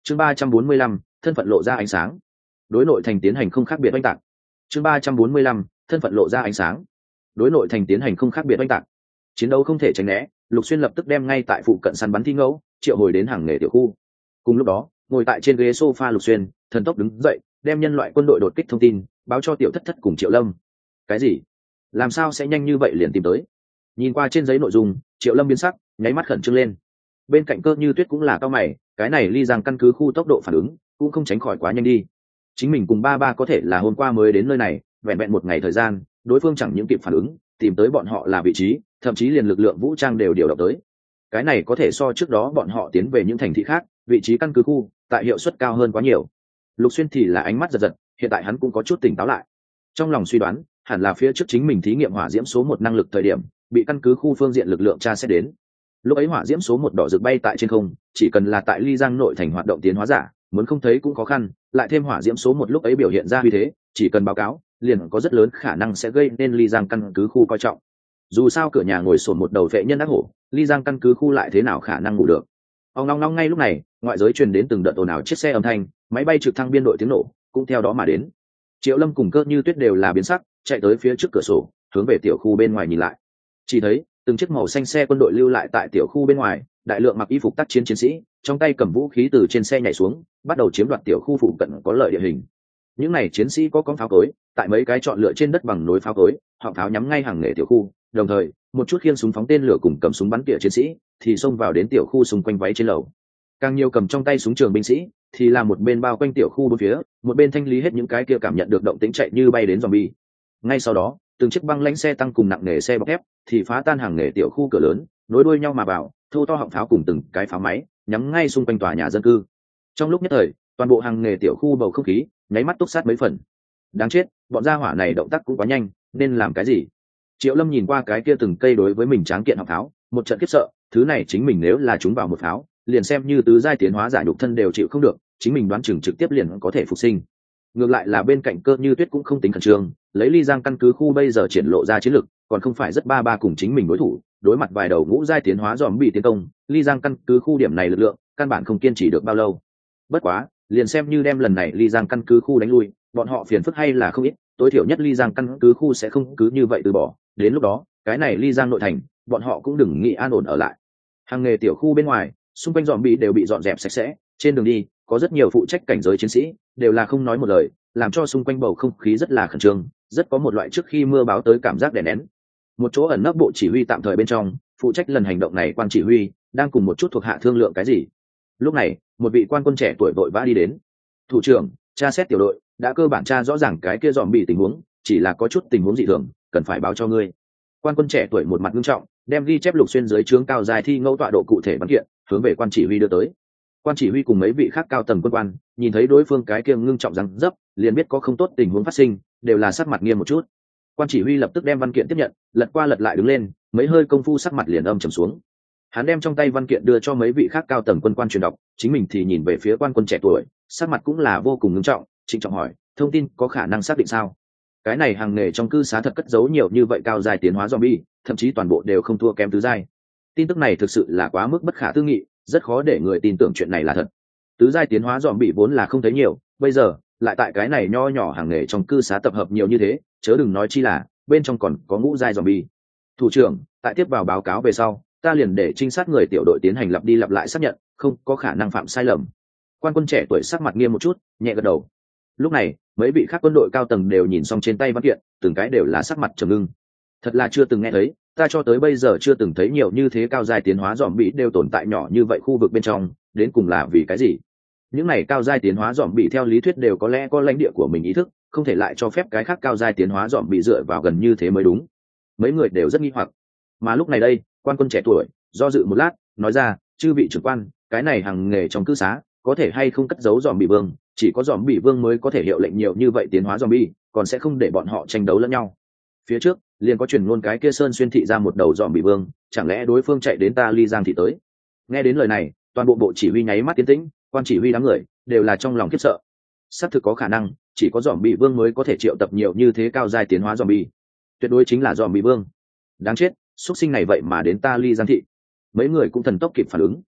chương 345, thân phận lộ ra ánh sáng. Đối nội thành tiến hành không khác biệt oanh tạc. chương 345, thân phận lộ ra ánh sáng. Đối nội thành tiến hành không khác biệt oanh tạc. Chiến đấu không thể tránh né, Lục Xuyên lập tức đem ngay tại phụ cận săn bắn thi ngẫu triệu hồi đến hàng nghề tiểu khu. Cùng lúc đó, ngồi tại trên ghế sofa Lục Xuyên thần tốc đứng dậy, đem nhân loại quân đội đột kích thông tin báo cho Tiểu Thất Thất cùng Triệu Lâm. Cái gì? Làm sao sẽ nhanh như vậy liền tìm tới? Nhìn qua trên giấy nội dung, Triệu Lâm biến sắc, nháy mắt khẩn trương lên. Bên cạnh Cơ Như Tuyết cũng là cao mày, cái này Ly Giang căn cứ khu tốc độ phản ứng cũng không tránh khỏi quá nhanh đi. Chính mình cùng ba có thể là hôm qua mới đến nơi này, vẹn vẹn một ngày thời gian, đối phương chẳng những kịp phản ứng, tìm tới bọn họ là vị trí, thậm chí liền lực lượng vũ trang đều điều động tới. Cái này có thể so trước đó bọn họ tiến về những thành thị khác, vị trí căn cứ khu, tại hiệu suất cao hơn quá nhiều. Lục Xuyên thì là ánh mắt giật giật, hiện tại hắn cũng có chút tỉnh táo lại. Trong lòng suy đoán, hẳn là phía trước chính mình thí nghiệm hỏa diễm số 1 năng lực thời điểm, bị căn cứ khu phương diện lực lượng tra xét đến. Lúc ấy hỏa diễm số 1 đỏ rực bay tại trên không, chỉ cần là tại Ly Giang nội thành hoạt động tiến hóa giả, muốn không thấy cũng khó khăn, lại thêm hỏa diễm số 1 lúc ấy biểu hiện ra uy thế, chỉ cần báo cáo, liền có rất lớn khả năng sẽ gây nên Ly Giang căn cứ khu coi trọng. Dù sao cửa nhà ngồi sồn một đầu vệ nhân ác hổ, Ly Giang căn cứ khu lại thế nào khả năng ngủ được. Ông long long ngay lúc này, ngoại giới truyền đến từng đợt ồn ào chiếc xe âm thanh, máy bay trực thăng biên đội tiếng nổ cũng theo đó mà đến. Triệu Lâm cùng Cơ Như Tuyết đều là biến sắc, chạy tới phía trước cửa sổ, hướng về tiểu khu bên ngoài nhìn lại. Chỉ thấy từng chiếc màu xanh xe quân đội lưu lại tại tiểu khu bên ngoài, đại lượng mặc y phục tác chiến chiến sĩ, trong tay cầm vũ khí từ trên xe nhảy xuống, bắt đầu chiếm đoạt tiểu khu phụ cận có lợi địa hình. Những này chiến sĩ có con pháo cối, tại mấy cái chọn lựa trên đất bằng nối pháo cối, họ pháo nhắm ngay hàng nghề tiểu khu, đồng thời một chút khiên súng phóng tên lửa cùng cầm súng bắn tỉa chiến sĩ thì xông vào đến tiểu khu xung quanh váy trên lầu. Càng nhiều cầm trong tay súng trường binh sĩ thì là một bên bao quanh tiểu khu bốn phía, một bên thanh lý hết những cái kia cảm nhận được động tĩnh chạy như bay đến zombie. Ngay sau đó, từng chiếc băng lãnh xe tăng cùng nặng nề xe bọc thép thì phá tan hàng nghề tiểu khu cửa lớn, nối đuôi nhau mà vào, thô to họng pháo cùng từng cái pháo máy nhắm ngay xung quanh tòa nhà dân cư. Trong lúc nhất thời, toàn bộ hàng nghề tiểu khu bầu không khí nháy mắt túc sát mấy phần. Đáng chết, bọn gia hỏa này động tác cũng quá nhanh, nên làm cái gì? Triệu Lâm nhìn qua cái kia từng cây đối với mình tráng kiện họng pháo, một trận khiếp sợ, thứ này chính mình nếu là chúng vào một pháo, liền xem như tứ giai tiến hóa giả nhục thân đều chịu không được, chính mình đoán chừng trực tiếp liền có thể phục sinh. Ngược lại là bên cạnh Cơ Như Tuyết cũng không tính khẩn trương, lấy Ly Giang căn cứ khu bây giờ triển lộ ra chiến lực, còn không phải rất ba cùng chính mình đối thủ, đối mặt vài đầu ngũ giai tiến hóa dòm bị tiến công, Ly Giang căn cứ khu điểm này lực lượng, căn bản không kiên trì được bao lâu. Bất quá, liền xem như đem lần này Ly Giang căn cứ khu đánh lui, bọn họ phiền phức hay là không ít, tối thiểu nhất Ly Giang căn cứ khu sẽ không cứ như vậy từ bỏ, đến lúc đó, cái này Ly Giang nội thành, bọn họ cũng đừng nghĩ an ổn ở lại. Hàng nghề tiểu khu bên ngoài, xung quanh dòm bị đều bị dọn dẹp sạch sẽ, trên đường đi có rất nhiều phụ trách cảnh giới chiến sĩ, đều là không nói một lời, làm cho xung quanh bầu không khí rất là khẩn trương, rất có một loại trước khi mưa báo tới cảm giác đè nén. Một chỗ ẩn nấp bộ chỉ huy tạm thời bên trong, phụ trách lần hành động này quan chỉ huy đang cùng một chút thuộc hạ thương lượng cái gì. Lúc này, một vị quan quân trẻ tuổi vội vã đi đến. Thủ trưởng, tra xét tiểu đội đã cơ bản tra rõ ràng cái kia dòm bị tình huống, chỉ là có chút tình huống dị thường, cần phải báo cho ngươi. Quan quân trẻ tuổi một mặt nghiêm trọng, đem ghi chép Lục Xuyên dưới trướng cao dài thi ngẫu tọa độ cụ thể văn kiện hướng về quan chỉ huy đưa tới. Quan chỉ huy cùng mấy vị khác cao tầng quân quan nhìn thấy đối phương cái kia ngưng trọng răng dấp, liền biết có không tốt tình huống phát sinh, đều là sắc mặt nghiêm một chút. Quan chỉ huy lập tức đem văn kiện tiếp nhận, lật qua lật lại đứng lên, mấy hơi công phu sắc mặt liền âm trầm xuống. Hắn đem trong tay văn kiện đưa cho mấy vị khác cao tầng quân quan truyền đọc, chính mình thì nhìn về phía quan quân trẻ tuổi, sắc mặt cũng là vô cùng ngưng trọng, trịnh trọng hỏi: thông tin có khả năng xác định sao? Cái này hàng nghề trong cư xá thật cất giấu nhiều như vậy cao dài tiến hóa zombie, thậm chí toàn bộ đều không thua kém tứ giai. Tin tức này thực sự là quá mức bất khả tư nghị, rất khó để người tin tưởng chuyện này là thật. Tứ giai tiến hóa zombie vốn là không thấy nhiều, bây giờ lại tại cái này nho nhỏ hàng nghề trong cư xá tập hợp nhiều như thế, chớ đừng nói chi là bên trong còn có ngũ giai zombie. Thủ trưởng, tại tiếp vào báo cáo về sau, ta liền để trinh sát người tiểu đội tiến hành lặp đi lặp lại xác nhận, không có khả năng phạm sai lầm. Quan quân trẻ tuổi sắc mặt nghiêm một chút, nhẹ gật đầu. Lúc này, mấy vị khác quân đội cao tầng đều nhìn xong trên tay văn kiện, từng cái đều là sắc mặt trầm ngưng. Thật là chưa từng nghe thấy, ta cho tới bây giờ chưa từng thấy nhiều như thế cao giai tiến hóa dòm bị đều tồn tại nhỏ như vậy khu vực bên trong, đến cùng là vì cái gì? Những này cao giai tiến hóa dòm bị theo lý thuyết đều có lẽ có lãnh địa của mình ý thức, không thể lại cho phép cái khác cao giai tiến hóa dòm bị dựa vào gần như thế mới đúng. Mấy người đều rất nghi hoặc. Mà lúc này đây, quan quân trẻ tuổi do dự một lát, nói ra: chư vị trưởng quan, cái này hàng nghề trong cư xá có thể hay không cất giấu dòm bị vương, chỉ có dòm bị vương mới có thể hiệu lệnh nhiều như vậy tiến hóa zombie, còn sẽ không để bọn họ tranh đấu lẫn nhau. Phía trước liền có truyền ngôn cái kia Sơn Xuyên thị ra một đầu dòm bị vương, chẳng lẽ đối phương chạy đến ta Ly Giang thị tới? Nghe đến lời này, toàn bộ bộ chỉ huy nháy mắt tiến tĩnh, quan chỉ huy đám người đều là trong lòng khiếp sợ. Xác thực có khả năng, chỉ có dòm bị vương mới có thể triệu tập nhiều như thế cao giai tiến hóa zombie. Tuyệt đối chính là dòm bị vương. Đáng chết, xuất sinh này vậy mà đến ta Ly Giang thị. Mấy người cũng thần tốc kịp phản ứng.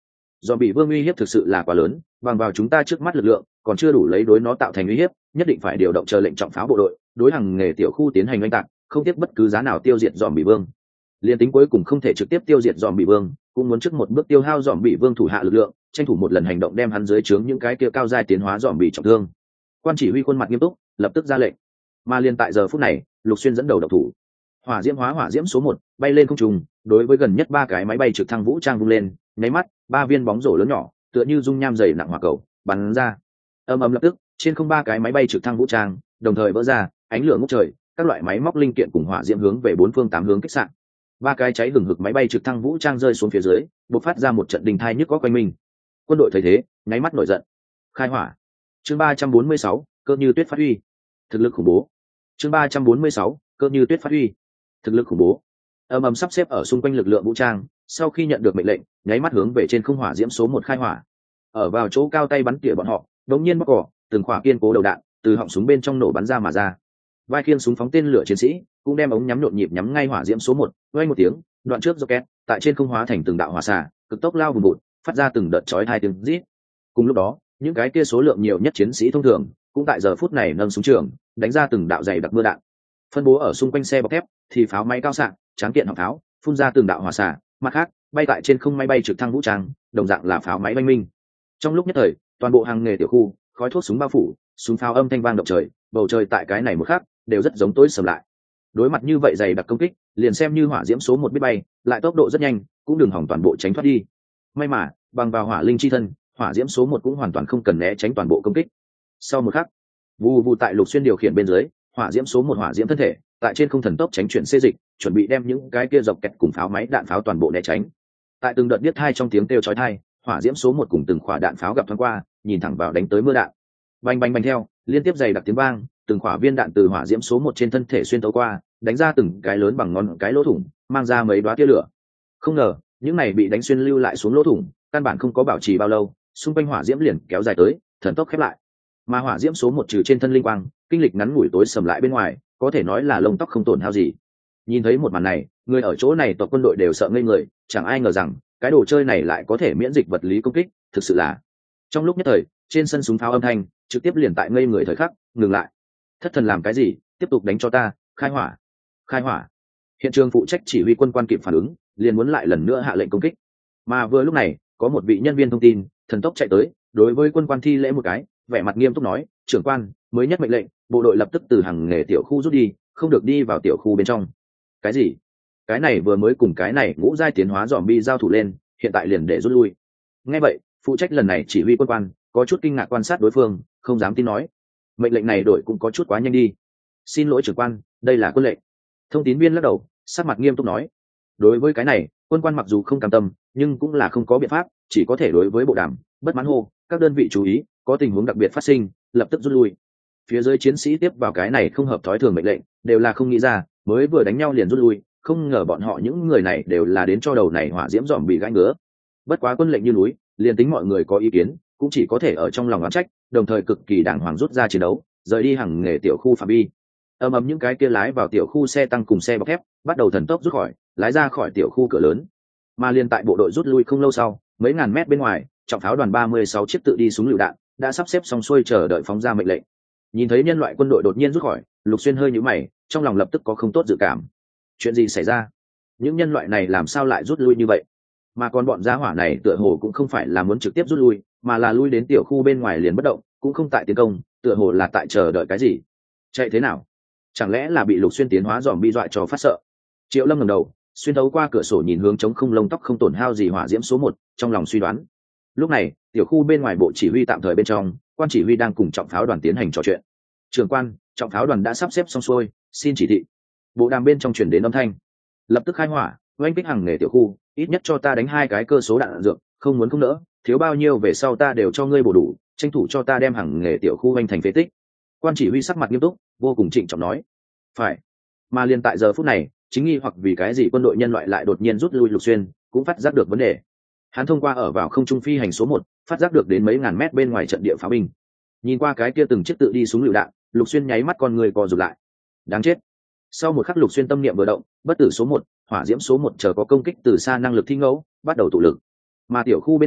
do bị vương uy hiếp thực sự là quá lớn, bằng vào chúng ta trước mắt lực lượng còn chưa đủ lấy đối nó tạo thành uy hiếp, nhất định phải điều động chờ lệnh trọng pháo bộ đội đối hàng nghề tiểu khu tiến hành oanh tạc, không tiếc bất cứ giá nào tiêu diệt dòm bị vương. Liên tính cuối cùng không thể trực tiếp tiêu diệt dòm bị vương, cũng muốn trước một bước tiêu hao dòm bị vương thủ hạ lực lượng, tranh thủ một lần hành động đem hắn dưới trướng những cái kia cao giai tiến hóa dòm bị trọng thương. Quan chỉ huy khuôn mặt nghiêm túc, lập tức ra lệnh. Mà liên tại giờ phút này, Lục Xuyên dẫn đầu động thủ. Hỏa diễm số 1 bay lên không trung, đối với gần nhất 3 cái máy bay trực thăng vũ trang vung lên, nháy mắt 3 viên bóng rổ lớn nhỏ tựa như dung nham dày nặng hỏa cầu bắn ra. Ầm ầm lập tức, trên không 3 cái máy bay trực thăng vũ trang đồng thời vỡ ra, ánh lửa ngút trời, các loại máy móc linh kiện cùng hỏa diễm hướng về 4 phương 8 hướng kích xạ. 3 cái cháy hừng hực máy bay trực thăng vũ trang rơi xuống phía dưới, bộc phát ra một trận đình thai nhức óc quanh mình. Quân đội thấy thế, nháy mắt nổi giận. Khai hỏa. Chương 346, cơ như tuyết phát huy. Thực lực khủng bố. Chương 346, cơ như tuyết phát huy. Thực lực khủng bố. Ầm ầm sắp xếp ở xung quanh lực lượng vũ trang, sau khi nhận được mệnh lệnh, nháy mắt hướng về trên không hỏa diễm số 1 khai hỏa. Ở vào chỗ cao tay bắn tỉa bọn họ, đống nhiên móc cỏ, từng khỏa kiên cố đầu đạn từ họng súng bên trong nổ bắn ra mà ra. Vai khiêng súng phóng tên lửa chiến sĩ cũng đem ống nhắm nhộn nhịp nhắm ngay hỏa diễm số 1, vang một tiếng, đoạn trước rocket tại trên không hóa thành từng đạo hỏa xạ, cực tốc lao vùn vụt, phát ra từng đợt chói tai tiếng rít. Cùng lúc đó, những cái kia số lượng nhiều nhất chiến sĩ thông thường cũng tại giờ phút này nâng súng trường, đánh ra từng đạo dày đặc mưa đạn. Phân bố ở xung quanh xe bọc thép thì pháo máy cao xạ, tráng kiện họng pháo, phun ra từng đạo hỏa xạ, mặt khác, bay tại trên không máy bay trực thăng vũ trang, đồng dạng là pháo máy oanh minh. Trong lúc nhất thời, toàn bộ hàng nghề tiểu khu, khói thuốc súng bao phủ, súng pháo âm thanh vang động trời, bầu trời tại cái này một khắc đều rất giống tối sầm lại. Đối mặt như vậy dày đặc công kích, liền xem như hỏa diễm số 1 biết bay, lại tốc độ rất nhanh, cũng đừng hỏng toàn bộ tránh thoát đi. May mà, bằng vào hỏa linh chi thân, hỏa diễm số 1 cũng hoàn toàn không cần né tránh toàn bộ công kích. Sau một khắc, vù vù tại Lục Xuyên điều khiển bên dưới, hỏa diễm số 1 hỏa diễm thân thể, tại trên không thần tốc tránh chuyển xê dịch, chuẩn bị đem những cái kia dọc kẹt cùng pháo máy đạn pháo toàn bộ né tránh. Tại từng đợt điếc thai trong tiếng kêu chói tai, hỏa diễm số 1 cùng từng quả đạn pháo gặp thoáng qua, nhìn thẳng vào đánh tới mưa đạn. Bành bành bành theo, liên tiếp dày đặc tiếng vang, từng quả viên đạn từ hỏa diễm số 1 trên thân thể xuyên tấu qua, đánh ra từng cái lớn bằng ngón cái lỗ thủng, mang ra mấy đóa tia lửa. Không ngờ, những này bị đánh xuyên lưu lại xuống lỗ thủng, căn bản không có bảo trì bao lâu, xung quanh hỏa diễm liền kéo dài tới, thần tốc khép lại. Mà hỏa diễm số 1 trừ trên thân linh quang, kinh lịch ngắn ngủi tối sầm lại bên ngoài, có thể nói là lông tóc không tổn hao gì. Nhìn thấy một màn này, người ở chỗ này tộc quân đội đều sợ ngây người, chẳng ai ngờ rằng cái đồ chơi này lại có thể miễn dịch vật lý công kích, thực sự là. Trong lúc nhất thời, trên sân súng pháo âm thanh trực tiếp liền tại ngây người thời khắc ngừng lại. Thất thần làm cái gì, tiếp tục đánh cho ta, khai hỏa. Khai hỏa. Hiện trường phụ trách chỉ huy quân quan kịp phản ứng, liền muốn lại lần nữa hạ lệnh công kích. Mà vừa lúc này, có một vị nhân viên thông tin thần tốc chạy tới, đối với quân quan thi lễ một cái, vẻ mặt nghiêm túc nói, trưởng quan, mới nhất mệnh lệnh, bộ đội lập tức từ hàng nghề tiểu khu rút đi, không được đi vào tiểu khu bên trong. Cái gì? Cái này vừa mới cùng cái này ngũ giai tiến hóa zombie giao thủ lên, hiện tại liền để rút lui. Nghe vậy, phụ trách lần này chỉ huy quân quan có chút kinh ngạc quan sát đối phương, không dám tin nói, mệnh lệnh này đổi cũng có chút quá nhanh đi. Xin lỗi trưởng quan, đây là quân lệnh. Thông tín viên lắc đầu, sắc mặt nghiêm túc nói, đối với cái này, quân quan mặc dù không cam tâm, nhưng cũng là không có biện pháp, chỉ có thể đối với bộ đàm bất mãn hô, các đơn vị chú ý, có tình huống đặc biệt phát sinh, lập tức rút lui. Phía dưới chiến sĩ tiếp vào cái này không hợp thói thường mệnh lệnh, đều là không nghĩ ra, mới vừa đánh nhau liền rút lui, không ngờ bọn họ những người này đều là đến cho đầu này hỏa diễm dòm bị gãi ngứa. Bất quá quân lệnh như núi, liền tính mọi người có ý kiến, cũng chỉ có thể ở trong lòng oán trách, đồng thời cực kỳ đàng hoàng rút ra chiến đấu, rời đi hàng nghề tiểu khu phạm vi. Ầm ầm những cái kia lái vào tiểu khu xe tăng cùng xe bọc thép, bắt đầu thần tốc rút khỏi, lái ra khỏi tiểu khu cửa lớn. Mà liên tại bộ đội rút lui không lâu sau, mấy ngàn mét bên ngoài, trọng pháo đoàn 36 chiếc tự đi súng lựu đạn đã sắp xếp xong xuôi chờ đợi phóng ra mệnh lệnh. Nhìn thấy nhân loại quân đội đột nhiên rút khỏi, Lục Xuyên hơi nhíu mày, trong lòng lập tức có không tốt dự cảm. Chuyện gì xảy ra? Những nhân loại này làm sao lại rút lui như vậy? Mà còn bọn gia hỏa này tựa hồ cũng không phải là muốn trực tiếp rút lui, mà là lui đến tiểu khu bên ngoài liền bất động, cũng không tại tiến công, tựa hồ là tại chờ đợi cái gì. Chạy thế nào? Chẳng lẽ là bị Lục Xuyên tiến hóa dòm bi dọa cho phát sợ? Triệu Lâm ngẩng đầu, xuyên thấu qua cửa sổ nhìn hướng trống không lông tóc không tổn hao gì hỏa diễm số 1, trong lòng suy đoán. Lúc này, tiểu khu bên ngoài bộ chỉ huy tạm thời bên trong, quan chỉ huy đang cùng trọng pháo đoàn tiến hành trò chuyện. Trưởng quan, trọng pháo đoàn đã sắp xếp xong xuôi, xin chỉ thị. Bộ đàm bên trong truyền đến âm thanh. Lập tức khai hỏa, oanh kích hàng nghề tiểu khu, ít nhất cho ta đánh 2 cái cơ số đạn dược, không muốn không nỡ, thiếu bao nhiêu về sau ta đều cho ngươi bổ đủ, tranh thủ cho ta đem hàng nghề tiểu khu oanh thành phế tích. Quan chỉ huy sắc mặt nghiêm túc, vô cùng trịnh trọng nói. Phải. Mà liền tại giờ phút này, chính nghi hoặc vì cái gì quân đội nhân loại lại đột nhiên rút lui Lục Xuyên, cũng phát giác được vấn đề. Hắn thông qua ở vào không trung phi hành số 1, phát giác được đến mấy ngàn mét bên ngoài trận địa pháo binh. Nhìn qua cái kia từng chiếc tự đi súng lựu đạn, Lục Xuyên nháy mắt con người co rụt lại. Đáng chết. Sau một khắc Lục Xuyên tâm niệm vừa động, bất tử số 1, hỏa diễm số 1 chờ có công kích từ xa năng lực thi ngẫu, bắt đầu tụ lực. Mà tiểu khu bên ngoài,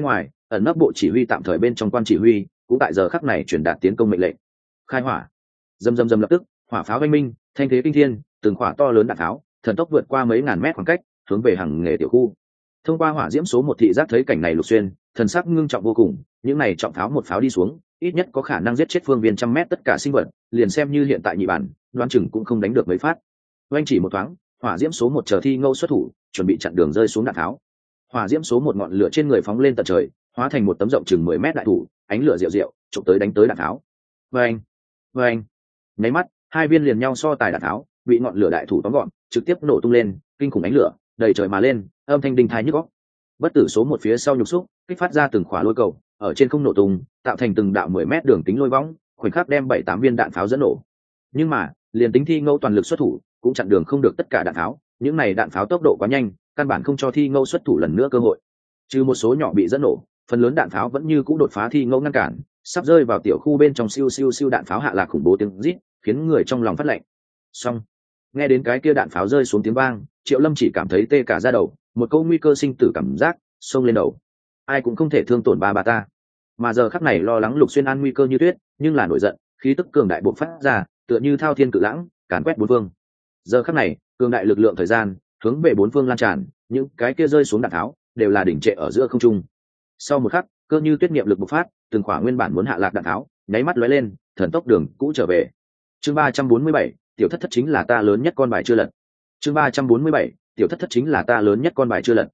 ẩn nấp bộ chỉ huy tạm thời bên trong quan chỉ huy cũng tại giờ khắc này truyền đạt tiến công mệnh lệnh. Khai hỏa. Dầm dầm dầm, lập tức hỏa pháo oanh minh, thanh thế kinh thiên, từng khỏa to lớn đạn pháo thần tốc vượt qua mấy ngàn mét khoảng cách hướng về hàng nghề tiểu khu. Thông qua hỏa diễm số một thị giác thấy cảnh này, Lục Xuyên thần sắc ngưng trọng vô cùng. Những này trọng pháo một pháo đi xuống, ít nhất có khả năng giết chết phương viên trăm mét tất cả sinh vật, liền xem như hiện tại nhị bản đoán chừng cũng không đánh được mấy phát. Oanh chỉ một thoáng, hỏa diễm số một chờ thi ngâu xuất thủ, chuẩn bị chặn đường rơi xuống đạn tháo. Hỏa diễm số một ngọn lửa trên người phóng lên tận trời, hóa thành một tấm rộng chừng 10 mét đại thủ, ánh lửa rượu rượu chụp tới đánh tới đạn tháo. Vâng, vâng. Nháy mắt, hai viên liền nhau so tài đạn tháo bị ngọn lửa đại thủ tóm gọn, trực tiếp nổ tung lên, kinh khủng ánh lửa đầy trời mà lên, âm thanh đinh tai nhức óc. Bất tử số một phía sau nhục xúc kích phát ra từng khóa lôi cầu ở trên không nổ tung, tạo thành từng đạo 10 mét đường kính lôi võng, khoảnh khắc đem 7-8 viên đạn pháo dẫn nổ. Nhưng mà liền tính thi ngâu toàn lực xuất thủ cũng chặn đường không được tất cả đạn pháo. Những này đạn pháo tốc độ quá nhanh, căn bản không cho thi ngâu xuất thủ lần nữa cơ hội. Trừ một số nhỏ bị dẫn nổ, phần lớn đạn pháo vẫn như cũ đột phá thi ngâu ngăn cản, sắp rơi vào tiểu khu bên trong. Siêu siêu siêu, đạn pháo hạ lạc khủng bố tiếng rít khiến người trong lòng phát lạnh. Xong, nghe đến cái kia đạn pháo rơi xuống tiếng vang, Triệu Lâm chỉ cảm thấy tê cả da đầu, một câu nguy cơ sinh tử cảm giác xông lên đầu. Ai cũng không thể thương tổn ba bà ta. Mà giờ khắc này lo lắng Lục Xuyên an nguy cơ như tuyết, nhưng là nổi giận, khí tức cường đại bộc phát ra, tựa như thao thiên cự lãng, càn quét bốn phương. Giờ khắc này, cường đại lực lượng thời gian hướng về bốn phương lan tràn, những cái kia rơi xuống đạn tháo đều là đỉnh trệ ở giữa không trung. Sau một khắc, cơ như tuyết niệm lực bộc phát, từng khỏa nguyên bản muốn hạ lạc đạn tháo nháy mắt lóe lên, thần tốc đường cũ trở về. Chương 347, tiểu thất thất chính là ta lớn nhất con bài chưa lật. Chương 347, tiểu thất thất chính là ta lớn nhất con bài chưa lật.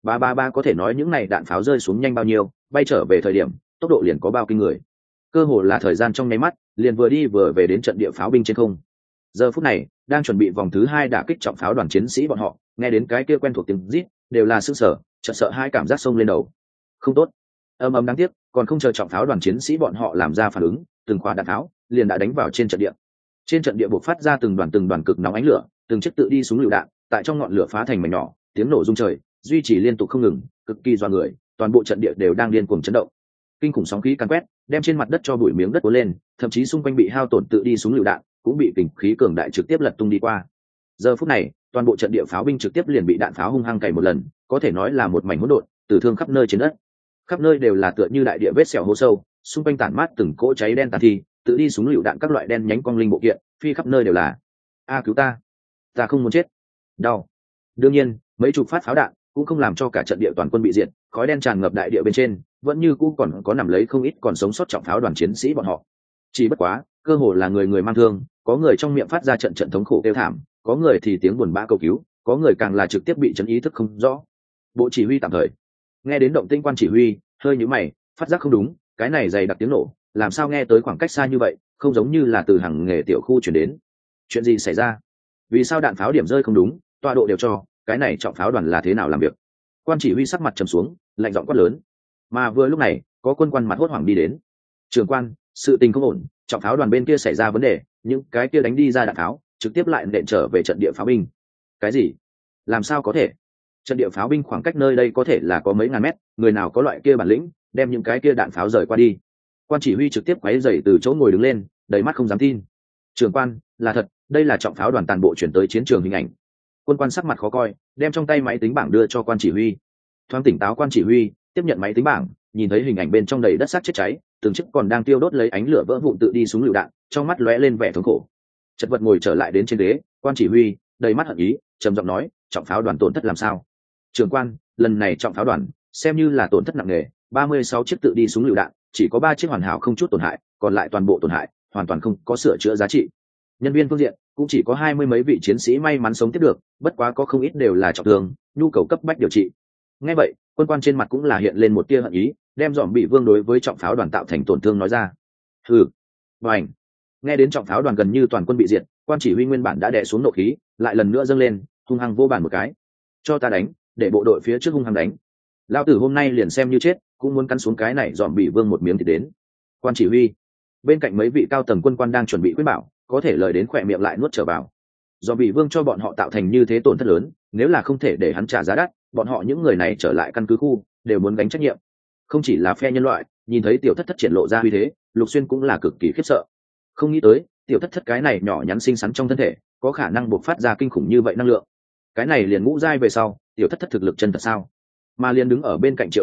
Ba có thể nói những này đạn pháo rơi xuống nhanh bao nhiêu, bay trở về thời điểm tốc độ liền có bao kinh người. Cơ hồ là thời gian trong nháy mắt, liền vừa đi vừa về đến trận địa pháo binh trên không. Giờ phút này đang chuẩn bị vòng thứ 2 đả kích trọng pháo đoàn chiến sĩ bọn họ, nghe đến cái kia quen thuộc tiếng rít, đều là sững sờ, chợt sợ hai cảm giác xông lên đầu. Không tốt. Ầm ầm, đáng tiếc, còn không chờ trọng pháo đoàn chiến sĩ bọn họ làm ra phản ứng, từng khóa đạn pháo liền đã đánh vào trên trận địa. Trên trận địa bộc phát ra từng đoàn cực nóng ánh lửa, từng chiếc tự đi súng lựu đạn tại trong ngọn lửa phá thành mảnh nhỏ, tiếng nổ rung trời, duy trì liên tục không ngừng, cực kỳ doa người. Toàn bộ trận địa đều đang điên cuồng chấn động. Kinh khủng sóng khí càn quét, đem trên mặt đất cho bụi miếng đất cuốn lên, thậm chí xung quanh bị hao tổn tự đi súng lựu đạn cũng bị kình khí cường đại trực tiếp lật tung đi qua. Giờ phút này, toàn bộ trận địa pháo binh trực tiếp liền bị đạn pháo hung hăng cày một lần, có thể nói là một mảnh hỗn độn, tử thương khắp nơi trên đất. Khắp nơi đều là tựa như đại địa vết sẹo hố sâu, xung quanh tản mát từng cỗ cháy đen tàn thi, tự đi súng lựu đạn các loại đen nhánh cong linh bộ kiện, phi khắp nơi đều là. A cứu ta, ta không muốn chết. Đau. Đương nhiên, mấy chục phát pháo đạn cũng không làm cho cả trận địa toàn quân bị diệt, khói đen tràn ngập đại địa bên trên, vẫn như cũ còn có nằm lấy không ít còn sống sót trọng pháo đoàn chiến sĩ bọn họ. Chỉ bất quá, cơ hồ là người người mang thương, có người trong miệng phát ra trận trận thống khổ kêu thảm, có người thì tiếng buồn bã cầu cứu, có người càng là trực tiếp bị chấn ý thức không rõ. Bộ chỉ huy tạm thời nghe đến động tĩnh quan chỉ huy hơi nhíu mày, phát giác không đúng, cái này dày đặc tiếng nổ, làm sao nghe tới khoảng cách xa như vậy, không giống như là từ hàng nghề tiểu khu chuyển đến. Chuyện gì xảy ra? Vì sao đạn pháo điểm rơi không đúng, tọa độ đều cho, cái này trọng pháo đoàn là thế nào làm việc? Quan chỉ huy sắc mặt trầm xuống, lạnh giọng quát lớn. Mà vừa lúc này, có quân quan mặt hốt hoảng đi đến. Trưởng quan, sự tình không ổn, trọng pháo đoàn bên kia xảy ra vấn đề, những cái kia đánh đi ra đạn pháo trực tiếp lại nện trở về trận địa pháo binh. Cái gì? Làm sao có thể? Trận địa pháo binh khoảng cách nơi đây có thể là có mấy ngàn mét, người nào có loại kia bản lĩnh đem những cái kia đạn pháo rời qua đi? Quan chỉ huy trực tiếp quấy rầy từ chỗ ngồi đứng lên, đầy mắt không dám tin. Trưởng quan, là thật, đây là trọng pháo đoàn toàn bộ chuyển tới chiến trường hình ảnh. Quân quan sắc mặt khó coi, đem trong tay máy tính bảng đưa cho quan chỉ huy. Thoáng tỉnh táo quan chỉ huy tiếp nhận máy tính bảng, nhìn thấy hình ảnh bên trong đầy đất xác chết cháy, từng chiếc còn đang tiêu đốt lấy ánh lửa vỡ vụn tự đi súng lựu đạn, trong mắt lóe lên vẻ thống khổ. Chật vật ngồi trở lại đến trên ghế, quan chỉ huy đầy mắt hận ý, trầm giọng nói, trọng pháo đoàn tổn thất làm sao? Trưởng quan, lần này trọng pháo đoàn xem như là tổn thất nặng nề, 36 chiếc tự đi súng lựu đạn, chỉ có 3 chiếc hoàn hảo không chút tổn hại, còn lại toàn bộ tổn hại, hoàn toàn không có sửa chữa giá trị. Nhân viên phương diện cũng chỉ có 20 mấy vị chiến sĩ may mắn sống tiếp được, bất quá có không ít đều là trọng thương, nhu cầu cấp bách điều trị. Nghe vậy, quân quan trên mặt cũng là hiện lên một tia hận ý, đem dòm bị vương đối với trọng pháo đoàn tạo thành tổn thương nói ra. Hừ. Bành. Nghe đến trọng pháo đoàn gần như toàn quân bị diệt, quan chỉ huy nguyên bản đã đè xuống nộ khí, lại lần nữa dâng lên, hung hăng vô bàn một cái. Cho ta đánh, để bộ đội phía trước hung hăng đánh. Lão tử hôm nay liền xem như chết, cũng muốn cắn xuống cái này dòm bị vương một miếng thì đến. Quan chỉ huy. Bên cạnh mấy vị cao tầng quân quan đang chuẩn bị khuyên bảo, có thể lời đến khỏe miệng lại nuốt trở vào. Do bị vương cho bọn họ tạo thành như thế tổn thất lớn, nếu là không thể để hắn trả giá đắt, bọn họ những người này trở lại căn cứ khu đều muốn gánh trách nhiệm. Không chỉ là phe nhân loại, nhìn thấy tiểu thất thất triển lộ ra uy thế, Lục Xuyên cũng là cực kỳ khiếp sợ. Không nghĩ tới tiểu thất thất cái này nhỏ nhắn xinh xắn trong thân thể có khả năng bộc phát ra kinh khủng như vậy năng lượng. Cái này liền ngũ giai về sau, tiểu thất thất thực lực chân thật sao? Mà liền đứng ở bên cạnh Triệu Lâm,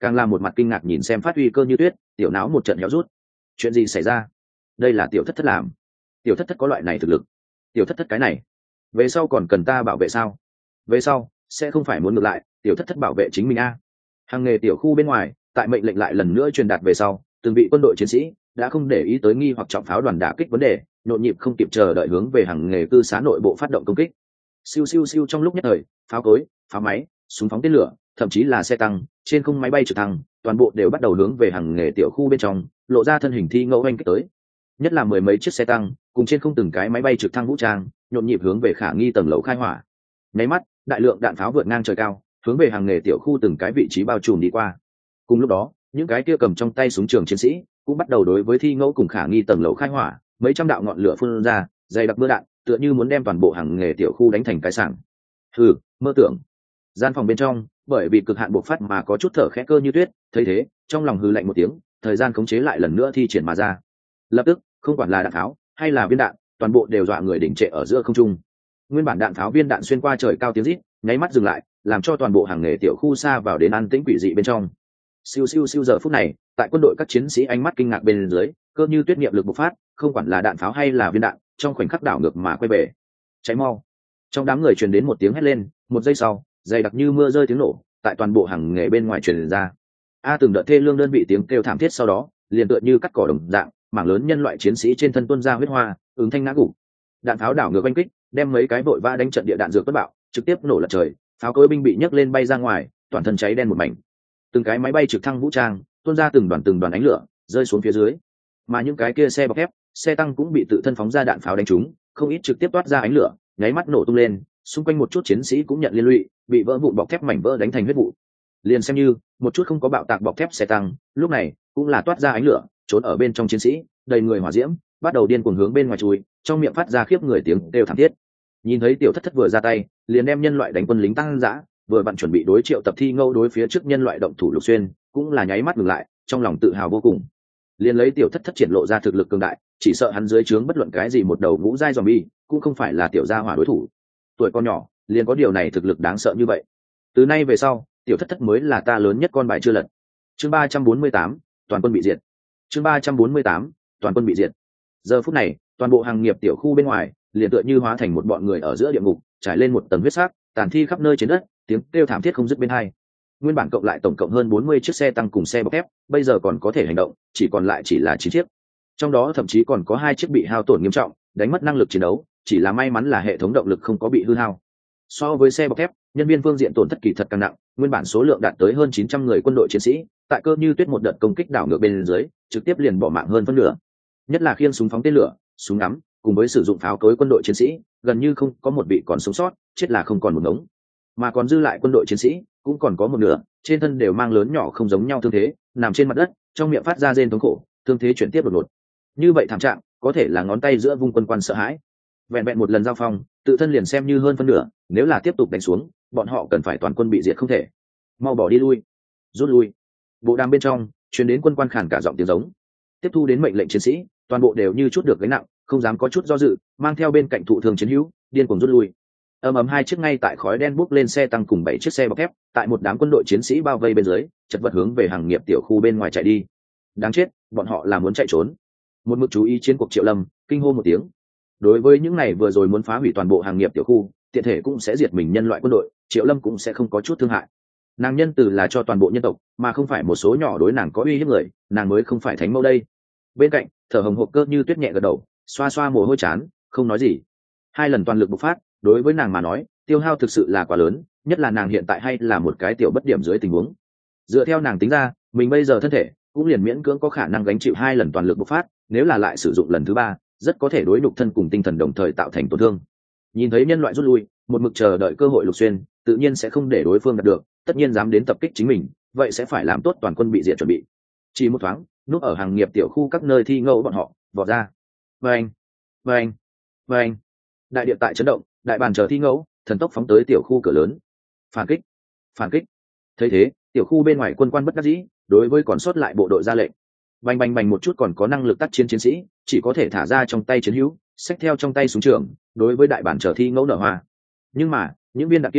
càng là một mặt kinh ngạc nhìn xem phát uy Cơ Như Tuyết, tiểu não một trận héo rút. Chuyện gì xảy ra? Đây là tiểu thất thất làm. Tiểu thất thất có loại này thực lực. Tiểu thất thất cái này, về sau còn cần ta bảo vệ sao? Về sau sẽ không phải muốn ngược lại, tiểu thất thất bảo vệ chính mình a. Hàng nghề tiểu khu bên ngoài, tại mệnh lệnh lại lần nữa truyền đạt về sau, từng vị quân đội chiến sĩ đã không để ý tới nghi hoặc trọng pháo đoàn đả kích vấn đề, nhộn nhịp không kịp chờ đợi hướng về hàng nghề cư xá nội bộ phát động công kích. Siêu siêu siêu trong lúc nhất thời, pháo cối, pháo máy, súng phóng tên lửa, thậm chí là xe tăng, trên không máy bay trực thăng, toàn bộ đều bắt đầu hướng về hàng nghề tiểu khu bên trong, lộ ra thân hình thi ngẫu anh kích tới. Nhất là mười mấy chiếc xe tăng, cùng trên không từng cái máy bay trực thăng vũ trang, nhộn nhịp hướng về khả nghi tầng lầu khai hỏa. Nháy mắt, đại lượng đạn pháo vượt ngang trời cao, hướng về hàng nghề tiểu khu từng cái vị trí bao trùm đi qua. Cùng lúc đó, những cái kia cầm trong tay súng trường chiến sĩ cũng bắt đầu đối với thi ngẫu cùng khả nghi tầng lầu khai hỏa, mấy trăm đạo ngọn lửa phun ra, dày đặc mưa đạn, tựa như muốn đem toàn bộ hàng nghề tiểu khu đánh thành cái sảng. Hừ, mơ tưởng. Gian phòng bên trong, bởi vì cực hạn bộc phát mà có chút thở khẽ Cơ Như Tuyết, thấy thế, trong lòng hừ lạnh một tiếng, thời gian khống chế lại lần nữa thi triển mà ra. Lập tức, không quản là đạn tháo hay là viên đạn, toàn bộ đều dọa người đỉnh trệ ở giữa không trung. Nguyên bản đạn tháo viên đạn xuyên qua trời cao tiếng rít, nháy mắt dừng lại, làm cho toàn bộ hàng nghề tiểu khu xa vào đến an tĩnh quỷ dị bên trong. Siêu siêu siêu giờ phút này, tại quân đội các chiến sĩ ánh mắt kinh ngạc bên dưới, Cơ Như Tuyết niệm lực bộc phát, không quản là đạn pháo hay là viên đạn, trong khoảnh khắc đảo ngược mà quay về. Cháy mau! Trong đám người truyền đến một tiếng hét lên, một giây sau, dày đặc như mưa rơi tiếng nổ, tại toàn bộ hàng nghề bên ngoài truyền ra. Từng đợt thê lương đơn vị tiếng kêu thảm thiết sau đó, liền tựa như cắt cỏ đồng dạng, mảng lớn nhân loại chiến sĩ trên thân tuôn ra huyết hoa, ứng thanh ngã gục. Đạn pháo đảo ngược oanh kích, đem mấy cái vội vã đánh trận địa đạn dược bất bạo, trực tiếp nổ lật trời, pháo cối binh bị nhấc lên bay ra ngoài, toàn thân cháy đen một mảnh. Từng cái máy bay trực thăng vũ trang tuôn ra từng đoàn ánh lửa, rơi xuống phía dưới. Mà những cái kia xe bọc thép, xe tăng cũng bị tự thân phóng ra đạn pháo đánh trúng, không ít trực tiếp toát ra ánh lửa, nháy mắt nổ tung lên, xung quanh một chút chiến sĩ cũng nhận liên lụy, bị vỡ vụn bọc thép mảnh vỡ đánh thành huyết vụ. Liền xem như một chút không có bạo tạc bọc thép xe tăng, lúc này cũng là toát ra ánh lửa, trốn ở bên trong chiến sĩ, đầy người hỏa diễm, bắt đầu điên cuồng hướng bên ngoài chui, trong miệng phát ra khiếp người tiếng kêu thảm thiết. Nhìn thấy tiểu thất thất vừa ra tay, liền đem nhân loại đánh quân lính tăng dã, vừa vặn chuẩn bị đối triệu tập thi ngẫu đối phía trước nhân loại động thủ Lục Xuyên, cũng là nháy mắt ngừng lại, trong lòng tự hào vô cùng. Liền lấy tiểu thất thất triển lộ ra thực lực cường đại, chỉ sợ hắn dưới trướng bất luận cái gì một đầu ngũ giai zombie, cũng không phải là tiểu gia hỏa đối thủ. Tuổi con nhỏ, liền có điều này thực lực đáng sợ như vậy. Từ nay về sau, tiểu thất thất mới là ta lớn nhất con bài chưa lật. Chương 348, toàn quân bị diệt. Chương 348, toàn quân bị diệt. Giờ phút này, toàn bộ hàng nghiệp tiểu khu bên ngoài, liền tựa như hóa thành một bọn người ở giữa địa ngục, trải lên một tầng huyết sắc, tàn thi khắp nơi trên đất, tiếng kêu thảm thiết không dứt bên hai. Nguyên bản cộng lại tổng cộng hơn 40 chiếc xe tăng cùng xe bọc thép, bây giờ còn có thể hành động, chỉ còn lại chỉ là 9 chiếc. Trong đó thậm chí còn có 2 chiếc bị hao tổn nghiêm trọng, đánh mất năng lực chiến đấu, chỉ là may mắn là hệ thống động lực không có bị hư hao. So với xe bọc thép, nhân viên phương diện tổn thất kỳ thật càng nặng, nguyên bản số lượng đạt tới hơn 900 người quân đội chiến sĩ, tại Cơ Như Tuyết một đợt công kích đảo ngược bên dưới, trực tiếp liền bỏ mạng hơn phân nửa. Nhất là khiêng súng phóng tên lửa, súng ngắm, cùng với sử dụng pháo cối quân đội chiến sĩ, gần như không có một vị còn sống sót, chết là không còn một ngống. Mà còn dư lại quân đội chiến sĩ, cũng còn có một nửa, trên thân đều mang lớn nhỏ không giống nhau thương thế, nằm trên mặt đất, trong miệng phát ra rên thống khổ, thương thế chuyển tiếp đột ngột. Như vậy thảm trạng, có thể là ngón tay giữa vung quân quan sợ hãi. Vẹn vẹn một lần giao phong, tự thân liền xem như hơn phân nửa, nếu là tiếp tục đánh xuống, bọn họ cần phải toàn quân bị diệt không thể. Mau bỏ đi lui, rút lui. Bộ đàm bên trong truyền đến quân quan khàn cả giọng tiếng giống. Tiếp thu đến mệnh lệnh chiến sĩ, toàn bộ đều như chút được gánh nặng, không dám có chút do dự, mang theo bên cạnh thụ thương chiến hữu, điên cuồng rút lui. Ầm 2 chiếc ngay tại khói đen bốc lên xe tăng cùng 7 chiếc xe bọc thép, tại một đám quân đội chiến sĩ bao vây bên dưới, chật vật hướng về hàng nghiệp tiểu khu bên ngoài chạy đi. Đáng chết, bọn họ là muốn chạy trốn. Một mực chú ý chiến cuộc Triệu Lâm kinh hô một tiếng. Đối với những này vừa rồi muốn phá hủy toàn bộ hàng nghiệp tiểu khu, tiện thể cũng sẽ diệt mình nhân loại quân đội, Triệu Lâm cũng sẽ không có chút thương hại. Nàng nhân từ là cho toàn bộ nhân tộc, mà không phải một số nhỏ đối nàng có uy hiếp người, nàng mới không phải thánh mẫu đây. Bên cạnh, thở hồng hộc Cơ Như Tuyết nhẹ gật đầu, xoa xoa mồ hôi chán, không nói gì. 2 lần toàn lực bộc phát, đối với nàng mà nói, tiêu hao thực sự là quá lớn, nhất là nàng hiện tại hay là một cái tiểu bất điểm dưới tình huống. Dựa theo nàng tính ra, mình bây giờ thân thể cũng liền miễn cưỡng có khả năng gánh chịu 2 lần toàn lực bộc phát, nếu là lại sử dụng lần thứ 3, rất có thể đối nhục thân cùng tinh thần đồng thời tạo thành tổn thương. Nhìn thấy nhân loại rút lui, một mực chờ đợi cơ hội Lục Xuyên, tự nhiên sẽ không để đối phương đạt được, tất nhiên dám đến tập kích chính mình, vậy sẽ phải làm tốt toàn quân bị diệt chuẩn bị. Chỉ một thoáng, núp ở hàng nghiệp tiểu khu các nơi thi ngẫu bọn họ vọt ra. Vâng, vâng, vâng. Đại địa tại chấn động, đại bàn chờ thi ngẫu, thần tốc phóng tới tiểu khu cửa lớn. Phản kích, phản kích. Thấy thế, tiểu khu bên ngoài quân quan bất đắc dĩ, đối với còn sót lại bộ đội ra lệnh. Bành bành bành một chút còn có năng lực tác chiến chiến sĩ, chỉ có thể thả ra trong tay chiến hữu, xách theo trong tay súng trường, đối với đại bản trở thi ngẫu nở hoa. Nhưng mà, những viên đạn kia,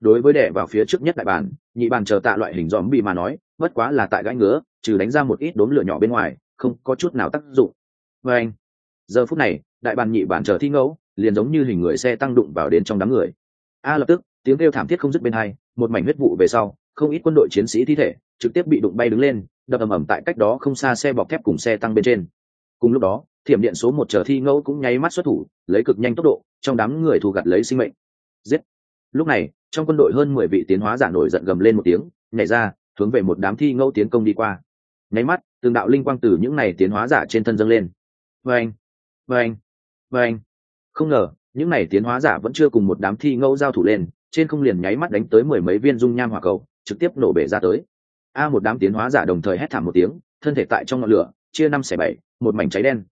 đối với đè vào phía trước nhất đại bản nhị bàn chờ tạ loại hình dòm bị mà nói bất quá là tại gãi ngứa, trừ đánh ra một ít đốm lửa nhỏ bên ngoài không có chút nào tác dụng. Và anh giờ phút này đại bàn nhị bản chờ thi ngẫu liền giống như hình người xe tăng đụng vào đến trong đám người. Lập tức tiếng kêu thảm thiết không dứt bên hai, một mảnh huyết vụ về sau, không ít quân đội chiến sĩ thi thể trực tiếp bị đụng bay đứng lên, đập ầm ầm tại cách đó không xa xe bọc thép cùng xe tăng bên trên. Cùng lúc đó thiểm điện số 1 chờ thi ngẫu cũng nháy mắt xuất thủ, lấy cực nhanh tốc độ trong đám người thu gặt lấy sinh mệnh. Giết! Lúc này trong quân đội hơn 10 vị tiến hóa giả nổi giận gầm lên một tiếng, nhảy ra hướng về một đám thi ngẫu tiến công đi qua. Nháy mắt từng đạo linh quang từ những này tiến hóa giả trên thân dâng lên. Vâng, vâng, vâng. Không ngờ những này tiến hóa giả vẫn chưa cùng một đám thi ngẫu giao thủ lên, trên không liền nháy mắt đánh tới 10 mấy viên dung nham hỏa cầu, trực tiếp nổ bể ra tới. Một đám tiến hóa giả đồng thời hét thảm một tiếng, thân thể tại trong ngọn lửa chia 5/7, một mảnh cháy đen.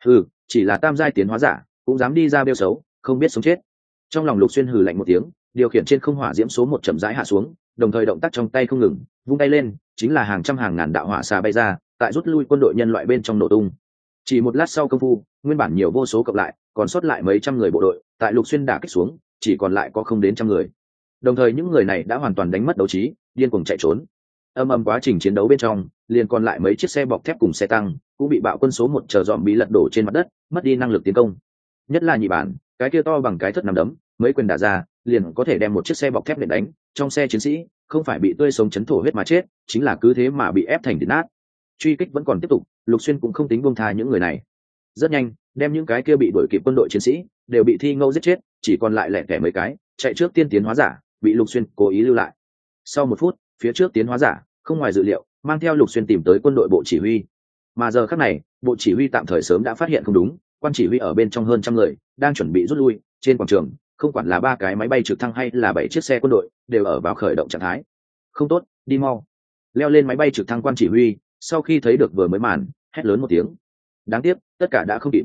Chỉ là tam giai tiến hóa giả cũng dám đi ra bêu xấu, không biết sống chết. Trong lòng Lục Xuyên hừ lạnh một tiếng, điều khiển trên không hỏa diễm số 1 chậm rãi hạ xuống, đồng thời động tác trong tay không ngừng, vung tay lên chính là hàng trăm hàng ngàn đạo hỏa xà bay ra, tại rút lui quân đội nhân loại bên trong nổ tung. Chỉ một lát sau công phu, nguyên bản nhiều vô số cộng lại còn sót lại mấy trăm người bộ đội tại Lục Xuyên đả kích xuống chỉ còn lại có không đến trăm người. Đồng thời những người này đã hoàn toàn đánh mất đấu trí, điên cuồng chạy trốn. Âm quá trình chiến đấu bên trong liền còn lại mấy chiếc xe bọc thép cùng xe tăng cũng bị bạo quân số 1 chờ dọn bị lật đổ trên mặt đất, mất đi năng lực tiến công. Nhất là nhị bản, cái kia to bằng cái thất nằm đấm, mấy quyền đả ra liền có thể đem một chiếc xe bọc thép để đánh, trong xe chiến sĩ không phải bị tươi sống chấn thổ huyết mà chết, chính là cứ thế mà bị ép thành thịt nát. Truy kích vẫn còn tiếp tục, Lục Xuyên cũng không tính buông tha những người này. Rất nhanh đem những cái kia bị đuổi kịp quân đội chiến sĩ đều bị thi ngẫu giết chết, chỉ còn lại lẻ tẻ mấy cái chạy trước tiên tiến hóa giả bị Lục Xuyên cố ý lưu lại. Sau 1 phút, phía trước tiến hóa giả không ngoài dự liệu mang theo Lục Xuyên tìm tới quân đội bộ chỉ huy. Mà giờ khắc này bộ chỉ huy tạm thời sớm đã phát hiện không đúng, quan chỉ huy ở bên trong hơn trăm người đang chuẩn bị rút lui. Trên quảng trường không quản là 3 cái máy bay trực thăng hay là 7 chiếc xe quân đội đều ở vào khởi động trạng thái. Không tốt, đi mau! Leo lên máy bay trực thăng quan chỉ huy sau khi thấy được vừa mới màn hét lớn một tiếng. Đáng tiếc tất cả đã không kịp.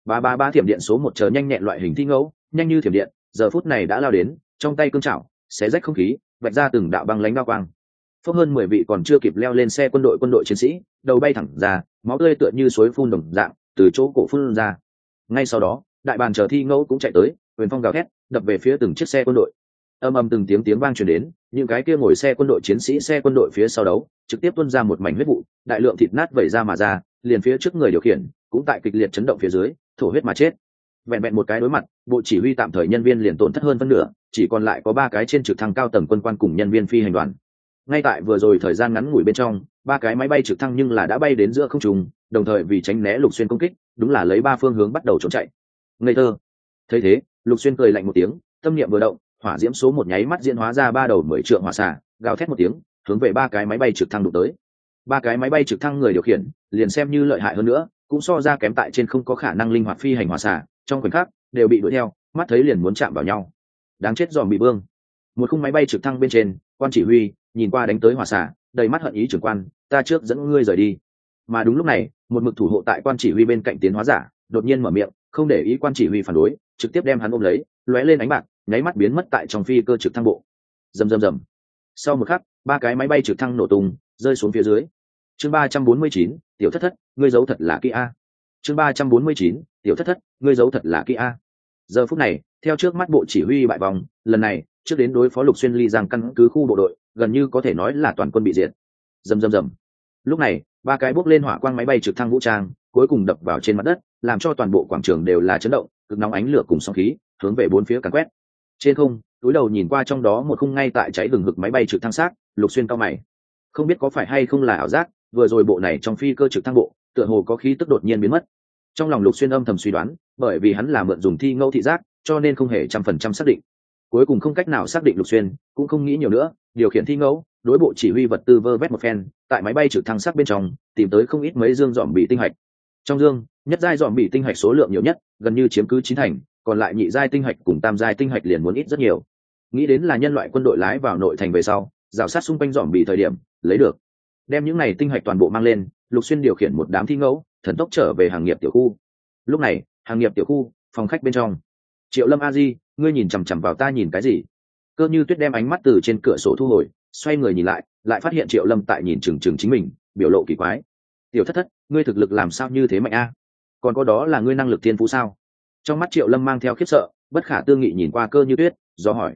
Ba thiểm điện số 1 chờ nhanh nhẹn loại hình thi ngẫu nhanh như thiểm điện giờ phút này đã lao đến, trong tay cương chảo xé rách không khí, vạch ra từng đạo băng lánh đao quang. Phốc hơn 10 vị còn chưa kịp leo lên xe quân đội chiến sĩ đầu bay thẳng ra, máu tươi tựa như suối phun đồng dạng từ chỗ cổ phun ra. Ngay sau đó đại bàn chờ thi ngẫu cũng chạy tới, huyền phong gào thét đập về phía từng chiếc xe quân đội. Âm từng tiếng vang truyền đến, những cái kia ngồi xe quân đội chiến sĩ xe quân đội phía sau đấu trực tiếp tuôn ra một mảnh huyết vụ, đại lượng thịt nát vẩy ra mà ra, liền phía trước người điều khiển cũng tại kịch liệt chấn động phía dưới thổ huyết mà chết. Vẹn một cái đối mặt, bộ chỉ huy tạm thời nhân viên liền tổn thất hơn phân nửa, chỉ còn lại có 3 cái trên trực thăng cao tầng quân quan cùng nhân viên phi hành đoàn. Ngay tại vừa rồi thời gian ngắn ngủi bên trong, 3 cái máy bay trực thăng nhưng là đã bay đến giữa không trung, đồng thời vì tránh né Lục Xuyên công kích, đúng là lấy 3 phương hướng bắt đầu trốn chạy. Ngây thơ! Thấy thế, Lục Xuyên cười lạnh một tiếng, tâm niệm vừa động, hỏa diễm số 1 nháy mắt diễn hóa ra 3 đầu 10 trượng hỏa xà, gào thét một tiếng, hướng về 3 cái máy bay trực thăng đụng tới. 3 cái máy bay trực thăng người điều khiển liền xem như lợi hại hơn nữa cũng so ra kém tại trên không có khả năng linh hoạt phi hành hỏa xà, trong khoảnh khắc đều bị đuổi theo, mắt thấy liền muốn chạm vào nhau. Đáng chết dòm bị vương! Một khung máy bay trực thăng bên trên, quan chỉ huy nhìn qua đánh tới hỏa xà, đầy mắt hận ý, trưởng quan, ta trước dẫn ngươi rời đi. Mà đúng lúc này, một mực thủ hộ tại quan chỉ huy bên cạnh tiến hóa giả đột nhiên mở miệng, không để ý quan chỉ huy phản đối, trực tiếp đem hắn ôm lấy, lóe lên ánh bạc, nháy mắt biến mất tại trong phi cơ trực thăng bộ. Rầm. Sau một khắc, 3 cái máy bay trực thăng nổ tung, rơi xuống phía dưới. Chương 349, tiểu thất, ngươi giấu thật là kỹ a. Chương 349, tiểu thất, ngươi giấu thật là kỹ a. Giờ phút này, theo trước mắt bộ chỉ huy bại vòng, lần này, trước đến đối phó Lục Xuyên ly giang căn cứ khu bộ đội, gần như có thể nói là toàn quân bị diệt. Rầm. Lúc này, 3 cái bốc lên hỏa quang máy bay trực thăng vũ trang, cuối cùng đập vào trên mặt đất, làm cho toàn bộ quảng trường đều là chấn động, cực nóng ánh lửa cùng sóng khí, hướng về 4 phía càn quét. Trên không, túi đầu nhìn qua trong đó một khung ngay tại cháy hừng hực máy bay trực thăng xác, Lục Xuyên cau mày. Không biết có phải hay không là ảo giác, vừa rồi bộ này trong phi cơ trực thăng bộ, tựa hồ có khí tức đột nhiên biến mất. Trong lòng Lục Xuyên âm thầm suy đoán, bởi vì hắn là mượn dùng thi ngẫu thị giác, cho nên không hề 100% xác định. Cuối cùng không cách nào xác định Lục Xuyên, cũng không nghĩ nhiều nữa, điều khiển thi ngẫu, đối bộ chỉ huy vật tư vơ vét một phen, tại máy bay trực thăng xác bên trong, tìm tới không ít mấy dương dòm bị tinh hạch. Trong dương, nhất giai dòm bị tinh hạch số lượng nhiều nhất, gần như chiếm cứ 9 thành, còn lại nhị giai tinh hạch cùng tam giai tinh hạch liền muốn ít rất nhiều. Nghĩ đến là nhân loại quân đội lái vào nội thành về sau, rào sát xung quanh dòm bị thời điểm lấy được. Đem những này tinh hạch toàn bộ mang lên, Lục Xuyên điều khiển một đám thi ngẫu, thần tốc trở về hàng nghiệp tiểu khu. Lúc này, hàng nghiệp tiểu khu, phòng khách bên trong. Triệu Lâm, a di, ngươi nhìn chằm chằm vào ta nhìn cái gì? Cơ Như Tuyết đem ánh mắt từ trên cửa sổ thu hồi, xoay người nhìn lại, lại phát hiện Triệu Lâm tại nhìn chừng chính mình, biểu lộ kỳ quái. Tiểu thất, ngươi thực lực làm sao như thế mạnh a? Còn có đó là ngươi năng lực thiên phú sao? Trong mắt Triệu Lâm mang theo khiếp sợ, bất khả tư nghị nhìn qua Cơ Như Tuyết, do hỏi.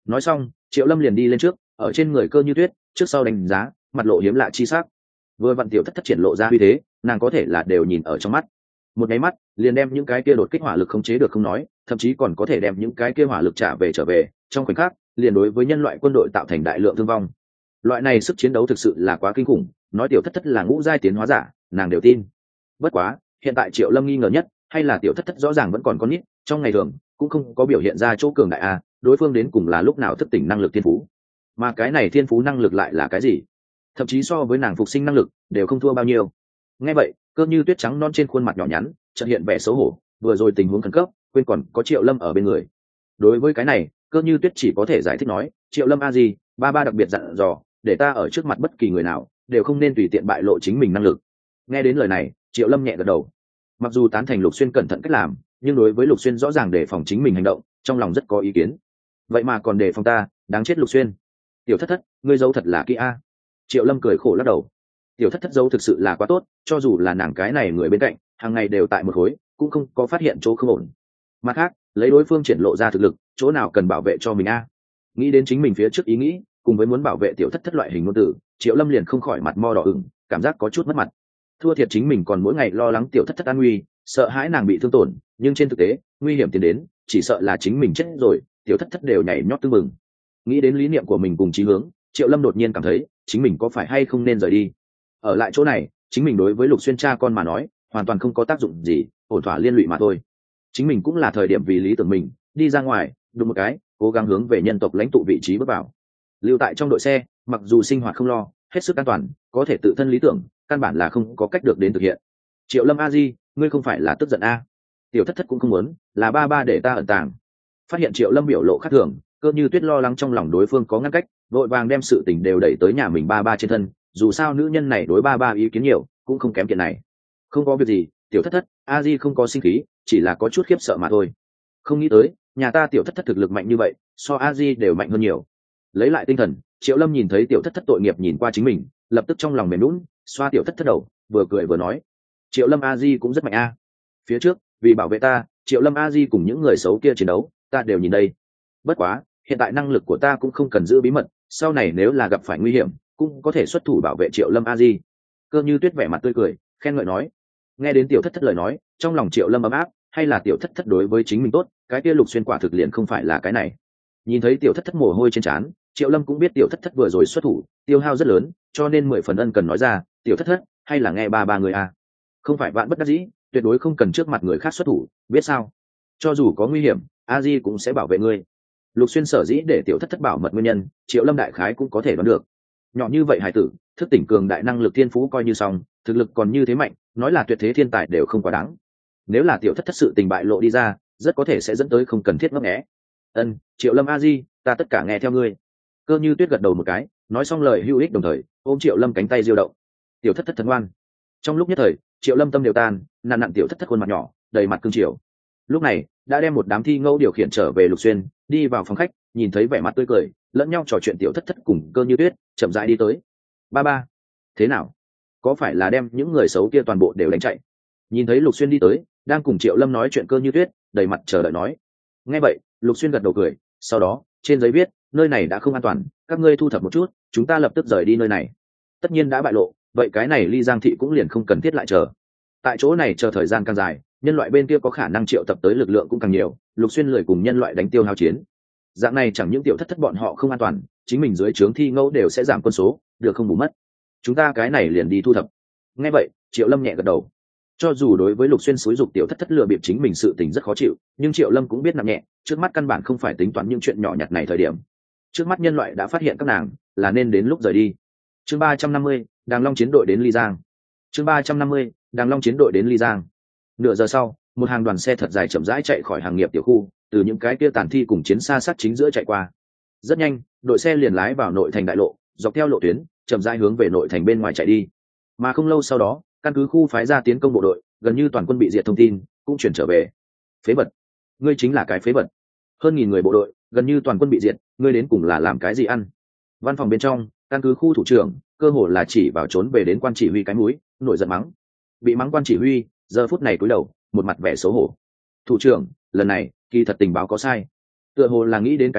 nói xong Triệu Lâm liền đi lên trước, ở trên người Cơ Như Tuyết trước sau đánh giá, mặt lộ hiếm lạ chi sắc. Vừa vặn tiểu thất thất triển lộ ra uy thế, nàng có thể là đều nhìn ở trong mắt. Một cái mắt liền đem những cái kia đột kích hỏa lực khống chế được không nói, thậm chí còn có thể đem những cái kia hỏa lực trở về, trong khoảnh khắc liền đối với nhân loại quân đội tạo thành đại lượng thương vong. Loại này sức chiến đấu thực sự là quá kinh khủng, nói tiểu thất thất là ngũ giai tiến hóa giả, nàng đều tin. Bất quá hiện tại Triệu Lâm nghi ngờ nhất hay là tiểu thất thất rõ ràng vẫn còn con nít, trong ngày thường cũng không có biểu hiện ra chỗ cường đại a, đối phương đến cùng là lúc nào thức tỉnh năng lực thiên phú, mà cái này thiên phú năng lực lại là cái gì, thậm chí so với nàng phục sinh năng lực đều không thua bao nhiêu. Nghe vậy Cơ Như Tuyết trắng non trên khuôn mặt nhỏ nhắn chợt hiện vẻ xấu hổ, vừa rồi tình huống khẩn cấp quên còn có Triệu Lâm ở bên người. Đối với cái này Cơ Như Tuyết chỉ có thể giải thích nói, Triệu Lâm a gì, ba đặc biệt dặn dò để ta ở trước mặt bất kỳ người nào đều không nên tùy tiện bại lộ chính mình năng lực. Nghe đến lời này Triệu Lâm nhẹ gật đầu, mặc dù tán thành Lục Xuyên cẩn thận cách làm, nhưng đối với Lục Xuyên rõ ràng đề phòng chính mình hành động, trong lòng rất có ý kiến. Vậy mà còn đề phòng ta, đáng chết Lục Xuyên. Tiểu thất thất, ngươi giấu thật là kỹ a. Triệu Lâm cười khổ lắc đầu. Tiểu thất thất giấu thực sự là quá tốt, cho dù là nàng cái này người bên cạnh hàng ngày đều tại một khối, cũng không có phát hiện chỗ không ổn. Mặt khác lấy đối phương triển lộ ra thực lực, chỗ nào cần bảo vệ cho mình a. Nghĩ đến chính mình phía trước ý nghĩ, cùng với muốn bảo vệ tiểu thất thất loại hình ngôn tử, Triệu Lâm liền không khỏi mặt mo đỏ ửng, cảm giác có chút mất mặt. Thua thiệt chính mình còn mỗi ngày lo lắng tiểu thất thất an nguy, sợ hãi nàng bị thương tổn, nhưng trên thực tế nguy hiểm tiến đến chỉ sợ là chính mình chết rồi, tiểu thất thất đều nhảy nhót tưng bừng. Nghĩ đến lý niệm của mình cùng chí hướng, Triệu Lâm đột nhiên cảm thấy chính mình có phải hay không nên rời đi. Ở lại chỗ này chính mình đối với Lục Xuyên cha con mà nói hoàn toàn không có tác dụng gì, ổn thỏa liên lụy mà thôi. Chính mình cũng là thời điểm vì lý tưởng mình đi ra ngoài, đụng một cái cố gắng hướng về nhân tộc lãnh tụ vị trí bước vào. Lưu tại trong đội xe mặc dù sinh hoạt không lo, hết sức an toàn, có thể tự thân lý tưởng căn bản là không có cách được đến thực hiện. Triệu Lâm a di, ngươi không phải là tức giận a? Tiểu thất thất cũng không muốn, là ba để ta ẩn tàng. Phát hiện Triệu Lâm biểu lộ khác thường, Cơ Như Tuyết lo lắng trong lòng đối phương có ngăn cách, vội vàng đem sự tình đều đẩy tới nhà mình ba trên thân, dù sao nữ nhân này đối ba ý kiến nhiều, cũng không kém kiện này. Không có việc gì, tiểu thất thất, a di không có sinh khí, chỉ là có chút khiếp sợ mà thôi. Không nghĩ tới nhà ta tiểu thất thất thực lực mạnh như vậy, so a di đều mạnh hơn nhiều. Lấy lại tinh thần, Triệu Lâm nhìn thấy tiểu thất thất tội nghiệp nhìn qua chính mình, lập tức trong lòng mềm lún, xoa tiểu thất thất đầu, vừa cười vừa nói, Triệu Lâm a di cũng rất mạnh a. Phía trước vì bảo vệ ta, Triệu Lâm a di cùng những người xấu kia chiến đấu ta đều nhìn đây. Bất quá hiện tại năng lực của ta cũng không cần giữ bí mật, sau này nếu là gặp phải nguy hiểm cũng có thể xuất thủ bảo vệ Triệu Lâm a di. Cơ Như Tuyết vẻ mặt tươi cười khen ngợi nói. Nghe đến tiểu thất thất lời nói, trong lòng Triệu Lâm ấm áp, hay là tiểu thất thất đối với chính mình tốt, cái kia Lục Xuyên quả thực liền không phải là cái này. Nhìn thấy tiểu thất thất mồ hôi trên trán, Triệu Lâm cũng biết tiểu thất thất vừa rồi xuất thủ tiêu hao rất lớn, cho nên 10 phần ân cần nói ra, tiểu thất thất, hay là nghe ba người a, không phải vạn bất đắc dĩ, tuyệt đối không cần trước mặt người khác xuất thủ, biết sao? Cho dù có nguy hiểm, a di cũng sẽ bảo vệ ngươi. Lục Xuyên sở dĩ để tiểu thất thất bảo mật nguyên nhân, Triệu Lâm đại khái cũng có thể đoán được. Nhỏ như vậy hải tử, thức tỉnh cường đại năng lực thiên phú coi như xong, thực lực còn như thế mạnh, nói là tuyệt thế thiên tài đều không quá đáng. Nếu là tiểu thất thất sự tình bại lộ đi ra, rất có thể sẽ dẫn tới không cần thiết ngấp nghé. Ân, Triệu Lâm a di, ta tất cả nghe theo ngươi. Cơ Như Tuyết gật đầu một cái, nói xong lời hữu ích đồng thời ôm Triệu Lâm cánh tay diêu động. Tiểu thất thất thần ngoan. Trong lúc nhất thời Triệu Lâm tâm đều tan, nặn nặn tiểu thất thất khuôn mặt nhỏ đầy mặt cương triều. Lúc này đã đem một đám thi ngẫu điều khiển trở về Lục Xuyên, đi vào phòng khách, nhìn thấy vẻ mặt tươi cười lẫn nhau trò chuyện tiểu thất thất cùng Cơ Như Tuyết chậm rãi đi tới. Ba thế nào, có phải là đem những người xấu kia toàn bộ đều đánh chạy? Nhìn thấy Lục Xuyên đi tới, đang cùng Triệu Lâm nói chuyện Cơ Như Tuyết đầy mặt chờ đợi nói. Nghe vậy Lục Xuyên gật đầu cười, sau đó trên giấy viết, nơi này đã không an toàn, các ngươi thu thập một chút, chúng ta lập tức rời đi nơi này. Tất nhiên đã bại lộ, vậy cái này Ly Giang thị cũng liền không cần thiết lại chờ. Tại chỗ này chờ thời gian càng dài, nhân loại bên kia có khả năng triệu tập tới lực lượng cũng càng nhiều, Lục Xuyên lười cùng nhân loại đánh tiêu hao chiến. Dạng này chẳng những tiểu thất thất bọn họ không an toàn, chính mình dưới trướng thi ngẫu đều sẽ giảm quân số, được không bù mất. Chúng ta cái này liền đi thu thập. Nghe vậy Triệu Lâm nhẹ gật đầu. Cho dù đối với Lục Xuyên xúi dục tiểu thất thất lừa bịp chính mình sự tình rất khó chịu, nhưng Triệu Lâm cũng biết nặng nhẹ, trước mắt căn bản không phải tính toán những chuyện nhỏ nhặt này thời điểm. Trước mắt nhân loại đã phát hiện các nàng, là nên đến lúc rời đi. Chương 350, Đàng Long chiến đội đến Ly Giang. Chương 350, Đàng Long chiến đội đến Ly Giang. Nửa giờ sau, một hàng đoàn xe thật dài chậm rãi chạy khỏi hàng nghiệp tiểu khu, từ những cái kia tàn thi cùng chiến xa sát chính giữa chạy qua. Rất nhanh, đội xe liền lái vào nội thành đại lộ, dọc theo lộ tuyến, chậm rãi hướng về nội thành bên ngoài chạy đi. Mà không lâu sau đó, căn cứ khu phái ra tiến công bộ đội, gần như toàn quân bị diệt thông tin cũng chuyển trở về. Phế vật, ngươi chính là cái phế vật. Hơn 1000 người bộ đội, gần như toàn quân bị diệt, ngươi đến cùng là làm cái gì ăn? Văn phòng bên trong, căn cứ khu thủ trưởng cơ hồ là chỉ vào trốn về đến quan chỉ huy cái mũi, nổi giận mắng. Bị mắng quan chỉ huy giờ phút này cúi đầu, một mặt vẻ xấu hổ. Thủ trưởng, lần này kỳ thật tình báo có sai. Tựa hồ là nghĩ đến cái gì,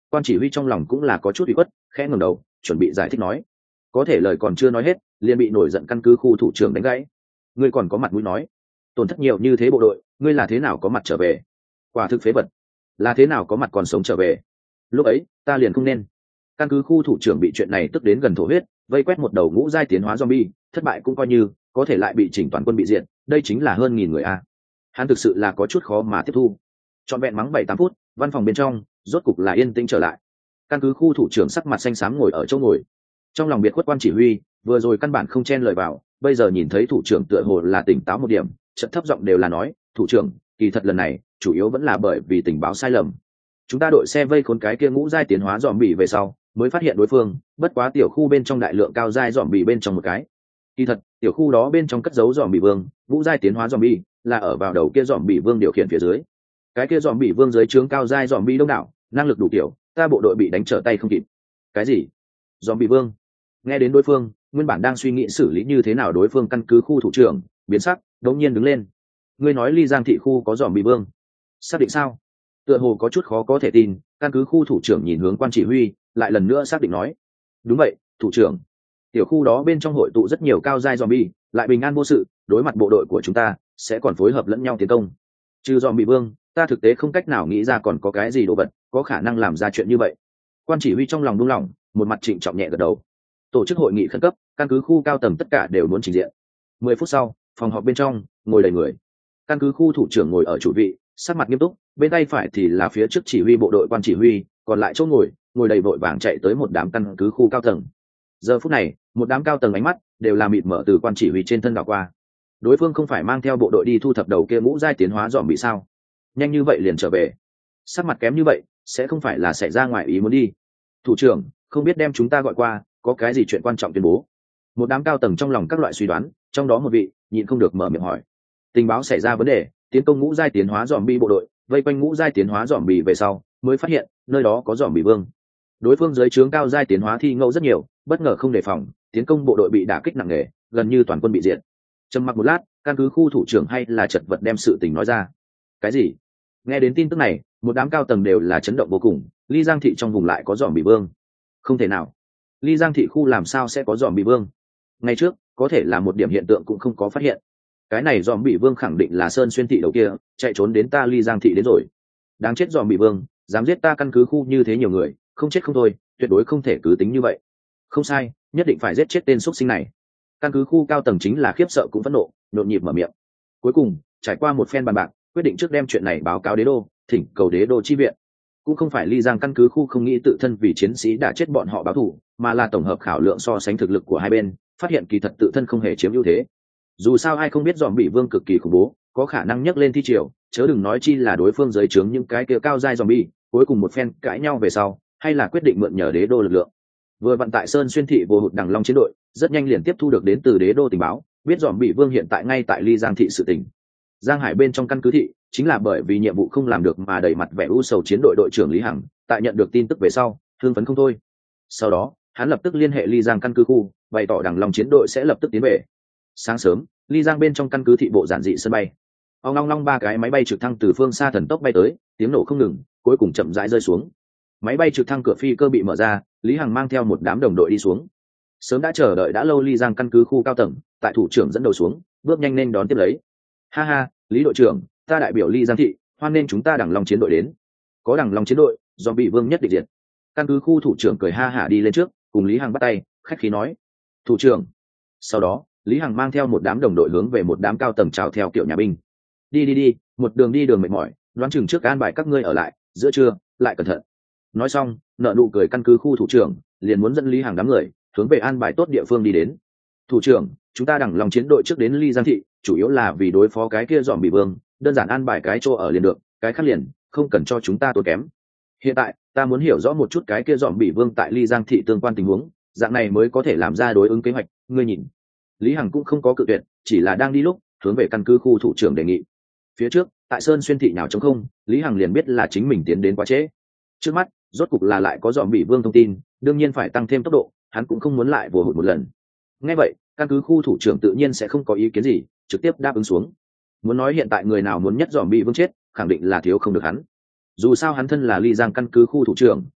Quan chỉ huy trong lòng cũng là có chút ủy khuất, khẽ ngẩng đầu chuẩn bị giải thích nói, có thể lời còn chưa nói hết liền bị nổi giận căn cứ khu thủ trưởng đánh gãy. Ngươi còn có mặt mũi nói tổn thất nhiều như thế bộ đội, ngươi là thế nào có mặt trở về? Quả thực phế vật, là thế nào có mặt còn sống trở về? Lúc ấy ta liền không nên. Căn cứ khu thủ trưởng bị chuyện này tức đến gần thổ huyết, vây quét một đầu ngũ giai tiến hóa zombie, thất bại cũng coi như, có thể lại bị chỉnh toàn quân bị diệt, đây chính là hơn 1000 người a. Hắn thực sự là có chút khó mà tiếp thu. Trọn vẹn mắng 7-8 phút, văn phòng bên trong rốt cục là yên tĩnh trở lại. Căn cứ khu thủ trưởng sắc mặt xanh xám ngồi ở chỗ ngồi, trong lòng biệt khuất quan chỉ huy vừa rồi căn bản không chen lời vào, bây giờ nhìn thấy thủ trưởng tựa hồ là tỉnh táo một điểm, chợt thấp giọng đều là nói, thủ trưởng, kỳ thật lần này chủ yếu vẫn là bởi vì tình báo sai lầm. Chúng ta đội xe vây khốn cái kia ngũ giai tiến hóa dòm bỉ về sau mới phát hiện đối phương bất quá tiểu khu bên trong đại lượng cao giai dòm bỉ bên trong một cái. Kỳ thật tiểu khu đó bên trong cất giấu dòm bỉ vương, ngũ giai tiến hóa dòm bỉ là ở vào đầu kia dòm bỉ vương điều khiển phía dưới. Cái kia dòm bỉ vương dưới trướng cao giai dòm bỉ đông đảo, năng lực đủ kiểu, ta bộ đội bị đánh trở tay không kịp. Cái gì? Dòm bỉ vương? Nghe đến đối phương, nguyên bản đang suy nghĩ xử lý như thế nào đối phương căn cứ khu thủ trưởng biến sắc, đống nhiên đứng lên. Ngươi nói Ly Giang thị khu có dòm bỉ vương? Xác định sao? Tựa hồ có chút khó có thể tin, căn cứ khu thủ trưởng nhìn hướng quan chỉ huy, lại lần nữa xác định nói, đúng vậy, thủ trưởng. Tiểu khu đó bên trong hội tụ rất nhiều cao giai zombie, lại bình an vô sự, đối mặt bộ đội của chúng ta sẽ còn phối hợp lẫn nhau tiến công. Trừ zombie vương, ta thực tế không cách nào nghĩ ra còn có cái gì đồ vật có khả năng làm ra chuyện như vậy. Quan chỉ huy trong lòng buông lỏng, một mặt trịnh trọng nhẹ gật đầu. Tổ chức hội nghị khẩn cấp, căn cứ khu cao tầng tất cả đều muốn trình diện. 10 phút sau, phòng họp bên trong ngồi đầy người. Căn cứ khu thủ trưởng ngồi ở chủ vị, sắc mặt nghiêm túc, bên tay phải thì là phía trước chỉ huy bộ đội quan chỉ huy, còn lại chỗ ngồi đầy vội vàng chạy tới một đám căn cứ khu cao tầng. Giờ phút này, một đám cao tầng ánh mắt đều là mịt mở từ quan chỉ huy trên thân đảo qua. Đối phương không phải mang theo bộ đội đi thu thập đầu kia ngũ giai tiến hóa dòm bị sao? Nhanh như vậy liền trở về. Sắc mặt kém như vậy, sẽ không phải là xảy ra ngoài ý muốn đi. Thủ trưởng, không biết đem chúng ta gọi qua, có cái gì chuyện quan trọng tuyên bố? Một đám cao tầng trong lòng các loại suy đoán, trong đó một vị nhịn không được mở miệng hỏi. Tình báo xảy ra vấn đề, tiến công ngũ giai tiến hóa dòm bi bộ đội, vây quanh ngũ giai tiến hóa dòm bì về sau mới phát hiện nơi đó có dòm bì vương. Đối phương dưới trướng cao giai tiến hóa thi ngẫu rất nhiều, bất ngờ không đề phòng, tiến công bộ đội bị đả kích nặng nề, gần như toàn quân bị diệt. Trầm mặc một lát, căn cứ khu thủ trưởng hay là chật vật đem sự tình nói ra. Cái gì? Nghe đến tin tức này, một đám cao tầng đều là chấn động vô cùng. Ly Giang thị trong vùng lại có dòm bì vương? Không thể nào. Ly Giang thị khu làm sao sẽ có dòm bì vương? Ngay trước có thể là một điểm hiện tượng cũng không có phát hiện. Cái này dòm bì vương khẳng định là Sơn Xuyên thị đầu kia chạy trốn đến ta Ly Giang thị đến rồi. Đáng chết dòm bì vương, dám giết ta căn cứ khu như thế nhiều người, không chết không thôi, tuyệt đối không thể cứ tính như vậy. Không sai, nhất định phải giết chết tên xuất sinh này. Căn cứ khu cao tầng chính là khiếp sợ cũng phẫn nộ, nhộn nhịp mở miệng. Cuối cùng trải qua một phen bàn bạc, quyết định trước đem chuyện này báo cáo đế đô, thỉnh cầu đế đô chi viện. Cũng không phải Ly Giang căn cứ khu không nghĩ tự thân vì chiến sĩ đã chết bọn họ báo thù, mà là tổng hợp khảo lượng so sánh thực lực của hai bên, phát hiện kỳ thật tự thân không hề chiếm ưu thế. Dù sao ai không biết dòm bị vương cực kỳ khủng bố, có khả năng nhấc lên thi triều, chớ đừng nói chi là đối phương dưới trướng những cái kia cao giai zombie. Cuối cùng một phen cãi nhau về sau, hay là quyết định mượn nhờ đế đô lực lượng. Vừa vận tại Sơn Xuyên thị vô hụt Đằng Long chiến đội, rất nhanh liền tiếp thu được đến từ đế đô tình báo, biết dòm bị vương hiện tại ngay tại Ly Giang thị sự tình. Giang Hải bên trong căn cứ thị, chính là bởi vì nhiệm vụ không làm được mà đẩy mặt vẻ u sầu chiến đội đội trưởng Lý Hằng, tại nhận được tin tức về sau, hưng phấn không thôi. Sau đó, hắn lập tức liên hệ Ly Giang căn cứ khu, bày tỏ Đằng Long chiến đội sẽ lập tức tiến về. Sáng sớm, Ly Giang bên trong căn cứ thị bộ giản dị sân bay, ong long long ba cái máy bay trực thăng từ phương xa thần tốc bay tới, tiếng nổ không ngừng, cuối cùng chậm rãi rơi xuống. Máy bay trực thăng cửa phi cơ bị mở ra, Lý Hằng mang theo một đám đồng đội đi xuống. Sớm đã chờ đợi đã lâu Ly Giang căn cứ khu cao tầng, tại thủ trưởng dẫn đầu xuống, bước nhanh nên đón tiếp lấy. Ha ha, Lý đội trưởng, ta đại biểu Ly Giang thị, hoan nên chúng ta Đằng Long chiến đội đến. Có Đằng Long chiến đội, do bị vương nhất định diệt. Căn cứ khu thủ trưởng cười ha hả đi lên trước, cùng Lý Hằng bắt tay, khách khí nói: "Thủ trưởng." Sau đó, Lý Hằng mang theo một đám đồng đội hướng về một đám cao tầng chào theo kiểu nhà binh. Đi, một đường đi đường mệt mỏi, đoán chừng trước an bài các ngươi ở lại, giữa trưa lại cẩn thận. Nói xong, nợ nụ cười căn cứ khu thủ trưởng liền muốn dẫn Lý Hằng đám người hướng về an bài tốt địa phương đi đến. Thủ trưởng, chúng ta Đằng Long chiến đội trước đến Ly Giang thị, chủ yếu là vì đối phó cái kia dòm bị vương, đơn giản an bài cái chỗ ở liền được, cái khác liền không cần cho chúng ta tốn kém. Hiện tại ta muốn hiểu rõ một chút cái kia dòm bị vương tại Ly Giang thị tương quan tình huống, dạng này mới có thể làm ra đối ứng kế hoạch. Ngươi nhìn. Lý Hằng cũng không có cự tuyệt, chỉ là đang đi lúc hướng về căn cứ khu thủ trưởng đề nghị. Phía trước tại Sơn Xuyên thị nhào trống không, Lý Hằng liền biết là chính mình tiến đến quá trễ. Trước mắt rốt cục là lại có dòm bị vương thông tin, đương nhiên phải tăng thêm tốc độ, hắn cũng không muốn lại vồ hụt một lần. Nghe vậy, căn cứ khu thủ trưởng tự nhiên sẽ không có ý kiến gì, trực tiếp đáp ứng xuống. Muốn nói hiện tại người nào muốn nhất dòm bị vương chết, khẳng định là thiếu không được hắn. Dù sao hắn thân là Ly Giang căn cứ khu thủ trưởng,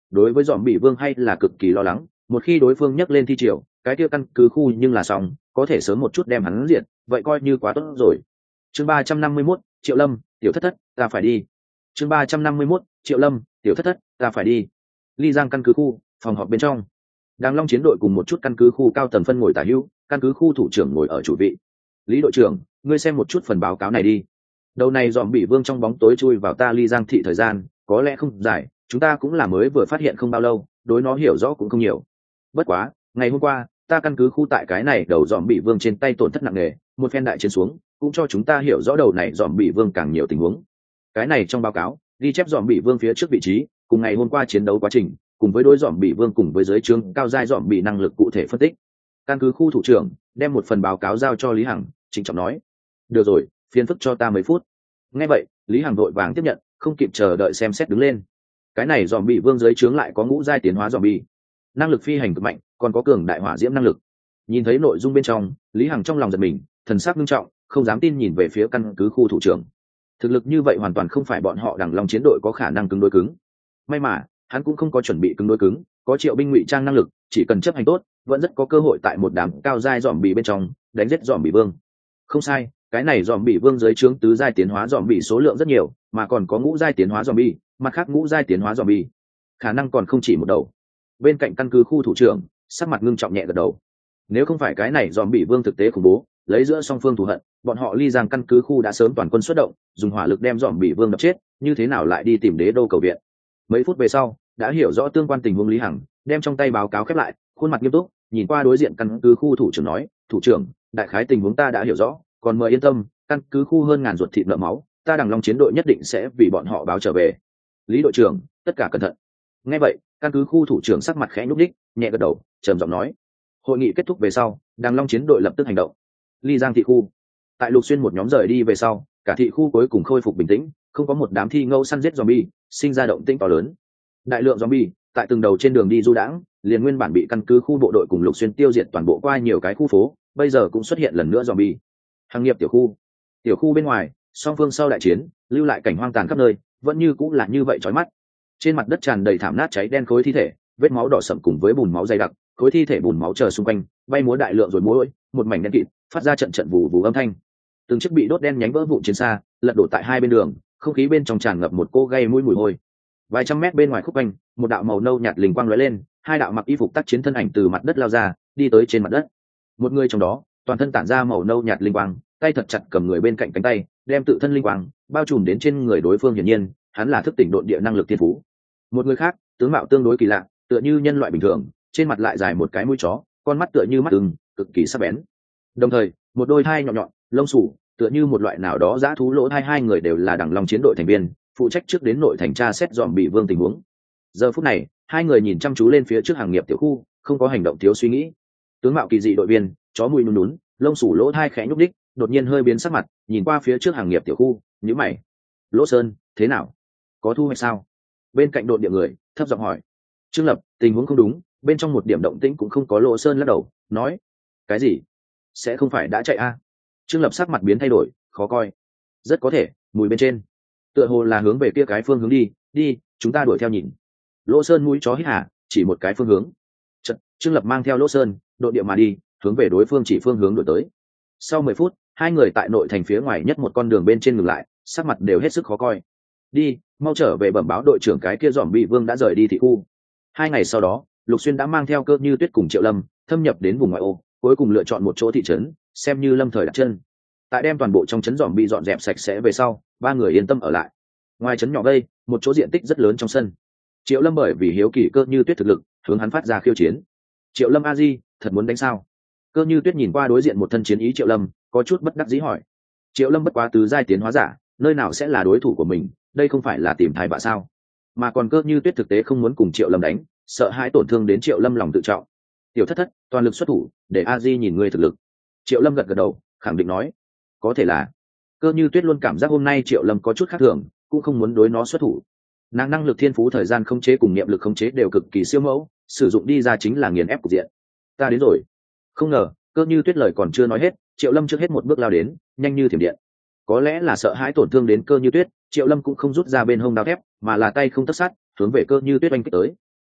đối với dòm bị vương hay là cực kỳ lo lắng, một khi đối phương nhấc lên thi triều, cái kia căn cứ khu nhưng là xong, có thể sớm một chút đem hắn diệt, vậy coi như quá tốt rồi. Chương 351, Triệu Lâm, tiểu thất thất, ta phải đi. Chương 351, Triệu Lâm, tiểu thất thất, ta phải đi. Ly Giang căn cứ khu, phòng họp bên trong. Đàng Long chiến đội cùng một chút căn cứ khu cao tầng phân ngồi tả hữu, căn cứ khu thủ trưởng ngồi ở chủ vị. Lý đội trưởng, ngươi xem một chút phần báo cáo này đi. Đầu này dòm bị vương trong bóng tối chui vào ta Ly Giang thị thời gian, có lẽ không dài, chúng ta cũng là mới vừa phát hiện không bao lâu, đối nó hiểu rõ cũng không nhiều. Bất quá, ngày hôm qua, ta căn cứ khu tại cái này đầu dòm bị vương trên tay tổn thất nặng nề, một phen đại chiến xuống, cũng cho chúng ta hiểu rõ đầu này dòm bị vương càng nhiều tình huống. Cái này trong báo cáo, ghi chép dòm bị vương phía trước vị trí, cùng ngày hôm qua chiến đấu quá trình, cùng với đối dòm bị vương cùng với giới trướng cao giai dòm bị năng lực cụ thể phân tích. Căn cứ khu thủ trưởng đem một phần báo cáo giao cho Lý Hằng, trịnh trọng nói: được rồi, phiền phức cho ta mấy phút. Nghe vậy, Lý Hằng vội vàng tiếp nhận, không kịp chờ đợi xem xét đứng lên. Cái này dòm bị vương giới trướng lại có ngũ giai tiến hóa dòm bị, năng lực phi hành cực mạnh, còn có cường đại hỏa diễm năng lực. Nhìn thấy nội dung bên trong, Lý Hằng trong lòng giật mình, thần sắc nghiêm trọng, không dám tin nhìn về phía căn cứ khu thủ trưởng. Thực lực như vậy hoàn toàn không phải bọn họ Đằng Long chiến đội có khả năng cứng đối cứng. May mà hắn cũng không có chuẩn bị cứng đối cứng, có Triệu binh ngụy trang năng lực, chỉ cần chấp hành tốt, vẫn rất có cơ hội tại một đám cao giai dòm bị bên trong đánh giết dòm bị vương. Không sai, cái này dòm bị vương dưới trướng tứ giai tiến hóa dòm bị số lượng rất nhiều, mà còn có ngũ giai tiến hóa dòm bị, mặt khác ngũ giai tiến hóa dòm bị khả năng còn không chỉ một đầu. Bên cạnh căn cứ khu thủ trưởng sắc mặt ngưng trọng nhẹ gật đầu. Nếu không phải cái này dòm bị vương thực tế khủng bố, lấy giữa song phương thù hận, bọn họ Ly Giang căn cứ khu đã sớm toàn quân xuất động, dùng hỏa lực đem dòm bị vương đập chết, như thế nào lại đi tìm đế đô cầu viện. Mấy phút về sau, đã hiểu rõ tương quan tình huống Lý Hằng đem trong tay báo cáo khép lại, khuôn mặt nghiêm túc nhìn qua đối diện căn cứ khu thủ trưởng nói: thủ trưởng, đại khái tình huống ta đã hiểu rõ, còn mời yên tâm, căn cứ khu hơn ngàn ruột thịt nợ máu, ta Đằng Long chiến đội nhất định sẽ vì bọn họ báo trở về. Lý đội trưởng, tất cả cẩn thận. Nghe vậy, căn cứ khu thủ trưởng sắc mặt khẽ nhúc nhích, nhẹ gật đầu, trầm giọng nói: hội nghị kết thúc về sau, Đằng Long chiến đội lập tức hành động. Ly Giang thị khu, tại Lục Xuyên một nhóm rời đi về sau, cả thị khu cuối cùng khôi phục bình tĩnh, không có một đám thi ngẫu săn giết zombie sinh ra động tĩnh to lớn. Đại lượng zombie tại từng đầu trên đường đi du đãng, liền nguyên bản bị căn cứ khu bộ đội cùng Lục Xuyên tiêu diệt toàn bộ qua nhiều cái khu phố, bây giờ cũng xuất hiện lần nữa zombie. Hàng nghiệp tiểu khu bên ngoài, song phương sau đại chiến lưu lại cảnh hoang tàn khắp nơi, vẫn như cũng là như vậy chói mắt. Trên mặt đất tràn đầy thảm nát cháy đen khối thi thể, vết máu đỏ sậm cùng với bùn máu dày đặc, khối thi thể bùn máu chờ xung quanh bay múa đại lượng rồi múa, một mảnh đen kịt phát ra trận trận vù vù âm thanh. Từng chiếc bị đốt đen nhánh vỡ vụn trên xa lật đổ tại hai bên đường, không khí bên trong tràn ngập một cô gây mũi mùi hôi. Vài trăm mét bên ngoài khúc quanh, một đạo màu nâu nhạt linh quang lóe lên, hai đạo mặc y phục tác chiến thân ảnh từ mặt đất lao ra, đi tới trên mặt đất. Một người trong đó toàn thân tản ra màu nâu nhạt linh quang, tay thật chặt cầm người bên cạnh cánh tay, đem tự thân linh quang bao trùm đến trên người đối phương. Hiển nhiên hắn là thức tỉnh độn địa năng lực thiên phú. Một người khác tướng mạo tương đối kỳ lạ, tựa như nhân loại bình thường, trên mặt lại dài một cái mũi chó, con mắt tựa như mắt ưng, cực kỳ sắc bén. Đồng thời một đôi thai nhọn nhọn lông sủ tựa như một loại nào đó dã thú lỗ thai. Hai người đều là Đằng Long chiến đội thành viên, phụ trách trước đến nội thành tra xét dòm bị vương tình huống. Giờ phút này hai người nhìn chăm chú lên phía trước hàng nghiệp tiểu khu, không có hành động thiếu suy nghĩ. Tướng mạo kỳ dị đội viên chó mùi nún nún, lông sủ lỗ thai khẽ nhúc đích, đột nhiên hơi biến sắc mặt, nhìn qua phía trước hàng nghiệp tiểu khu, nhíu mày. Lỗ Sơn, thế nào? Có thu hoạch sao? Bên cạnh đội địa người thấp giọng hỏi. Trương Lập, tình huống không đúng, bên trong một điểm động tĩnh cũng không có. Lỗ Sơn lắc đầu nói. Cái gì? Sẽ không phải đã chạy a? Trương Lập sắc mặt biến thay đổi, khó coi. Rất có thể mùi bên trên tựa hồ là hướng về kia cái phương hướng đi, chúng ta đuổi theo nhìn. Lỗ Sơn mũi chó hít hà, chỉ một cái phương hướng. Trương Lập mang theo Lỗ Sơn đội địa mà đi, hướng về đối phương chỉ phương hướng đuổi tới. Sau 10 phút, hai người tại nội thành phía ngoài nhất một con đường bên trên ngừng lại, sắc mặt đều hết sức khó coi. Đi, mau trở về bẩm báo đội trưởng cái kia dòm bị vương đã rời đi thị khu. 2 ngày sau đó, Lục Xuyên đã mang theo Cơ Như Tuyết cùng Triệu Lâm thâm nhập đến vùng ngoại ô, cuối cùng lựa chọn một chỗ thị trấn, xem như lâm thời đặt chân. Tại đem toàn bộ trong trấn dòm bị dọn dẹp sạch sẽ về sau, 3 người yên tâm ở lại. Ngoài trấn nhỏ đây, một chỗ diện tích rất lớn trong sân. Triệu Lâm bởi vì hiếu kỳ Cơ Như Tuyết thực lực, hướng hắn phát ra khiêu chiến. Triệu Lâm a di, thật muốn đánh sao? Cơ Như Tuyết nhìn qua đối diện một thân chiến ý Triệu Lâm, có chút bất đắc dĩ hỏi. Triệu Lâm bất quá tứ giai tiến hóa giả, nơi nào sẽ là đối thủ của mình, đây không phải là tìm thai vạ sao? Mà còn Cơ Như Tuyết thực tế không muốn cùng Triệu Lâm đánh, sợ hãi tổn thương đến Triệu Lâm lòng tự trọng. Tiểu thất thất, toàn lực xuất thủ, để a di nhìn ngươi thực lực. Triệu Lâm gật gật đầu, khẳng định nói. Có thể là. Cơ Như Tuyết luôn cảm giác hôm nay Triệu Lâm có chút khác thường, cũng không muốn đối nó xuất thủ. Nàng năng lực thiên phú thời gian khống chế cùng niệm lực khống chế đều cực kỳ siêu mẫu, sử dụng đi ra chính là nghiền ép cục diện. Ta đến rồi. Không ngờ, Cơ Như Tuyết lời còn chưa nói hết, Triệu Lâm trước hết một bước lao đến, nhanh như thiểm điện. Có lẽ là sợ hãi tổn thương đến Cơ Như Tuyết, Triệu Lâm cũng không rút ra bên hông đao thép, mà là tay không tất sát, hướng về Cơ Như Tuyết oanh kích tới.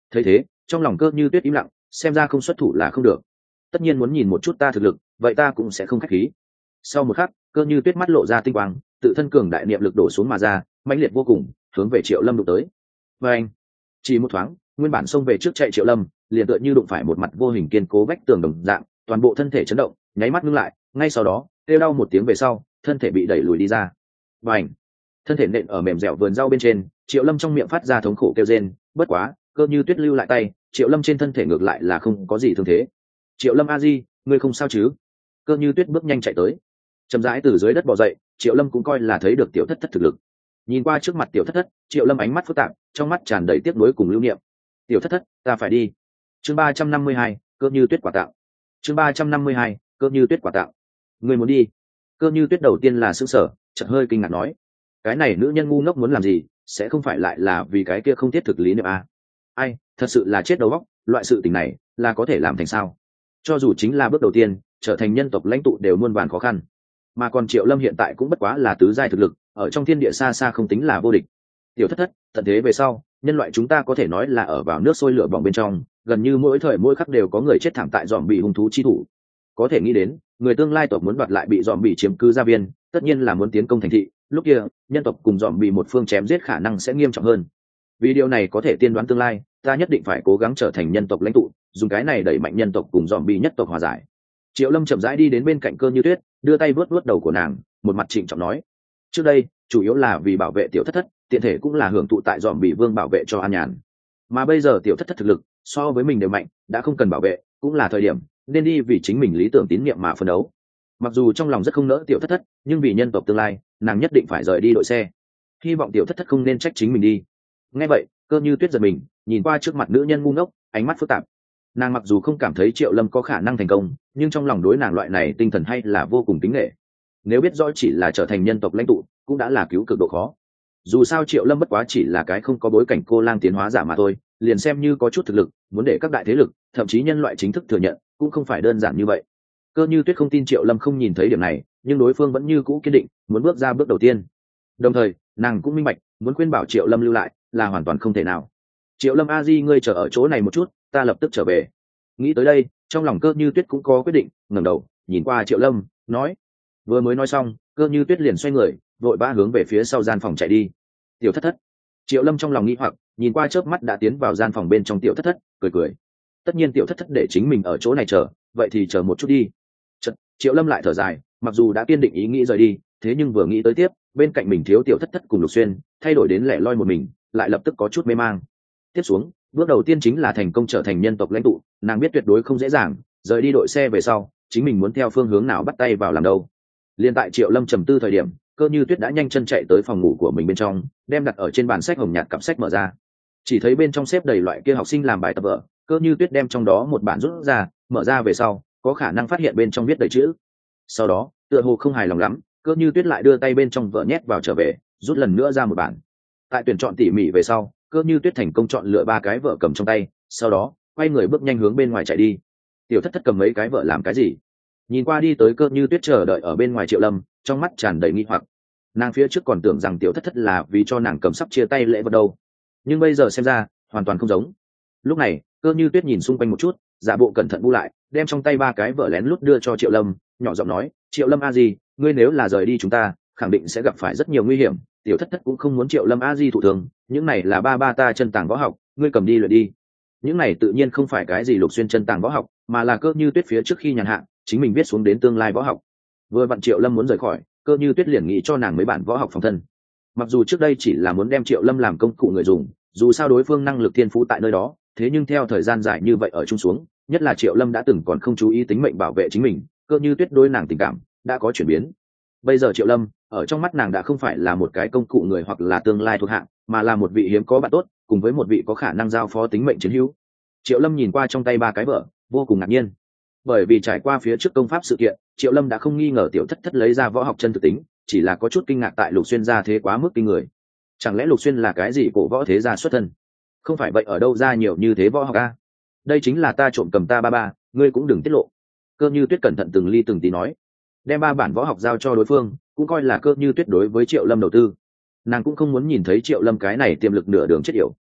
thấy thế trong lòng Cơ Như Tuyết im lặng, xem ra không xuất thủ là không được, tất nhiên muốn nhìn một chút ta thực lực, vậy ta cũng sẽ không khách khí. Sau một khắc, Cơ Như Tuyết mắt lộ ra tinh quang, tự thân cường đại niệm lực đổ xuống mà ra, mãnh liệt vô cùng, hướng về Triệu Lâm đụng tới. Và anh, chỉ một thoáng, nguyên bản xông về trước chạy Triệu Lâm, liền tựa như đụng phải một mặt vô hình kiên cố vách tường đồng dạng, toàn bộ thân thể chấn động, nháy mắt ngưng lại, ngay sau đó, kêu đau một tiếng về sau, thân thể bị đẩy lùi đi ra. Và anh, thân thể nện ở mềm dẻo vườn rau bên trên, Triệu Lâm trong miệng phát ra thống khổ kêu rên, bất quá, Cơ Như Tuyết lưu lại tay, Triệu Lâm trên thân thể ngược lại là không có gì thương thế. Triệu Lâm a di, ngươi không sao chứ? Cơ Như Tuyết bước nhanh chạy tới, chậm rãi từ dưới đất bò dậy. Triệu Lâm cũng coi là thấy được tiểu thất thất thực lực, nhìn qua trước mặt tiểu thất thất, Triệu Lâm ánh mắt phức tạp, trong mắt tràn đầy tiếc nuối cùng lưu niệm. Tiểu thất thất, ta phải đi. Chương 352, Cơ Như Tuyết quà tặng. Chương 352, Cơ Như Tuyết quà tặng. Ngươi muốn đi? Cơ Như Tuyết đầu tiên là sững sờ, chợt hơi kinh ngạc nói, cái này nữ nhân ngu ngốc muốn làm gì, sẽ không phải lại là vì cái kia không thiết thực lý niệm à? Ai, thật sự là chết đầu óc, loại sự tình này là có thể làm thành sao? Cho dù chính là bước đầu tiên, trở thành nhân tộc lãnh tụ đều muôn vàn khó khăn, mà còn Triệu Lâm hiện tại cũng bất quá là tứ giai thực lực, ở trong thiên địa xa xa không tính là vô địch. Tiểu thất thất, tận thế về sau, nhân loại chúng ta có thể nói là ở vào nước sôi lửa bỏng bên trong, gần như mỗi thời mỗi khắc đều có người chết thảm tại dòm bị hung thú chi thủ. Có thể nghĩ đến, người tương lai tộc muốn đoạt lại bị dòm bị chiếm cứ gia viên, tất nhiên là muốn tiến công thành thị, lúc kia, nhân tộc cùng dòm bị một phương chém giết khả năng sẽ nghiêm trọng hơn. Vì điều này có thể tiên đoán tương lai, ta nhất định phải cố gắng trở thành nhân tộc lãnh tụ, dùng cái này đẩy mạnh nhân tộc cùng dòm bị nhất tộc hòa giải. Triệu Lâm chậm rãi đi đến bên cạnh Cơ Như Tuyết, đưa tay vuốt vuốt đầu của nàng, một mặt trịnh trọng nói, trước đây chủ yếu là vì bảo vệ tiểu thất thất, tiện thể cũng là hưởng thụ tại dòm bị vương bảo vệ cho an nhàn, mà bây giờ tiểu thất thất thực lực so với mình đều mạnh, đã không cần bảo vệ, cũng là thời điểm nên đi vì chính mình lý tưởng tín nhiệm mà phấn đấu. Mặc dù trong lòng rất không nỡ tiểu thất thất, nhưng vì nhân tộc tương lai, nàng nhất định phải rời đi đội xe, hy vọng tiểu thất thất không nên trách chính mình đi. Nghe vậy, Cơ Như Tuyết giật mình, nhìn qua trước mặt nữ nhân ngu ngốc, ánh mắt phức tạp. Nàng mặc dù không cảm thấy Triệu Lâm có khả năng thành công, nhưng trong lòng đối nàng loại này tinh thần hay là vô cùng kính nể. Nếu biết rõ chỉ là trở thành nhân tộc lãnh tụ, cũng đã là cứu cực độ khó. Dù sao Triệu Lâm bất quá chỉ là cái không có bối cảnh cô lang tiến hóa giả mà thôi, liền xem như có chút thực lực, muốn để các đại thế lực, thậm chí nhân loại chính thức thừa nhận, cũng không phải đơn giản như vậy. Cơ Như Tuyết không tin Triệu Lâm không nhìn thấy điểm này, nhưng đối phương vẫn như cũ kiên định, muốn bước ra bước đầu tiên. Đồng thời, nàng cũng minh bạch, muốn khuyên bảo Triệu Lâm lưu lại là hoàn toàn không thể nào. Triệu Lâm a di, ngươi chờ ở chỗ này một chút, ta lập tức trở về. Nghĩ tới đây, trong lòng Cơ Như Tuyết cũng có quyết định, ngẩng đầu nhìn qua Triệu Lâm, nói. Vừa mới nói xong, Cơ Như Tuyết liền xoay người, vội vã hướng về phía sau gian phòng chạy đi. Tiểu thất thất. Triệu Lâm trong lòng nghĩ hoặc, nhìn qua chớp mắt đã tiến vào gian phòng bên trong tiểu thất thất, cười cười. Tất nhiên tiểu thất thất để chính mình ở chỗ này chờ, vậy thì chờ một chút đi. Triệu Lâm lại thở dài, mặc dù đã kiên định ý nghĩ rời đi, thế nhưng vừa nghĩ tới tiếp, bên cạnh mình thiếu tiểu thất thất cùng Lục Xuyên, thay đổi đến lẻ loi một mình, lại lập tức có chút mê mang. Tiếp xuống, bước đầu tiên chính là thành công trở thành nhân tộc lãnh tụ, nàng biết tuyệt đối không dễ dàng, rời đi đội xe về sau, chính mình muốn theo phương hướng nào bắt tay vào làm đâu. Liên tại Triệu Lâm trầm tư thời điểm, Cơ Như Tuyết đã nhanh chân chạy tới phòng ngủ của mình bên trong, đem đặt ở trên bàn sách hồng nhạt cặp sách mở ra. Chỉ thấy bên trong xếp đầy loại kia học sinh làm bài tập vở, Cơ Như Tuyết đem trong đó một bản rút ra, mở ra về sau, có khả năng phát hiện bên trong viết đầy chữ. Sau đó, tựa hồ không hài lòng lắm, Cơ Như Tuyết lại đưa tay bên trong vở nhét vào trở về, rút lần nữa ra một bản. Tại tuyển chọn tỉ mỉ về sau, Cơ Như Tuyết thành công chọn lựa 3 cái vở cầm trong tay, sau đó quay người bước nhanh hướng bên ngoài chạy đi. Tiểu thất thất cầm mấy cái vở làm cái gì? Nhìn qua đi tới Cơ Như Tuyết chờ đợi ở bên ngoài Triệu Lâm, trong mắt tràn đầy nghi hoặc. Nàng phía trước còn tưởng rằng tiểu thất thất là vì cho nàng cầm sắp chia tay lễ vật đâu, nhưng bây giờ xem ra hoàn toàn không giống. Lúc này, Cơ Như Tuyết nhìn xung quanh một chút, giả bộ cẩn thận bu lại, đem trong tay 3 cái vở lén lút đưa cho Triệu Lâm, nhỏ giọng nói, Triệu Lâm a di, ngươi nếu là rời đi chúng ta, khẳng định sẽ gặp phải rất nhiều nguy hiểm, tiểu thất thất cũng không muốn Triệu Lâm a di thụ thường, những này là ba ta chân tàng võ học, ngươi cầm đi luyện đi. Những này tự nhiên không phải cái gì Lục Xuyên chân tàng võ học, mà là Cơ Như Tuyết phía trước khi nhàn hạ chính mình viết xuống đến tương lai võ học. Vừa vặn Triệu Lâm muốn rời khỏi, Cơ Như Tuyết liền nghĩ cho nàng mấy bản võ học phòng thân. Mặc dù trước đây chỉ là muốn đem Triệu Lâm làm công cụ người dùng, dù sao đối phương năng lực thiên phú tại nơi đó, thế nhưng theo thời gian dài như vậy ở chung xuống, nhất là Triệu Lâm đã từng còn không chú ý tính mệnh bảo vệ chính mình, Cơ Như Tuyết đối nàng tình cảm đã có chuyển biến. Bây giờ Triệu Lâm ở trong mắt nàng đã không phải là một cái công cụ người hoặc là tương lai thuộc hạng, mà là một vị hiếm có bạn tốt, cùng với một vị có khả năng giao phó tính mệnh chiến hữu. Triệu Lâm nhìn qua trong tay 3 cái vở, vô cùng ngạc nhiên. Bởi vì trải qua phía trước công pháp sự kiện, Triệu Lâm đã không nghi ngờ tiểu thất thất lấy ra võ học chân thực tính, chỉ là có chút kinh ngạc tại Lục Xuyên ra thế quá mức kinh người. Chẳng lẽ Lục Xuyên là cái gì cổ võ thế gia xuất thân? Không phải vậy ở đâu ra nhiều như thế võ học a? Đây chính là ta trộm cầm ta ba, ngươi cũng đừng tiết lộ. Cơ Như Tuyết cẩn thận từng ly từng tí nói, đem 3 bản võ học giao cho đối phương, cũng coi là Cơ Như Tuyết đối với Triệu Lâm đầu tư. Nàng cũng không muốn nhìn thấy Triệu Lâm cái này tiềm lực nửa đường chết yểu,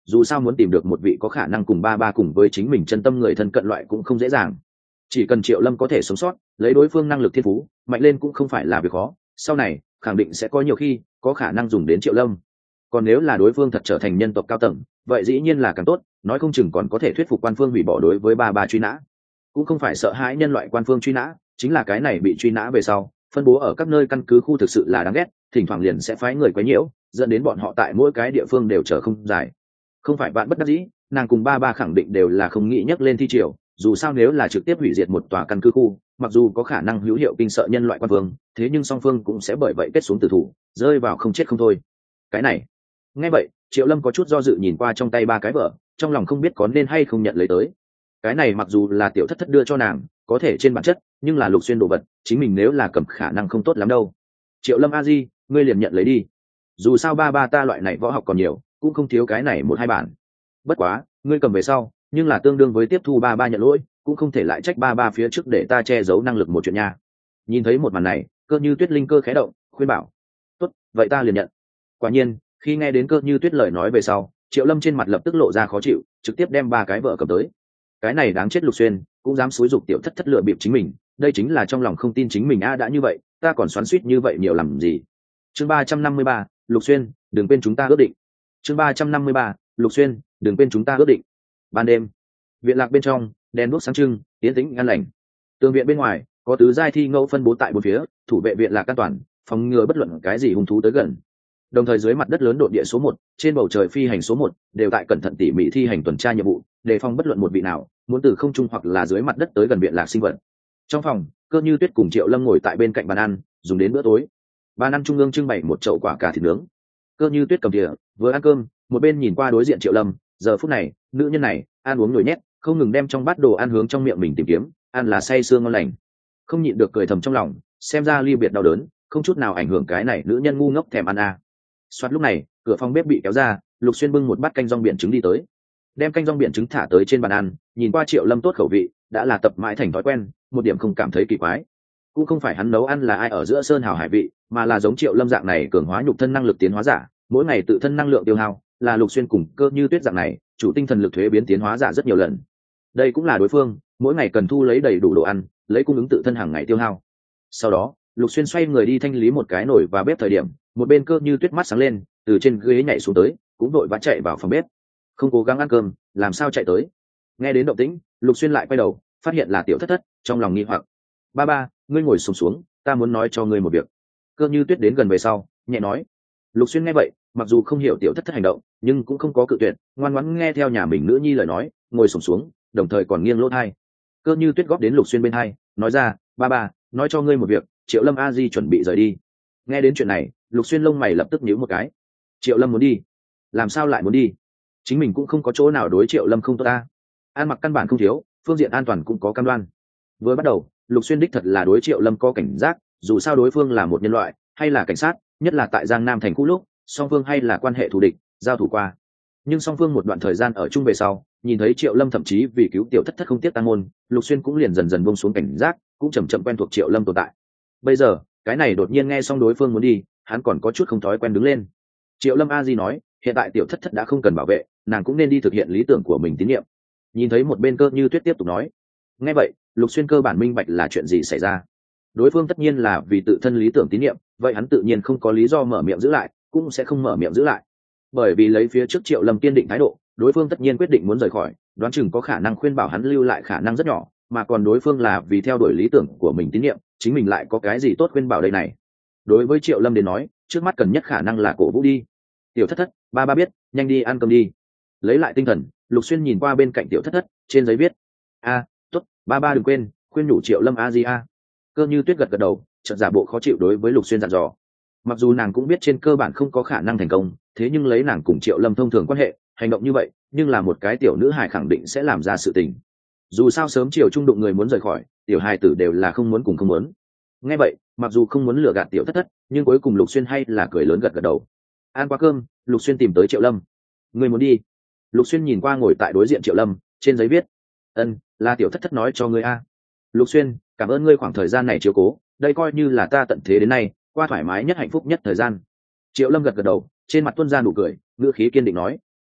dù sao muốn tìm được một vị có khả năng cùng ba ba cùng với chính mình chân tâm người thân cận loại cũng không dễ dàng. Chỉ cần Triệu Lâm có thể sống sót, lấy đối phương năng lực thiên phú mạnh lên cũng không phải là việc khó, sau này khẳng định sẽ có nhiều khi có khả năng dùng đến Triệu Lâm. Còn nếu là đối phương thật trở thành nhân tộc cao tầng, vậy dĩ nhiên là càng tốt, nói không chừng còn có thể thuyết phục quan phương hủy bỏ đối với ba ba truy nã. Cũng không phải sợ hãi nhân loại quan phương truy nã, chính là cái này bị truy nã về sau phân bố ở các nơi căn cứ khu thực sự là đáng ghét, thỉnh thoảng liền sẽ phái người quấy nhiễu, dẫn đến bọn họ tại mỗi cái địa phương đều chờ không dài. Không phải bạn bất đắc dĩ, nàng cùng ba ba khẳng định đều là không nghĩ nhắc lên thi triều, dù sao nếu là trực tiếp hủy diệt một tòa căn cứ khu, mặc dù có khả năng hữu hiệu kinh sợ nhân loại quan vương, thế nhưng song phương cũng sẽ bởi vậy kết xuống tử thủ, rơi vào không chết không thôi. Cái này, nghe vậy, Triệu Lâm có chút do dự nhìn qua trong tay ba cái vở, trong lòng không biết có nên hay không nhận lấy tới. Cái này mặc dù là tiểu thất thất đưa cho nàng, có thể trên bản chất, nhưng là Lục Xuyên đồ vật, chính mình nếu là cầm khả năng không tốt lắm đâu. Triệu Lâm a di, ngươi liền nhận lấy đi. Dù sao ba ba ta loại này võ học còn nhiều, cũng không thiếu cái này một hai bản. Bất quá, ngươi cầm về sau, nhưng là tương đương với tiếp thu ba ba nhận lỗi, cũng không thể lại trách ba ba phía trước để ta che giấu năng lực một chuyện nha. Nhìn thấy một màn này, Cơ Như Tuyết linh cơ khẽ động, khuyên bảo: tốt, vậy ta liền nhận. Quả nhiên, khi nghe đến Cơ Như Tuyết lời nói về sau, Triệu Lâm trên mặt lập tức lộ ra khó chịu, trực tiếp đem ba cái vợ cầm tới. Cái này đáng chết Lục Xuyên, cũng dám xúi giục tiểu thất thất lựa bịp chính mình, đây chính là trong lòng không tin chính mình a, đã như vậy, ta còn xoắn xuýt như vậy nhiều làm gì? Chương 353, Lục Xuyên, đừng quên chúng ta ước định. Chương 353, Lục Xuyên, đừng quên chúng ta ước định. Ban đêm, viện lạc bên trong, đèn đuốc sáng trưng, yên tĩnh an lành. Tường viện bên ngoài, có tứ giai thi ngẫu phân bố tại bốn phía, thủ vệ viện lạc an toàn, phòng ngừa bất luận cái gì hung thú tới gần. Đồng thời dưới mặt đất lớn độn địa số 1, trên bầu trời phi hành số 1, đều tại cẩn thận tỉ mỉ thi hành tuần tra nhiệm vụ, đề phòng bất luận một vị nào muốn từ không trung hoặc là dưới mặt đất tới gần viện lạc sinh vật. Trong phòng, Cơ Như Tuyết cùng Triệu Lâm ngồi tại bên cạnh bàn ăn, dùng đến bữa tối. Bàn ăn trung ương trưng bày một chậu quả cà thịt nướng. Cơ Như Tuyết cầm thìa, vừa ăn cơm, một bên nhìn qua đối diện Triệu Lâm. Giờ phút này, nữ nhân này ăn uống nhồi nhét, không ngừng đem trong bát đồ ăn hướng trong miệng mình tìm kiếm, ăn là say sưa ngon lành. Không nhịn được cười thầm trong lòng, xem ra ly biệt đau đớn, không chút nào ảnh hưởng cái này nữ nhân ngu ngốc thèm ăn à. Soạt lúc này, cửa phòng bếp bị kéo ra, Lục Xuyên bưng một bát canh rong biển trứng đi tới, đem canh rong biển trứng thả tới trên bàn ăn, nhìn qua Triệu Lâm tốt khẩu vị, đã là tập mãi thành thói quen, một điểm không cảm thấy kỳ quái. Cũng không phải hắn nấu ăn là ai ở giữa sơn hào hải vị, mà là giống Triệu Lâm dạng này cường hóa nhục thân năng lực tiến hóa giả, mỗi ngày tự thân năng lượng tiêu hao, là Lục Xuyên cùng Cơ Như Tuyết dạng này, chủ tinh thần lực thuế biến tiến hóa giả rất nhiều lần. Đây cũng là đối phương, mỗi ngày cần thu lấy đầy đủ đồ ăn, lấy cung ứng tự thân hàng ngày tiêu hao. Sau đó, Lục Xuyên xoay người đi thanh lý một cái nồi và bếp thời điểm, một bên Cơ Như Tuyết mắt sáng lên, từ trên ghế nhảy xuống tới, cũng đội vã chạy vào phòng bếp. Không cố gắng ăn cơm, làm sao chạy tới? Nghe đến động tĩnh, Lục Xuyên lại quay đầu, phát hiện là tiểu thất thất, trong lòng nghi hoặc. Ba ba, ngươi ngồi xuống, ta muốn nói cho ngươi một việc. Cơ Như Tuyết đến gần về sau, nhẹ nói. Lục Xuyên nghe vậy, mặc dù không hiểu tiểu thất thất hành động, nhưng cũng không có cự tuyệt, ngoan ngoãn nghe theo nhà mình nữ nhi lời nói, ngồi xuống, đồng thời còn nghiêng lỗ tai. Cơ Như Tuyết góp đến Lục Xuyên bên hai, nói ra, ba ba, nói cho ngươi một việc, Triệu Lâm a di chuẩn bị rời đi. Nghe đến chuyện này, Lục Xuyên lông mày lập tức nhíu một cái. Triệu Lâm muốn đi? Làm sao lại muốn đi? Chính mình cũng không có chỗ nào đối Triệu Lâm không tốt ta. An mặc căn bản không thiếu, phương diện an toàn cũng có cam đoan. Vừa bắt đầu, Lục Xuyên đích thật là đối Triệu Lâm có cảnh giác, dù sao đối phương là một nhân loại, hay là cảnh sát, nhất là tại Giang Nam thành khu lúc, song phương hay là quan hệ thù địch, giao thủ qua. Nhưng song phương một đoạn thời gian ở chung về sau, nhìn thấy Triệu Lâm thậm chí vì cứu tiểu thất thất không tiếc tăng môn, Lục Xuyên cũng liền dần dần buông xuống cảnh giác, cũng chậm chậm quen thuộc Triệu Lâm tồn tại. Bây giờ, cái này đột nhiên nghe xong đối phương muốn đi, hắn còn có chút không thói quen đứng lên. Triệu Lâm a di nói, hiện tại tiểu thất thất đã không cần bảo vệ, nàng cũng nên đi thực hiện lý tưởng của mình tín nhiệm. Nhìn thấy một bên Cơ Như Tuyết tiếp tục nói. Nghe vậy, Lục Xuyên cơ bản minh bạch là chuyện gì xảy ra. Đối phương tất nhiên là vì tự thân lý tưởng tín nhiệm, vậy hắn tự nhiên không có lý do mở miệng giữ lại, cũng sẽ không mở miệng giữ lại. Bởi vì lấy phía trước Triệu Lâm kiên định thái độ, đối phương tất nhiên quyết định muốn rời khỏi, đoán chừng có khả năng khuyên bảo hắn lưu lại khả năng rất nhỏ, mà còn đối phương là vì theo đuổi lý tưởng của mình tín nhiệm, chính mình lại có cái gì tốt khuyên bảo đây này. Đối với Triệu Lâm đến nói, trước mắt cần nhất khả năng là cổ vũ đi. Tiểu thất thất, ba ba biết, nhanh đi ăn cơm đi. Lấy lại tinh thần, Lục Xuyên nhìn qua bên cạnh tiểu thất thất, trên giấy viết: a, tốt, ba ba đừng quên, khuyên nhủ Triệu Lâm a di a. Cơ Như Tuyết gật gật đầu, chợt giả bộ khó chịu đối với Lục Xuyên dặn dò. Mặc dù nàng cũng biết trên cơ bản không có khả năng thành công, thế nhưng lấy nàng cùng Triệu Lâm thông thường quan hệ, hành động như vậy, nhưng là một cái tiểu nữ hài khẳng định sẽ làm ra sự tình. Dù sao sớm chiều trung đụng người muốn rời khỏi, tiểu hài tử đều là không muốn cùng không muốn. Nghe vậy, mặc dù không muốn lừa gạt tiểu thất thất, nhưng cuối cùng Lục Xuyên hay là cười lớn gật gật đầu. Ăn qua cơm, Lục Xuyên tìm tới Triệu Lâm. Người muốn đi? Lục Xuyên nhìn qua ngồi tại đối diện Triệu Lâm, trên giấy viết: ân, là tiểu thất thất nói cho ngươi a. Lục Xuyên, cảm ơn ngươi khoảng thời gian này chiếu cố, đây coi như là ta tận thế đến nay qua thoải mái nhất hạnh phúc nhất thời gian. Triệu Lâm gật gật đầu, trên mặt tuôn ra nụ cười, ngữ khí kiên định nói: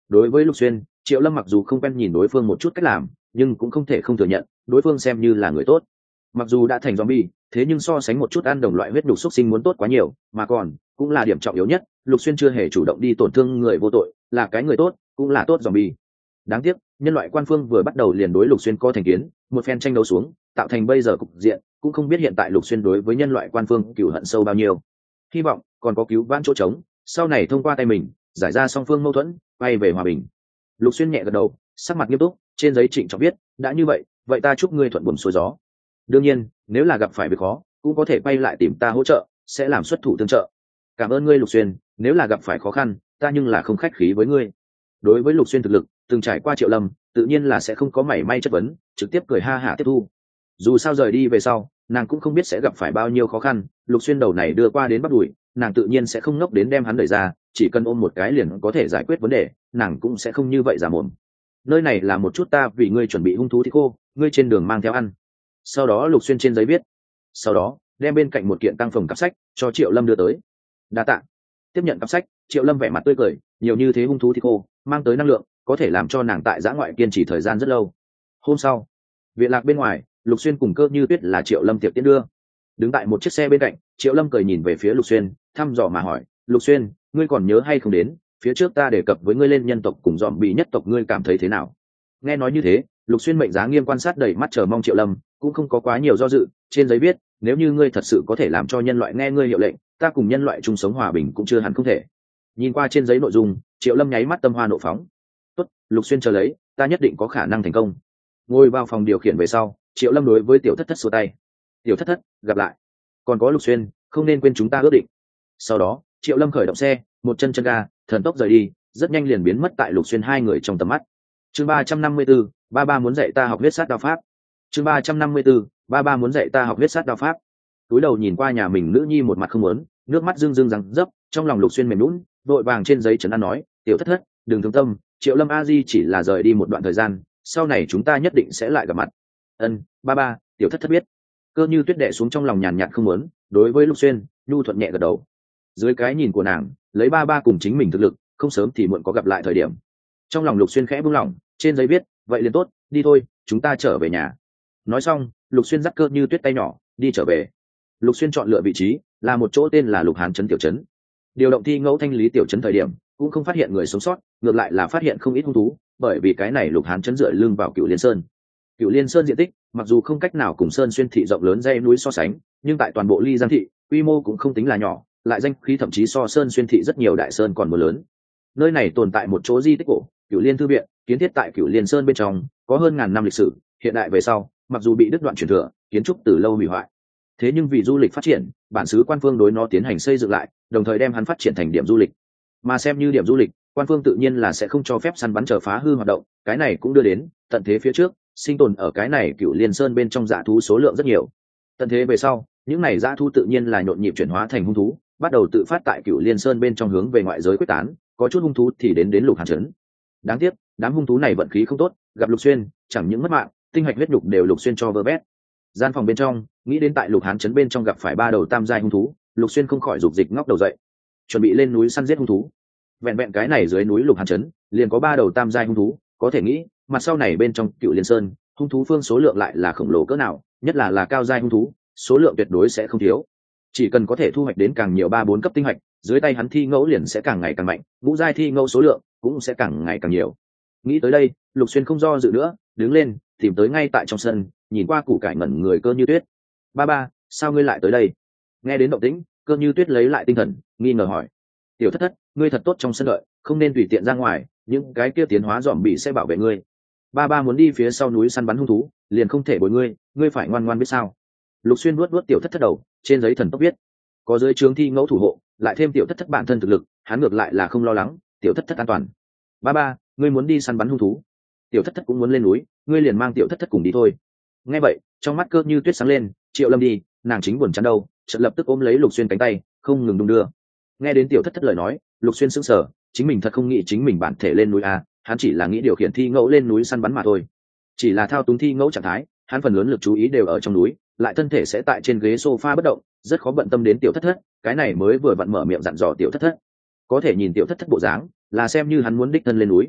Đối với Lục Xuyên, Triệu Lâm mặc dù không quen nhìn đối phương một chút cách làm, nhưng cũng không thể không thừa nhận đối phương xem như là người tốt. Mặc dù đã thành zombie, thế nhưng so sánh một chút ăn đồng loại huyết nhục xuất sinh muốn tốt quá nhiều, mà còn cũng là điểm trọng yếu nhất, Lục Xuyên chưa hề chủ động đi tổn thương người vô tội, là cái người tốt, cũng là tốt zombie. Đáng tiếc, nhân loại quan phương vừa bắt đầu liền đối Lục Xuyên có thành kiến, một phen tranh đấu xuống, tạo thành bây giờ cục diện, cũng không biết hiện tại Lục Xuyên đối với nhân loại quan phương cừu hận sâu bao nhiêu. Hy vọng còn có cứu vãn chỗ trống, sau này thông qua tay mình, giải ra song phương mâu thuẫn, quay về hòa bình. Lục Xuyên nhẹ gật đầu, sắc mặt nghiêm túc, trên giấy trịnh trọng viết, đã như vậy, vậy ta chúc ngươi thuận buồm xuôi gió. Đương nhiên, nếu là gặp phải việc khó, cũng có thể quay lại tìm ta hỗ trợ, sẽ làm xuất thủ tương trợ. Cảm ơn ngươi Lục Xuyên, nếu là gặp phải khó khăn, ta nhưng là không khách khí với ngươi. Đối với Lục Xuyên thực lực, từng trải qua Triệu Lâm, tự nhiên là sẽ không có mảy may chất vấn, trực tiếp cười ha hả tiếp thu. Dù sao rời đi về sau, nàng cũng không biết sẽ gặp phải bao nhiêu khó khăn, Lục Xuyên đầu này đưa qua đến bắt đuổi, nàng tự nhiên sẽ không ngốc đến đem hắn đẩy ra, chỉ cần ôm một cái liền có thể giải quyết vấn đề, nàng cũng sẽ không như vậy giả mồm. Nơi này là một chút ta vì ngươi chuẩn bị hung thú thịt khô, ngươi trên đường mang theo ăn. Sau đó Lục Xuyên trên giấy viết, sau đó đem bên cạnh một kiện tăng phòng cặp sách cho Triệu Lâm đưa tới. Đa tạ. Tiếp nhận cặp sách, Triệu Lâm vẻ mặt tươi cười, nhiều như thế hung thú thịt khô, mang tới năng lượng, có thể làm cho nàng tại giã ngoại kiên trì thời gian rất lâu. Hôm sau, viện lạc bên ngoài, Lục Xuyên cùng Cơ Như Tuyết là Triệu Lâm tiệc tiễn đưa. Đứng tại một chiếc xe bên cạnh, Triệu Lâm cười nhìn về phía Lục Xuyên, thăm dò mà hỏi, Lục Xuyên, ngươi còn nhớ hay không đến phía trước ta đề cập với ngươi lên nhân tộc cùng dòm bị nhất tộc, ngươi cảm thấy thế nào? Nghe nói như thế, Lục Xuyên mệnh giá nghiêm quan sát đầy mắt chờ mong Triệu Lâm, cũng không có quá nhiều do dự, trên giấy viết, nếu như ngươi thật sự có thể làm cho nhân loại nghe ngươi hiệu lệnh, ta cùng nhân loại chung sống hòa bình cũng chưa hẳn không thể. Nhìn qua trên giấy nội dung, Triệu Lâm nháy mắt tâm hoa nộ phóng. Tốt, Lục Xuyên chờ lấy, ta nhất định có khả năng thành công. Ngồi vào phòng điều khiển về sau, Triệu Lâm đối với Tiểu Thất Thất xua tay. Tiểu Thất Thất, gặp lại. Còn có Lục Xuyên, không nên quên chúng ta ước định. Sau đó, Triệu Lâm khởi động xe, một chân chân ga, thần tốc rời đi, rất nhanh liền biến mất tại Lục Xuyên hai người trong tầm mắt. Chương 354, ba ba muốn dạy ta học huyết sát đao pháp. Chương 354, ba ba muốn dạy ta học huyết sát đao pháp. Túi đầu nhìn qua nhà mình nữ nhi một mặt không muốn, nước mắt rưng rưng rằng dấp, trong lòng Lục Xuyên mềm nhũn, vội vàng trên giấy trấn an nói, Tiểu Thất Thất, đừng thương tâm, Triệu Lâm a di chỉ là rời đi một đoạn thời gian, sau này chúng ta nhất định sẽ lại gặp mặt. Ân, ba ba, Tiểu Thất Thất biết. Cơ Như Tuyết đè xuống trong lòng nhàn nhạt không muốn, đối với Lục Xuyên, nhu thuận nhẹ gật đầu. Dưới cái nhìn của nàng, lấy ba ba cùng chính mình thực lực, không sớm thì muộn có gặp lại thời điểm. Trong lòng Lục Xuyên khẽ buông lỏng, trên giấy viết, vậy liền tốt, đi thôi, chúng ta trở về nhà. Nói xong, Lục Xuyên dắt Cơ Như Tuyết tay nhỏ, đi trở về. Lục Xuyên chọn lựa vị trí là một chỗ tên là Lục Hán trấn tiểu trấn. Điều động thi ngẫu thanh lý tiểu trấn thời điểm, cũng không phát hiện người sống sót, ngược lại là phát hiện không ít hung thú, bởi vì cái này Lục Hán trấn dựa lưng vào Cựu Liên Sơn. Cựu Liên Sơn diện tích, mặc dù không cách nào cùng Sơn Xuyên thị rộng lớn dãy núi so sánh, nhưng tại toàn bộ Ly Giang thị, quy mô cũng không tính là nhỏ, lại danh khí thậm chí so Sơn Xuyên thị rất nhiều đại sơn còn mưa lớn. Nơi này tồn tại một chỗ di tích cổ, Cựu Liên thư viện, kiến thiết tại Cựu Liên Sơn bên trong, có hơn ngàn năm lịch sử, hiện đại về sau, mặc dù bị đứt đoạn truyền thừa, kiến trúc từ lâu hủy hoại. Thế nhưng vì du lịch phát triển, bản xứ quan phương đối nó tiến hành xây dựng lại, đồng thời đem hắn phát triển thành điểm du lịch. Mà xem như điểm du lịch, quan phương tự nhiên là sẽ không cho phép săn bắn chờ phá hư hoạt động, cái này cũng đưa đến tận thế phía trước, sinh tồn ở cái này Cựu Liên Sơn bên trong dã thú số lượng rất nhiều. Tận thế về sau, những này dã thú tự nhiên là nhộn nhịp chuyển hóa thành hung thú, bắt đầu tự phát tại Cựu Liên Sơn bên trong hướng về ngoại giới quyết tán, có chút hung thú thì đến Lục Hàn trấn. Đáng tiếc, đám hung thú này vận khí không tốt, gặp Lục Xuyên, chẳng những mất mạng, tinh hạch huyết nhục đều Lục Xuyên cho vơ vét. Gian phòng bên trong, nghĩ đến tại Lục Hán trấn bên trong gặp phải ba đầu tam giai hung thú, Lục Xuyên không khỏi rục dịch ngóc đầu dậy, chuẩn bị lên núi săn giết hung thú. Vẹn vẹn cái này dưới núi Lục Hán trấn, liền có ba đầu tam giai hung thú, có thể nghĩ, mặt sau này bên trong Cựu Liên Sơn, hung thú phương số lượng lại là khổng lồ cỡ nào, nhất là cao giai hung thú, số lượng tuyệt đối sẽ không thiếu. Chỉ cần có thể thu hoạch đến càng nhiều 3-4 cấp tinh hạch, dưới tay hắn thi ngẫu liền sẽ càng ngày càng mạnh, ngũ giai thi ngẫu số lượng cũng sẽ càng ngày càng nhiều. Nghĩ tới đây, Lục Xuyên không do dự nữa, đứng lên, tìm tới ngay tại trong sân, nhìn qua củ cải ngẩn người Cơ Như Tuyết. Ba ba, sao ngươi lại tới đây? Nghe đến động tĩnh, Cơ Như Tuyết lấy lại tinh thần, nghi ngờ hỏi. Tiểu Thất Thất, ngươi thật tốt trong sân đợi, không nên tùy tiện ra ngoài, những cái kia tiến hóa dòm bị sẽ bảo vệ ngươi. Ba ba muốn đi phía sau núi săn bắn hung thú, liền không thể bồi ngươi, ngươi phải ngoan ngoan biết sao? Lục Xuyên vuốt Tiểu Thất Thất đầu, trên giấy thần tốc viết, có dưới trướng thi ngẫu thủ hộ, lại thêm Tiểu Thất Thất bản thân thực lực, hắn ngược lại là không lo lắng, Tiểu Thất Thất an toàn. Ba ba, ngươi muốn đi săn bắn hung thú, Tiểu Thất Thất cũng muốn lên núi, ngươi liền mang Tiểu Thất Thất cùng đi thôi. Nghe vậy, trong mắt Cơ Như Tuyết sáng lên, Triệu Lâm đi, nàng chính buồn chán đâu, chợt lập tức ôm lấy Lục Xuyên cánh tay, không ngừng đung đưa. Nghe đến Tiểu Thất Thất lời nói, Lục Xuyên sững sờ, chính mình thật không nghĩ chính mình bản thể lên núi à, hắn chỉ là nghĩ điều khiển thi ngẫu lên núi săn bắn mà thôi. Chỉ là thao túng thi ngẫu trạng thái, hắn phần lớn lực chú ý đều ở trong núi, lại thân thể sẽ tại trên ghế sofa bất động, rất khó bận tâm đến Tiểu Thất Thất, cái này mới vừa vặn mở miệng dặn dò Tiểu Thất Thất. Có thể nhìn Tiểu Thất Thất bộ dáng, là xem như hắn muốn đích thân lên núi.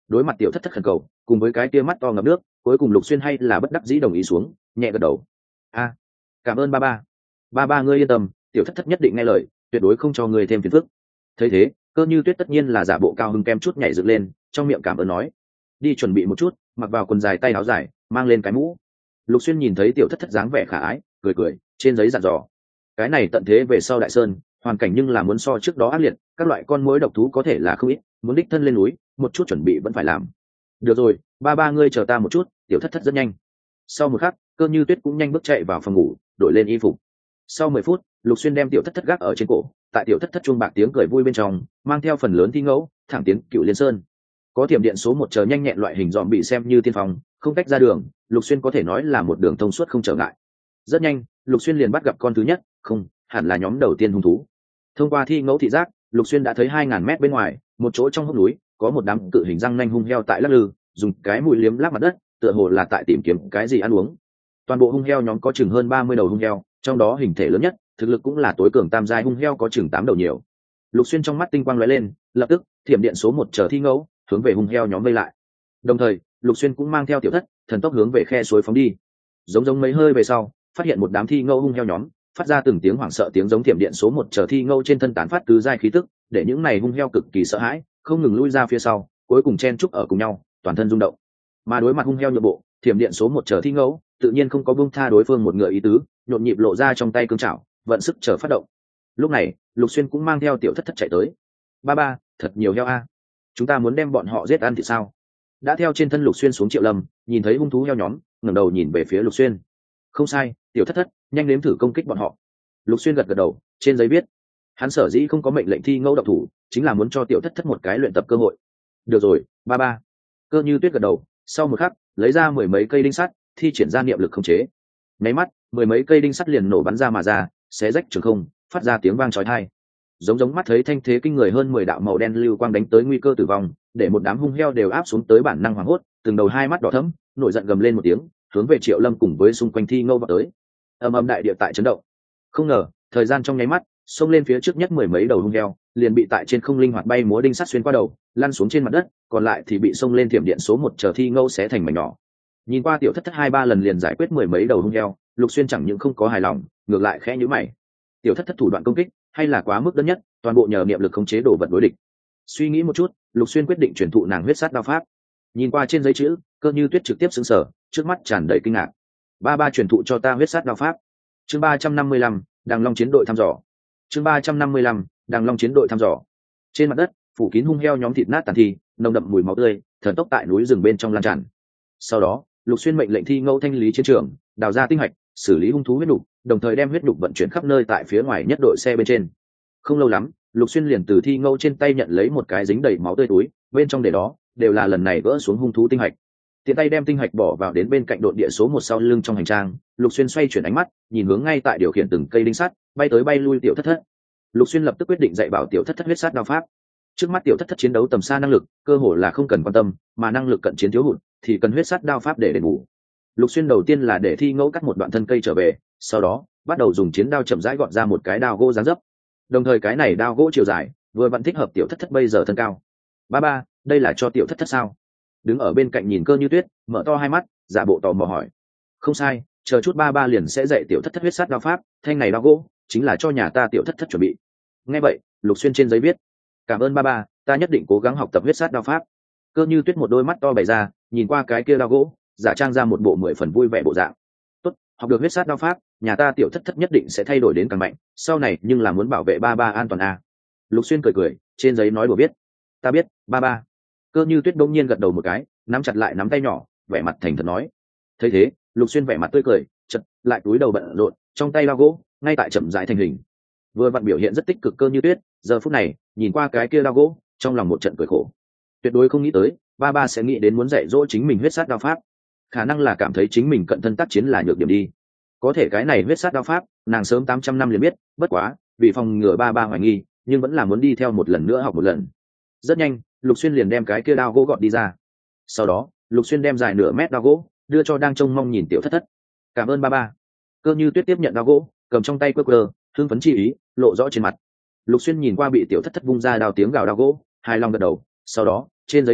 Đối mặt tiểu thất thất khẩn cầu cùng với cái tia mắt to ngập nước, cuối cùng Lục Xuyên hay là bất đắc dĩ đồng ý xuống, nhẹ gật đầu. A, cảm ơn ba ba. Ba ba ngươi yên tâm, tiểu thất thất nhất định nghe lời, tuyệt đối không cho ngươi thêm phiền phức. Thấy thế, Cơ Như Tuyết tất nhiên là giả bộ cao hứng kem chút nhảy dựng lên, trong miệng cảm ơn nói. Đi chuẩn bị một chút, mặc vào quần dài tay áo dài, mang lên cái mũ. Lục Xuyên nhìn thấy tiểu thất thất dáng vẻ khả ái, cười cười, trên giấy dặn dò. Cái này tận thế về sau Đại Sơn, hoàn cảnh nhưng là muốn so trước đó ác liệt, các loại con muỗi độc thú có thể là không ít, muốn đích thân lên núi, một chút chuẩn bị vẫn phải làm. Được rồi, ba ba ngươi chờ ta một chút, tiểu thất thất rất nhanh. Sau một khắc, Cơ Như Tuyết cũng nhanh bước chạy vào phòng ngủ, đổi lên y phục. Sau 10 phút, Lục Xuyên đem tiểu thất thất gác ở trên cổ, tại tiểu thất thất chuông bạc tiếng cười vui bên trong, mang theo phần lớn thi ngẫu, thẳng tiến Cựu Liên Sơn. Có tiềm điện số 1 chờ nhanh nhẹn loại hình dòm bị xem như tiên phong, không cách ra đường, Lục Xuyên có thể nói là một đường thông suốt không trở ngại. Rất nhanh, Lục Xuyên liền bắt gặp con thứ nhất, không, hẳn là nhóm đầu tiên hung thú. Thông qua thi ngẫu thị giác, Lục Xuyên đã thấy 2000 mét bên ngoài, một chỗ trong hốc núi, có một đám cự hình răng nanh hung heo tại lắc lư, dùng cái mũi liếm láp mặt đất, tựa hồ là tại tìm kiếm cái gì ăn uống. Toàn bộ hung heo nhóm có chừng hơn 30 đầu hung heo, trong đó hình thể lớn nhất, thực lực cũng là tối cường tam giai hung heo có chừng 8 đầu nhiều. Lục Xuyên trong mắt tinh quang lóe lên, lập tức thiểm điện số 1 chờ thi ngẫu, hướng về hung heo nhóm vây lại. Đồng thời, Lục Xuyên cũng mang theo tiểu thất, thần tốc hướng về khe suối phóng đi. Giống mấy hơi về sau, phát hiện một đám thi ngẫu hung heo nhóm, phát ra từng tiếng hoảng sợ tiếng giống thiểm điện số 1 chờ thi ngẫu trên thân tán phát tứ giai khí tức, để những này hung heo cực kỳ sợ hãi, không ngừng lui ra phía sau, cuối cùng chen chúc ở cùng nhau, toàn thân rung động. Mà đối mặt hung heo nhượng bộ, thiểm điện số 1 chờ thi ngẫu, tự nhiên không có buông tha đối phương một ngựa ý tứ, nhộn nhịp lộ ra trong tay cương trảo, vận sức chờ phát động. Lúc này, Lục Xuyên cũng mang theo tiểu thất thất chạy tới. Ba ba, thật nhiều heo a, chúng ta muốn đem bọn họ giết ăn thì sao? Đã theo trên thân Lục Xuyên xuống Triệu Lâm, nhìn thấy hung thú heo nhóm, ngẩng đầu nhìn về phía Lục Xuyên. Không sai, tiểu thất thất, nhanh nếm thử công kích bọn họ. Lục Xuyên gật gật đầu, trên giấy viết, hắn sở dĩ không có mệnh lệnh thi ngẫu độc thủ, chính là muốn cho tiểu thất thất một cái luyện tập cơ hội. Được rồi, ba ba. Cơ Như Tuyết gật đầu, sau một khắc, lấy ra 10 mấy cây đinh sắt, thi triển ra niệm lực khống chế. Nháy mắt, 10 mấy cây đinh sắt liền nổ bắn ra mà ra, xé rách trường không, phát ra tiếng vang chói tai. Giống mắt thấy thanh thế kinh người hơn 10 đạo màu đen lưu quang đánh tới nguy cơ tử vong, để một đám hung heo đều áp xuống tới bản năng hoảng hốt, từng đầu hai mắt đỏ thẫm, nổi giận gầm lên một tiếng, hướng về Triệu Lâm cùng với xung quanh thi ngẫu vào tới. Ầm ầm đại địa tại chấn động. Không ngờ, thời gian trong nháy mắt, xông lên phía trước nhất 10 mấy đầu hung heo, liền bị tại trên không linh hoạt bay múa đinh sắt xuyên qua đầu, lăn xuống trên mặt đất, còn lại thì bị xông lên thiểm điện số 1 chờ thi ngẫu xé thành mảnh nhỏ. Nhìn qua tiểu thất thất 2-3 lần liền giải quyết 10 mấy đầu hung heo, Lục Xuyên chẳng những không có hài lòng, ngược lại khẽ nhíu mày. Tiểu thất thất thủ đoạn công kích, hay là quá mức đơn nhất, toàn bộ nhờ niệm lực khống chế đồ vật đối địch. Suy nghĩ một chút, Lục Xuyên quyết định truyền thụ nàng huyết sát đao pháp. Nhìn qua trên giấy chữ, Cơ Như Tuyết trực tiếp sững sờ, trước mắt tràn đầy kinh ngạc. Ba ba truyền thụ cho ta huyết sát đao pháp. Chương 355, Đằng Long chiến đội thăm dò. Chương 355, Đằng Long chiến đội thăm dò. Trên mặt đất, phủ kín hung heo nhóm thịt nát tàn thi, nồng đậm mùi máu tươi, thần tốc tại núi rừng bên trong lan tràn. Sau đó, Lục Xuyên mệnh lệnh thi ngẫu thanh lý chiến trường, đào ra tinh hạch, xử lý hung thú huyết nục, đồng thời đem huyết nục vận chuyển khắp nơi tại phía ngoài nhất đội xe bên trên. Không lâu lắm, Lục Xuyên liền từ thi ngẫu trên tay nhận lấy một cái dính đầy máu tươi túi, bên trong để đó đều là lần này vỡ xuống hung thú tinh hạch. Tiện tay đem tinh hạch bỏ vào đến bên cạnh độn địa số 1 sau lưng trong hành trang, Lục Xuyên xoay chuyển ánh mắt, nhìn hướng ngay tại điều khiển từng cây đinh sắt, bay tới bay lui tiểu thất thất. Lục Xuyên lập tức quyết định dạy bảo tiểu thất thất huyết sát đao pháp. Trước mắt tiểu thất thất chiến đấu tầm xa năng lực, cơ hồ là không cần quan tâm, mà năng lực cận chiến thiếu hụt thì cần huyết sát đao pháp để đền bù. Lục Xuyên đầu tiên là để thi ngẫu cắt một đoạn thân cây trở về, sau đó bắt đầu dùng chiến đao chậm rãi gọt ra một cái đao gỗ dáng dấp. Đồng thời cái này đao gỗ chiều dài vừa vặn thích hợp tiểu thất thất bây giờ thân cao. Ba ba, đây là cho tiểu thất thất sao? Đứng ở bên cạnh nhìn Cơ Như Tuyết, mở to hai mắt, giả bộ tò mò hỏi. Không sai, chờ chút ba ba liền sẽ dạy tiểu thất thất huyết sát đao pháp, thanh này đao gỗ chính là cho nhà ta tiểu thất thất chuẩn bị. Nghe vậy, Lục Xuyên trên giấy viết, cảm ơn ba ba, ta nhất định cố gắng học tập huyết sát đao pháp. Cơ Như Tuyết một đôi mắt to bày ra, nhìn qua cái kia đao gỗ, giả trang ra một bộ 10 phần vui vẻ bộ dạng. Tốt, học được huyết sát đao pháp, nhà ta tiểu thất thất nhất định sẽ thay đổi đến càng mạnh, sau này nhưng là muốn bảo vệ ba ba an toàn a. Lục Xuyên cười cười, trên giấy nói đùa biết. Ta biết, ba ba. Cơ Như Tuyết đông nhiên gật đầu một cái, nắm chặt lại nắm tay nhỏ, vẻ mặt thành thật nói. Thấy thế, Lục Xuyên vẻ mặt tươi cười, chật lại túi đầu bận rộn, trong tay đao gỗ ngay tại chậm rãi thành hình. Vừa vặn biểu hiện rất tích cực Cơ Như Tuyết, giờ phút này nhìn qua cái kia đao gỗ, trong lòng một trận cười khổ. Tuyệt đối không nghĩ tới ba ba sẽ nghĩ đến muốn dạy dỗ chính mình huyết sát đao pháp, khả năng là cảm thấy chính mình cận thân tác chiến là nhược điểm đi. Có thể cái này huyết sát đao pháp nàng sớm 800 năm liền biết, bất quá vì phòng ngừa ba ba hoài nghi, nhưng vẫn là muốn đi theo một lần nữa học một lần. Rất nhanh, Lục Xuyên liền đem cái kia đao gỗ gọt đi ra. Sau đó, Lục Xuyên đem dài nửa mét đao gỗ đưa cho đang trông mong nhìn tiểu thất thất. Cảm ơn ba ba. Cơ Như Tuyết tiếp nhận đao gỗ, cầm trong tay quơ, hưng phấn chi ý lộ rõ trên mặt. Lục Xuyên nhìn qua bị tiểu thất thất vung ra đao tiếng gào đao gỗ, hài lòng gật đầu. Sau đó, trên giấy viết,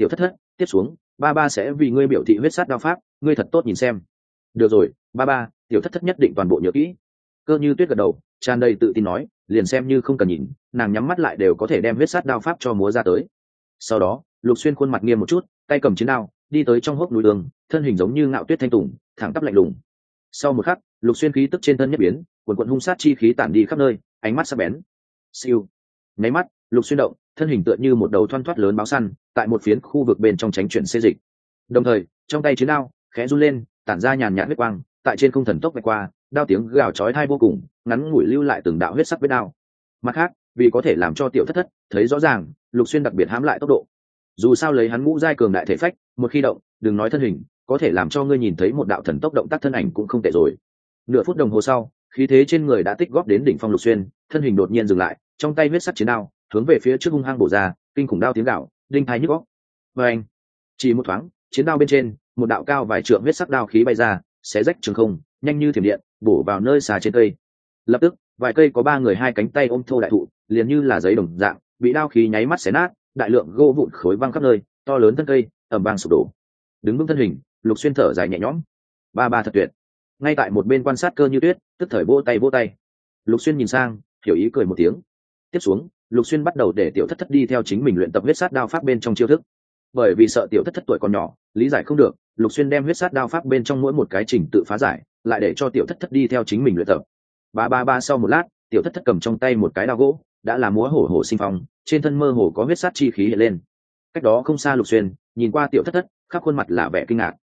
tiểu thất thất, tiếp xuống ba ba sẽ vì ngươi biểu thị huyết sát đao pháp, ngươi thật tốt nhìn xem. Được rồi ba ba, tiểu thất thất nhất định toàn bộ nhớ kỹ. Cơ Như Tuyết gật đầu, tràn đầy tự tin nói, liền xem như không cần nhìn, nàng nhắm mắt lại đều có thể đem huyết sát đao pháp cho múa ra tới. Sau đó Lục Xuyên khuôn mặt nghiêm một chút, tay cầm chiến đao đi tới trong hốc núi đường, thân hình giống như ngạo tuyết thanh tùng, thẳng tắp lạnh lùng. Sau một khắc, Lục Xuyên khí tức trên thân nhất biến, quần quần hung sát chi khí tản đi khắp nơi, ánh mắt sắc bén. Siêu. Nháy mắt, Lục Xuyên động, thân hình tựa như một đầu thoăn thoắt lớn báo săn, tại một phiến khu vực bên trong tránh chuyển xê dịch. Đồng thời, trong tay chiến đao khẽ run lên, tản ra nhàn nhạt huyết quang, tại trên không thần tốc vạch qua, đao tiếng gào chói tai vô cùng, ngắn ngủi lưu lại từng đạo huyết sắc vết đao. Mặt khác, vì có thể làm cho tiểu thất thất thấy rõ ràng, Lục Xuyên đặc biệt hãm lại tốc độ. Dù sao lấy hắn ngũ giai cường đại thể phách, một khi động, đừng nói thân hình, có thể làm cho ngươi nhìn thấy một đạo thần tốc động tác thân ảnh cũng không tệ rồi. Nửa phút đồng hồ sau, khí thế trên người đã tích góp đến đỉnh phong Lục Xuyên, thân hình đột nhiên dừng lại, trong tay huyết sắc chiến đao hướng về phía trước hung hăng bổ ra, kinh khủng đao tiếng gào, đinh thái nhức óc. Và anh, chỉ một thoáng, chiến đao bên trên, một đạo cao vài trượng huyết sắc đao khí bay ra, xé rách trường không, nhanh như thiểm điện, bổ vào nơi xà trên cây. Lập tức, vài cây có ba người hai cánh tay ôm thô đại thụ, liền như là giấy đồng dạng, bị đao khí nháy mắt xé nát, đại lượng gỗ vụn khối văng khắp nơi, to lớn thân cây ầm vang sụp đổ. Đứng vững thân hình, Lục Xuyên thở dài nhẹ nhõm. Ba ba thật tuyệt. Ngay tại một bên quan sát Cơ Như Tuyết, tức thời vỗ tay vỗ tay. Lục Xuyên nhìn sang, hiểu ý cười một tiếng. Tiếp xuống, Lục Xuyên bắt đầu để tiểu thất thất đi theo chính mình luyện tập huyết sát đao pháp bên trong chiêu thức. Bởi vì sợ tiểu thất thất tuổi còn nhỏ, lý giải không được, Lục Xuyên đem huyết sát đao pháp bên trong mỗi một cái trình tự phá giải, lại để cho tiểu thất thất đi theo chính mình luyện tập. Ba sau một lát, tiểu thất thất cầm trong tay một cái đao gỗ, đã là múa hổ hổ sinh phong, trên thân mơ hồ có huyết sát chi khí hiện lên. Cách đó không xa Lục Xuyên nhìn qua tiểu thất thất, khắp khuôn mặt là vẻ kinh ngạc.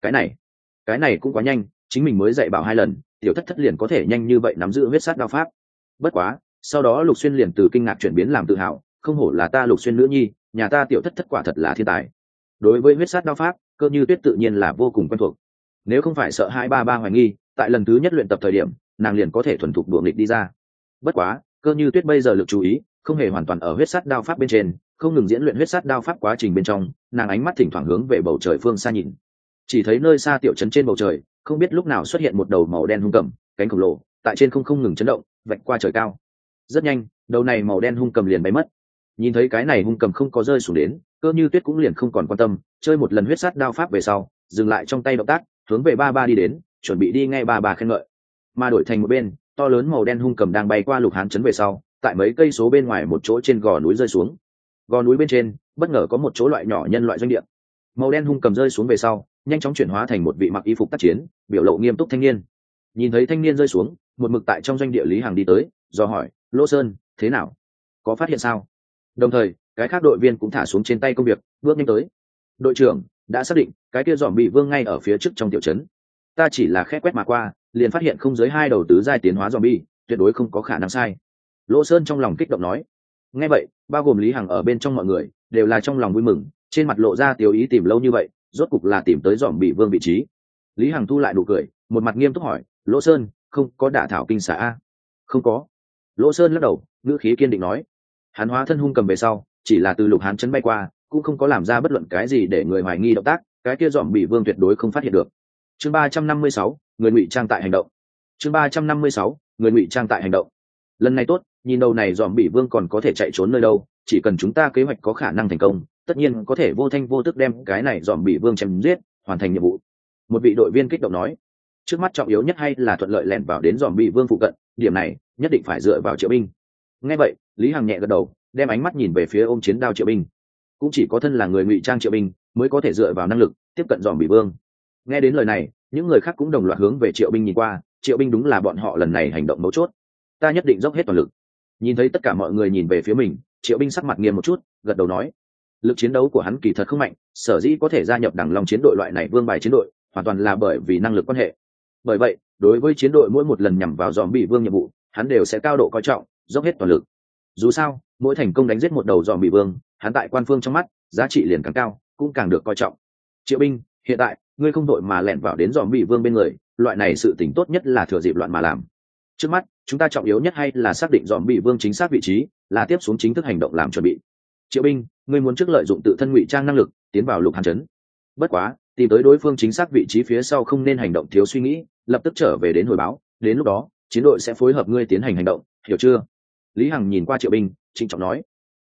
Cái này cũng quá nhanh, chính mình mới dạy bảo 2 lần, tiểu thất thất liền có thể nhanh như vậy nắm giữ huyết sát đao pháp. Bất quá, sau đó Lục Xuyên liền từ kinh ngạc chuyển biến làm tự hào, không hổ là ta Lục Xuyên nữ nhi, nhà ta tiểu thất thất quả thật là thiên tài. Đối với huyết sát đao pháp, Cơ Như Tuyết tự nhiên là vô cùng quen thuộc. Nếu không phải sợ hai ba ba hoài nghi, tại lần thứ nhất luyện tập thời điểm, nàng liền có thể thuần thục đuổi nghịch đi ra. Bất quá, Cơ Như Tuyết bây giờ lực chú ý không hề hoàn toàn ở huyết sát đao pháp bên trên, không ngừng diễn luyện huyết sát đao pháp quá trình bên trong, nàng ánh mắt thỉnh thoảng hướng về bầu trời phương xa nhìn. Chỉ thấy nơi xa tiểu trấn trên bầu trời, không biết lúc nào xuất hiện một đầu màu đen hung cầm, cánh khổng lồ, tại trên không ngừng chấn động, vạch qua trời cao. Rất nhanh, đầu này màu đen hung cầm liền bay mất. Nhìn thấy cái này hung cầm không có rơi xuống đến, Cơ Như Tuyết cũng liền không còn quan tâm, chơi một lần huyết sát đao pháp về sau, dừng lại trong tay động tác, hướng về ba ba đi đến, chuẩn bị đi ngay ba ba khen ngợi. Mà đổi thành một bên, to lớn màu đen hung cầm đang bay qua Lục Hán trấn về sau, tại mấy cây số bên ngoài một chỗ trên gò núi rơi xuống. Gò núi bên trên, bất ngờ có một chỗ loại nhỏ nhân loại doanh địa. Màu đen hung cầm rơi xuống về sau, nhanh chóng chuyển hóa thành một vị mặc y phục tác chiến, biểu lộ nghiêm túc thanh niên. Nhìn thấy thanh niên rơi xuống, một mực tại trong doanh địa Lý Hằng đi tới, do hỏi, Lỗ Sơn, thế nào? Có phát hiện sao? Đồng thời, cái khác đội viên cũng thả xuống trên tay công việc, bước nhanh tới. Đội trưởng đã xác định, cái kia giòm bị vương ngay ở phía trước trong tiểu trấn. Ta chỉ là khẽ quét mà qua, liền phát hiện không dưới 2 đầu tứ giai tiến hóa zombie, tuyệt đối không có khả năng sai. Lỗ Sơn trong lòng kích động nói. Nghe vậy, bao gồm Lý Hằng ở bên trong mọi người, đều là trong lòng vui mừng, trên mặt lộ ra tiêu ý tìm lâu như vậy, rốt cục là tìm tới giòm bị vương vị trí. Lý Hằng thu lại nụ cười, một mặt nghiêm túc hỏi, Lỗ Sơn, không có đả thảo kinh xà a? Không có. Lỗ Sơn lắc đầu, ngữ khí kiên định nói. Hắn hóa thân hung cầm về sau, chỉ là từ Lục Hán trấn bay qua, cũng không có làm ra bất luận cái gì để người hoài nghi động tác, cái kia giòm bị vương tuyệt đối không phát hiện được. Chương 356, người ngụy trang tại hành động. Chương 356, người ngụy trang tại hành động. Lần này tốt, nhìn đầu này giòm bị vương còn có thể chạy trốn nơi đâu, chỉ cần chúng ta kế hoạch có khả năng thành công, tất nhiên có thể vô thanh vô tức đem cái này giòm bị vương chém giết, hoàn thành nhiệm vụ. Một vị đội viên kích động nói. Trước mắt trọng yếu nhất hay là thuận lợi lẻn vào đến giòm bị vương phụ cận, điểm này nhất định phải dựa vào Triệu binh. Nghe vậy, Lý Hằng nhẹ gật đầu, đem ánh mắt nhìn về phía ôm chiến đao Triệu binh. Cũng chỉ có thân là người ngụy trang Triệu binh mới có thể dựa vào năng lực tiếp cận giòm bị vương. Nghe đến lời này, những người khác cũng đồng loạt hướng về Triệu binh nhìn qua, Triệu binh đúng là bọn họ lần này hành động mấu chốt. Ta nhất định dốc hết toàn lực. Nhìn thấy tất cả mọi người nhìn về phía mình, Triệu binh sắc mặt nghiêm một chút, gật đầu nói, lực chiến đấu của hắn kỳ thật không mạnh, sở dĩ có thể gia nhập Đằng Long chiến đội loại này vương bài chiến đội, hoàn toàn là bởi vì năng lực quan hệ. Bởi vậy, đối với chiến đội mỗi một lần nhằm vào giòm bị vương nhiệm vụ, hắn đều sẽ cao độ coi trọng, dốc hết toàn lực. Dù sao, mỗi thành công đánh giết một đầu giòm bị vương, hắn tại quan phương trong mắt, giá trị liền càng cao, cũng càng được coi trọng. Triệu binh, hiện tại ngươi không đội mà lẻn vào đến giòm bị vương bên người, loại này sự tình tốt nhất là thừa dịp loạn mà làm. Trước mắt, chúng ta trọng yếu nhất hay là xác định giòm bị vương chính xác vị trí, là tiếp xuống chính thức hành động làm chuẩn bị. Triệu binh, ngươi muốn trước lợi dụng tự thân ngụy trang năng lực, tiến vào Lục Hán trấn. Bất quá, tìm tới đối phương chính xác vị trí phía sau không nên hành động thiếu suy nghĩ, lập tức trở về đến hồi báo, đến lúc đó, chiến đội sẽ phối hợp ngươi tiến hành hành động, hiểu chưa? Lý Hằng nhìn qua Triệu binh, trịnh trọng nói.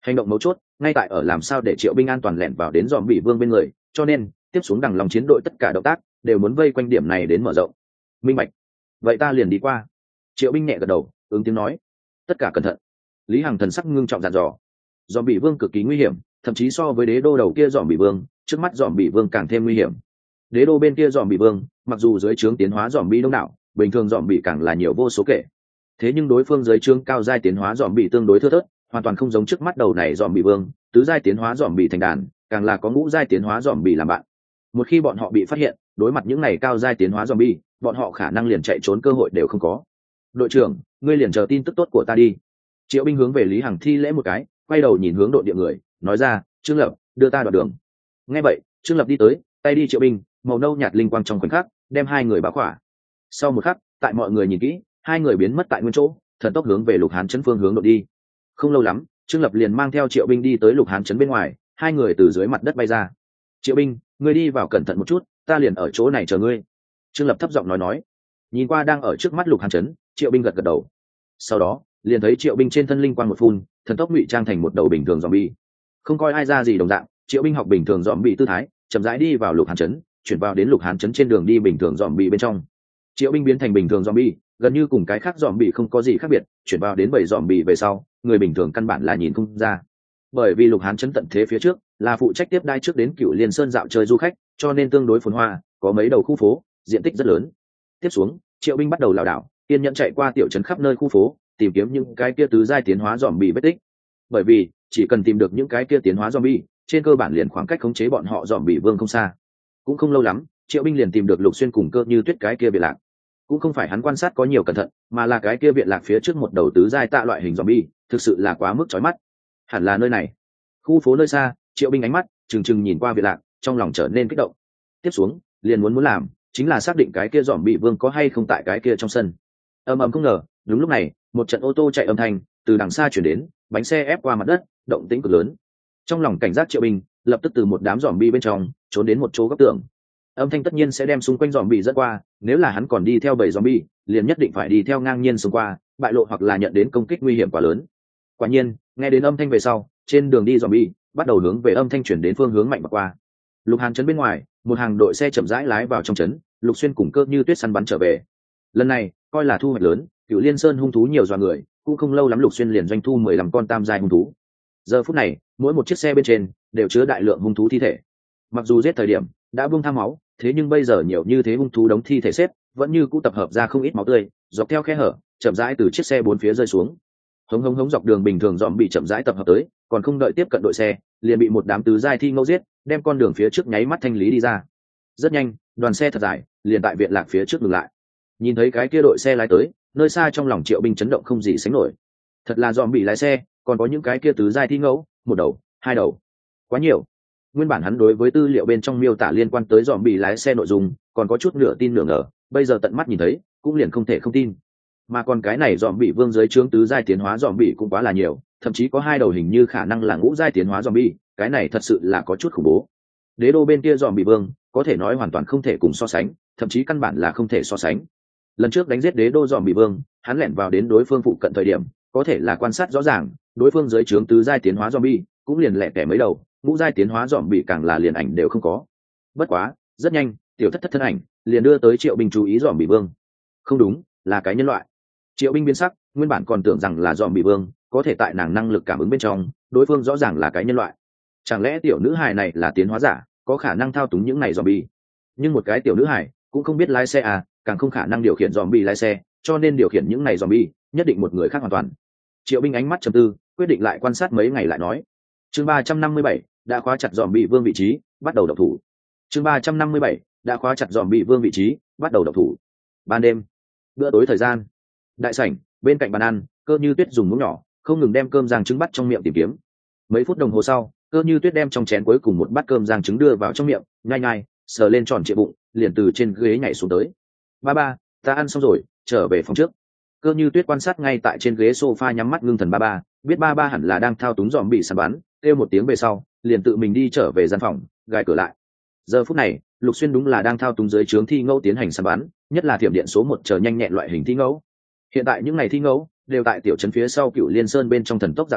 hành động mấu chốt ngay tại ở làm sao để Triệu binh an toàn lẻn vào đến dòm bị vương bên người, cho nên tiếp xuống đằng lòng chiến đội tất cả động tác đều muốn vây quanh điểm này đến mở rộng. Minh bạch, vậy ta liền đi qua. Triệu binh nhẹ gật đầu ứng tiếng nói. Tất cả cẩn thận. Lý Hằng thần sắc ngưng trọng dặn dò. Dòm bị vương cực kỳ nguy hiểm, thậm chí so với đế đô đầu kia dòm bị vương, trước mắt dòm bị vương càng thêm nguy hiểm. Đế đô bên kia dòm bị vương mặc dù dưới trướng tiến hóa dòm bị đông đảo, bình thường dòm bị càng là nhiều vô số kể, thế nhưng đối phương dưới trướng cao giai tiến hóa dòm bị tương đối thưa thớt, hoàn toàn không giống trước mắt đầu này dòm bị vương, tứ giai tiến hóa dòm bị thành đàn, càng là có ngũ giai tiến hóa dòm bị làm bạn. Một khi bọn họ bị phát hiện, đối mặt những này cao giai tiến hóa dòm bị, bọn họ khả năng liền chạy trốn cơ hội đều không có. Đội trưởng, ngươi liền chờ tin tức tốt của ta đi. Triệu binh hướng về Lý Hằng thi lễ một cái, quay đầu nhìn hướng đội địa người, nói ra, Trương Lập, đưa ta đoạn đường. Nghe vậy, Trương Lập đi tới, tay đi Triệu binh, màu nâu nhạt linh quang trong khoảnh khắc đem hai người báo khỏa. Sau một khắc, tại mọi người nhìn kỹ, hai người biến mất tại nguyên chỗ, thần tốc hướng về Lục Hán Trấn phương hướng đội đi. Không lâu lắm, Trương Lập liền mang theo Triệu binh đi tới Lục Hán Trấn bên ngoài, hai người từ dưới mặt đất bay ra. Triệu binh, ngươi đi vào cẩn thận một chút, ta liền ở chỗ này chờ ngươi. Trương Lập thấp giọng nói. Nhìn qua đang ở trước mắt Lục Hán Trấn, Triệu binh gật gật đầu. Sau đó, liền thấy Triệu binh trên thân linh quang một phun, thần tốc ngụy trang thành một đầu bình thường zombie. Không coi ai ra gì đồng dạng, Triệu binh học bình thường zombie tư thái, chậm rãi đi vào Lục Hán Trấn, chuyển vào đến Lục Hán Trấn trên đường đi bình thường zombie bên trong. Triệu binh biến thành bình thường zombie, gần như cùng cái khác zombie không có gì khác biệt, chuyển vào đến 7 zombie về sau, người bình thường căn bản là nhìn không ra. Bởi vì Lục Hán Trấn tận thế phía trước là phụ trách tiếp đai trước đến Cửu Liên Sơn dạo chơi du khách, cho nên tương đối phồn hoa, có mấy đầu khu phố, diện tích rất lớn. Tiếp xuống, Triệu binh bắt đầu lảo đảo, kiên nhẫn chạy qua tiểu trấn khắp nơi khu phố, tìm kiếm những cái kia tứ giai tiến hóa zombie vết tích. Bởi vì chỉ cần tìm được những cái kia tiến hóa zombie, trên cơ bản liền khoảng cách khống chế bọn họ zombie vương không xa. Cũng không lâu lắm, Triệu binh liền tìm được Lục Xuyên cùng Cơ Như Tuyết cái kia biệt lạc. Cũng không phải hắn quan sát có nhiều cẩn thận, mà là cái kia viện lạc phía trước một đầu tứ giai tạ loại hình zombie, thực sự là quá mức chói mắt. Hẳn là nơi này. Khu phố nơi xa, Triệu binh ánh mắt trừng trừng nhìn qua viện lạc, trong lòng trở nên kích động. Tiếp xuống, liền muốn làm chính là xác định cái kia zombie vương có hay không tại cái kia trong sân. Ầm ầm không ngờ, đúng lúc này, một trận ô tô chạy âm thanh từ đằng xa chuyển đến, bánh xe ép qua mặt đất, động tĩnh cực lớn. Trong lòng cảnh giác Triệu binh lập tức từ một đám zombie bên trong trốn đến một chỗ góc tường. Âm thanh tất nhiên sẽ đem xung quanh zombie dẫn qua, nếu là hắn còn đi theo 7 zombie, liền nhất định phải đi theo ngang nhiên xông qua, bại lộ hoặc là nhận đến công kích nguy hiểm quá lớn. Quả nhiên, nghe đến âm thanh về sau, trên đường đi zombie bắt đầu hướng về âm thanh chuyển đến phương hướng mạnh bạc qua. Lục Hán Trấn bên ngoài, một hàng đội xe chậm rãi lái vào trong trấn, Lục Xuyên cùng Cơ Như Tuyết săn bắn trở về. Lần này, coi là thu hoạch lớn, Cửu Liên Sơn hung thú nhiều dọa người, cũng không lâu lắm Lục Xuyên liền doanh thu 15 con tam giai hung thú. Giờ phút này, mỗi một chiếc xe bên trên đều chứa đại lượng hung thú thi thể. Mặc dù giết thời điểm đã buông tham máu, thế nhưng bây giờ nhiều như thế hung thú đống thi thể xếp, vẫn như cũ tập hợp ra không ít máu tươi, dọc theo khe hở, chậm rãi từ chiếc xe bốn phía rơi xuống. Hống hống hống dọc đường bình thường dòm bị chậm rãi tập hợp tới, còn không đợi tiếp cận đội xe, liền bị một đám tứ giai thi ngẫu giết, đem con đường phía trước nháy mắt thanh lý đi ra. Rất nhanh, đoàn xe thật dài, liền tại viện lạc phía trước dừng lại. Nhìn thấy cái kia đội xe lái tới, nơi xa trong lòng Triệu binh chấn động không gì sánh nổi. Thật là dòm bị lái xe, còn có những cái kia tứ giai thi ngẫu, một đầu, hai đầu, quá nhiều. Nguyên bản hắn đối với tư liệu bên trong miêu tả liên quan tới dòm bị lái xe nội dung còn có chút nửa tin nửa ngờ, bây giờ tận mắt nhìn thấy cũng liền không thể không tin. Mà còn cái này dòm bị vương dưới trướng tứ giai tiến hóa dòm bị cũng quá là nhiều, thậm chí có hai đầu hình như khả năng là ngũ giai tiến hóa dòm bị, cái này thật sự là có chút khủng bố. Đế đô bên kia dòm bị vương có thể nói hoàn toàn không thể cùng so sánh, thậm chí căn bản là không thể so sánh. Lần trước đánh giết đế đô dòm bị vương, hắn lẻn vào đến đối phương phụ cận thời điểm, có thể là quan sát rõ ràng, đối phương dưới trướng tứ giai tiến hóa dòm bị cũng liền lẻ tẻ mấy đầu, ngũ giai tiến hóa dòm bị càng là liền ảnh đều không có. Bất quá, rất nhanh, tiểu thất thất thân ảnh liền đưa tới Triệu binh chú ý dòm bị vương. Không đúng, là cái nhân loại. Triệu binh biến sắc, nguyên bản còn tưởng rằng là dòm bị vương, có thể tại nàng năng lực cảm ứng bên trong, đối phương rõ ràng là cái nhân loại. Chẳng lẽ tiểu nữ hài này là tiến hóa giả, có khả năng thao túng những này dòm bị? Nhưng một cái tiểu nữ hài cũng không biết lái xe à, càng không khả năng điều khiển dòm bị lái xe, cho nên điều khiển những này dòm bị nhất định một người khác hoàn toàn. Triệu binh ánh mắt trầm tư, quyết định lại quan sát mấy ngày lại nói. Chương 357, đã khóa chặt dòm bị vương vị trí, bắt đầu động thủ. Chương 357, đã khóa chặt dòm bị vương vị trí, bắt đầu động thủ. Ban đêm, bữa tối thời gian, đại sảnh bên cạnh bàn ăn, Cơ Như Tuyết dùng muỗng nhỏ không ngừng đem cơm rang trứng bắt trong miệng tìm kiếm. Mấy phút đồng hồ sau, Cơ Như Tuyết đem trong chén cuối cùng một bát cơm rang trứng đưa vào trong miệng, nhai nhai, sờ lên tròn trịa bụng, liền từ trên ghế nhảy xuống tới. Ba, ta ăn xong rồi, trở về phòng trước. Cơ Như Tuyết quan sát ngay tại trên ghế sofa nhắm mắt ngưng thần ba, biết ba hẳn là đang thao túng dòm bị săn bắn, kêu một tiếng về sau, liền tự mình đi trở về gian phòng, gài cửa lại. Giờ phút này, Lục Xuyên đúng là đang thao túng dưới trướng thi ngẫu tiến hành săn bắn, nhất là thiểm điện số 1 chờ nhanh nhẹn loại hình thi ngẫu. Hiện tại những ngày thi ngẫu đều tại tiểu trấn phía sau Cửu Liên Sơn bên trong thần tốc dạo chơi,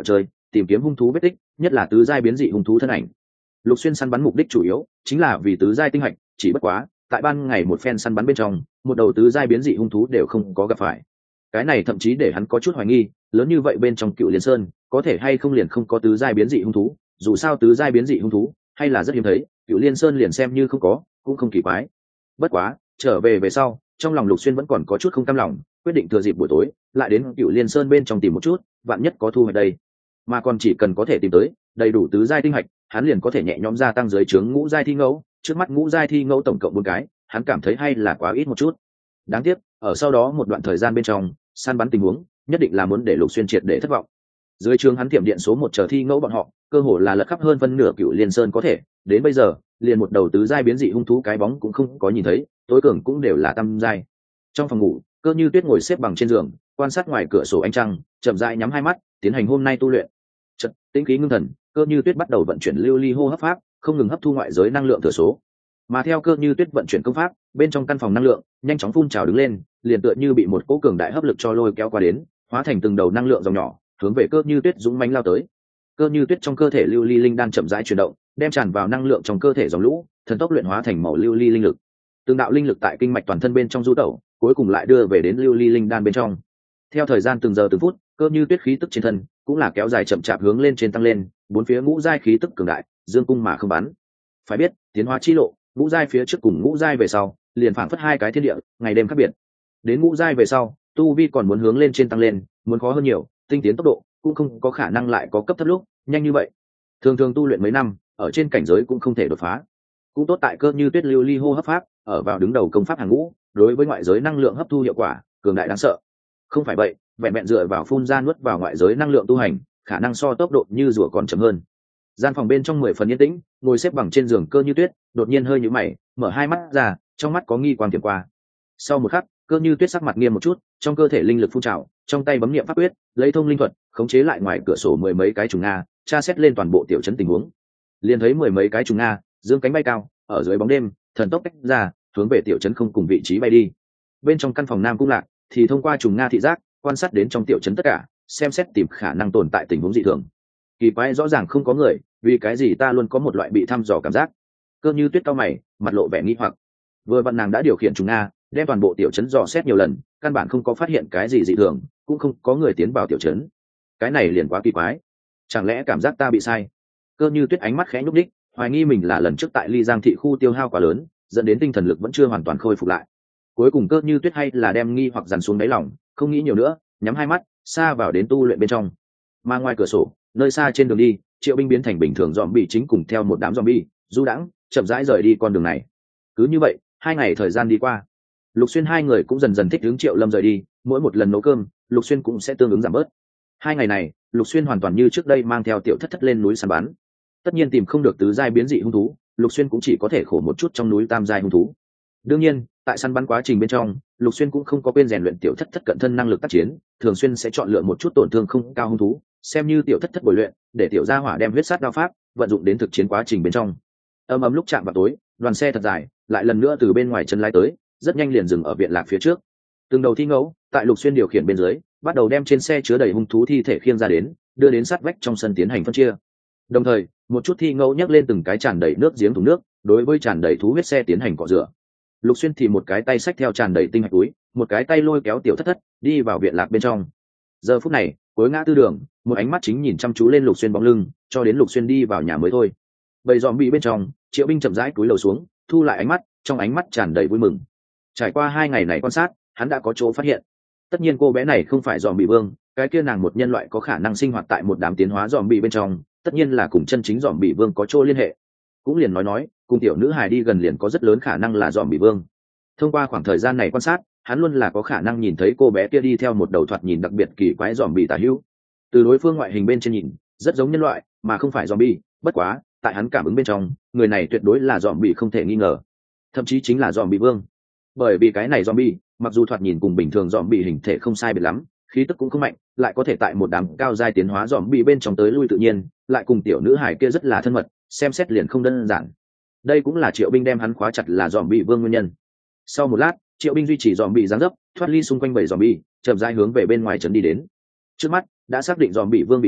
tìm kiếm hung thú vết tích, nhất là tứ giai biến dị hung thú thân ảnh. Lục Xuyên săn bắn mục đích chủ yếu chính là vì tứ giai tinh hạch, chỉ bất quá tại ban ngày một phen săn bắn bên trong, một đầu tứ giai biến dị hung thú đều không có gặp phải. Cái này thậm chí để hắn có chút hoài nghi, lớn như vậy bên trong Cựu Liên Sơn, có thể hay không liền không có tứ giai biến dị hung thú, dù sao tứ giai biến dị hung thú hay là rất hiếm thấy, Cựu Liên Sơn liền xem như không có, cũng không kỳ quái. Bất quá, trở về sau, trong lòng Lục Xuyên vẫn còn có chút không cam lòng, quyết định thừa dịp buổi tối, lại đến Cựu Liên Sơn bên trong tìm một chút, vạn nhất có thu hoạch đây. Mà còn chỉ cần có thể tìm tới đầy đủ tứ giai tinh hạch, hắn liền có thể nhẹ nhõm gia tăng dưới trướng ngũ giai thi ngẫu, trước mắt ngũ giai thi ngẫu tổng cộng 4 cái, hắn cảm thấy hay là quá ít một chút. Đáng tiếc, ở sau đó một đoạn thời gian bên trong, săn bắn tình huống, nhất định là muốn để Lục Xuyên triệt để thất vọng. Dưới trướng hắn tiệm điện số 1 chờ thi ngẫu bọn họ, cơ hồ là lật khắp hơn phân nửa Cựu Liên Sơn có thể, đến bây giờ, liền một đầu tứ giai biến dị hung thú cái bóng cũng không có nhìn thấy, tối cường cũng đều là tam giai. Trong phòng ngủ, Cơ Như Tuyết ngồi xếp bằng trên giường, quan sát ngoài cửa sổ ánh trăng, chậm rãi nhắm hai mắt, tiến hành hôm nay tu luyện. Chợt, tĩnh khí ngưng thần, Cơ Như Tuyết bắt đầu vận chuyển lưu ly hô hấp pháp, không ngừng hấp thu ngoại giới năng lượng thừa số. Mà theo Cơ Như Tuyết vận chuyển công pháp, bên trong căn phòng năng lượng nhanh chóng phun trào đứng lên, liền tựa như bị một cỗ cường đại hấp lực cho lôi kéo qua đến, hóa thành từng đầu năng lượng dòng nhỏ, hướng về Cơ Như Tuyết dũng mãnh lao tới. Cơ Như Tuyết trong cơ thể lưu ly linh đan chậm rãi chuyển động, đem tràn vào năng lượng trong cơ thể dòng lũ, thần tốc luyện hóa thành màu lưu ly linh lực. Từng đạo linh lực tại kinh mạch toàn thân bên trong du tẩu, cuối cùng lại đưa về đến lưu ly linh đan bên trong. Theo thời gian từng giờ từng phút, Cơ Như Tuyết khí tức trên thân cũng là kéo dài chậm chạp hướng lên trên tăng lên, bốn phía ngũ giai khí tức cường đại, dương cung mà không bắn. Phải biết, tiến hóa chi lộ, ngũ giai phía trước cùng ngũ giai về sau, liền phảng phất hai cái thiên địa, ngày đêm khác biệt. Đến ngũ giai về sau, tu vi còn muốn hướng lên trên tăng lên, muốn khó hơn nhiều, tinh tiến tốc độ cũng không có khả năng lại có cấp thấp lúc nhanh như vậy. Thường thường tu luyện mấy năm, ở trên cảnh giới cũng không thể đột phá. Cũng tốt tại Cơ Như Tuyết lưu ly hô hấp pháp, ở vào đứng đầu công pháp hàng ngũ, đối với ngoại giới năng lượng hấp thu hiệu quả cường đại đáng sợ. Không phải vậy, vẹn vẹn dựa vào phun ra nuốt vào ngoại giới năng lượng tu hành, khả năng so tốc độ như rùa còn chậm hơn. Gian phòng bên trong 10 phần yên tĩnh, ngồi xếp bằng trên giường Cơ Như Tuyết, đột nhiên hơi nhíu mày, mở hai mắt ra, trong mắt có nghi quang tiềm qua. Sau một khắc, Cơ Như Tuyết sắc mặt nghiêm một chút, trong cơ thể linh lực phun trào, trong tay bấm niệm pháp quyết, lấy thông linh thuật, khống chế lại ngoài cửa sổ 10 mấy cái trùng nga, tra xét lên toàn bộ tiểu trấn tình huống. Liền thấy 10 mấy cái trùng nga, dương cánh bay cao, ở dưới bóng đêm, thần tốc tách ra, hướng về tiểu trấn không cùng vị trí bay đi. Bên trong căn phòng Nam Cung Lạc, thì thông qua trùng nga thị giác, quan sát đến trong tiểu trấn tất cả, xem xét tìm khả năng tồn tại tình huống dị thường. Kỳ quái rõ ràng không có người, vì cái gì ta luôn có một loại bị thăm dò cảm giác. Cơ Như Tuyết cau mày, mặt lộ vẻ nghi hoặc. Vừa vặn nàng đã điều khiển trùng nga, đem toàn bộ tiểu trấn dò xét nhiều lần, căn bản không có phát hiện cái gì dị thường, cũng không có người tiến vào tiểu trấn. Cái này liền quá kỳ quái. Chẳng lẽ cảm giác ta bị sai? Cơ Như Tuyết ánh mắt khẽ nhúc nhích, hoài nghi mình là lần trước tại Ly Giang thị khu tiêu hao quá lớn, dẫn đến tinh thần lực vẫn chưa hoàn toàn khôi phục lại. Cuối cùng Cơ Như Tuyết hay là đem nghi hoặc dằn xuống đáy lòng, không nghĩ nhiều nữa, nhắm hai mắt, xa vào đến tu luyện bên trong. Mà ngoài cửa sổ, nơi xa trên đường đi, Triệu Binh biến thành bình thường zombie chính cùng theo một đám zombie, du đãng, chậm rãi rời đi con đường này. Cứ như vậy, 2 ngày thời gian đi qua. Lục Xuyên hai người cũng dần dần thích ứng Triệu Lâm rời đi, mỗi một lần nấu cơm, Lục Xuyên cũng sẽ tương ứng giảm bớt. 2 ngày này, Lục Xuyên hoàn toàn như trước đây mang theo Tiểu Thất Thất lên núi săn bắn. Tất nhiên tìm không được tứ giai biến dị hung thú, Lục Xuyên cũng chỉ có thể khổ một chút trong núi tam giai hung thú. Đương nhiên, tại săn bắn quá trình bên trong, Lục Xuyên cũng không có quên rèn luyện Tiểu Thất Thất cận thân năng lực tác chiến, thường xuyên sẽ chọn lựa một chút tổn thương không cao hung thú, xem như Tiểu Thất Thất bồi luyện, để Tiểu Gia Hỏa đem huyết sát đao pháp vận dụng đến thực chiến quá trình bên trong. Ầm ầm lúc chạm vào tối, đoàn xe thật dài, lại lần nữa từ bên ngoài chân lái tới, rất nhanh liền dừng ở viện lạc phía trước. Từng đầu thi ngẫu tại Lục Xuyên điều khiển bên dưới, bắt đầu đem trên xe chứa đầy hung thú thi thể khiêng ra đến, đưa đến sát vách trong sân tiến hành phân chia. Đồng thời, một chút thi ngẫu nhấc lên từng cái tràn đầy nước giếng thùng nước, đối với tràn đầy thú huyết xe tiến hành cọ rửa. Lục Xuyên thì một cái tay xách theo tràn đầy tinh hạch túi, một cái tay lôi kéo Tiểu Thất Thất đi vào viện lạc bên trong. Giờ phút này, cuối ngã tư đường, một ánh mắt chính nhìn chăm chú lên Lục Xuyên bóng lưng, cho đến Lục Xuyên đi vào nhà mới thôi. Bầy zombie bên trong, Triệu Binh chậm rãi cúi đầu xuống, thu lại ánh mắt, trong ánh mắt tràn đầy vui mừng. Trải qua 2 ngày này quan sát, hắn đã có chỗ phát hiện. Tất nhiên cô bé này không phải zombie vương, cái kia nàng một nhân loại có khả năng sinh hoạt tại một đám tiến hóa zombie bên trong, tất nhiên là cùng chân chính zombie vương có chỗ liên hệ. Cũng liền nói, cùng tiểu nữ hài đi gần liền có rất lớn khả năng là zombie vương. Thông qua khoảng thời gian này quan sát, hắn luôn là có khả năng nhìn thấy cô bé kia đi theo một đầu thoạt nhìn đặc biệt kỳ quái zombie tà hữu. Từ đối phương ngoại hình bên trên nhìn, rất giống nhân loại, mà không phải zombie, bất quá, tại hắn cảm ứng bên trong, người này tuyệt đối là zombie không thể nghi ngờ, thậm chí chính là zombie vương. Bởi vì cái này zombie, mặc dù thoạt nhìn cùng bình thường zombie hình thể không sai biệt lắm, khí tức cũng không mạnh, lại có thể tại một đám cao giai tiến hóa zombie bên trong tới lui tự nhiên, lại cùng tiểu nữ hài kia rất là thân mật, xem xét liền không đơn giản. Đây cũng là Triệu Binh đem hắn khóa chặt là zombie vương nguyên nhân. Sau một lát, Triệu Binh duy trì zombie giáng dấp, thoát ly xung quanh bầy zombie, chậm rãi hướng về bên ngoài trấn đi đến. Trước mắt, đã xác định zombie vương vị trí,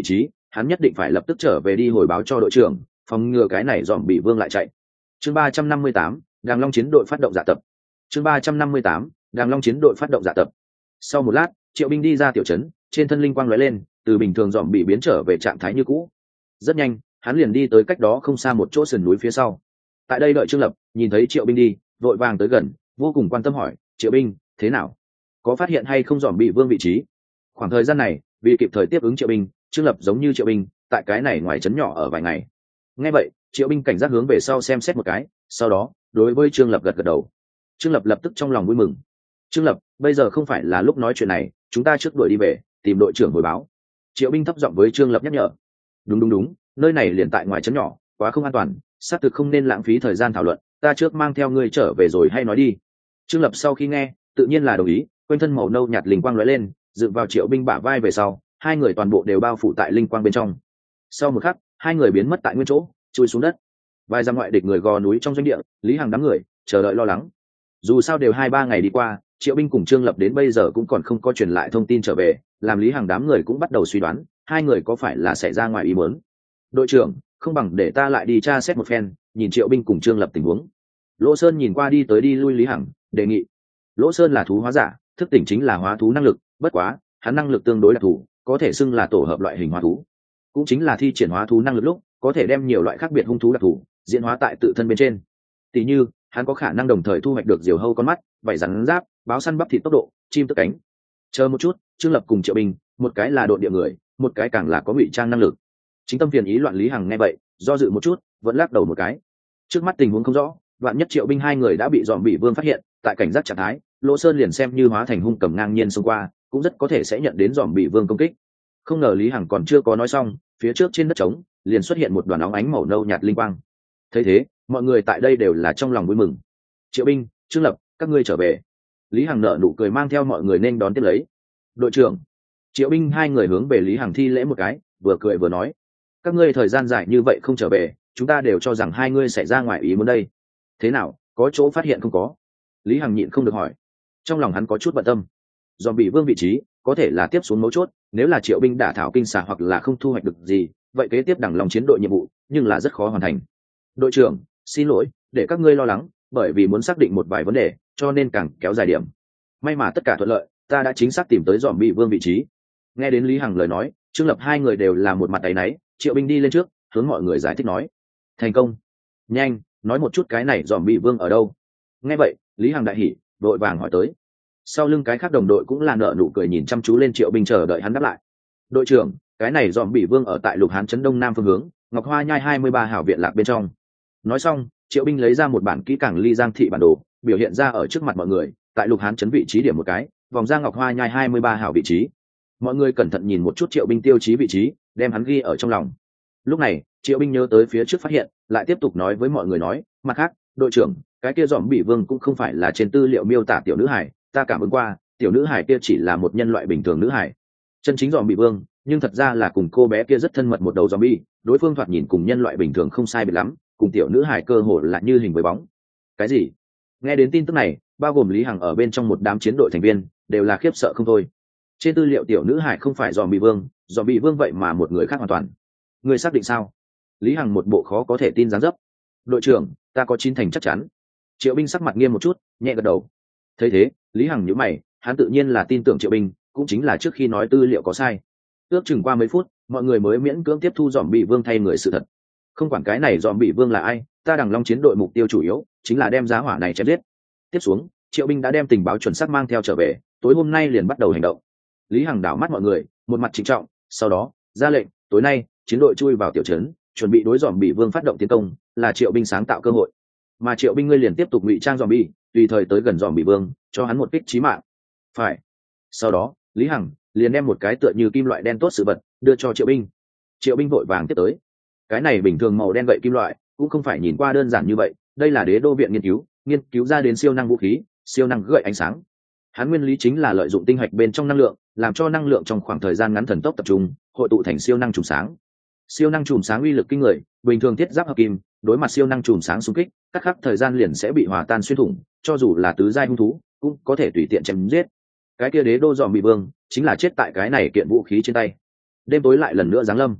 hắn nhất định phải lập tức trở về đi hồi báo cho đội trưởng, phòng ngừa cái này dòm bị vương lại chạy. Chương 358, Đàng Long chiến đội phát động dạ tập. Chương 358, Đàng Long chiến đội phát động dạ tập. Sau một lát, Triệu Binh đi ra tiểu trấn, trên thân linh quang lóe lên, từ bình thường dòm bị biến trở về trạng thái như cũ. Rất nhanh, hắn liền đi tới cách đó không xa một chỗ sườn núi phía sau. Tại đây đợi Trương Lập, nhìn thấy Triệu Binh đi, vội vàng tới gần, vô cùng quan tâm hỏi: "Triệu Binh, thế nào? Có phát hiện hay không dòm bị vương vị trí?" Khoảng thời gian này, vì kịp thời tiếp ứng Triệu Binh, Trương Lập giống như Triệu Binh, tại cái này ngoài trấn nhỏ ở vài ngày. Nghe vậy, Triệu Binh cảnh giác hướng về sau xem xét một cái, sau đó, đối với Trương Lập gật gật đầu. Trương Lập lập tức trong lòng vui mừng. "Trương Lập, bây giờ không phải là lúc nói chuyện này, chúng ta trước đuổi đi về, tìm đội trưởng hồi báo." Triệu Binh thấp giọng với Trương Lập nhắc nhở. Đúng, nơi này liền tại ngoài trấn nhỏ, quá không an toàn, xác thực không nên lãng phí thời gian thảo luận, ta trước mang theo ngươi trở về rồi hay nói đi. Trương Lập sau khi nghe, tự nhiên là đồng ý, quanh thân màu nâu nhạt linh quang lóe lên, dựa vào Triệu Binh bả vai về sau, hai người toàn bộ đều bao phủ tại linh quang bên trong. Sau một khắc, hai người biến mất tại nguyên chỗ, chui xuống đất. Vài dặm ngoại địch người gò núi trong doanh địa, Lý Hằng đám người chờ đợi lo lắng. Dù sao đều 2-3 ngày đi qua, Triệu Binh cùng Trương Lập đến bây giờ cũng còn không có truyền lại thông tin trở về, làm Lý Hằng đám người cũng bắt đầu suy đoán, hai người có phải là xảy ra ngoài ý muốn. Đội trưởng, không bằng để ta lại đi tra xét một phen, nhìn Triệu Binh cùng Trương Lập tình huống. Lỗ Sơn nhìn qua đi tới đi lui Lý Hằng, đề nghị. Lỗ Sơn là thú hóa giả, thức tỉnh chính là hóa thú năng lực, bất quá, hắn năng lực tương đối đặc thù, có thể xưng là tổ hợp loại hình hóa thú. Cũng chính là thi triển hóa thú năng lực lúc, có thể đem nhiều loại khác biệt hung thú đặc thù diễn hóa tại tự thân bên trên. Tỷ như, hắn có khả năng đồng thời thu hoạch được diều hâu con mắt, vảy rắn giáp, báo săn bắp thịt tốc độ, chim tức cánh. Chờ một chút, Trương Lập cùng Triệu Binh, một cái là đội địa người, một cái càng là có ngụy trang năng lực. Chính tâm phiền ý loạn Lý Hằng nghe vậy, do dự một chút, vẫn lắc đầu một cái. Trước mắt tình huống không rõ, vạn nhất Triệu Binh hai người đã bị dòm bị vương phát hiện, tại cảnh giác trạng thái, Lỗ Sơn liền xem như hóa thành hung cầm ngang nhiên xông qua, cũng rất có thể sẽ nhận đến dòm bị vương công kích. Không ngờ Lý Hằng còn chưa có nói xong, phía trước trên đất trống liền xuất hiện một đoàn óng ánh màu nâu nhạt linh quang. Thấy thế, mọi người tại đây đều là trong lòng vui mừng. Triệu Binh, Trương Lập, các ngươi trở về. Lý Hằng nở nụ cười mang theo mọi người nên đón tiếp lấy. Đội trưởng. Triệu Binh hai người hướng về Lý Hằng thi lễ một cái, vừa cười vừa nói: "Các ngươi thời gian dài như vậy không trở về, chúng ta đều cho rằng hai ngươi xảy ra ngoài ý muốn đây. Thế nào, có chỗ phát hiện không có?" Lý Hằng nhịn không được hỏi. Trong lòng hắn có chút bận tâm. Dòm bị vương vị trí, có thể là tiếp xuống mấu chốt, nếu là Triệu Binh đả thảo kinh xà hoặc là không thu hoạch được gì, vậy kế tiếp Đằng Long chiến đội nhiệm vụ, nhưng là rất khó hoàn thành. Đội trưởng, xin lỗi, để các ngươi lo lắng, bởi vì muốn xác định một vài vấn đề, cho nên càng kéo dài điểm. May mà tất cả thuận lợi, ta đã chính xác tìm tới dòm bị vương vị trí. Nghe đến Lý Hằng lời nói, Trương Lập hai người đều là một mặt áy náy. Triệu Binh đi lên trước, hướng mọi người giải thích nói: "Thành công. Nhanh, nói một chút cái này dòm bị vương ở đâu?" Nghe vậy, Lý Hằng đại hỉ, đội vàng hỏi tới. Sau lưng cái khác đồng đội cũng là nở nụ cười nhìn chăm chú lên Triệu Binh chờ đợi hắn đáp lại. "Đội trưởng, cái này dòm bị vương ở tại Lục Hán trấn đông nam phương hướng, Ngọc Hoa nhai 23 hảo viện lạc bên trong." Nói xong, Triệu Binh lấy ra một bản kỹ càng ly giang thị bản đồ, biểu hiện ra ở trước mặt mọi người, tại Lục Hán trấn vị trí điểm một cái, vòng ra Ngọc Hoa nhai 23 hảo vị trí. Mọi người cẩn thận nhìn một chút Triệu Binh tiêu chí vị trí, đem hắn ghi ở trong lòng. Lúc này, Triệu Binh nhớ tới phía trước phát hiện, lại tiếp tục nói với mọi người nói: "Mặt khác, đội trưởng, cái kia dòm bị vương cũng không phải là trên tư liệu miêu tả tiểu nữ hải, ta cảm ứng qua, tiểu nữ hải kia chỉ là một nhân loại bình thường nữ hải. Chân chính dòm bị vương, nhưng thật ra là cùng cô bé kia rất thân mật một đầu zombie, đối phương thoạt nhìn cùng nhân loại bình thường không sai biệt lắm, cùng tiểu nữ hải cơ hồ là như hình với bóng." Cái gì? Nghe đến tin tức này, bao gồm Lý Hằng ở bên trong một đám chiến đội thành viên, đều là khiếp sợ không thôi. Trên tư liệu tiểu nữ hải không phải dòm bị vương vậy mà một người khác hoàn toàn. Người xác định sao? Lý Hằng một bộ khó có thể tin dáng dấp. Đội trưởng, ta có 9 thành chắc chắn. Triệu Binh sắc mặt nghiêm một chút, nhẹ gật đầu. Thấy thế, Lý Hằng nhíu mày, hắn tự nhiên là tin tưởng Triệu Binh, cũng chính là trước khi nói tư liệu có sai. Ước chừng qua mấy phút, mọi người mới miễn cưỡng tiếp thu dòm bị vương thay người sự thật. Không quản cái này dòm bị vương là ai, ta Đằng Long chiến đội mục tiêu chủ yếu chính là đem giá hỏa này chém giết. Tiếp xuống, Triệu Binh đã đem tình báo chuẩn xác mang theo trở về, tối hôm nay liền bắt đầu hành động. Lý Hằng đảo mắt mọi người, một mặt trịnh trọng, sau đó ra lệnh, tối nay chiến đội chui vào tiểu trấn, chuẩn bị đối dòm bị vương phát động tiến công, là Triệu Binh sáng tạo cơ hội. Mà Triệu Binh ngươi liền tiếp tục ngụy trang dòm bị, tùy thời tới gần dòm bị vương, cho hắn một kích chí mạng. Phải. Sau đó, Lý Hằng liền đem một cái tựa như kim loại đen tốt sự vật đưa cho Triệu Binh. Triệu Binh vội vàng tiếp tới. Cái này bình thường màu đen vậy kim loại, cũng không phải nhìn qua đơn giản như vậy, đây là Đế Đô viện nghiên cứu ra đến siêu năng vũ khí, siêu năng gợi ánh sáng. Hắn nguyên lý chính là lợi dụng tinh hạch bên trong năng lượng, làm cho năng lượng trong khoảng thời gian ngắn thần tốc tập trung, hội tụ thành siêu năng chùm sáng. Siêu năng chùm sáng uy lực kinh người, bình thường thiết giáp hợp kim, đối mặt siêu năng chùm sáng xung kích, cắt khắc thời gian liền sẽ bị hòa tan xuyên thủng, cho dù là tứ giai hung thú, cũng có thể tùy tiện chém giết. Cái kia Đế Đô dòm bị vương, chính là chết tại cái này kiện vũ khí trên tay. Đêm tối lại lần nữa giáng lâm.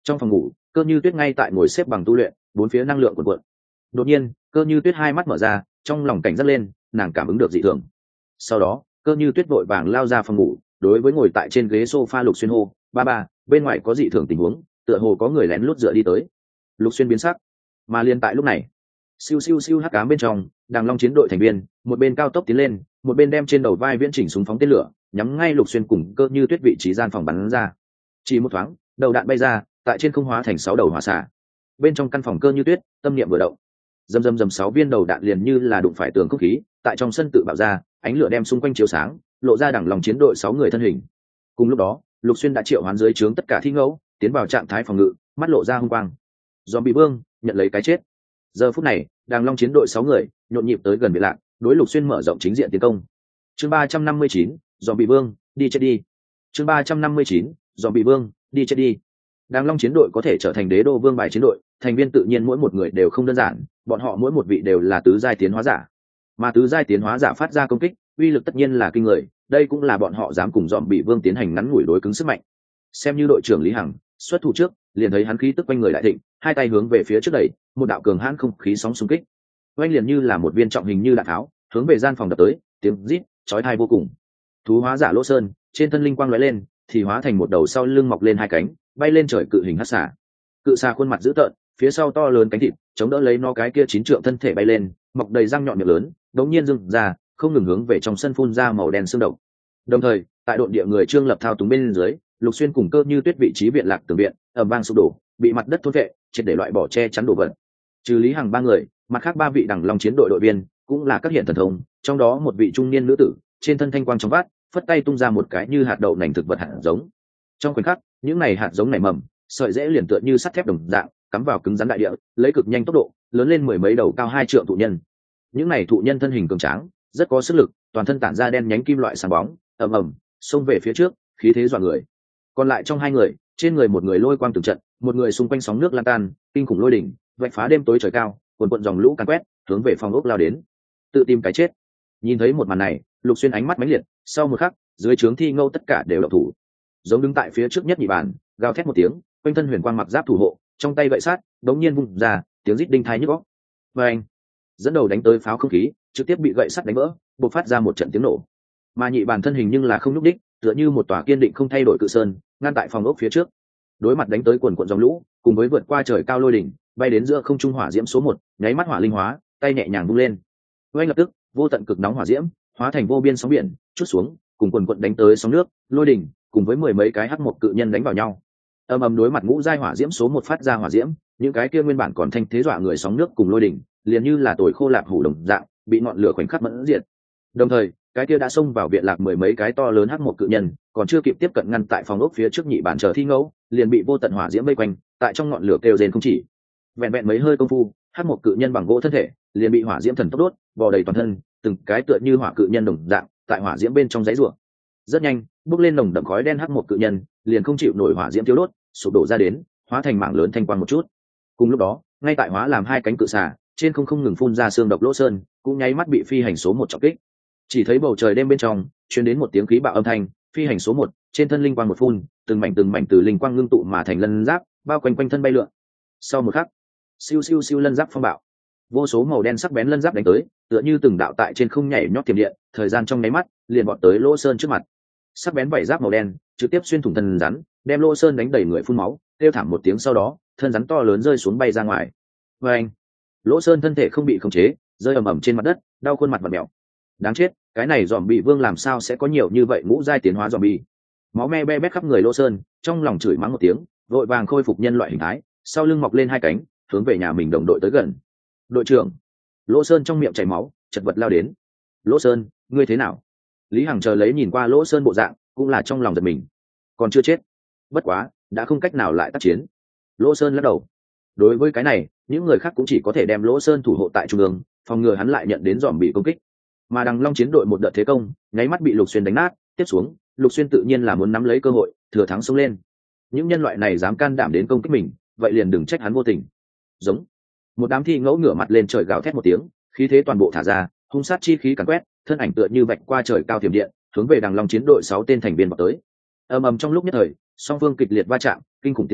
Trong phòng ngủ, Cơ Như Tuyết ngay tại ngồi xếp bằng tu luyện, bốn phía năng lượng cuồn cuộn. Đột nhiên, Cơ Như Tuyết hai mắt mở ra, trong lòng cảnh giác lên, nàng cảm ứng được dị thường. Sau đó, Cơ Như Tuyết vội vàng lao ra phòng ngủ, đối với ngồi tại trên ghế sofa Lục Xuyên hô, "Ba ba, bên ngoài có dị thường tình huống, tựa hồ có người lén lút dựa đi tới." Lục Xuyên biến sắc. Mà liền tại lúc này, siêu siêu siêu hắc ám bên trong, Đằng Long chiến đội thành viên, một bên cao tốc tiến lên, một bên đem trên đầu vai viễn chỉnh súng phóng tên lửa, nhắm ngay Lục Xuyên cùng Cơ Như Tuyết vị trí gian phòng bắn ra. Chỉ một thoáng, đầu đạn bay ra, tại trên không hóa thành 6 đầu hỏa xạ. Bên trong căn phòng Cơ Như Tuyết, tâm niệm vừa động, rầm rầm rầm 6 viên đầu đạn liền như là đụng phải tường không khí, tại trong sân tự bạo ra, ánh lửa đem xung quanh chiếu sáng, lộ ra Đằng Long chiến đội 6 người thân hình. Cùng lúc đó, Lục Xuyên đã triệu hoán dưới trướng tất cả thi ngẫu, tiến vào trạng thái phòng ngự, mắt lộ ra hung quang. Zombie Vương nhận lấy cái chết. Giờ phút này, Đằng Long chiến đội 6 người nhộn nhịp tới gần Biệt Lạc, đối Lục Xuyên mở rộng chính diện tiến công. Chương 359, Zombie Vương, đi chết đi. Chương 359, Zombie Vương, đi chết đi. Đằng Long chiến đội có thể trở thành đế đô vương bài chiến đội, thành viên tự nhiên mỗi một người đều không đơn giản, bọn họ mỗi một vị đều là tứ giai tiến hóa giả. Mà tứ giai tiến hóa giả phát ra công kích, uy lực tất nhiên là kinh người, đây cũng là bọn họ dám cùng Zombie Vương tiến hành ngắn ngủi đối cứng sức mạnh. Xem như đội trưởng Lý Hằng, xuất thủ trước, liền thấy hắn khí tức quanh người đại thịnh, hai tay hướng về phía trước đẩy, một đạo cường hãn không khí sóng xung kích. Oanh liền như là một viên trọng hình như đạn tháo, hướng về gian phòng đập tới, tiếng rít chói tai vô cùng. Thú hóa giả Lỗ Sơn, trên thân linh quang lóe lên, thì hóa thành một đầu sau lưng mọc lên hai cánh, bay lên trời cự hình hắc xà. Cự xà khuôn mặt dữ tợn, phía sau to lớn cánh thịt, chống đỡ lấy nó cái kia 9 trượng thân thể bay lên, mọc đầy răng nhọn miệng lớn, đống nhiên dưng ra, không ngừng hướng về trong sân phun ra màu đen xương độc. Đồng thời, tại độn địa người Trương Lập thao túng bên dưới, Lục Xuyên cùng Cơ Như Tuyết vị trí viện lạc tường viện, ầm vang sụp đổ, bị mặt đất thôn vệ, triệt để loại bỏ che chắn đổ vật. Trừ Lý Hằng ba người, mặt khác ba vị Đằng Long chiến đội đội viên cũng là các hiện thần thông, trong đó một vị trung niên nữ tử, trên thân thanh quang trong vát, phất tay tung ra một cái như hạt đậu nành thực vật hạt giống. Trong khoảnh khắc, những này hạt giống nảy mầm, sợi rễ liền tựa như sắt thép đồng dạng, cắm vào cứng rắn đại địa, lấy cực nhanh tốc độ, lớn lên mười mấy đầu cao 2 trượng thụ nhân. Những này thụ nhân thân hình cường tráng, rất có sức lực, toàn thân tản ra đen nhánh kim loại sáng bóng, ầm ầm, xông về phía trước, khí thế dọa người. Còn lại trong hai người, trên người một người lôi quang từng trận, một người xung quanh sóng nước lan tan, kinh khủng lôi đỉnh, vạch phá đêm tối trời cao, cuồn cuộn dòng lũ càn quét, hướng về phòng ốc lao đến. Tự tìm cái chết. Nhìn thấy một màn này, Lục Xuyên ánh mắt mãnh liệt, sau một khắc, dưới trướng thi ngâu tất cả đều động thủ. Giống đứng tại phía trước nhất nhị bàn, gào thét một tiếng, quanh thân huyền quang mặc giáp thủ hộ, trong tay gậy sát, đống nhiên vung ra, tiếng rít đinh tai nhức óc. Và anh dẫn đầu đánh tới pháo không khí, trực tiếp bị gậy sắt đánh vỡ, bộc phát ra một trận tiếng nổ. Mà nhị bàn thân hình nhưng là không nhúc đích, tựa như một tòa kiên định không thay đổi cự sơn, ngăn tại phòng ốc phía trước. Đối mặt đánh tới quần quần dòng lũ, cùng với vượt qua trời cao lôi đỉnh, bay đến giữa không trung hỏa diễm số 1, nháy mắt hỏa linh hóa, tay nhẹ nhàng vung lên. Ngay lập tức, vô tận cực nóng hỏa diễm, hóa thành vô biên sóng biển, trút xuống, cùng quần quần đánh tới sóng nước, lôi đỉnh, cùng với mười mấy cái hắc một cự nhân đánh vào nhau. Ầm ầm đối mặt ngũ giai hỏa diễm số 1 phát ra hỏa diễm, những cái kia nguyên bản còn thanh thế dọa người sóng nước cùng lôi đỉnh, liền như là tồi khô lạp hủ đồng dạng, bị ngọn lửa khoảnh khắc mẫn diệt. Đồng thời, cái kia đã xông vào viện lạc mười mấy cái to lớn hắc một cự nhân, còn chưa kịp tiếp cận ngăn tại phòng ốc phía trước nhị bản chờ thi ngẫu, liền bị vô tận hỏa diễm vây quanh, tại trong ngọn lửa kêu rên không chỉ. Vẹn vẹn mấy hơi công phu, hắc một cự nhân bằng gỗ thân thể, liền bị hỏa diễm thần tốc đốt, bò đầy toàn thân, từng cái tựa như hỏa cự nhân đồng dạng, tại hỏa diễm bên trong giấy rủa. Rất nhanh, bốc lên nồng đậm khói đen hắc một cự nhân, liền không chịu nổi hỏa diễm thiêu đốt, sụp đổ ra đến, hóa thành mảng lớn thanh quang một chút. Cùng lúc đó, ngay tại hóa làm hai cánh cự xà, trên không ngừng phun ra xương độc Lỗ Sơn, cũng nháy mắt bị phi hành số 1 trọng kích. Chỉ thấy bầu trời đêm bên trong truyền đến một tiếng khí bạo âm thanh, phi hành số 1, trên thân linh quang một phun, từng mảnh từ linh quang ngưng tụ mà thành lân giáp, bao quanh quanh thân bay lượn. Sau một khắc, siêu siêu siêu lân giáp phong bạo, vô số màu đen sắc bén lân giáp đánh tới, tựa như từng đạo tại trên không nhảy nhót tiềm điện, thời gian trong nháy mắt liền vọt tới Lỗ Sơn trước mặt. Sắc bén vảy giáp màu đen trực tiếp xuyên thủng thân rắn, đem Lỗ Sơn đánh đầy người phun máu, kêu thảm một tiếng, sau đó thân rắn to lớn rơi xuống bay ra ngoài. Và anh, Lỗ Sơn thân thể không bị khống chế, rơi ầm ầm trên mặt đất, đau khuôn mặt vặn mèo. Đáng chết, cái này Zombie Vương làm sao sẽ có nhiều như vậy ngũ giai tiến hóa zombie? Máu me be bét khắp người Lỗ Sơn, trong lòng chửi mắng một tiếng, vội vàng khôi phục nhân loại hình thái, sau lưng mọc lên hai cánh, hướng về nhà mình đồng đội tới gần. Đội trưởng. Lỗ Sơn trong miệng chảy máu, chật vật lao đến. Lỗ Sơn, ngươi thế nào? Lý Hằng chờ lấy nhìn qua Lỗ Sơn bộ dạng, cũng là trong lòng giật mình. Còn chưa chết. Bất quá, đã không cách nào lại tác chiến. Lỗ Sơn lắc đầu. Đối với cái này, những người khác cũng chỉ có thể đem Lỗ Sơn thủ hộ tại trung ương, phòng ngừa hắn lại nhận đến zombie công kích. Mà Đằng Long chiến đội một đợt thế công, nháy mắt bị Lục Xuyên đánh nát, tiếp xuống, Lục Xuyên tự nhiên là muốn nắm lấy cơ hội, thừa thắng xông lên. Những nhân loại này dám can đảm đến công kích mình, vậy liền đừng trách hắn vô tình. Giống. Một đám thi ngẫu ngửa mặt lên trời gào thét một tiếng, khí thế toàn bộ thả ra, hung sát chi khí càn quét, thân ảnh tựa như vạch qua trời cao tiềm điện, hướng về Đằng Long chiến đội 6 tên thành viên vào tới. Ầm ầm trong lúc nhất thời, song phương kịch liệt va chạm, kinh khủng tiếng nổ,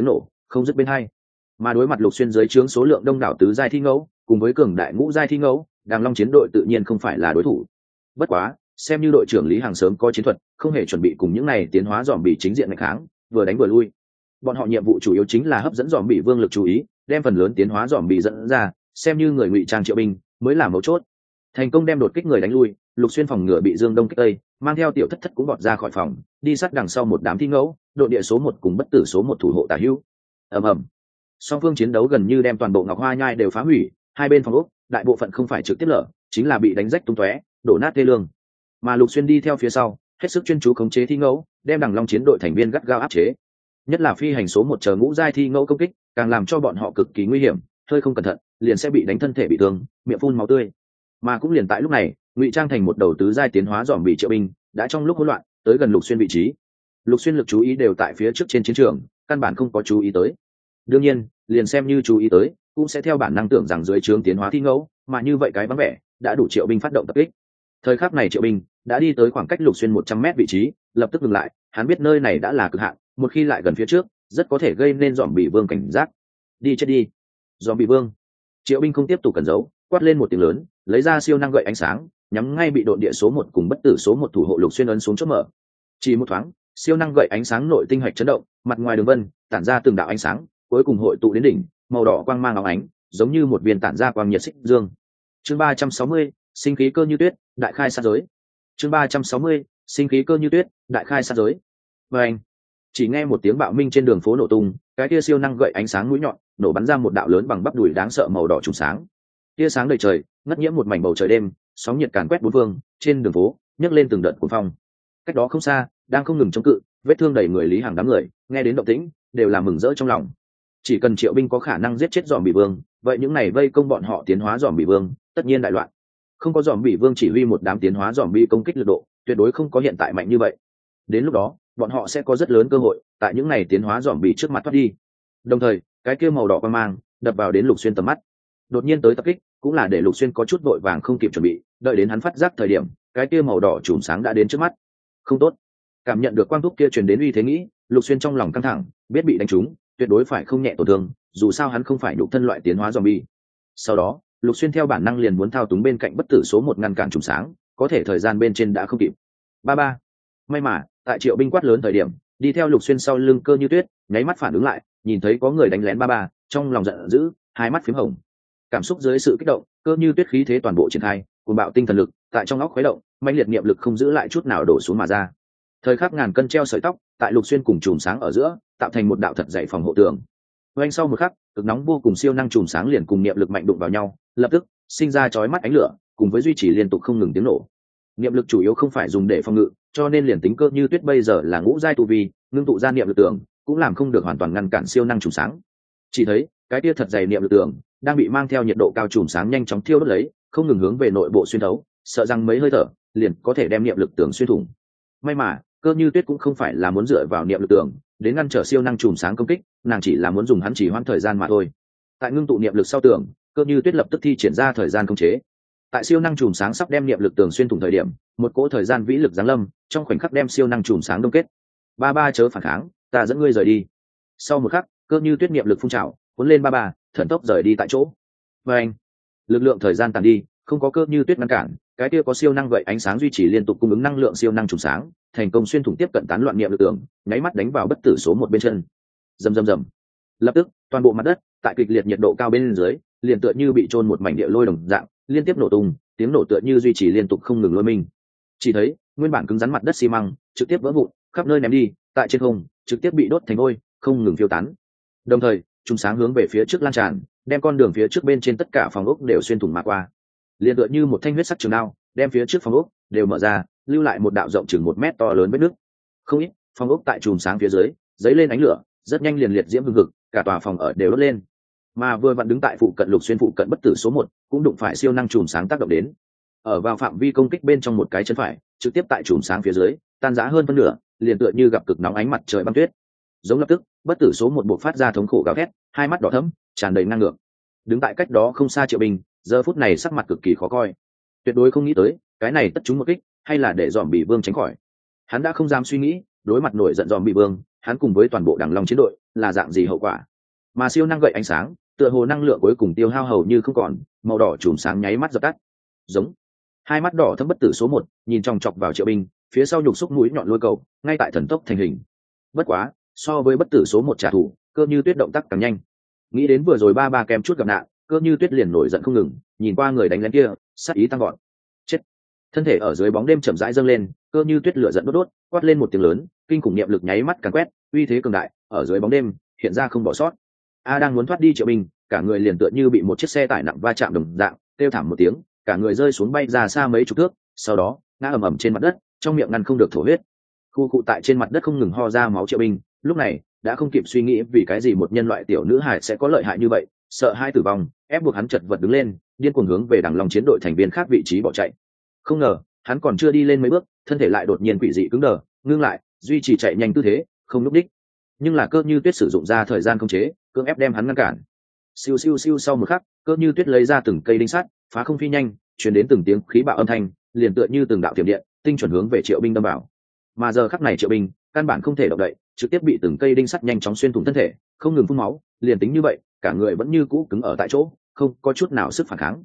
không dứt bên hai. Mà đối mặt Lục Xuyên dưới trướng số lượng đông đảo tứ giai thi ngẫu cùng với cường đại ngũ giai thi ngẫu, Đàng Long chiến đội tự nhiên không phải là đối thủ. Bất quá xem như đội trưởng Lý Hằng sớm có chiến thuật, không hề chuẩn bị cùng những này tiến hóa dòm bị chính diện ngày kháng, vừa đánh vừa lui. Bọn họ nhiệm vụ chủ yếu chính là hấp dẫn dòm bị vương lực chú ý, đem phần lớn tiến hóa dòm bị dẫn ra, xem như người ngụy trang Triệu binh mới là mấu chốt. Thành công đem đột kích người đánh lui, Lục Xuyên phòng ngừa bị Dương Đông kích tây, mang theo Tiểu Thất Thất cũng bọt ra khỏi phòng, đi sát đằng sau một đám thi ngẫu, đội địa số 1 cùng bất tử số 1 thủ hộ tả hữu. Ầm ầm. Song phương chiến đấu gần như đem toàn bộ Ngọc Hoa Nhai đều phá hủy, hai bên phòng ốc, đại bộ phận không phải trực tiếp lở, chính là bị đánh rách tung tóe, đổ nát tê lương. Mà Lục Xuyên đi theo phía sau, hết sức chuyên chú khống chế thi ngẫu, đem Đằng Long chiến đội thành viên gắt gao áp chế. Nhất là phi hành số 1 chờ ngũ giai thi ngẫu công kích, càng làm cho bọn họ cực kỳ nguy hiểm, hơi không cẩn thận, liền sẽ bị đánh thân thể bị thương, miệng phun máu tươi. Mà cũng liền tại lúc này, ngụy trang thành một đầu tứ giai tiến hóa dòm bị Triệu binh, đã trong lúc hỗn loạn, tới gần Lục Xuyên vị trí. Lục Xuyên lực chú ý đều tại phía trước trên chiến trường, căn bản không có chú ý tới. Đương nhiên, liền xem như chú ý tới, cũng sẽ theo bản năng tưởng rằng dưới trướng tiến hóa thi ngẫu, mà như vậy cái vắng vẻ, đã đủ Triệu binh phát động tập kích. Thời khắc này Triệu binh đã đi tới khoảng cách Lục Xuyên 100m vị trí, lập tức dừng lại, hắn biết nơi này đã là cực hạn, một khi lại gần phía trước, rất có thể gây nên dòm bị vương cảnh giác. Đi chết đi, dòm bị vương. Triệu binh không tiếp tục cẩn giấu, quát lên một tiếng lớn, lấy ra siêu năng gậy ánh sáng, nhắm ngay bị độn địa số 1 cùng bất tử số 1 thủ hộ Lục Xuyên ấn xuống chốt mở. Chỉ một thoáng, siêu năng gậy ánh sáng nội tinh hạch chấn động, mặt ngoài đường vân tản ra từng đạo ánh sáng, cuối cùng hội tụ đến đỉnh, màu đỏ quang mang óng ánh, giống như một viên tản ra quang nhiệt xích dương. Chương 360, sinh khí cơ như tuyết, đại khai sát giới. Chương 360, sinh khí cơ như tuyết, đại khai sát giới. Và anh, chỉ nghe một tiếng bạo minh trên đường phố nổ tung, cái tia siêu năng gậy ánh sáng mũi nhọn nổ bắn ra một đạo lớn bằng bắp đùi đáng sợ màu đỏ trùng sáng. Tia sáng đầy trời, ngất nhiễm một mảnh bầu trời đêm, sóng nhiệt càn quét bốn phương, trên đường phố nhấc lên từng đợt cuồng phong. Cách đó không xa, đang không ngừng chống cự, vết thương đầy người Lý Hằng đám người, nghe đến động tĩnh, đều là mừng rỡ trong lòng. Chỉ cần Triệu binh có khả năng giết chết dòm bị vương, vậy những này vây công bọn họ tiến hóa dòm bị vương, tất nhiên đại loạn. Không có dòm bị vương chỉ huy một đám tiến hóa dòm bị công kích lực độ, tuyệt đối không có hiện tại mạnh như vậy. Đến lúc đó, bọn họ sẽ có rất lớn cơ hội tại những này tiến hóa dòm bị trước mặt thoát đi. Đồng thời, cái kia màu đỏ quang mang đập vào đến Lục Xuyên tầm mắt. Đột nhiên tới tập kích, cũng là để Lục Xuyên có chút vội vàng không kịp chuẩn bị, đợi đến hắn phát giác thời điểm, cái kia màu đỏ chùm sáng đã đến trước mắt. Không tốt. Cảm nhận được quang thúc kia truyền đến uy thế nghĩ, Lục Xuyên trong lòng căng thẳng, biết bị đánh trúng, tuyệt đối phải không nhẹ tổn thương, dù sao hắn không phải nhục thân loại tiến hóa zombie. Sau đó, Lục Xuyên theo bản năng liền muốn thao túng bên cạnh bất tử số 1 ngăn cản trùng sáng, có thể thời gian bên trên đã không kịp. Ba. May mà, tại Triệu binh quát lớn thời điểm, đi theo Lục Xuyên sau lưng Cơ Như Tuyết, nháy mắt phản ứng lại, nhìn thấy có người đánh lén ba, trong lòng giận dữ, hai mắt phím hồng. Cảm xúc dưới sự kích động, Cơ Như Tuyết khí thế toàn bộ triển khai, cuồng bạo tinh thần lực, tại trong óc khuấy động, mãnh liệt niệm lực không giữ lại chút nào đổ xuống mà ra. Thời khắc ngàn cân treo sợi tóc, tại Lục Xuyên cùng chùm sáng ở giữa, tạo thành một đạo thật dày phòng hộ tường. Oanh sau một khắc, cực nóng vô cùng siêu năng chùm sáng liền cùng niệm lực mạnh đụng vào nhau, lập tức sinh ra chói mắt ánh lửa, cùng với duy trì liên tục không ngừng tiếng nổ. Niệm lực chủ yếu không phải dùng để phòng ngự, cho nên liền tính Cơ Như Tuyết bây giờ là ngũ giai tu vi, ngưng tụ ra niệm lực tường, cũng làm không được hoàn toàn ngăn cản siêu năng chùm sáng. Chỉ thấy, cái tia thật dày niệm lực tường đang bị mang theo nhiệt độ cao chùm sáng nhanh chóng thiêu đốt lấy, không ngừng hướng về nội bộ xuyên thấu, sợ rằng mấy hơi thở liền có thể đem niệm lực tường xuyên thủng. May mà, Cơ Như Tuyết cũng không phải là muốn dựa vào niệm lực tường đến ngăn trở siêu năng chùm sáng công kích, nàng chỉ là muốn dùng hắn chỉ hoãn thời gian mà thôi. Tại ngưng tụ niệm lực sau tường, Cơ Như Tuyết lập tức thi triển ra thời gian khống chế. Tại siêu năng chùm sáng sắp đem niệm lực tường xuyên thủng thời điểm, một cỗ thời gian vĩ lực giáng lâm, trong khoảnh khắc đem siêu năng chùm sáng đông kết. Ba chớ phản kháng, ta dẫn ngươi rời đi. Sau một khắc, Cơ Như Tuyết niệm lực phun trào, cuốn lên ba, thần tốc rời đi tại chỗ. Và anh, lực lượng thời gian tàn đi, không có Cơ Như Tuyết ngăn cản, cái kia có siêu năng gậy ánh sáng duy trì liên tục cung ứng năng lượng siêu năng chùm sáng, thành công xuyên thủng tiếp cận tán loạn niệm lực tường, nháy mắt đánh vào bất tử số 1 bên chân. Rầm. Lập tức, toàn bộ mặt đất tại kịch liệt nhiệt độ cao bên dưới, liền tựa như bị chôn một mảnh địa lôi đồng dạng, liên tiếp nổ tung, tiếng nổ tựa như duy trì liên tục không ngừng lôi mình. Chỉ thấy, nguyên bản cứng rắn mặt đất xi măng, trực tiếp vỡ vụn, khắp nơi ném đi, tại trên không, trực tiếp bị đốt thành vôi, không ngừng phiêu tán. Đồng thời, chúng sáng hướng về phía trước lan tràn, đem con đường phía trước bên trên tất cả phòng ốc đều xuyên thủng mà qua. Liên tựa như một thanh huyết sắc trường đao, đem phía trước phòng ốc đều mở ra, lưu lại một đạo rộng chừng 1 mét to lớn vết nứt. Không ít, phòng ốc tại chùm sáng phía dưới, dấy lên ánh lửa, rất nhanh liền liệt diễm hừng hực, cả tòa phòng ở đều đốt lên. Mà vừa vặn đứng tại phụ cận Lục Xuyên phụ cận bất tử số 1, cũng đụng phải siêu năng chùm sáng tác động đến. Ở vào phạm vi công kích bên trong một cái chân phải, trực tiếp tại chùm sáng phía dưới, tan rã hơn phân nửa, liền tựa như gặp cực nóng ánh mặt trời băng tuyết. Giống lập tức, bất tử số 1 buộc phát ra thống khổ gào thét, hai mắt đỏ thẫm, tràn đầy năng lượng. Đứng tại cách đó không xa Triệu Bình, giờ phút này sắc mặt cực kỳ khó coi. Tuyệt đối không nghĩ tới, cái này tất chúng một kích, hay là để dòm bị vương tránh khỏi. Hắn đã không dám suy nghĩ, đối mặt nổi giận dòm bị vương, hắn cùng với toàn bộ Đằng Long chiến đội, là dạng gì hậu quả. mà siêu năng gậy ánh sáng tựa hồ năng lượng cuối cùng tiêu hao hầu như không còn, màu đỏ chùm sáng nháy mắt dập tắt. Giống. Hai mắt đỏ thâm bất tử số 1 nhìn chòng chọc vào Triệu Binh, phía sau nhục xúc mũi nhọn lôi cầu ngay tại thần tốc thành hình. Bất quá, so với bất tử số 1 trả thù, Cơ Như Tuyết động tác càng nhanh. Nghĩ đến vừa rồi ba kém chút gặp nạn, Cơ Như Tuyết liền nổi giận không ngừng, nhìn qua người đánh lén kia, sát ý tăng gọn. Chết. Thân thể ở dưới bóng đêm chậm rãi dâng lên, Cơ Như Tuyết lửa giận đốt đốt, quát lên một tiếng lớn, kinh khủng niệm lực nháy mắt càn quét, uy thế cường đại, ở dưới bóng đêm hiện ra không bỏ sót. Đang muốn thoát đi Triệu Binh, cả người liền tựa như bị một chiếc xe tải nặng va chạm đồng dạng, kêu thảm một tiếng, cả người rơi xuống bay ra xa mấy chục thước, sau đó ngã ầm ầm trên mặt đất, trong miệng ngăn không được thổ huyết. Khu cụ tại trên mặt đất không ngừng ho ra máu Triệu Binh, lúc này đã không kịp suy nghĩ vì cái gì một nhân loại tiểu nữ hài sẽ có lợi hại như vậy, sợ hai tử vong, ép buộc hắn chật vật đứng lên, điên cuồng hướng về Đằng Long chiến đội thành viên khác vị trí bỏ chạy. Không ngờ, hắn còn chưa đi lên mấy bước, thân thể lại đột nhiên quỷ dị cứng đờ, ngưng lại, duy trì chạy nhanh tư thế, không lúc đích. Nhưng là Cơ Như Tuyết sử dụng ra thời gian khống chế, cưỡng ép đem hắn ngăn cản. Siêu siêu siêu, sau một khắc, Cơ Như Tuyết lấy ra từng cây đinh sắt, phá không phi nhanh, truyền đến từng tiếng khí bạo âm thanh, liền tựa như từng đạo tiềm điện, tinh chuẩn hướng về Triệu Binh đâm vào. Mà giờ khắc này Triệu Binh căn bản không thể động đậy, trực tiếp bị từng cây đinh sắt nhanh chóng xuyên thủng thân thể, không ngừng phun máu, liền tính như vậy, cả người vẫn như cũ cứng ở tại chỗ, không có chút nào sức phản kháng.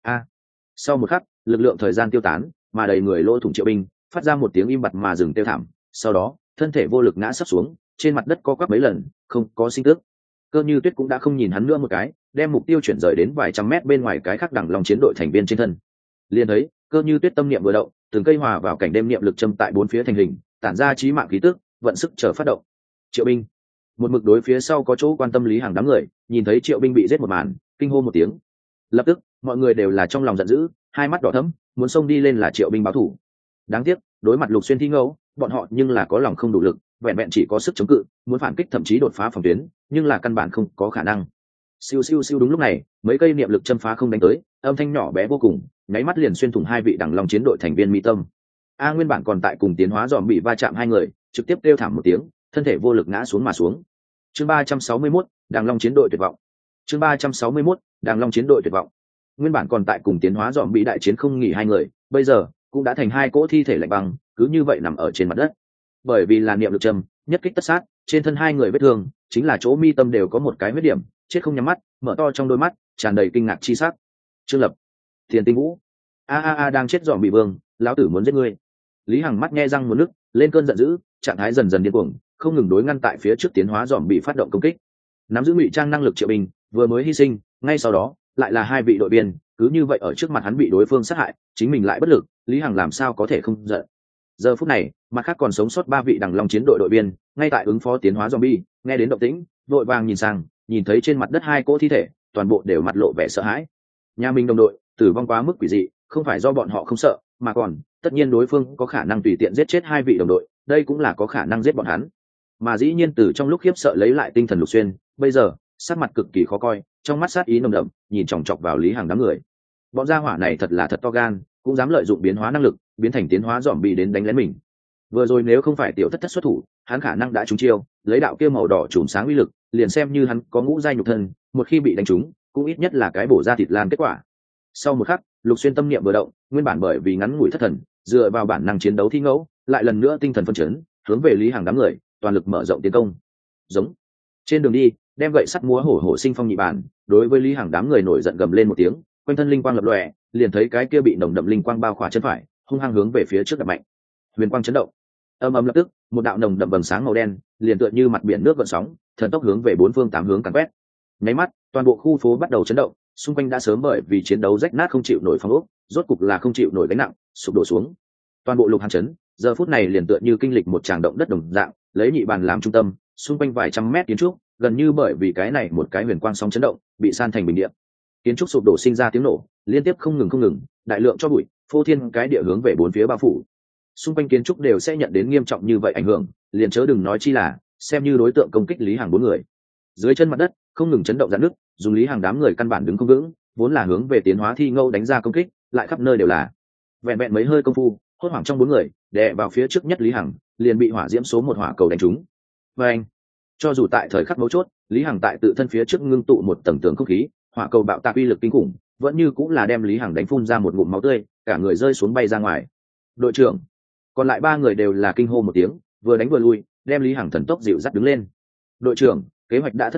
Sau một khắc, lực lượng thời gian tiêu tán, mà đầy người lỗ thủng Triệu Binh phát ra một tiếng im bặt mà dừng tiêu thảm, sau đó thân thể vô lực ngã sấp xuống trên mặt đất, co quắp mấy lần, không có sinh tức. Cơ Như Tuyết cũng đã không nhìn hắn nữa một cái, đem mục tiêu chuyển rời đến vài trăm mét bên ngoài cái khác Đằng Long chiến đội thành viên trên thân. Liền thấy Cơ Như Tuyết tâm niệm vừa động, từng cây hòa vào cảnh đêm niệm lực châm tại bốn phía thành hình, tản ra chí mạng khí tức, vận sức chờ phát động. Triệu Binh. Một mực đối phía sau có chỗ quan tâm Lý Hằng đám người, nhìn thấy Triệu Binh bị giết một màn, kinh hô một tiếng. Lập tức, mọi người đều là trong lòng giận dữ, hai mắt đỏ thẫm, muốn xông đi lên là Triệu Binh báo thù. Đáng tiếc, đối mặt Lục Xuyên thi ngẫu, bọn họ nhưng là có lòng không đủ lực, vẹn vẹn chỉ có sức chống cự, muốn phản kích thậm chí đột phá phòng tuyến, nhưng là căn bản không có khả năng. Siêu siêu siêu, đúng lúc này, mấy cây niệm lực châm phá không đánh tới, âm thanh nhỏ bé vô cùng, nháy mắt liền xuyên thủng hai vị Đằng Long chiến đội thành viên mi tâm. Nguyên bản còn tại cùng tiến hóa dòm bị va chạm hai người, trực tiếp kêu thảm một tiếng, thân thể vô lực ngã xuống mà xuống. Chương 361, Đằng Long chiến đội tuyệt vọng. Chương 361, Đằng Long chiến đội tuyệt vọng. Nguyên bản còn tại cùng tiến hóa dòm bị đại chiến không nghỉ hai người, bây giờ cũng đã thành hai cỗ thi thể lạnh băng, cứ như vậy nằm ở trên mặt đất. Bởi vì là niệm lực châm, nhất kích tất sát, trên thân hai người vết thương, chính là chỗ mi tâm đều có một cái huyết điểm, chết không nhắm mắt, mở to trong đôi mắt tràn đầy kinh ngạc chi sắc. Trương Lập, Tiền Tinh Vũ, đang chết dòm bị vương, lão tử muốn giết ngươi. Lý Hằng mắt nhe răng một nước, lên cơn giận dữ, trạng thái dần dần điên cuồng, không ngừng đối ngăn tại phía trước tiến hóa dòm bị phát động công kích. Nắm giữ ngụy trang năng lực Triệu Binh vừa mới hy sinh, ngay sau đó lại là hai vị đội viên, cứ như vậy ở trước mặt hắn bị đối phương sát hại, chính mình lại bất lực, Lý Hằng làm sao có thể không giận. Giờ phút này, mặt khác còn sống sót ba vị Đằng Long chiến đội đội viên, ngay tại ứng phó tiến hóa zombie, nghe đến động tĩnh, vội vàng nhìn sang, nhìn thấy trên mặt đất hai cỗ thi thể, toàn bộ đều mặt lộ vẻ sợ hãi. Nhà mình đồng đội tử vong quá mức quỷ dị, không phải do bọn họ không sợ, mà còn tất nhiên đối phương có khả năng tùy tiện giết chết hai vị đồng đội, đây cũng là có khả năng giết bọn hắn. Mà dĩ nhiên từ trong lúc khiếp sợ lấy lại tinh thần Lục Xuyên, bây giờ sắc mặt cực kỳ khó coi, trong mắt sát ý nồng đậm, nhìn chòng chọc vào Lý Hằng đám người. Bọn gia hỏa này thật là thật to gan, cũng dám lợi dụng biến hóa năng lực, biến thành tiến hóa dòm bị đến đánh lén mình. Vừa rồi nếu không phải tiểu thất thất xuất thủ, hắn khả năng đã trúng chiêu, lấy đạo kia màu đỏ chùm sáng uy lực, liền xem như hắn có ngũ giai nhục thân, một khi bị đánh trúng, cũng ít nhất là cái bổ ra thịt lan kết quả. Sau một khắc, Lục Xuyên tâm niệm vừa động, nguyên bản bởi vì ngắn ngủi thất thần, dựa vào bản năng chiến đấu thi ngẫu, lại lần nữa tinh thần phân chấn, hướng về Lý Hằng đám người, toàn lực mở rộng tiến công. Giống. Trên đường đi, đem gậy sắt múa hổ hổ sinh phong nhị bản, đối với Lý Hằng đám người nổi giận gầm lên một tiếng, quanh thân linh quang lập lòe, liền thấy cái kia bị nồng đậm linh quang bao khỏa chân phải, hung hăng hướng về phía trước đập mạnh. Huyền quang chấn động, âm ầm lập tức, một đạo nồng đậm vầng sáng màu đen, liền tựa như mặt biển nước gợn sóng, thần tốc hướng về bốn phương tám hướng càn quét. Nháy mắt, toàn bộ khu phố bắt đầu chấn động, xung quanh đã sớm bởi vì chiến đấu rách nát không chịu nổi phong ốc, rốt cục là không chịu nổi gánh nặng, sụp đổ xuống. Toàn bộ Lục Hàn trấn, giờ phút này liền tựa như kinh lịch một tràng động đất đồng dạng, lấy nhị bàn làm trung tâm, xung quanh vài trăm mét kiến trúc, gần như bởi vì cái này một cái huyền quang sóng chấn động, bị san thành bình địa. Kiến trúc sụp đổ sinh ra tiếng nổ, liên tiếp không ngừng, đại lượng cho bụi, phô thiên cái địa hướng về bốn phía bao phủ. Xung quanh kiến trúc đều sẽ nhận đến nghiêm trọng như vậy ảnh hưởng, liền chớ đừng nói chi là xem như đối tượng công kích Lý Hằng bốn người. Dưới chân mặt đất không ngừng chấn động rạn nứt, dùng Lý Hằng đám người căn bản đứng không vững, vốn là hướng về tiến hóa thi ngâu đánh ra công kích, lại khắp nơi đều là. Vẹn vẹn mấy hơi công phu, hốt hoảng trong bốn người, đè vào phía trước nhất Lý Hằng, liền bị hỏa diễm số một hỏa cầu đánh trúng. Và anh, cho dù tại thời khắc mấu chốt, Lý Hằng tại tự thân phía trước ngưng tụ một tầng tường không khí, hỏa cầu bạo tạc uy lực kinh khủng, vẫn như cũng là đem Lý Hằng đánh phun ra một ngụm máu tươi, cả người rơi xuống bay ra ngoài. Đội trưởng, còn lại ba người đều là kinh hô một tiếng, vừa đánh vừa lui, đem Lý Hằng thần tốc dịu dắt đứng lên. Đội trưởng, kế hoạch đã thất bại,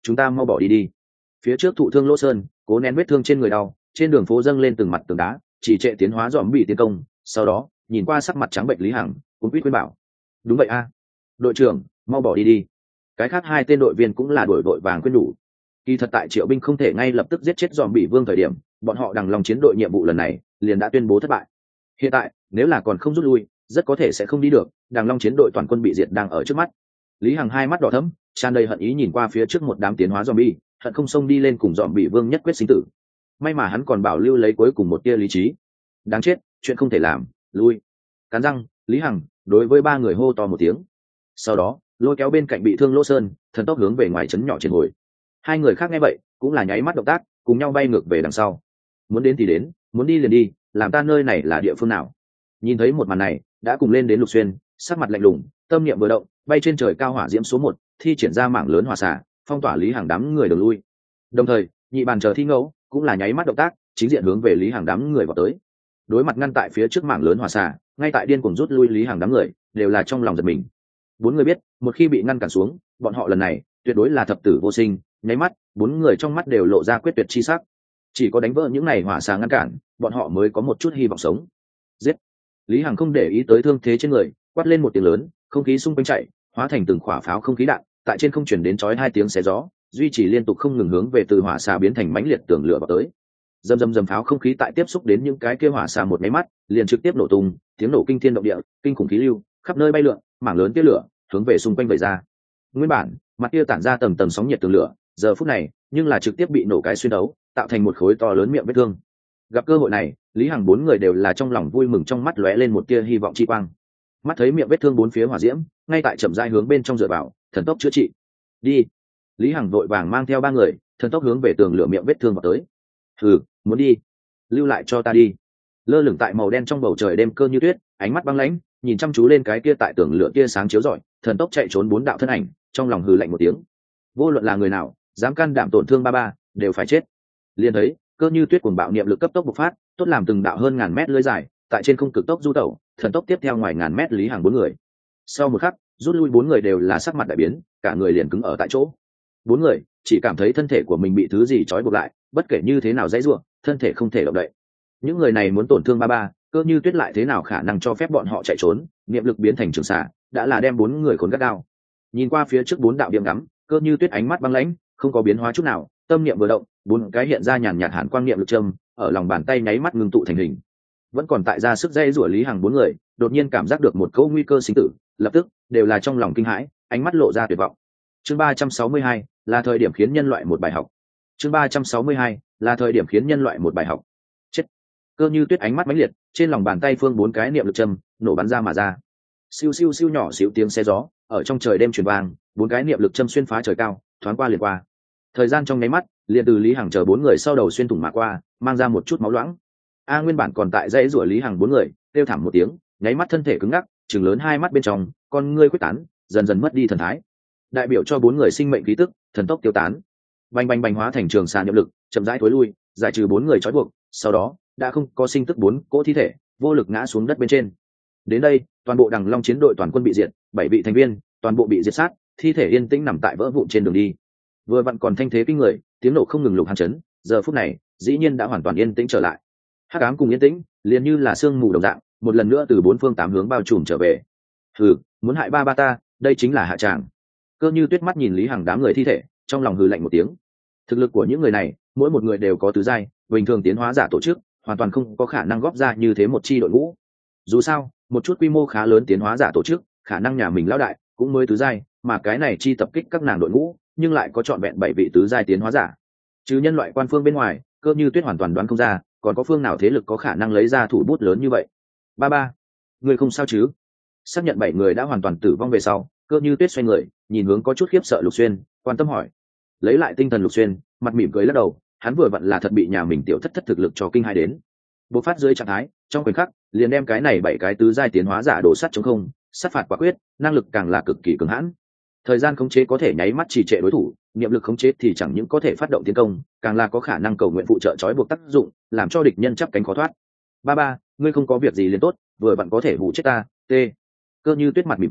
chúng ta mau bỏ đi đi. Phía trước thụ thương Lỗ Sơn cố nén vết thương trên người đau, trên đường phố dâng lên từng mặt tường đá, chỉ trệ tiến hóa dòm bị tiến công. Sau đó nhìn qua sắc mặt trắng bệnh Lý Hằng cũng quýt khuyên bảo: đúng vậy a, đội trưởng, mau bỏ đi đi. Cái khác hai tên đội viên cũng là đuổi vội vàng khuyên nhủ. Kỳ thật tại Triệu binh không thể ngay lập tức giết chết dòm bị vương thời điểm, bọn họ Đằng Long chiến đội nhiệm vụ lần này liền đã tuyên bố thất bại. Hiện tại nếu là còn không rút lui, rất có thể sẽ không đi được. Đằng Long chiến đội toàn quân bị diệt đang ở trước mắt. Lý Hằng hai mắt đỏ thẫm, tràn đầy hận ý nhìn qua phía trước một đám tiến hóa zombie, hận không xông đi lên cùng dòm bị vương nhất quyết sinh tử. May mà hắn còn bảo lưu lấy cuối cùng một tia lý trí. Đáng chết, chuyện không thể làm, lui. Cắn răng, Lý Hằng đối với ba người hô to một tiếng. Sau đó lôi kéo bên cạnh bị thương Lỗ Sơn, thần tốc hướng về ngoài trấn nhỏ trên hồi. Hai người khác nghe vậy cũng là nháy mắt động tác, cùng nhau bay ngược về đằng sau. Muốn đến thì đến, muốn đi liền đi, làm ta nơi này là địa phương nào? Nhìn thấy một màn này, đã cùng lên đến Lục Xuyên, sắc mặt lạnh lùng, tâm niệm vừa động, bay trên trời cao hỏa diễm số 1, thi triển ra mảng lớn hỏa xả, phong tỏa Lý Hằng đám người đường lui. Đồng thời nhị bàn chờ thi ngẫu cũng là nháy mắt động tác, chính diện hướng về Lý Hằng đám người vào tới. Đối mặt ngăn tại phía trước mảng lớn hỏa xả, ngay tại điên cuồng rút lui Lý Hằng đám người đều là trong lòng giật mình. Bốn người biết, một khi bị ngăn cản xuống, bọn họ lần này tuyệt đối là thập tử vô sinh. Nháy mắt, bốn người trong mắt đều lộ ra quyết tuyệt chi sắc. Chỉ có đánh vỡ những này hỏa xả ngăn cản, bọn họ mới có một chút hy vọng sống. Giết! Lý Hằng không để ý tới thương thế trên người, quát lên một tiếng lớn, không khí xung quanh chạy, hóa thành từng quả pháo không khí đạn, tại trên không chuyển đến chói hai tiếng xé gió, duy trì liên tục không ngừng hướng về từ hỏa xà biến thành mãnh liệt tường lửa vào tới. Dầm dầm dầm pháo không khí tại tiếp xúc đến những cái kia hỏa xà một máy mắt, liền trực tiếp nổ tung, tiếng nổ kinh thiên động địa, kinh khủng khí lưu, khắp nơi bay lượn, mảng lớn tia lửa hướng về xung quanh vẩy ra. Nguyên bản, mặt kia tản ra tầng tầng sóng nhiệt tường lửa, giờ phút này, nhưng là trực tiếp bị nổ cái xuyên đấu, tạo thành một khối to lớn miệng vết thương. Gặp cơ hội này, Lý Hằng bốn người đều là trong lòng vui mừng, trong mắt lóe lên một tia hy vọng chi quang. Mắt thấy miệng vết thương bốn phía hỏa diễm, ngay tại chậm rãi hướng bên trong dựa vào, thần tốc chữa trị. Đi. Lý Hằng vội vàng mang theo ba người, thần tốc hướng về tường lửa miệng vết thương vào tới. Hừ, muốn đi? Lưu lại cho ta đi. Lơ lửng tại màu đen trong bầu trời đêm Cơ Như Tuyết, ánh mắt băng lãnh, nhìn chăm chú lên cái kia tại tường lửa kia sáng chiếu rọi, thần tốc chạy trốn bốn đạo thân ảnh, trong lòng hừ lạnh một tiếng. Vô luận là người nào dám can đảm tổn thương ba ba, đều phải chết. Liền thấy Cơ Như Tuyết cuồng bạo niệm lực cấp tốc bộc phát, tốt làm từng đạo hơn ngàn mét lưới dài, tại trên không cực tốc du tẩu, thần tốc tiếp theo ngoài ngàn mét Lý Hằng bốn người. Sau một khắc, rút lui bốn người đều là sắc mặt đại biến, cả người liền cứng ở tại chỗ. Bốn người chỉ cảm thấy thân thể của mình bị thứ gì trói buộc lại, bất kể như thế nào dãy rủa, thân thể không thể động đậy. Những người này muốn tổn thương ba ba, Cơ Như Tuyết lại thế nào khả năng cho phép bọn họ chạy trốn? Niệm lực biến thành trường xạ, đã là đem bốn người khốn gắt gao. Nhìn qua phía trước bốn đạo điểm ngắm, Cơ Như Tuyết ánh mắt băng lãnh, không có biến hóa chút nào, tâm niệm vừa động, bốn cái hiện ra nhàn nhạt hàn quang niệm lực châm, ở lòng bàn tay nháy mắt ngưng tụ thành hình. Vẫn còn tại ra sức dây rủa Lý Hằng bốn người, đột nhiên cảm giác được một câu nguy cơ sinh tử, lập tức đều là trong lòng kinh hãi, ánh mắt lộ ra tuyệt vọng. Chương 362 là thời điểm khiến nhân loại một bài học. Chương 362 là thời điểm khiến nhân loại một bài học. Chết! Cơ Như Tuyết ánh mắt mãnh liệt, trên lòng bàn tay phương bốn cái niệm lực châm nổ bắn ra mà ra. Siêu siêu siêu nhỏ xíu tiếng xe gió ở trong trời đêm truyền vang, bốn cái niệm lực châm xuyên phá trời cao, thoáng qua liền qua. Thời gian trong nháy mắt, liền từ Lý Hằng chờ bốn người sau đầu xuyên thủng mà qua, mang ra một chút máu loãng. Nguyên bản còn tại dãy rủa Lý Hằng bốn người, kêu thảm một tiếng, nháy mắt thân thể cứng ngắc, trừng lớn hai mắt bên trong, con ngươi quyết tán, dần dần mất đi thần thái. Đại biểu cho bốn người sinh mệnh khí tức, thần tốc tiêu tán. Bành bành bành hóa thành trường xà niệm lực, chậm rãi thối lui, giải trừ bốn người trói buộc, sau đó đã không có sinh tức bốn cỗ thi thể, vô lực ngã xuống đất bên trên. Đến đây, toàn bộ Đằng Long chiến đội toàn quân bị diệt, 7 vị thành viên toàn bộ bị diệt sát, thi thể yên tĩnh nằm tại vỡ vụn trên đường đi. Vừa vặn còn thanh thế kinh người, tiếng nổ không ngừng lục hàn chấn, giờ phút này dĩ nhiên đã hoàn toàn yên tĩnh trở lại. Hắc ám cùng yên tĩnh liền như là sương mù đồng dạng, một lần nữa từ bốn phương tám hướng bao trùm trở về. Hừ, muốn hại ba ba ta, đây chính là hạ tràng. Cơ Như Tuyết mắt nhìn Lý Hằng đám người thi thể, trong lòng hừ lạnh một tiếng. Thực lực của những người này, mỗi một người đều có tứ giai, bình thường tiến hóa giả tổ chức hoàn toàn không có khả năng góp ra như thế một chi đội ngũ. Dù sao, một chút quy mô khá lớn tiến hóa giả tổ chức, khả năng nhà mình lão đại cũng mới tứ giai, mà cái này chi tập kích các nàng đội ngũ, nhưng lại có trọn vẹn 7 vị tứ giai tiến hóa giả. Trừ nhân loại quan phương bên ngoài, Cơ Như Tuyết hoàn toàn đoán không ra, còn có phương nào thế lực có khả năng lấy ra thủ bút lớn như vậy. Ba ba, người không sao chứ? Xác nhận 7 người đã hoàn toàn tử vong về sau, Cơ Như Tuyết xoay người, nhìn hướng có chút khiếp sợ Lục Xuyên, quan tâm hỏi. Lấy lại tinh thần Lục Xuyên, mặt mỉm cười lắc đầu, hắn vừa vặn là thật bị nhà mình tiểu thất thất thực lực cho kinh hai đến. Bộc phát dưới trạng thái, trong khoảnh khắc, liền đem cái này 7 cái tứ giai tiến hóa giả đổ sắt chống không, sát phạt quả quyết, năng lực càng là cực kỳ cường hãn. Thời gian khống chế có thể nháy mắt trì trệ đối thủ, niệm lực khống chế thì chẳng những có thể phát động tiến công, càng là có khả năng cầu nguyện phụ trợ trói buộc tác dụng, làm cho địch nhân chắp cánh khó thoát. Ba ba, ngươi không có việc gì liền tốt, vừa vặn có thể hù chết ta. T. Cơ Như Tuyết mặt mỉm cười,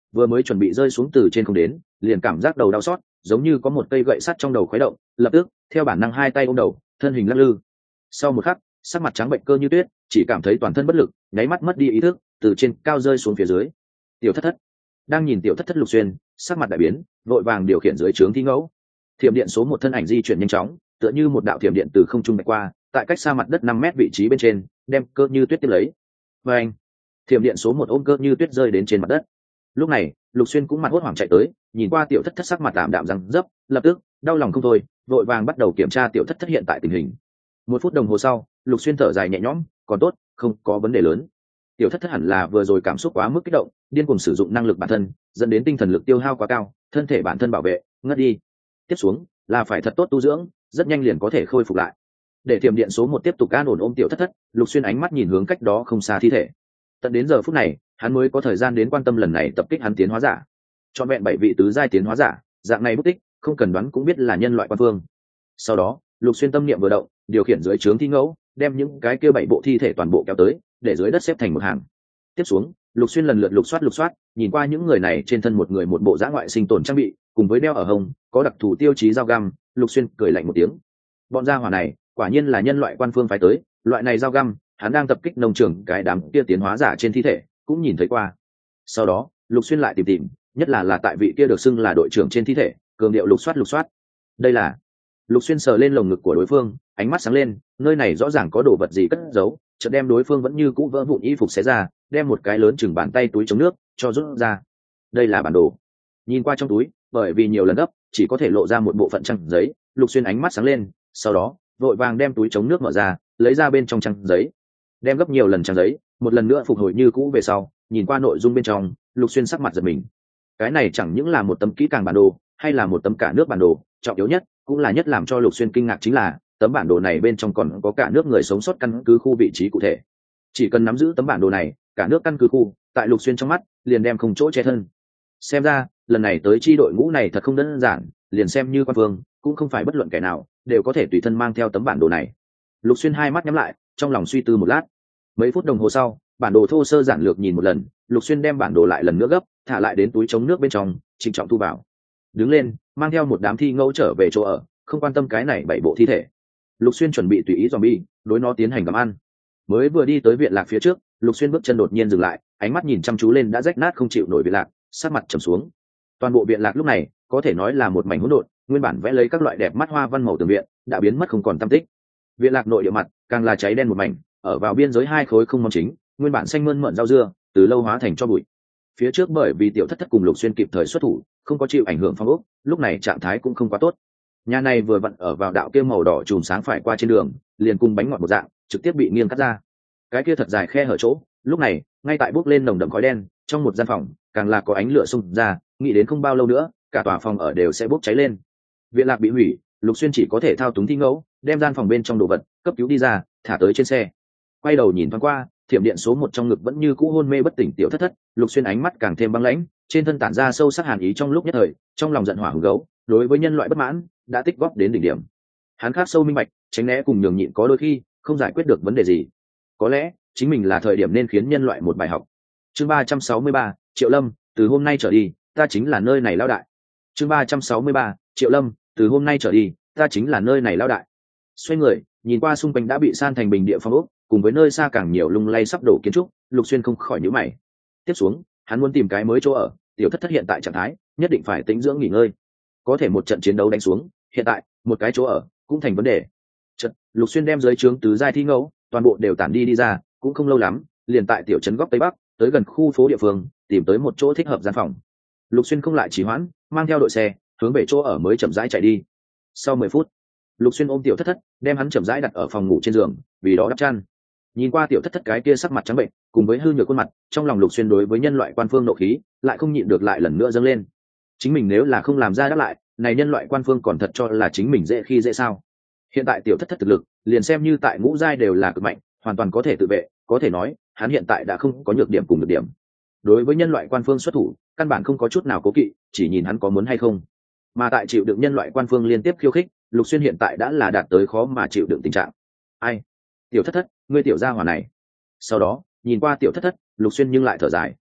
vừa mới chuẩn bị rơi xuống từ trên không đến, liền cảm giác đầu đau xót, giống như có một cây gậy sắt trong đầu khuấy động, lập tức theo bản năng hai tay ôm đầu, thân hình lắc lư. Sau một khắc, sắc mặt trắng bệnh cơ như tuyết, chỉ cảm thấy toàn thân bất lực, nháy mắt mất đi ý thức, từ trên cao rơi xuống phía dưới. Tiểu thất thất đang nhìn tiểu thất thất Lục Xuyên sắc mặt đại biến, vội vàng điều khiển dưới trướng thi ngẫu. Thiểm điện số một thân ảnh di chuyển nhanh chóng, tựa như một đạo thiểm điện từ không trung bay qua, tại cách xa mặt đất 5 mét vị trí bên trên, đem cơ như tuyết tiếp lấy. Và anh, thiểm điện số một ôm cơ như tuyết rơi đến trên mặt đất. Lúc này, Lục Xuyên cũng mặt hốt hoảng chạy tới, nhìn qua tiểu thất thất sắc mặt tạm đạm răng dấp, lập tức đau lòng không thôi, vội vàng bắt đầu kiểm tra tiểu thất thất hiện tại tình hình. 1 phút đồng hồ sau, Lục Xuyên thở dài nhẹ nhõm, còn tốt, không có vấn đề lớn. Tiểu thất thất hẳn là vừa rồi cảm xúc quá mức kích động, điên cuồng sử dụng năng lực bản thân, dẫn đến tinh thần lực tiêu hao quá cao, thân thể bản thân bảo vệ ngất đi. Tiếp xuống là phải thật tốt tu dưỡng, rất nhanh liền có thể khôi phục lại. Để thiểm điện số một tiếp tục an ổn ôm tiểu thất thất, Lục Xuyên ánh mắt nhìn hướng cách đó không xa thi thể. Tận đến giờ phút này, hắn mới có thời gian đến quan tâm lần này tập kích hắn tiến hóa giả. Chọn vẹn 7 vị tứ giai tiến hóa giả, dạng này bút tích, không cần đoán cũng biết là nhân loại quan phương. Sau đó, Lục Xuyên tâm niệm vừa động, điều khiển dưới trướng thi ngẫu, đem những cái kia 7 bộ thi thể toàn bộ kéo tới, để dưới đất xếp thành một hàng. Tiếp xuống, Lục Xuyên lần lượt lục soát, nhìn qua những người này trên thân một người một bộ dã ngoại sinh tồn trang bị, cùng với đeo ở hông, có đặc thù tiêu chí dao găm, Lục Xuyên cười lạnh một tiếng. Bọn gia hỏa này, quả nhiên là nhân loại quan phương phái tới, loại này dao găm, hắn đang tập kích nông trường cái đám kia tiến hóa giả trên thi thể, cũng nhìn thấy qua. Sau đó, Lục Xuyên lại tìm, nhất là tại vị kia được xưng là đội trưởng trên thi thể, cường điệu lục soát. Đây là Lục Xuyên sờ lên lồng ngực của đối phương, ánh mắt sáng lên, nơi này rõ ràng có đồ vật gì cất giấu, chợt đem đối phương vẫn như cũ vỡ vụn y phục xé ra, đem một cái lớn chừng bàn tay túi chống nước cho rút ra. Đây là bản đồ. Nhìn qua trong túi, bởi vì nhiều lần gấp, chỉ có thể lộ ra một bộ phận trang giấy, Lục Xuyên ánh mắt sáng lên, sau đó vội vàng đem túi chống nước mở ra, lấy ra bên trong trang giấy, đem gấp nhiều lần trang giấy, một lần nữa phục hồi như cũ về sau, nhìn qua nội dung bên trong, Lục Xuyên sắc mặt giật mình. Cái này chẳng những là một tấm kỹ càng bản đồ, hay là một tấm cả nước bản đồ, trọng yếu nhất cũng là nhất làm cho Lục Xuyên kinh ngạc chính là tấm bản đồ này bên trong còn có cả nước người sống sót căn cứ khu vị trí cụ thể. Chỉ cần nắm giữ tấm bản đồ này, cả nước căn cứ khu tại Lục Xuyên trong mắt liền đem không chỗ che thân. Xem ra lần này tới chi đội ngũ này thật không đơn giản, liền xem như quan phương cũng không phải bất luận kẻ nào đều có thể tùy thân mang theo tấm bản đồ này. Lục Xuyên hai mắt nhắm lại, trong lòng suy tư một lát. Mấy phút đồng hồ sau, bản đồ thô sơ giản lược nhìn một lần, Lục Xuyên đem bản đồ lại lần nữa gấp, thả lại đến túi chống nước bên trong, trịnh trọng thu vào. Đứng lên, mang theo một đám thi ngẫu trở về chỗ ở, không quan tâm cái này 7 bộ thi thể. Lục Xuyên chuẩn bị tùy ý zombie, đối nó tiến hành gặm ăn. Mới vừa đi tới viện lạc phía trước, Lục Xuyên bước chân đột nhiên dừng lại, ánh mắt nhìn chăm chú lên đã rách nát không chịu nổi viện lạc, sát mặt trầm xuống. Toàn bộ viện lạc lúc này có thể nói là một mảnh hỗn độn, nguyên bản vẽ lấy các loại đẹp mắt hoa văn màu tường viện đã biến mất không còn tăm tích. Viện lạc nội địa mặt càng là cháy đen một mảnh, ở vào biên giới 2 khối không món chính, nguyên bản xanh mơn mởn rau dưa, từ lâu hóa thành tro bụi. Phía trước bởi vì tiểu thất thất cùng Lục Xuyên kịp thời xuất thủ, không có chịu ảnh hưởng phong ốc, lúc này trạng thái cũng không quá tốt. Nhà này vừa vặn ở vào đạo kia màu đỏ chùm sáng phải qua trên đường, liền cùng bánh ngọt một dạng, trực tiếp bị nghiêng cắt ra. Cái kia thật dài khe hở chỗ, lúc này ngay tại bốc lên nồng đậm khói đen, trong một gian phòng càng là có ánh lửa xung ra, nghĩ đến không bao lâu nữa cả tòa phòng ở đều sẽ bốc cháy lên. Viện lạc bị hủy, Lục Xuyên chỉ có thể thao túng thi ngẫu, đem gian phòng bên trong đồ vật cấp cứu đi ra, thả tới trên xe. Quay đầu nhìn thoáng qua, thiểm điện số 1 trong ngực vẫn như cũ hôn mê bất tỉnh tiểu thất thất, Lục Xuyên ánh mắt càng thêm băng lãnh, trên thân tản ra sâu sắc hàn ý trong lúc nhất thời, trong lòng giận hỏa hừng gấu, đối với nhân loại bất mãn đã tích góp đến đỉnh điểm. Hắn khắc sâu minh bạch, tránh né cùng nhường nhịn có đôi khi không giải quyết được vấn đề gì. Có lẽ chính mình là thời điểm nên khiến nhân loại một bài học. Chương 363, Triệu Lâm, từ hôm nay trở đi, ta chính là nơi này lão đại. Chương 363, Triệu Lâm, từ hôm nay trở đi, ta chính là nơi này lão đại. Xoay người, nhìn qua xung quanh đã bị san thành bình địa phong ốc, cùng với nơi xa càng nhiều lung lay sắp đổ kiến trúc, Lục Xuyên không khỏi nhíu mày. Tiếp xuống, hắn muốn tìm cái mới chỗ ở, tiểu thất thất hiện tại trạng thái, nhất định phải tĩnh dưỡng nghỉ ngơi. Có thể một trận chiến đấu đánh xuống, hiện tại, một cái chỗ ở cũng thành vấn đề. Chợt, Lục Xuyên đem dưới trướng tứ giai thi ngẫu, toàn bộ đều tản đi ra, cũng không lâu lắm, liền tại tiểu trấn góc tây bắc, tới gần khu phố địa phương, tìm tới một chỗ thích hợp gian phòng. Lục Xuyên không lại trì hoãn, mang theo đội xe, hướng về chỗ ở mới chậm rãi chạy đi. Sau 10 phút, Lục Xuyên ôm tiểu thất thất, đem hắn chậm rãi đặt ở phòng ngủ trên giường, vì đó đắp chăn. Nhìn qua tiểu thất thất cái kia sắc mặt trắng bệnh, cùng với hư nhược khuôn mặt, trong lòng Lục Xuyên đối với nhân loại quan phương nộ khí lại không nhịn được lại lần nữa dâng lên. Chính mình nếu là không làm ra đáp lại, này nhân loại quan phương còn thật cho là chính mình dễ khi dễ sao? Hiện tại tiểu thất thất thực lực, liền xem như tại ngũ giai đều là cực mạnh, hoàn toàn có thể tự vệ, có thể nói, hắn hiện tại đã không có nhược điểm cùng nhược điểm. Đối với nhân loại quan phương xuất thủ, căn bản không có chút nào cố kỵ, chỉ nhìn hắn có muốn hay không. Mà tại chịu đựng nhân loại quan phương liên tiếp khiêu khích, Lục Xuyên hiện tại đã là đạt tới khó mà chịu đựng tình trạng. Ai? Tiểu thất thất, ngươi tiểu gia hỏa này. Sau đó, nhìn qua tiểu thất thất, Lục Xuyên nhưng lại thở dài.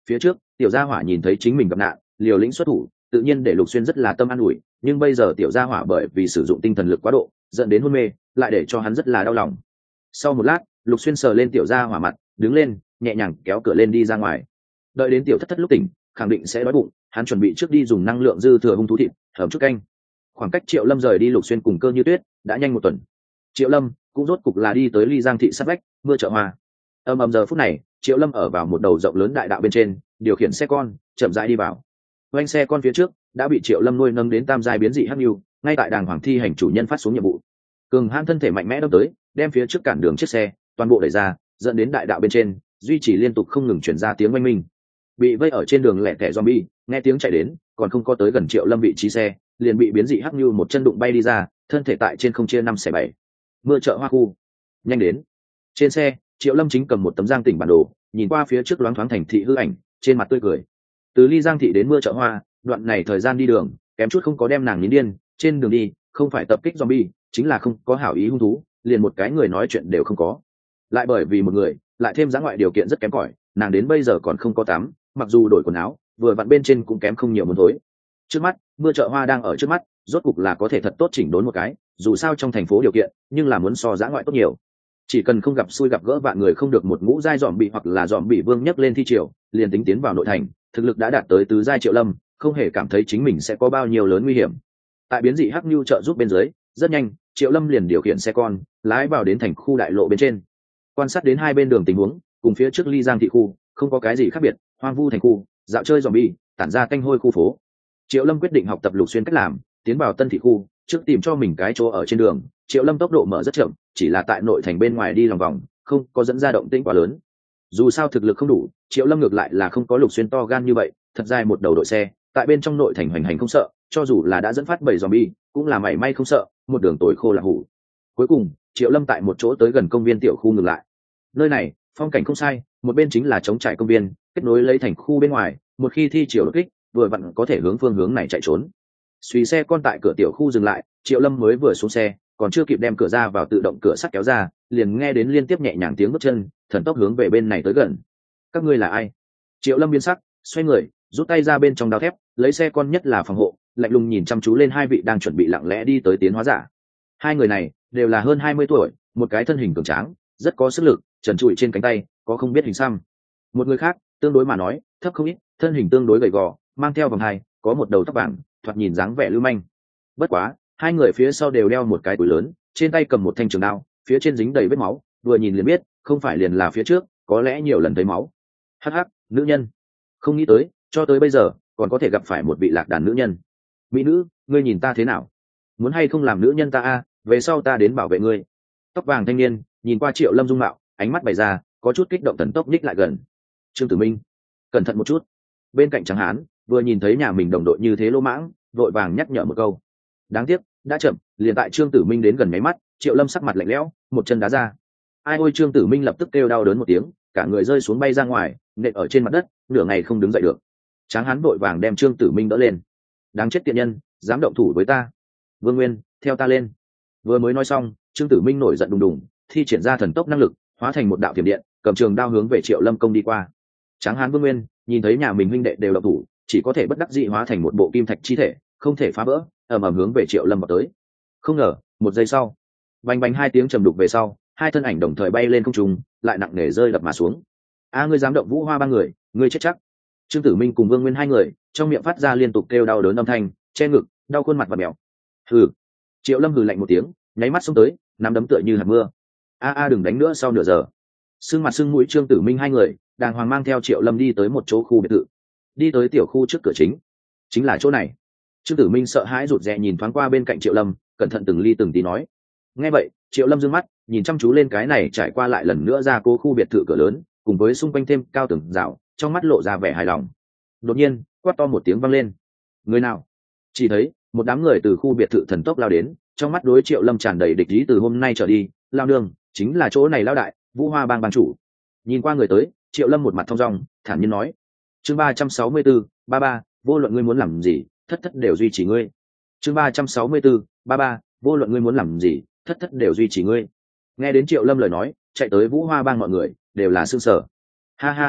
Phía trước tiểu gia hỏa nhìn thấy chính mình gặp nạn, liều lĩnh xuất thủ, tự nhiên để Lục Xuyên rất là tâm an ủi, nhưng bây giờ tiểu gia hỏa bởi vì sử dụng tinh thần lực quá độ dẫn đến hôn mê, lại để cho hắn rất là đau lòng. Sau một lát, Lục Xuyên sờ lên tiểu gia hỏa mặt, đứng lên, nhẹ nhàng kéo cửa lên đi ra ngoài. Đợi đến tiểu thất thất lúc tỉnh, khẳng định sẽ đói bụng, hắn chuẩn bị trước đi dùng năng lượng dư thừa hung thú thịt hầm chút canh. Khoảng cách Triệu Lâm rời đi Lục Xuyên cùng Cơ Như Tuyết đã nhanh một tuần. Triệu Lâm cũng rốt cục là đi tới Ly Giang thị sát vách mưa chợ hoa. Giờ phút này, Triệu Lâm ở vào một đầu rộng lớn đại đạo bên trên, điều khiển xe con chậm rãi đi vào. Quanh xe con phía trước đã bị Triệu Lâm nuôi nâng đến tam giai biến dị hắc nhu, ngay tại đàng hoàng thi hành chủ nhân phát xuống nhiệm vụ. Cường hãn thân thể mạnh mẽ đâm tới, đem phía trước cản đường chiếc xe toàn bộ đẩy ra, dẫn đến đại đạo bên trên duy trì liên tục không ngừng chuyển ra tiếng oanh minh. Bị vây ở trên đường lẻ tẻ zombie nghe tiếng chạy đến, còn không có tới gần Triệu Lâm vị trí xe, liền bị biến dị hắc nhu một chân đụng bay đi ra, thân thể tại trên không chia 5/7. Mưa chợ hoa khu, nhanh đến. Trên xe, Triệu Lâm chính cầm một tấm Giang tỉnh bản đồ, nhìn qua phía trước loáng thoáng thành thị hư ảnh, trên mặt tươi cười. Từ Ly Giang thị đến mưa chợ hoa, đoạn này thời gian đi đường kém chút không có đem nàng nín điên. Trên đường đi không phải tập kích zombie, chính là không có hảo ý hung thú, liền một cái người nói chuyện đều không có. Lại bởi vì một người, lại thêm dã ngoại điều kiện rất kém cỏi, nàng đến bây giờ còn không có tắm, mặc dù đổi quần áo, vừa vặn bên trên cũng kém không nhiều muốn thối. Trước mắt, mưa chợ hoa đang ở trước mắt, rốt cục là có thể thật tốt chỉnh đốn một cái, dù sao trong thành phố điều kiện, nhưng là muốn so dã ngoại tốt nhiều. Chỉ cần không gặp xui gặp gỡ vạn người không được một ngũ giai dòm bị hoặc là dòm bị vương nhấc lên thi triều, liền tính tiến vào nội thành, thực lực đã đạt tới tứ giai Triệu Lâm, không hề cảm thấy chính mình sẽ có bao nhiêu lớn nguy hiểm. Tại biến dị hắc nhu trợ giúp bên dưới, rất nhanh, Triệu Lâm liền điều khiển xe con, lái vào đến thành khu đại lộ bên trên. Quan sát đến hai bên đường tình huống, cùng phía trước Ly Giang thị khu, không có cái gì khác biệt, hoang vu thành khu, dạo chơi zombie, tản ra tanh hôi khu phố. Triệu Lâm quyết định học tập Lục Xuyên cách làm, tiến vào Tân thị khu, trước tìm cho mình cái chỗ ở trên đường. Triệu Lâm tốc độ mở rất chậm, chỉ là tại nội thành bên ngoài đi lòng vòng, không có dẫn ra động tĩnh quá lớn. Dù sao thực lực không đủ, Triệu Lâm ngược lại là không có Lục Xuyên to gan như vậy, thật dài một đầu đội xe, tại bên trong nội thành hoành hành không sợ, cho dù là đã dẫn phát bầy zombie, cũng là mảy may không sợ, một đường tối khô là hủ. Cuối cùng, Triệu Lâm tại một chỗ tới gần công viên tiểu khu ngừng lại. Nơi này, phong cảnh không sai, một bên chính là trống trải công viên, kết nối lấy thành khu bên ngoài, một khi thi triều đột kích, vừa vặn có thể hướng phương hướng này chạy trốn. Suy xe con tại cửa tiểu khu dừng lại, Triệu Lâm mới vừa xuống xe, còn chưa kịp đem cửa ra vào tự động cửa sắt kéo ra, liền nghe đến liên tiếp nhẹ nhàng tiếng bước chân, thần tốc hướng về bên này tới gần. Các ngươi là ai? Triệu Lâm biến sắc, xoay người, rút tay ra bên trong đao thép, lấy xe con nhất là phòng hộ, lạnh lùng nhìn chăm chú lên hai vị đang chuẩn bị lặng lẽ đi tới tiến hóa giả. Hai người này đều là hơn 20 tuổi, một cái thân hình cường tráng, rất có sức lực, trần trụi trên cánh tay có không biết hình xăm. Một người khác, tương đối mà nói, thấp không ít, thân hình tương đối gầy gò, mang theo vòng hai, có một đầu tóc vàng, thoạt nhìn dáng vẻ lưu manh. Bất quá, hai người phía sau đều đeo một cái túi lớn, trên tay cầm một thanh trường đao, phía trên dính đầy vết máu, vừa nhìn liền biết, không phải liền là phía trước, có lẽ nhiều lần thấy máu. Hắc hắc, nữ nhân. Không nghĩ tới, cho tới bây giờ, còn có thể gặp phải một vị lạc đàn nữ nhân. Mỹ nữ, ngươi nhìn ta thế nào? Muốn hay không làm nữ nhân ta a, về sau ta đến bảo vệ ngươi. Tóc vàng thanh niên, nhìn qua Triệu Lâm dung mạo, ánh mắt bày ra, có chút kích động, thần tốc ních lại gần. Trương Tử Minh, cẩn thận một chút. Bên cạnh Tráng Hán, vừa nhìn thấy nhà mình đồng đội như thế lỗ mãng, vội vàng nhắc nhở một câu. Đáng tiếc, đã chậm, liền tại Trương Tử Minh đến gần mấy mắt, Triệu Lâm sắc mặt lạnh lẽo, một chân đá ra. Ai ôi, Trương Tử Minh lập tức kêu đau đớn một tiếng, cả người rơi xuống bay ra ngoài, nện ở trên mặt đất, nửa ngày không đứng dậy được. Tráng Hán vội vàng đem Trương Tử Minh đỡ lên. Đáng chết tiện nhân, dám động thủ với ta. Vương Nguyên, theo ta lên. Vừa mới nói xong, Trương Tử Minh nổi giận đùng đùng, thi triển ra thần tốc năng lực, hóa thành một đạo thiểm điện, cầm trường đao hướng về Triệu Lâm công đi qua. Tráng Hán Vương Nguyên nhìn thấy nhà mình huynh đệ đều động thủ, chỉ có thể bất đắc dĩ hóa thành một bộ kim thạch chi thể, không thể phá vỡ, ầm ầm hướng về Triệu Lâm vào tới. Không ngờ, một giây sau, bành bành hai tiếng trầm đục về sau, hai thân ảnh đồng thời bay lên không trung, lại nặng nề rơi đập mà xuống. A, ngươi dám động Vũ Hoa ba người, ngươi chết chắc. Trương Tử Minh cùng Vương Nguyên hai người, trong miệng phát ra liên tục kêu đau đớn âm thanh, che ngực, đau khuôn mặt và mèo. Hừ. Triệu Lâm hừ lạnh một tiếng, nháy mắt xông tới, nắm đấm tựa như hạt mưa. A, đừng đánh nữa, sau nửa giờ. Sưng mặt sưng mũi Trương Tử Minh hai người, đàng hoàng mang theo Triệu Lâm đi tới một chỗ khu biệt thự. Đi tới tiểu khu trước cửa chính là chỗ này. Trương Tử Minh sợ hãi rụt rè nhìn thoáng qua bên cạnh Triệu Lâm, cẩn thận từng ly từng tí nói. Nghe vậy, Triệu Lâm dương mắt, nhìn chăm chú lên cái này trải qua lại lần nữa ra cố khu biệt thự cửa lớn, cùng với xung quanh thêm cao tường rào, trong mắt lộ ra vẻ hài lòng. Đột nhiên, quát to một tiếng vang lên. Người nào? Chỉ thấy một đám người từ khu biệt thự thần tốc lao đến, trong mắt đối Triệu Lâm tràn đầy địch ý. Từ hôm nay trở đi, lao nương chính là chỗ này lao đại, Vũ Hoa bang bang chủ. Nhìn qua người tới, Triệu Lâm một mặt thong dong, thản nhiên nói. Chương 364, ba, vô luận ngươi muốn làm gì, thất thất đều duy trì ngươi. Chương 364, ba, vô luận ngươi muốn làm gì, thất thất đều duy trì ngươi. Nghe đến Triệu Lâm lời nói, chạy tới Vũ Hoa bang mọi người đều là sương sở. Ha ha ha, trợn,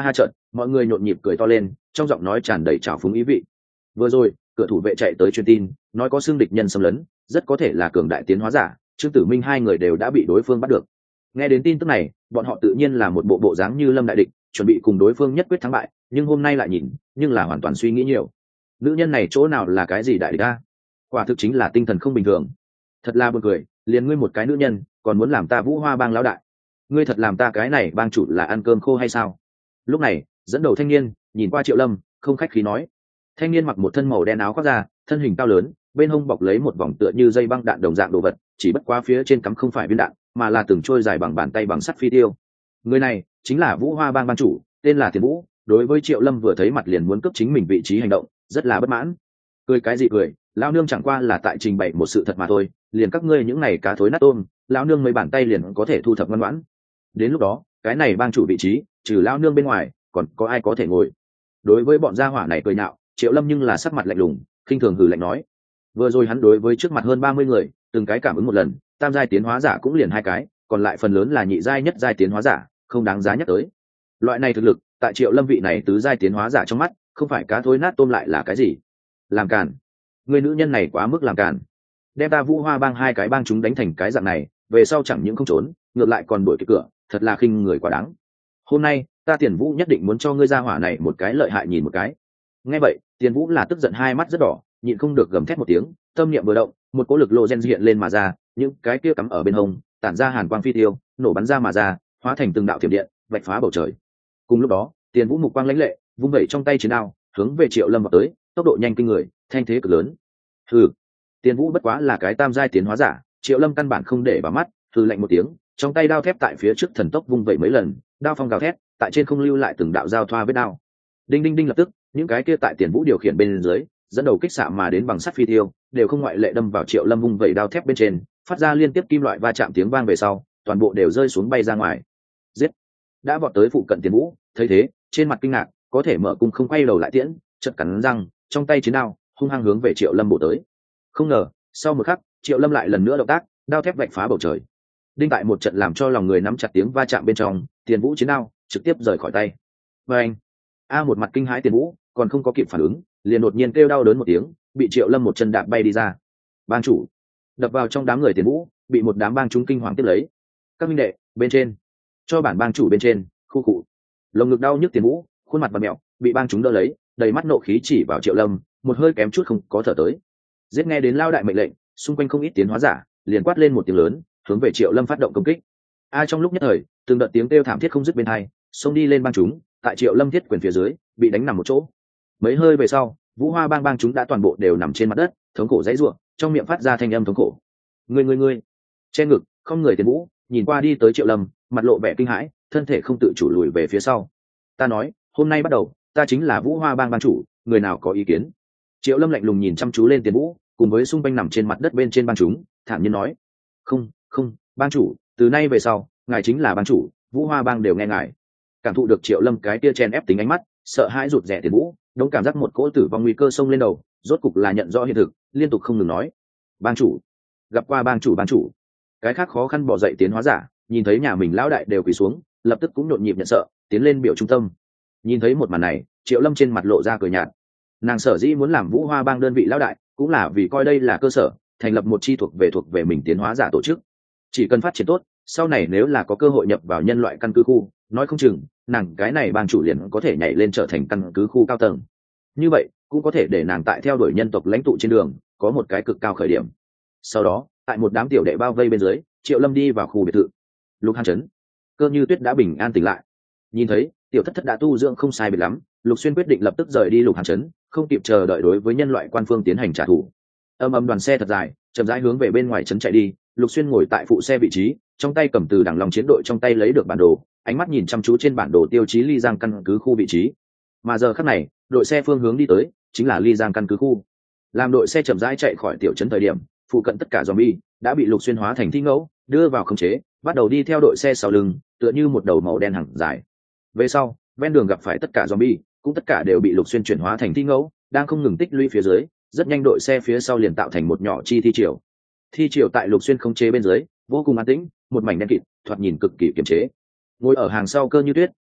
Mọi người nhộn nhịp cười to lên, trong giọng nói tràn đầy trào phúng ý vị. Vừa rồi cửa thủ vệ chạy tới truyền tin, nói có xương địch nhân xâm lấn, rất có thể là cường đại tiến hóa giả. Trương Tử Minh hai người đều đã bị đối phương bắt được. Nghe đến tin tức này, bọn họ tự nhiên là một bộ dáng như lâm đại địch, chuẩn bị cùng đối phương nhất quyết thắng bại, nhưng hôm nay lại nhìn, nhưng là hoàn toàn suy nghĩ nhiều. Nữ nhân này chỗ nào là cái gì đại địch a? Quả thực chính là tinh thần không bình thường. Thật là buồn cười, liền ngươi một cái nữ nhân, còn muốn làm ta Vũ Hoa bang lão đại. Ngươi thật làm ta cái này bang chủ là ăn cơm khô hay sao? Lúc này, dẫn đầu thanh niên nhìn qua Triệu Lâm, không khách khí nói. Thanh niên mặc một thân màu đen áo khoác da, thân hình cao lớn, bên hông bọc lấy một vòng tựa như dây băng đạn đồng dạng đồ vật, chỉ bất quá phía trên cắm không phải viên đạn, mà là từng trôi dài bằng bàn tay bằng sắt phi tiêu. Người này chính là Vũ Hoa bang bang chủ, tên là Tiền Vũ. Đối với Triệu Lâm vừa thấy mặt liền muốn cướp chính mình vị trí hành động, rất là bất mãn. Cười cái gì cười, lão nương chẳng qua là tại trình bày một sự thật mà thôi, liền các ngươi những này cá thối nát tôm, lão nương mấy bàn tay liền có thể thu thập ngoan ngoãn. Đến lúc đó, cái này bang chủ vị trí, trừ lão nương bên ngoài, còn có ai có thể ngồi? Đối với bọn gia hỏa này cười nhạo, Triệu Lâm nhưng là sắc mặt lạnh lùng, khinh thường hừ lạnh nói. Vừa rồi hắn đối với trước mặt hơn 30 người, từng cái cảm ứng một lần, tam giai tiến hóa giả cũng liền 2 cái, còn lại phần lớn là nhị giai nhất giai tiến hóa giả, không đáng giá nhắc tới. Loại này thực lực, tại Triệu Lâm vị này tứ giai tiến hóa giả trong mắt, không phải cá thối nát tôm lại là cái gì? Làm càn. Người nữ nhân này quá mức làm càn. Đem ta Vũ Hoa bang 2 cái bang chúng đánh thành cái dạng này, về sau chẳng những không trốn, ngược lại còn đuổi kịp cửa, thật là khinh người quá đáng. Hôm nay, ta Tiền Vũ nhất định muốn cho ngươi gia hỏa này một cái lợi hại nhìn một cái. Nghe vậy, Tiền Vũ là tức giận hai mắt rất đỏ, nhịn không được gầm thét một tiếng, tâm niệm vừa động, một cỗ lực lộ gen hiện lên mà ra, những cái kia cắm ở bên hông, tản ra hàn quang phi tiêu, nổ bắn ra mà ra, hóa thành từng đạo thiểm điện, vạch phá bầu trời. Cùng lúc đó, Tiền Vũ mục quang lãnh lệ, vung vẩy trong tay chiến đao, hướng về Triệu Lâm vào tới, tốc độ nhanh kinh người, thanh thế cực lớn. Hừ, Tiền Vũ bất quá là cái tam giai tiến hóa giả, Triệu Lâm căn bản không để vào mắt, hừ lạnh một tiếng, trong tay đao thép tại phía trước thần tốc vung vẩy mấy lần, đao phong gào thét, tại trên không lưu lại từng đạo giao thoa vết đao. Đinh đinh đinh, lập tức, những cái kia tại Tiền Vũ điều khiển bên dưới, dẫn đầu kích xạ mà đến bằng sắt phi tiêu, đều không ngoại lệ đâm vào Triệu Lâm vung vẩy đao thép bên trên, phát ra liên tiếp kim loại va chạm tiếng vang về sau, toàn bộ đều rơi xuống bay ra ngoài. Giết! Đã vọt tới phụ cận Tiền Vũ, thấy thế, trên mặt kinh ngạc, có thể mở cung không quay đầu lại tiễn, chợt cắn răng, trong tay chiến đao, hung hăng hướng về Triệu Lâm bổ tới. Không ngờ, sau một khắc, Triệu Lâm lại lần nữa động tác, đao thép vạch phá bầu trời. Đinh tại một trận làm cho lòng người nắm chặt tiếng va chạm bên trong, Tiền Vũ chiến đao trực tiếp rời khỏi tay. Và anh, một mặt kinh hãi Tiền Vũ, còn không có kịp phản ứng, liền đột nhiên kêu đau đớn một tiếng, bị Triệu Lâm một chân đạp bay đi ra. Bang chủ, đập vào trong đám người Tiền Vũ, bị một đám bang chúng kinh hoàng tiếp lấy. Các minh đệ, bên trên, cho bản bang chủ bên trên, khu cụ. Lồng ngực đau nhức Tiền Vũ, khuôn mặt và mẹo, bị bang chúng đỡ lấy, đầy mắt nộ khí chỉ vào Triệu Lâm, một hơi kém chút không có thở tới. Giết nghe đến lao đại mệnh lệnh, xung quanh không ít tiến hóa giả, liền quát lên một tiếng lớn, hướng về Triệu Lâm phát động công kích. Trong lúc nhất thời, từng đợt tiếng kêu thảm thiết không dứt bên hai, xông đi lên bang chúng, tại Triệu Lâm thiết quyền phía dưới, bị đánh nằm một chỗ. Mấy hơi về sau, Vũ Hoa bang bang chúng đã toàn bộ đều nằm trên mặt đất, thống khổ dãy rủa, trong miệng phát ra thanh âm thống khổ. Ngươi, che ngực, không người Tiền Vũ, nhìn qua đi tới Triệu Lâm, mặt lộ vẻ kinh hãi, thân thể không tự chủ lùi về phía sau. Ta nói, hôm nay bắt đầu, ta chính là Vũ Hoa bang bang chủ, người nào có ý kiến? Triệu Lâm lạnh lùng nhìn chăm chú lên Tiền Vũ, cùng với xung quanh nằm trên mặt đất bên trên bang chúng, thản nhiên nói: không, bang chủ, từ nay về sau, ngài chính là bang chủ, Vũ Hoa bang đều nghe ngài. Cảm thụ được Triệu Lâm cái tia chen ép tính ánh mắt, sợ hãi rụt rè Tiền Vũ, đống cảm giác một cỗ tử vong nguy cơ xông lên đầu, rốt cục là nhận rõ hiện thực, liên tục không ngừng nói: bang chủ, gặp qua bang chủ. Cái khác khó khăn bỏ dậy tiến hóa giả, nhìn thấy nhà mình lão đại đều quỳ xuống, lập tức cũng nhộn nhịp nhận sợ, tiến lên biểu trung tâm. Nhìn thấy một màn này, Triệu Lâm trên mặt lộ ra cười nhạt. Nàng sở dĩ muốn làm Vũ Hoa bang đơn vị lão đại, cũng là vì coi đây là cơ sở, thành lập một chi thuộc về mình tiến hóa giả tổ chức. Chỉ cần phát triển tốt, sau này nếu là có cơ hội nhập vào nhân loại căn cứ khu, nói không chừng nàng cái này bang chủ liền có thể nhảy lên trở thành căn cứ khu cao tầng. Như vậy cũng có thể để nàng tại theo đuổi nhân tộc lãnh tụ trên đường có một cái cực cao khởi điểm. Sau đó, tại một đám tiểu đệ bao vây bên dưới, Triệu Lâm đi vào khu biệt thự. Lục Hàn Trấn, Cơ Như Tuyết đã bình an tỉnh lại. Nhìn thấy tiểu thất thất đã tu dưỡng không sai biệt lắm, Lục Xuyên quyết định lập tức rời đi Lục Hàn Trấn, không kịp chờ đợi đối với nhân loại quan phương tiến hành trả thù. Âm đoàn xe thật dài, chậm rãi hướng về bên ngoài trấn chạy đi. Lục Xuyên ngồi tại phụ xe vị trí, trong tay cầm từ đằng lòng chiến đội trong tay lấy được bản đồ, ánh mắt nhìn chăm chú trên bản đồ tiêu chí Ly Giang căn cứ khu vị trí. Mà giờ khắc này, đội xe phương hướng đi tới chính là Ly Giang căn cứ khu. Làm đội xe chậm rãi chạy khỏi tiểu trấn thời điểm, phụ cận tất cả zombie đã bị Lục Xuyên hóa thành thi ngẫu, đưa vào khống chế, bắt đầu đi theo đội xe sau lưng, tựa như một đầu màu đen hằng dài. Về sau, ven đường gặp phải tất cả zombie, cũng tất cả đều bị Lục Xuyên chuyển hóa thành thi ngẫu, đang không ngừng tích lũy phía dưới, rất nhanh đội xe phía sau liền tạo thành một nhỏ chi thi triều. Thi triều tại Lục Xuyên khống chế bên dưới, vô cùng an tĩnh, một mảnh đen kịt, thoạt nhìn cực kỳ kiềm chế. Ngồi ở hàng sau Cơ Như Tuyết,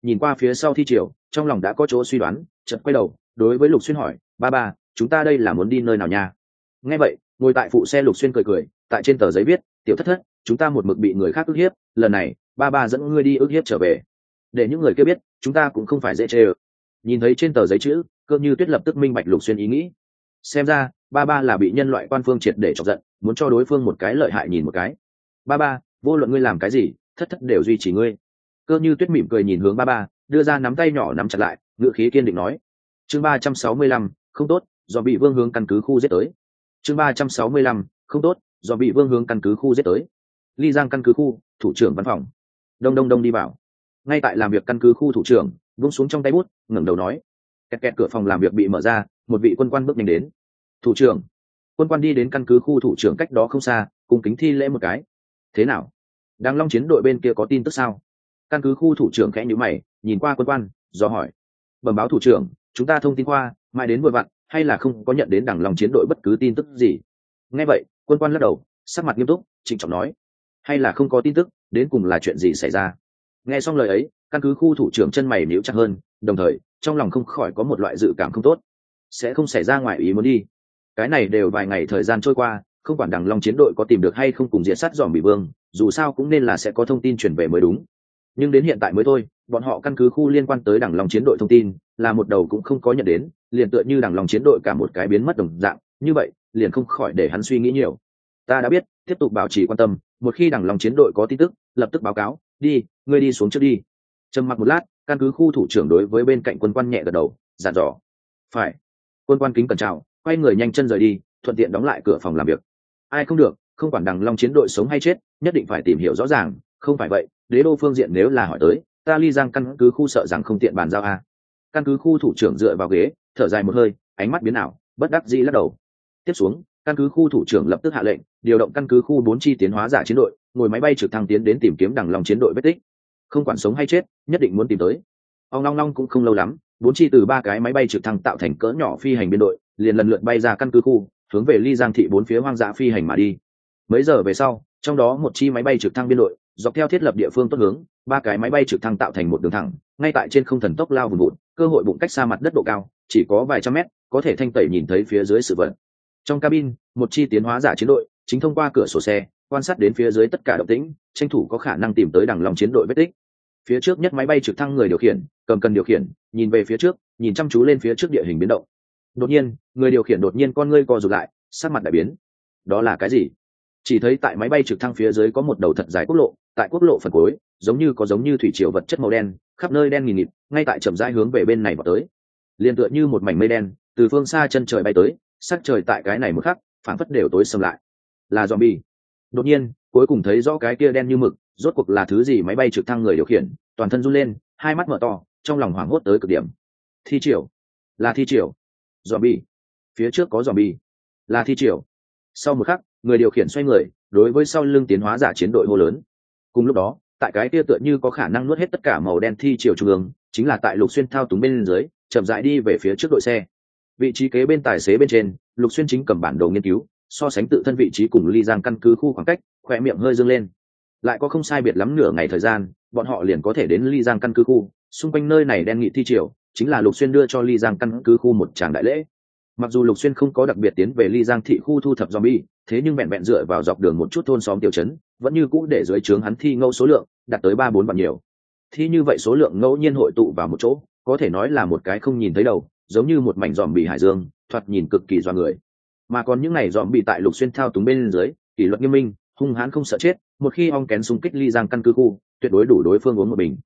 nhìn qua phía sau thi triều, trong lòng đã có chỗ suy đoán, chợt quay đầu đối với Lục Xuyên hỏi, ba chúng ta đây là muốn đi nơi nào nha? Nghe vậy, ngồi tại phụ xe Lục Xuyên cười, tại trên tờ giấy viết, tiểu thất thất, chúng ta một mực bị người khác ức hiếp, lần này ba dẫn ngươi đi ức hiếp trở về, để những người kia biết chúng ta cũng không phải dễ chê. Nhìn thấy trên tờ giấy chữ, Cơ Như Tuyết lập tức minh bạch Lục Xuyên ý nghĩ. Xem ra ba là bị nhân loại quan phương triệt để chọc giận, muốn cho đối phương một cái lợi hại nhìn một cái. Ba vô luận ngươi làm cái gì, thất thất đều duy trì ngươi. Cơ Như Tuyết mỉm cười nhìn hướng ba, đưa ra nắm tay nhỏ nắm chặt lại, ngữ khí kiên định nói. Chương 365, không tốt, do bị vương hướng căn cứ khu giết tới. Chương 365, không tốt, do bị vương hướng căn cứ khu giết tới. Ly Giang căn cứ khu, thủ trưởng văn phòng. Đông đi vào. Ngay tại làm việc căn cứ khu thủ trưởng, vung xuống trong tay bút, ngẩng đầu nói. Kẹt kẹt, cửa phòng làm việc bị mở ra, một vị quân quan bước nhanh đến. Thủ trưởng. Quân quan đi đến căn cứ khu thủ trưởng cách đó không xa, cung kính thi lễ một cái. Thế nào? Đằng Long chiến đội bên kia có tin tức sao? Căn cứ khu thủ trưởng khẽ nhíu mày, nhìn qua quân quan, do hỏi. Bẩm báo thủ trưởng, chúng ta thông tin qua, mãi đến vừa vặn, hay là không có nhận đến Đằng Long chiến đội bất cứ tin tức gì. Nghe vậy, quân quan lắc đầu, sắc mặt nghiêm túc, trịnh trọng nói. Hay là không có tin tức, đến cùng là chuyện gì xảy ra? Nghe xong lời ấy, căn cứ khu thủ trưởng chân mày nhíu chặt hơn, đồng thời trong lòng không khỏi có một loại dự cảm không tốt. Sẽ không xảy ra ngoài ý muốn đi. Cái này đều vài ngày thời gian trôi qua, không quản Đằng Long chiến đội có tìm được hay không cùng diệt sát dòm bị vương, dù sao cũng nên là sẽ có thông tin chuyển về mới đúng. Nhưng đến hiện tại mới thôi, bọn họ căn cứ khu liên quan tới Đằng Long chiến đội thông tin là một đầu cũng không có nhận đến, liền tựa như Đằng Long chiến đội cả một cái biến mất đồng dạng, như vậy liền không khỏi để hắn suy nghĩ nhiều. Ta đã biết, tiếp tục bảo trì quan tâm, một khi Đằng Long chiến đội có tin tức lập tức báo cáo. Đi, ngươi đi xuống trước đi. Trầm mặc một lát, căn cứ khu thủ trưởng đối với bên cạnh quân quan nhẹ gật đầu, dặn dò. Phải. Quân quan kính cẩn chào, quay người nhanh chân rời đi, thuận tiện đóng lại cửa phòng làm việc. Ai không được, không quản Đằng Long chiến đội sống hay chết, nhất định phải tìm hiểu rõ ràng, không phải vậy đế đô phương diện nếu là hỏi tới, ta Ly Giang căn cứ khu sợ rằng không tiện bàn giao a. Căn cứ khu thủ trưởng dựa vào ghế, thở dài một hơi, ánh mắt biến ảo, bất đắc dĩ lắc đầu. Tiếp xuống, căn cứ khu thủ trưởng lập tức hạ lệnh điều động căn cứ khu 4 chi tiến hóa giả chiến đội, ngồi máy bay trực thăng tiến đến tìm kiếm Đằng Long chiến đội vết tích. Không quản sống hay chết, nhất định muốn tìm tới. Ông long cũng không lâu lắm, 4 chi từ 3 cái máy bay trực thăng tạo thành cỡ nhỏ phi hành biên đội, liền lần lượt bay ra căn cứ khu, hướng về Ly Giang thị 4 phía hoang dã phi hành mà đi. Mấy giờ về sau, trong đó một chi máy bay trực thăng biên đội dọc theo thiết lập địa phương tốt hướng, 3 cái máy bay trực thăng tạo thành một đường thẳng, ngay tại trên không thần tốc lao vùn vụt, cơ hội bụng cách xa mặt đất độ cao chỉ có vài trăm mét, có thể thanh tẩy nhìn thấy phía dưới sự vật. Trong cabin, một chi tiến hóa giả chiến đội chính thông qua cửa sổ xe quan sát đến phía dưới tất cả động tĩnh, tranh thủ có khả năng tìm tới Đằng Long chiến đội vết tích. Phía trước nhất máy bay trực thăng người điều khiển cầm cần điều khiển, nhìn về phía trước, nhìn chăm chú lên phía trước địa hình biến động. Đột nhiên, người điều khiển đột nhiên con ngươi co rụt lại, sắc mặt đại biến. Đó là cái gì? Chỉ thấy tại máy bay trực thăng phía dưới có một đầu thật dài quốc lộ, tại quốc lộ phần cuối giống như thủy triều vật chất màu đen, khắp nơi đen nghìn nghịt, ngay tại chậm rãi hướng về bên này vào tới. Liên tựa như một mảnh mây đen từ phương xa chân trời bay tới, sắc trời tại cái này một khắc phảng phất đều tối sầm lại. Là zombie. Đột nhiên, cuối cùng thấy rõ cái kia đen như mực, rốt cuộc là thứ gì? Máy bay trực thăng người điều khiển toàn thân run lên, hai mắt mở to, trong lòng hoảng hốt tới cực điểm. Thi triều, là thi triều. Zombie, phía trước có zombie, là thi triều. Sau một khắc, người điều khiển xoay người, đối với sau lưng tiến hóa giả chiến đội hô lớn. Cùng lúc đó, tại cái kia tựa như có khả năng nuốt hết tất cả màu đen thi triều trung ương, chính là tại Lục Xuyên thao túng bên dưới, chậm rãi đi về phía trước đội xe. Vị trí kế bên tài xế bên trên, Lục Xuyên chính cầm bản đồ nghiên cứu, so sánh tự thân vị trí cùng Ly Giang căn cứ khu khoảng cách, khỏe miệng hơi dương lên. Lại có không sai biệt lắm nửa ngày thời gian, bọn họ liền có thể đến Ly Giang căn cứ khu. Xung quanh nơi này đen nghị thi triều, chính là Lục Xuyên đưa cho Ly Giang căn cứ khu một tràng đại lễ. Mặc dù Lục Xuyên không có đặc biệt tiến về Ly Giang thị khu thu thập zombie, thế nhưng vẹn vẹn dựa vào dọc đường một chút thôn xóm tiểu trấn, vẫn như cũ để dưới trướng hắn thi ngẫu số lượng đạt tới 3-4 vạn nhiều. Thi như vậy số lượng ngẫu nhiên hội tụ vào một chỗ, có thể nói là một cái không nhìn thấy đầu, giống như một mảnh zombie hải dương, thoạt nhìn cực kỳ doa người. Mà còn những này zombie tại Lục Xuyên thao túng bên dưới, kỷ luật nghiêm minh, hung hãn không sợ chết, một khi ong kén xung kích Ly Giang căn cứ khu, tuyệt đối đủ đối phương uống một bình.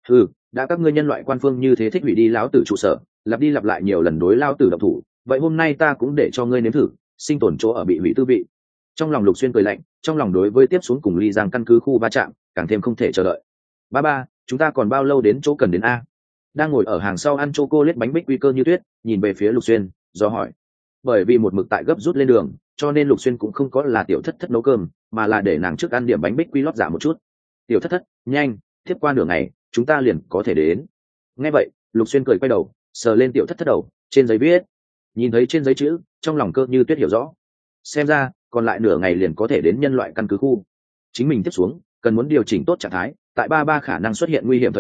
Đã các ngươi nhân loại quan phương như thế thích hủy đi lão tử trụ sở, lặp đi lặp lại nhiều lần đối lão tử động thủ, vậy hôm nay ta cũng để cho ngươi nếm thử sinh tồn chỗ ở bị hủy tư vị. Trong lòng Lục Xuyên cười lạnh, trong lòng đối với tiếp xuống cùng Ly Giang căn cứ khu va chạm càng thêm không thể chờ đợi. Ba, chúng ta còn bao lâu đến chỗ cần đến a? Đang ngồi ở hàng sau ăn chocolate bánh bích quy Cơ Như Tuyết nhìn về phía Lục Xuyên, do hỏi. Bởi vì một mực tại gấp rút lên đường, cho nên Lục Xuyên cũng không có là tiểu thất thất nấu cơm, mà là để nàng trước ăn điểm bánh bích quy lót giả một chút. Tiểu thất thất, nhanh, tiếp qua nửa ngày chúng ta liền có thể đến. Nghe vậy, Lục Xuyên cười quay đầu, sờ lên tiểu thất thất đầu, trên giấy viết. Nhìn thấy trên giấy chữ, trong lòng Cơ Như Tuyết hiểu rõ. Xem ra còn lại nửa ngày liền có thể đến nhân loại căn cứ khu. Chính mình tiếp xuống cần muốn điều chỉnh tốt trạng thái, tại ba khả năng xuất hiện nguy hiểm thời điểm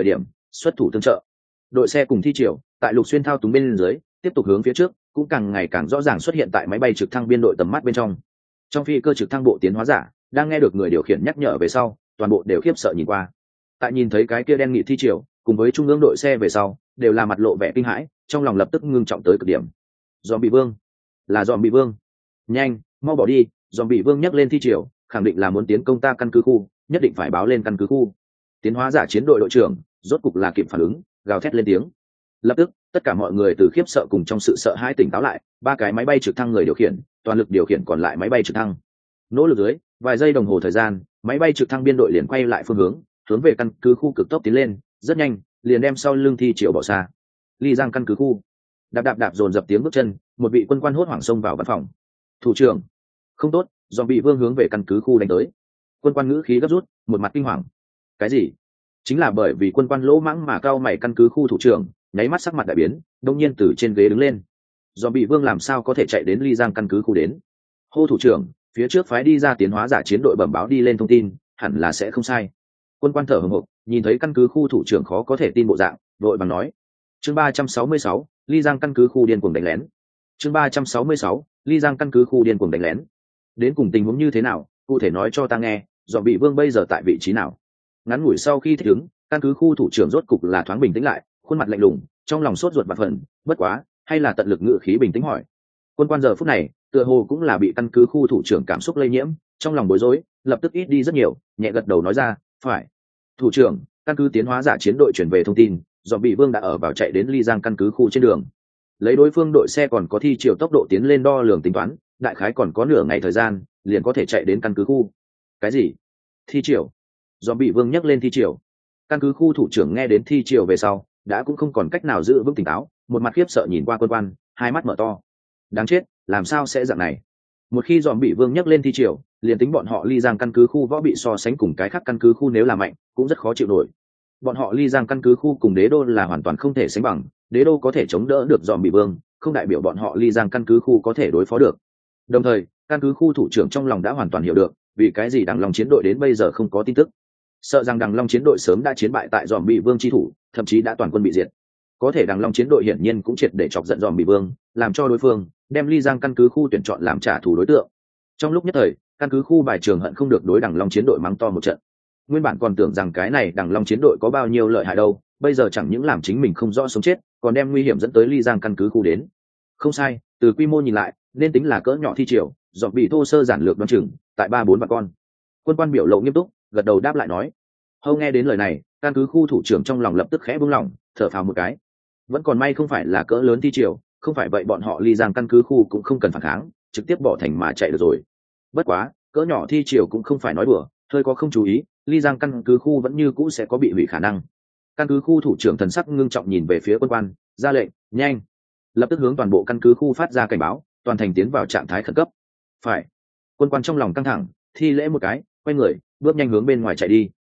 xuất thủ tương trợ. Đội xe cùng thi triều tại Lục Xuyên thao túng bên dưới tiếp tục hướng phía trước, cũng càng ngày càng rõ ràng xuất hiện tại máy bay trực thăng biên đội tầm mắt bên trong. Trong phi cơ trực thăng bộ tiến hóa giả đang nghe được người điều khiển nhắc nhở về sau, toàn bộ đều khiếp sợ nhìn qua. Tại nhìn thấy cái kia đen nghị thi triều cùng với trung ương đội xe về sau, đều là mặt lộ vẻ kinh hãi, trong lòng lập tức ngưng trọng tới cực điểm. Zombie vương, là Zombie vương, nhanh, mau bỏ đi! Zombie vương nhắc lên thi triều, khẳng định là muốn tiến công ta căn cứ khu, nhất định phải báo lên căn cứ khu. Tiến hóa giả chiến đội đội trưởng rốt cục là kịp phản ứng, gào thét lên tiếng. Lập tức tất cả mọi người từ khiếp sợ cùng trong sự sợ hãi tỉnh táo lại, ba cái máy bay trực thăng người điều khiển toàn lực điều khiển còn lại máy bay trực thăng. Nỗ lực dưới vài giây đồng hồ thời gian, máy bay trực thăng biên đội liền quay lại phương hướng về căn cứ khu cực tốc tiến lên, rất nhanh liền đem sau lưng thi triều bỏ xa. Ly Giang căn cứ khu, đạp đạp đạp dồn dập tiếng bước chân, một vị quân quan hốt hoảng xông vào văn phòng. Thủ trưởng, không tốt, zombie vương hướng về căn cứ khu đánh tới. Quân quan ngữ khí gấp rút, một mặt kinh hoàng. Cái gì? Chính là bởi vì quân quan lỗ mãng mà cao mày căn cứ khu thủ trưởng nháy mắt sắc mặt đại biến, đông nhiên từ trên ghế đứng lên. Zombie vương làm sao có thể chạy đến Ly Giang căn cứ khu đến? Hô thủ trưởng, phía trước phái đi ra tiến hóa giả chiến đội bẩm báo đi lên thông tin, hẳn là sẽ không sai. Quân quan thở hổn hộc, nhìn thấy căn cứ khu thủ trưởng khó có thể tin bộ dạng, đội bằng nói. Chương 366, Ly Giang căn cứ khu điên cuồng đánh lén. Chương 366, Ly Giang căn cứ khu điên cuồng đánh lén. Đến cùng tình huống như thế nào, cụ thể nói cho ta nghe, Zombie vương bây giờ tại vị trí nào? Ngắn ngủi sau khi thích ứng, căn cứ khu thủ trưởng rốt cục là thoáng bình tĩnh lại, khuôn mặt lạnh lùng, trong lòng sốt ruột và phần, bất quá, hay là tận lực ngự khí bình tĩnh hỏi. Quân quan giờ phút này, tựa hồ cũng là bị căn cứ khu thủ trưởng cảm xúc lây nhiễm, trong lòng bối rối, lập tức ít đi rất nhiều, nhẹ gật đầu nói ra, phải. Thủ trưởng, căn cứ tiến hóa giả chiến đội chuyển về thông tin, Zombie vương đã ở vào chạy đến Ly Giang căn cứ khu trên đường. Lấy đối phương đội xe còn có thi chiều tốc độ tiến lên đo lường tính toán, đại khái còn có nửa ngày thời gian, liền có thể chạy đến căn cứ khu. Cái gì? Thi chiều? Zombie vương nhắc lên thi chiều. Căn cứ khu thủ trưởng nghe đến thi chiều về sau, đã cũng không còn cách nào giữ vững tỉnh táo, một mặt khiếp sợ nhìn qua quân quan, hai mắt mở to. Đáng chết, làm sao sẽ dạng này? Một khi Zombie vương nhắc lên thi chiều, liền tính bọn họ Ly Giang căn cứ khu võ bị so sánh cùng cái khác căn cứ khu nếu là mạnh, cũng rất khó chịu nổi. Bọn họ Ly Giang căn cứ khu cùng Đế đô là hoàn toàn không thể sánh bằng, Đế đô có thể chống đỡ được Zombie vương, không đại biểu bọn họ Ly Giang căn cứ khu có thể đối phó được. Đồng thời, căn cứ khu thủ trưởng trong lòng đã hoàn toàn hiểu được, vì cái gì Đằng Long chiến đội đến bây giờ không có tin tức. Sợ rằng Đằng Long chiến đội sớm đã chiến bại tại Zombie vương chi thủ, thậm chí đã toàn quân bị diệt. Có thể Đằng Long chiến đội hiển nhiên cũng triệt để chọc giận Zombie vương, làm cho đối phương đem Ly Giang căn cứ khu tuyển chọn làm trả thù đối tượng. Trong lúc nhất thời, căn cứ khu bài trường hận không được đối Đằng Long chiến đội mắng to một trận. Nguyên bản còn tưởng rằng cái này Đằng Long chiến đội có bao nhiêu lợi hại đâu, bây giờ chẳng những làm chính mình không rõ sống chết, còn đem nguy hiểm dẫn tới Ly Giang căn cứ khu đến. Không sai, từ quy mô nhìn lại, nên tính là cỡ nhỏ thi triều, dọn bị thô sơ giản lược đoán chừng tại 3-4 vạn con. Quân quan biểu lộ nghiêm túc, gật đầu đáp lại nói. Hâu nghe đến lời này, căn cứ khu thủ trưởng trong lòng lập tức khẽ buông lỏng, thở phào một cái. Vẫn còn may không phải là cỡ lớn thi triều, không phải vậy bọn họ Ly Giang căn cứ khu cũng không cần phản kháng, trực tiếp bỏ thành mà chạy được rồi. Bất quá, cỡ nhỏ thi triều cũng không phải nói đùa, hơi có không chú ý, Ly Giang căn cứ khu vẫn như cũ sẽ có bị hủy khả năng. Căn cứ khu thủ trưởng thần sắc ngưng trọng nhìn về phía quân quan, ra lệnh, nhanh, lập tức hướng toàn bộ căn cứ khu phát ra cảnh báo, toàn thành tiến vào trạng thái khẩn cấp. Phải. Quân quan trong lòng căng thẳng, thi lễ một cái, quay người, bước nhanh hướng bên ngoài chạy đi.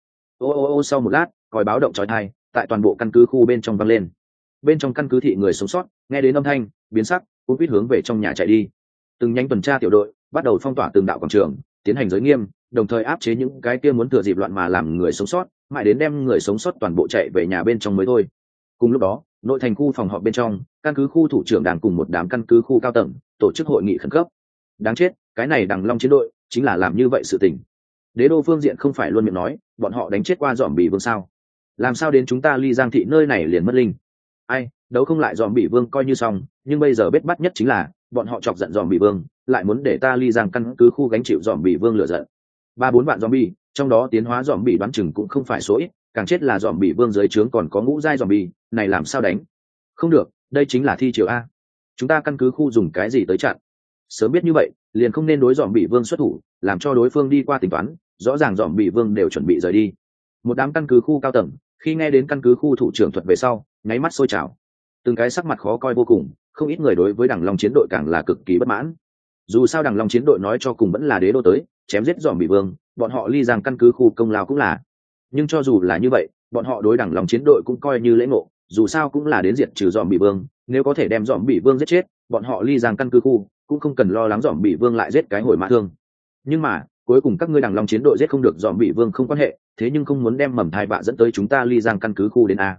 Ô sau một lát, còi báo động chói tai tại toàn bộ căn cứ khu bên trong vang lên. Bên trong căn cứ thị người sống sót nghe đến âm thanh, biến sắc, cuống quýt hướng về trong nhà chạy đi. Từng nhánh tuần tra tiểu đội bắt đầu phong tỏa từng đạo quảng trường, tiến hành giới nghiêm, đồng thời áp chế những cái kia muốn thừa dịp loạn mà làm người sống sót, mãi đến đem người sống sót toàn bộ chạy về nhà bên trong mới thôi. Cùng lúc đó, nội thành khu phòng họp bên trong, căn cứ khu thủ trưởng đang cùng một đám căn cứ khu cao tầng tổ chức hội nghị khẩn cấp. Đáng chết, cái này Đằng Long chiến đội chính là làm như vậy sự tình. Đế đô phương diện không phải luôn miệng nói bọn họ đánh chết qua Zombie vương sao? Làm sao đến chúng ta Ly Giang thị nơi này liền mất linh? Ai, đấu không lại Zombie vương coi như xong, nhưng bây giờ bết bắt nhất chính là bọn họ chọc giận Zombie vương, lại muốn để ta Ly Giang căn cứ khu gánh chịu Zombie vương lựa giận. 3-4 vạn zombie, trong đó tiến hóa zombie đoán chừng cũng không phải số ít, càng chết là zombie vương dưới trướng còn có ngũ giai zombie, này làm sao đánh? Không được, đây chính là thi triều a. Chúng ta căn cứ khu dùng cái gì tới chặn? Sớm biết như vậy, liền không nên đối zombie vương xuất thủ, làm cho đối phương đi qua tính toán, rõ ràng zombie vương đều chuẩn bị rời đi. Một đám căn cứ khu cao tầng, khi nghe đến căn cứ khu thủ trưởng thuật về sau, nháy mắt sôi trào. Từng cái sắc mặt khó coi vô cùng, không ít người đối với Đằng Long chiến đội càng là cực kỳ bất mãn. Dù sao Đằng Long chiến đội nói cho cùng vẫn là đế đô tới, chém giết zombie vương, bọn họ Ly Giang căn cứ khu công lao cũng là. Nhưng cho dù là như vậy, bọn họ đối Đằng Long chiến đội cũng coi như lễ ngộ, dù sao cũng là đến diệt trừ zombie vương, nếu có thể đem zombie vương giết chết, bọn họ Ly Giang căn cứ khu cũng không cần lo lắng zombie vương lại giết cái hồi mã thương. Nhưng mà, cuối cùng các ngươi Đằng Long chiến đội giết không được zombie vương không quan hệ, thế nhưng không muốn đem mầm thai vạ dẫn tới chúng ta Ly Giang căn cứ khu đến a.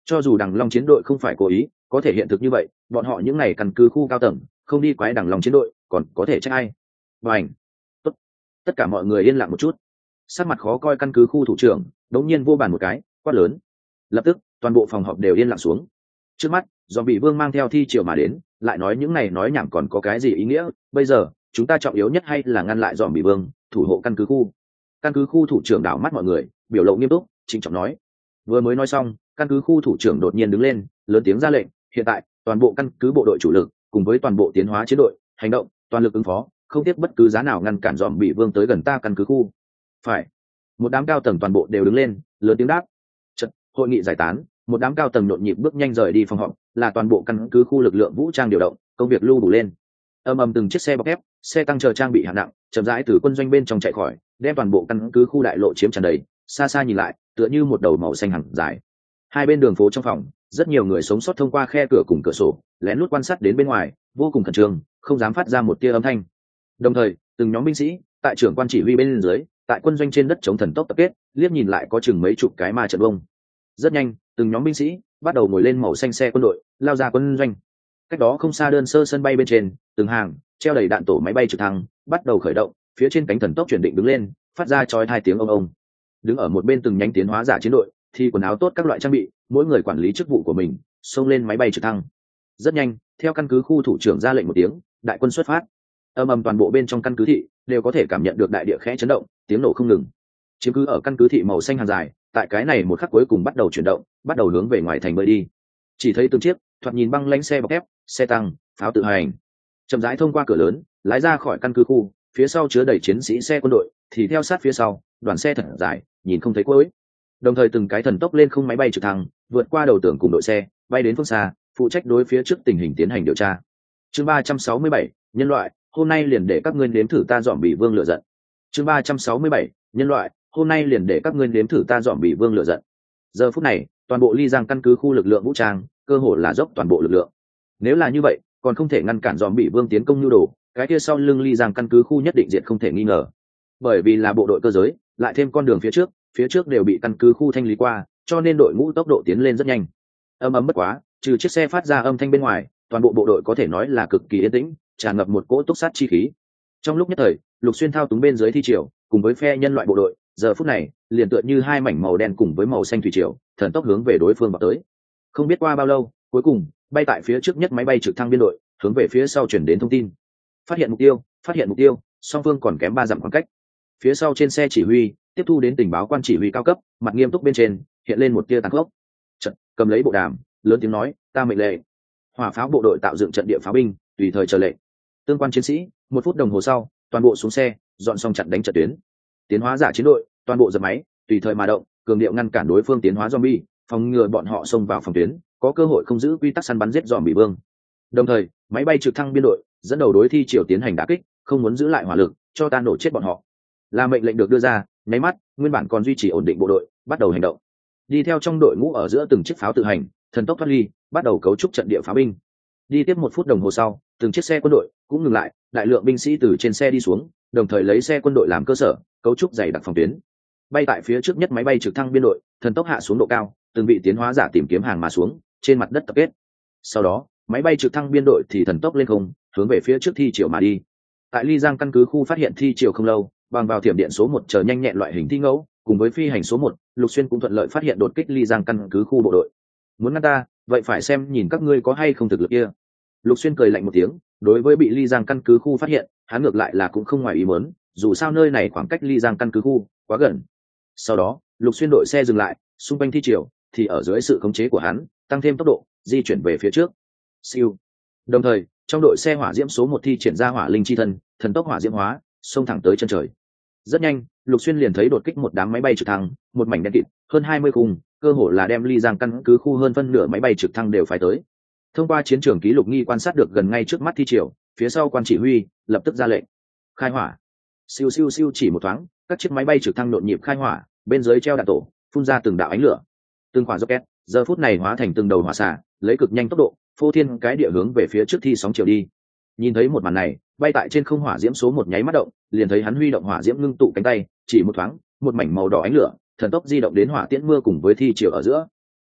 Cho dù Đằng Long chiến đội không phải cố ý, có thể hiện thực như vậy, bọn họ những ngày căn cứ khu cao tầng không đi quái Đằng Long chiến đội còn có thể trách ai. Và ảnh tốt, tất cả mọi người yên lặng một chút. Sắc mặt khó coi căn cứ khu thủ trưởng đống nhiên vô bàn một cái, quát lớn. Lập tức toàn bộ phòng họp đều yên lặng xuống. Trước mắt do bị vương mang theo thi triều mà đến, lại nói những này nói nhảm còn có cái gì ý nghĩa? Bây giờ chúng ta trọng yếu nhất hay là ngăn lại dòm bị vương thủ hộ căn cứ khu. Căn cứ khu thủ trưởng đảo mắt mọi người, biểu lộ nghiêm túc trịnh trọng nói. Vừa mới nói xong, căn cứ khu thủ trưởng đột nhiên đứng lên, lớn tiếng ra lệnh. Hiện tại toàn bộ căn cứ bộ đội chủ lực cùng với toàn bộ tiến hóa chiến đội hành động toàn lực ứng phó, không tiếc bất cứ giá nào ngăn cản dòm bị vương tới gần ta căn cứ khu. Phải. Một đám cao tầng toàn bộ đều đứng lên, lớn tiếng đáp. Trận hội nghị giải tán, một đám cao tầng nhộn nhịp bước nhanh rời đi phòng họp, là toàn bộ căn cứ khu lực lượng vũ trang điều động, công việc lưu đủ lên. Ầm ầm từng chiếc xe bọc thép, xe tăng chờ trang bị hạng nặng chậm rãi từ quân doanh bên trong chạy khỏi, đem toàn bộ căn cứ khu đại lộ chiếm tràn đầy. Xa xa nhìn lại, tựa như một đầu màu xanh hằng dài. Hai bên đường phố trong phòng, rất nhiều người sống sót thông qua khe cửa cùng cửa sổ lén lút quan sát đến bên ngoài, vô cùng khẩn trương, không dám phát ra một tia âm thanh. Đồng thời từng nhóm binh sĩ tại trưởng quan chỉ huy bên dưới, tại quân doanh trên đất chống thần tốc tập kết, liếc nhìn lại có chừng mấy chục cái ma trận bông. Rất nhanh từng nhóm binh sĩ bắt đầu ngồi lên màu xanh xe quân đội, lao ra quân doanh. Cách đó không xa đơn sơ sân bay bên trên, từng hàng treo đầy đạn tổ máy bay trực thăng bắt đầu khởi động, phía trên cánh thần tốc chuyển định đứng lên, phát ra chói hai tiếng ông ông. Đứng ở một bên từng nhánh tiến hóa giả chiến đội thì quần áo tốt các loại trang bị, mỗi người quản lý chức vụ của mình, xông lên máy bay trực thăng. Rất nhanh theo căn cứ khu thủ trưởng ra lệnh một tiếng, đại quân xuất phát. Âm ầm toàn bộ bên trong căn cứ thị đều có thể cảm nhận được đại địa khẽ chấn động, tiếng nổ không ngừng. Chiếm cứ ở căn cứ thị màu xanh hàng dài, tại cái này một khắc cuối cùng bắt đầu chuyển động, bắt đầu hướng về ngoài thành bơi đi. Chỉ thấy từng chiếc thoạt nhìn băng lãnh xe bọc thép, xe tăng, pháo tự hành chậm rãi thông qua cửa lớn, lái ra khỏi căn cứ khu, phía sau chứa đầy chiến sĩ xe quân đội thì theo sát phía sau, đoàn xe thật dài, nhìn không thấy cuối. Đồng thời từng cái thần tốc lên không máy bay trực thăng, vượt qua đầu tường cùng đội xe, bay đến phương xa, phụ trách đối phía trước tình hình tiến hành điều tra. Chương 367, nhân loại, hôm nay liền để các ngươi nếm thử ta dọn bị vương lửa giận. Chương 367, nhân loại, hôm nay liền để các ngươi nếm thử ta dọn bị vương lửa giận. Giờ phút này, toàn bộ Ly Giang căn cứ khu lực lượng vũ trang, cơ hồ là dốc toàn bộ lực lượng. Nếu là như vậy, còn không thể ngăn cản dòm bị vương tiến công nhu đồ, cái kia sau lưng Ly Giang căn cứ khu nhất định diện không thể nghi ngờ. Bởi vì là bộ đội cơ giới, lại thêm con đường phía trước đều bị căn cứ khu thanh lý qua, cho nên đội ngũ tốc độ tiến lên rất nhanh. Ầm ầm bất quá, trừ chiếc xe phát ra âm thanh bên ngoài, toàn bộ bộ đội có thể nói là cực kỳ yên tĩnh, tràn ngập một cỗ túc sát chi khí. Trong lúc nhất thời, Lục Xuyên thao túng bên dưới thi triều, cùng với phe nhân loại bộ đội, giờ phút này liền tựa như hai mảnh màu đen cùng với màu xanh thủy triều, thần tốc hướng về đối phương vào tới. Không biết qua bao lâu, cuối cùng bay tại phía trước nhất máy bay trực thăng biên đội hướng về phía sau chuyển đến thông tin. Phát hiện mục tiêu, song phương còn kém 3 dặm khoảng cách. Phía sau trên xe chỉ huy tiếp thu đến tình báo quan chỉ huy cao cấp, mặt nghiêm túc bên trên hiện lên một tia tàn khốc. Trận cầm lấy bộ đàm, lớn tiếng nói, ta mệnh lệnh hỏa pháo bộ đội tạo dựng trận địa pháo binh, tùy thời chờ lệnh. Tương quan chiến sĩ 1 phút đồng hồ sau toàn bộ xuống xe, dọn xong chặn đánh trận tuyến. Tiến hóa giả chiến đội toàn bộ dập máy, tùy thời mà động, cường điệu ngăn cản đối phương tiến hóa zombie, phòng ngừa bọn họ xông vào phòng tuyến, có cơ hội không giữ quy tắc săn bắn giết dòm bị vương. Đồng thời máy bay trực thăng biên đội dẫn đầu đối thi triều tiến hành đả kích, không muốn giữ lại hỏa lực, cho ta nổ chết bọn họ. Là mệnh lệnh được đưa ra, nháy mắt nguyên bản còn duy trì ổn định bộ đội bắt đầu hành động, đi theo trong đội ngũ ở giữa từng chiếc pháo tự hành thần tốc thoát ly, bắt đầu cấu trúc trận địa pháo binh. Đi tiếp 1 phút đồng hồ sau, từng chiếc xe quân đội cũng ngừng lại, đại lượng binh sĩ từ trên xe đi xuống, đồng thời lấy xe quân đội làm cơ sở, cấu trúc dày đặc phòng tuyến. Bay tại phía trước nhất máy bay trực thăng biên đội thần tốc hạ xuống độ cao, từng vị tiến hóa giả tìm kiếm hàng mà xuống, trên mặt đất tập kết. Sau đó máy bay trực thăng biên đội thì thần tốc lên không, hướng về phía trước thi triều mà đi. Tại Ly Giang căn cứ khu phát hiện thi triều không lâu, bằng vào thiểm điện số 1 chờ nhanh nhẹn loại hình thi ngẫu, cùng với phi hành số 1, Lục Xuyên cũng thuận lợi phát hiện đột kích Ly Giang căn cứ khu bộ đội. Muốn ngăn ta, vậy phải xem nhìn các ngươi có hay không thực lực kia. Lục Xuyên cười lạnh một tiếng, đối với bị Ly Giang căn cứ khu phát hiện, hắn ngược lại là cũng không ngoài ý muốn, dù sao nơi này khoảng cách Ly Giang căn cứ khu quá gần. Sau đó Lục Xuyên đội xe dừng lại, xung quanh thi triều thì ở dưới sự khống chế của hắn tăng thêm tốc độ di chuyển về phía trước. Siêu. Đồng thời trong đội xe hỏa diễm số 1 thi triển ra hỏa linh chi thân, thần tốc hỏa diễm hóa, xông thẳng tới chân trời. Rất nhanh Lục Xuyên liền thấy đột kích một đám máy bay trực thăng, một mảnh đen kịt, hơn 20 khung, cơ hồ là đem Ly Giang căn cứ khu hơn phân nửa máy bay trực thăng đều phải tới. Thông qua chiến trường ký lục nghi quan sát được gần ngay trước mắt thi triều, phía sau quan chỉ huy lập tức ra lệnh khai hỏa. Siêu siêu siêu, chỉ một thoáng, các chiếc máy bay trực thăng nhộn nhịp khai hỏa, bên dưới treo đạn tổ phun ra từng đạo ánh lửa, từng quả rocket giờ phút này hóa thành từng đầu hỏa xạ, lấy cực nhanh tốc độ phô thiên cái địa hướng về phía trước thi sóng chiều đi. Nhìn thấy một màn này, bay tại trên không hỏa diễm số 1 nháy mắt động, liền thấy hắn huy động hỏa diễm ngưng tụ cánh tay, chỉ một thoáng, một mảnh màu đỏ ánh lửa thần tốc di động đến hỏa tiễn mưa cùng với thi triều ở giữa.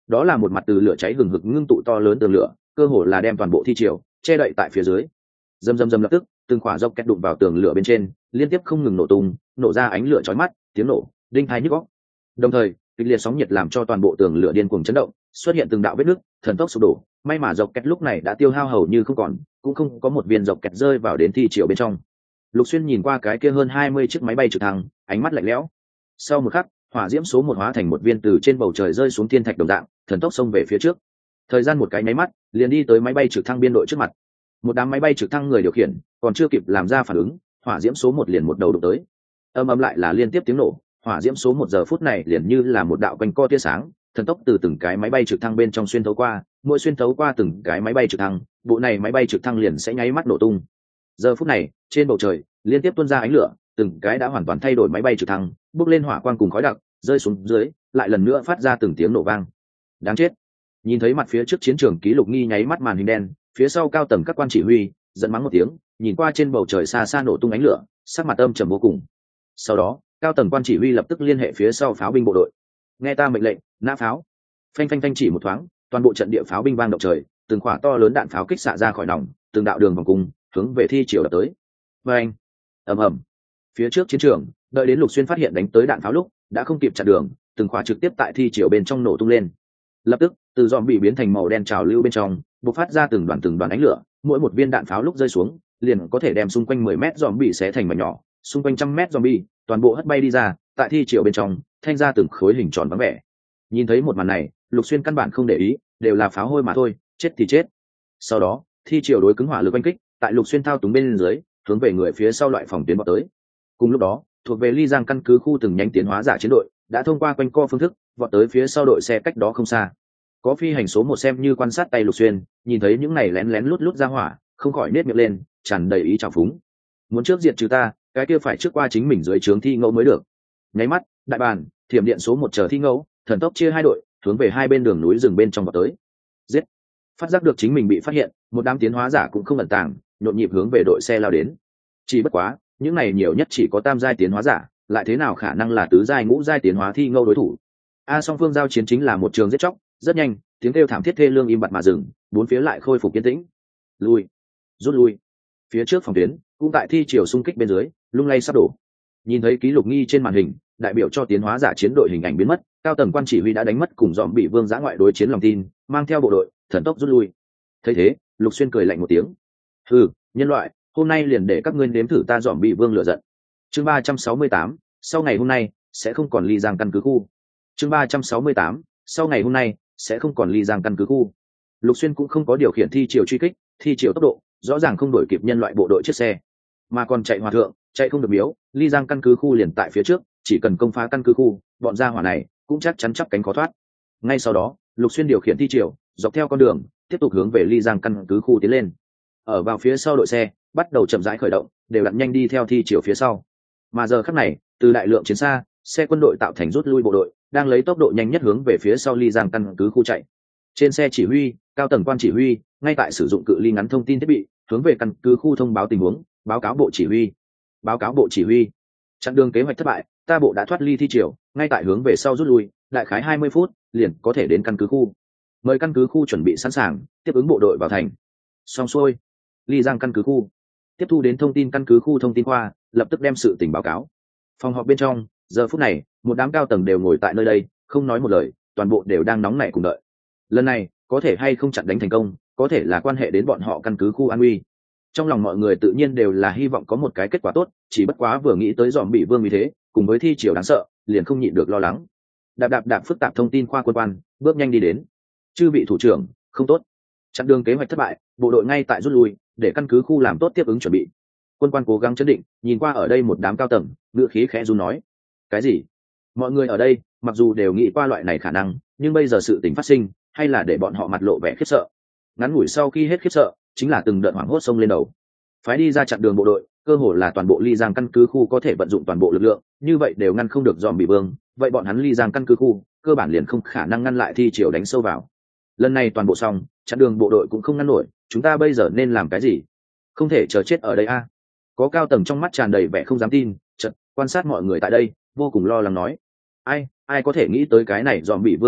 đó là một mặt từ lửa cháy hừng hực ngưng tụ to lớn tường lửa, cơ hồ là đem toàn bộ thi triều che đậy tại phía dưới. Rầm rầm rầm, lập tức từng khỏa dọc kẹt đụng vào tường lửa bên trên, liên tiếp không ngừng nổ tung, nổ ra ánh lửa chói mắt, tiếng nổ đinh tai nhức óc. Đồng thời kịch liệt sóng nhiệt làm cho toàn bộ tường lửa điên cuồng chấn động, xuất hiện từng đạo vết nứt, thần tốc sụp đổ. May mà dọc kẹt lúc này đã tiêu hao hầu như không còn, cũng không có một viên dọc kẹt rơi vào đến thi triều bên trong. Lục Xuyên nhìn qua cái kia hơn 20 chiếc máy bay trực thăng, ánh mắt lạnh lẽo. Sau một khắc, hỏa diễm số 1 hóa thành một viên từ trên bầu trời rơi xuống thiên thạch đồng dạng, thần tốc xông về phía trước. Thời gian một cái nháy mắt, liền đi tới máy bay trực thăng biên đội trước mặt. Một đám máy bay trực thăng người điều khiển còn chưa kịp làm ra phản ứng, hỏa diễm số 1 liền một đầu đụng tới. Âm ầm lại là liên tiếp tiếng nổ, hỏa diễm số 1 giờ phút này liền như là một đạo quanh co tia sáng, thần tốc từ từng cái máy bay trực thăng bên trong xuyên thấu qua, mỗi xuyên thấu qua từng cái máy bay trực thăng, bộ này máy bay trực thăng liền sẽ nháy mắt nổ tung. Giờ phút này, trên bầu trời liên tiếp tuôn ra ánh lửa, từng cái đã hoàn toàn thay đổi máy bay trực thăng, bốc lên hỏa quang cùng khói đặc, rơi xuống dưới, lại lần nữa phát ra từng tiếng nổ vang. Đáng chết. Nhìn thấy mặt phía trước chiến trường ký lục nghi nháy mắt màn hình đen, phía sau cao tầng các quan chỉ huy giận mắng một tiếng, nhìn qua trên bầu trời xa xa nổ tung ánh lửa, sắc mặt âm trầm vô cùng. Sau đó cao tầng quan chỉ huy lập tức liên hệ phía sau pháo binh bộ đội, nghe ta mệnh lệnh, nã pháo. Phanh phanh phanh, chỉ một thoáng, toàn bộ trận địa pháo binh vang động trời, từng quả to lớn đạn pháo kích xạ ra khỏi nòng, từng đạo đường vòng cung hướng về thi triều đập tới. Vang, ầm ầm. Phía trước chiến trường, đợi đến Lục Xuyên phát hiện đánh tới đạn pháo lúc, đã không kịp chặn đường, từng quả trực tiếp tại thi triều bên trong nổ tung lên. Lập tức, từ dòm bị biến thành màu đen trào lưu bên trong, bộc phát ra từng đoàn ánh lửa, mỗi một viên đạn pháo lúc rơi xuống, liền có thể đem xung quanh 10 mét dòm bị xé thành mảnh nhỏ, xung quanh trăm mét dòm bị, toàn bộ hất bay đi ra, tại thi triều bên trong, thanh ra từng khối hình tròn vắng vẻ. Nhìn thấy một màn này, Lục Xuyên căn bản không để ý, đều là pháo hôi mà thôi, chết thì chết. Sau đó, thi triều đối cứng hỏa lực oanh kích, tại Lục Xuyên thao túng bên dưới, hướng về người phía sau loại phòng tuyến vọt tới. Cùng lúc đó, thuộc về Ly Giang căn cứ khu từng nhánh tiến hóa giả chiến đội, đã thông qua quanh co phương thức, vọt tới phía sau đội xe cách đó không xa. Có phi hành số 1 xem như quan sát tay Lục Xuyên, nhìn thấy những này lén lén lút lút ra hỏa, không khỏi nết miệng lên, tràn đầy ý trào phúng. Muốn trước diệt trừ ta, cái kia phải trước qua chính mình dưới trướng thi ngẫu mới được. Nháy mắt, đại bàn, thiểm điện số 1 chờ thi ngẫu, thần tốc chia hai đội, hướng về hai bên đường núi rừng bên trong vọt tới. Giết! Phát giác được chính mình bị phát hiện, một đám tiến hóa giả cũng không ẩn tàng, nhộn nhịp hướng về đội xe lao đến. Chỉ bất quá, những này nhiều nhất chỉ có tam giai tiến hóa giả, lại thế nào khả năng là tứ giai ngũ giai tiến hóa thi ngẫu đối thủ. Song phương giao chiến chính là một trường giết chóc, rất nhanh, tiếng kêu thảm thiết thê lương im bặt mà dừng, bốn phía lại khôi phục yên tĩnh. Lui, rút lui. Phía trước phòng tuyến, cũng tại thi chiều xung kích bên dưới, lung lay sắp đổ. Nhìn thấy ký lục nghi trên màn hình, đại biểu cho tiến hóa giả chiến đội hình ảnh biến mất, cao tầng quan chỉ huy đã đánh mất cùng dòm bị vương giã ngoại đối chiến lòng tin, mang theo bộ đội thần tốc rút lui. Thấy thế, Lục Xuyên cười lạnh một tiếng. Hừ, nhân loại, hôm nay liền để các ngươi nếm thử ta dòm bị vương lựa giận. Chương 368, sau ngày hôm nay sẽ không còn Ly Giang căn cứ khu. Chương 368, sau ngày hôm nay sẽ không còn Ly Giang căn cứ khu. Lục Xuyên cũng không có điều khiển thi chiều truy kích, thi chiều tốc độ rõ ràng không đổi kịp nhân loại bộ đội chiếc xe, mà còn chạy hòa thượng, chạy không được miếu. Ly Giang căn cứ khu liền tại phía trước, chỉ cần công phá căn cứ khu, bọn gia hỏa này cũng chắc chắn chắp cánh khó thoát. Ngay sau đó, Lục Xuyên điều khiển thi chiều dọc theo con đường tiếp tục hướng về Ly Giang căn cứ khu tiến lên. Ở vào phía sau đội xe bắt đầu chậm rãi khởi động, đều đặn nhanh đi theo thi chiều phía sau. Mà giờ khắc này, từ đại lượng chiến xa, xe quân đội tạo thành rút lui bộ đội, đang lấy tốc độ nhanh nhất hướng về phía sau Ly Giang căn cứ khu chạy. Trên xe chỉ huy, cao tầng quan chỉ huy ngay tại sử dụng cự ly ngắn thông tin thiết bị, hướng về căn cứ khu thông báo tình huống, báo cáo bộ chỉ huy. Báo cáo bộ chỉ huy, chặn đường kế hoạch thất bại, ta bộ đã thoát ly thi triều, ngay tại hướng về sau rút lui, đại khái 20 phút liền có thể đến căn cứ khu. Mời căn cứ khu chuẩn bị sẵn sàng, tiếp ứng bộ đội vào thành. Xong xuôi. Ly Giang căn cứ khu tiếp thu đến thông tin căn cứ khu thông tin khoa, lập tức đem sự tình báo cáo. Phòng họp bên trong, giờ phút này, một đám cao tầng đều ngồi tại nơi đây, không nói một lời, toàn bộ đều đang nóng nảy cùng đợi. Lần này, có thể hay không chặn đánh thành công, có thể là quan hệ đến bọn họ căn cứ khu an nguy. Trong lòng mọi người tự nhiên đều là hy vọng có một cái kết quả tốt, chỉ bất quá vừa nghĩ tới dòm bị vương như thế, cùng với thi triều đáng sợ, liền không nhịn được lo lắng. Đạp phức tạp thông tin khoa quân quan, bước nhanh đi đến. Chư vị thủ trưởng, không tốt. Chặn đường kế hoạch thất bại, bộ đội ngay tại rút lui, để căn cứ khu làm tốt tiếp ứng chuẩn bị. Quân quan cố gắng chấn định, nhìn qua ở đây một đám cao tầng, ngữ khí khẽ run nói: cái gì? Mọi người ở đây mặc dù đều nghĩ qua loại này khả năng, nhưng bây giờ sự tình phát sinh, hay là để bọn họ mặt lộ vẻ khiếp sợ. Ngắn ngủi sau khi hết khiếp sợ, chính là từng đợt hoảng hốt xông lên đầu. Phái đi ra chặn đường bộ đội, cơ hồ là toàn bộ Ly Giang căn cứ khu có thể vận dụng toàn bộ lực lượng, như vậy đều ngăn không được dòm bị vương, vậy bọn hắn Ly Giang căn cứ khu cơ bản liền không khả năng ngăn lại thi triều đánh sâu vào. Lần này toàn bộ xong, chặn đường bộ đội cũng không ngăn nổi, chúng ta bây giờ nên làm cái gì? Không thể chờ chết ở đây a. Có cao tầng trong mắt tràn đầy vẻ không dám tin, chợt quan sát mọi người tại đây, vô cùng lo lắng nói: ai có thể nghĩ tới cái này dòm bị vương thực lực,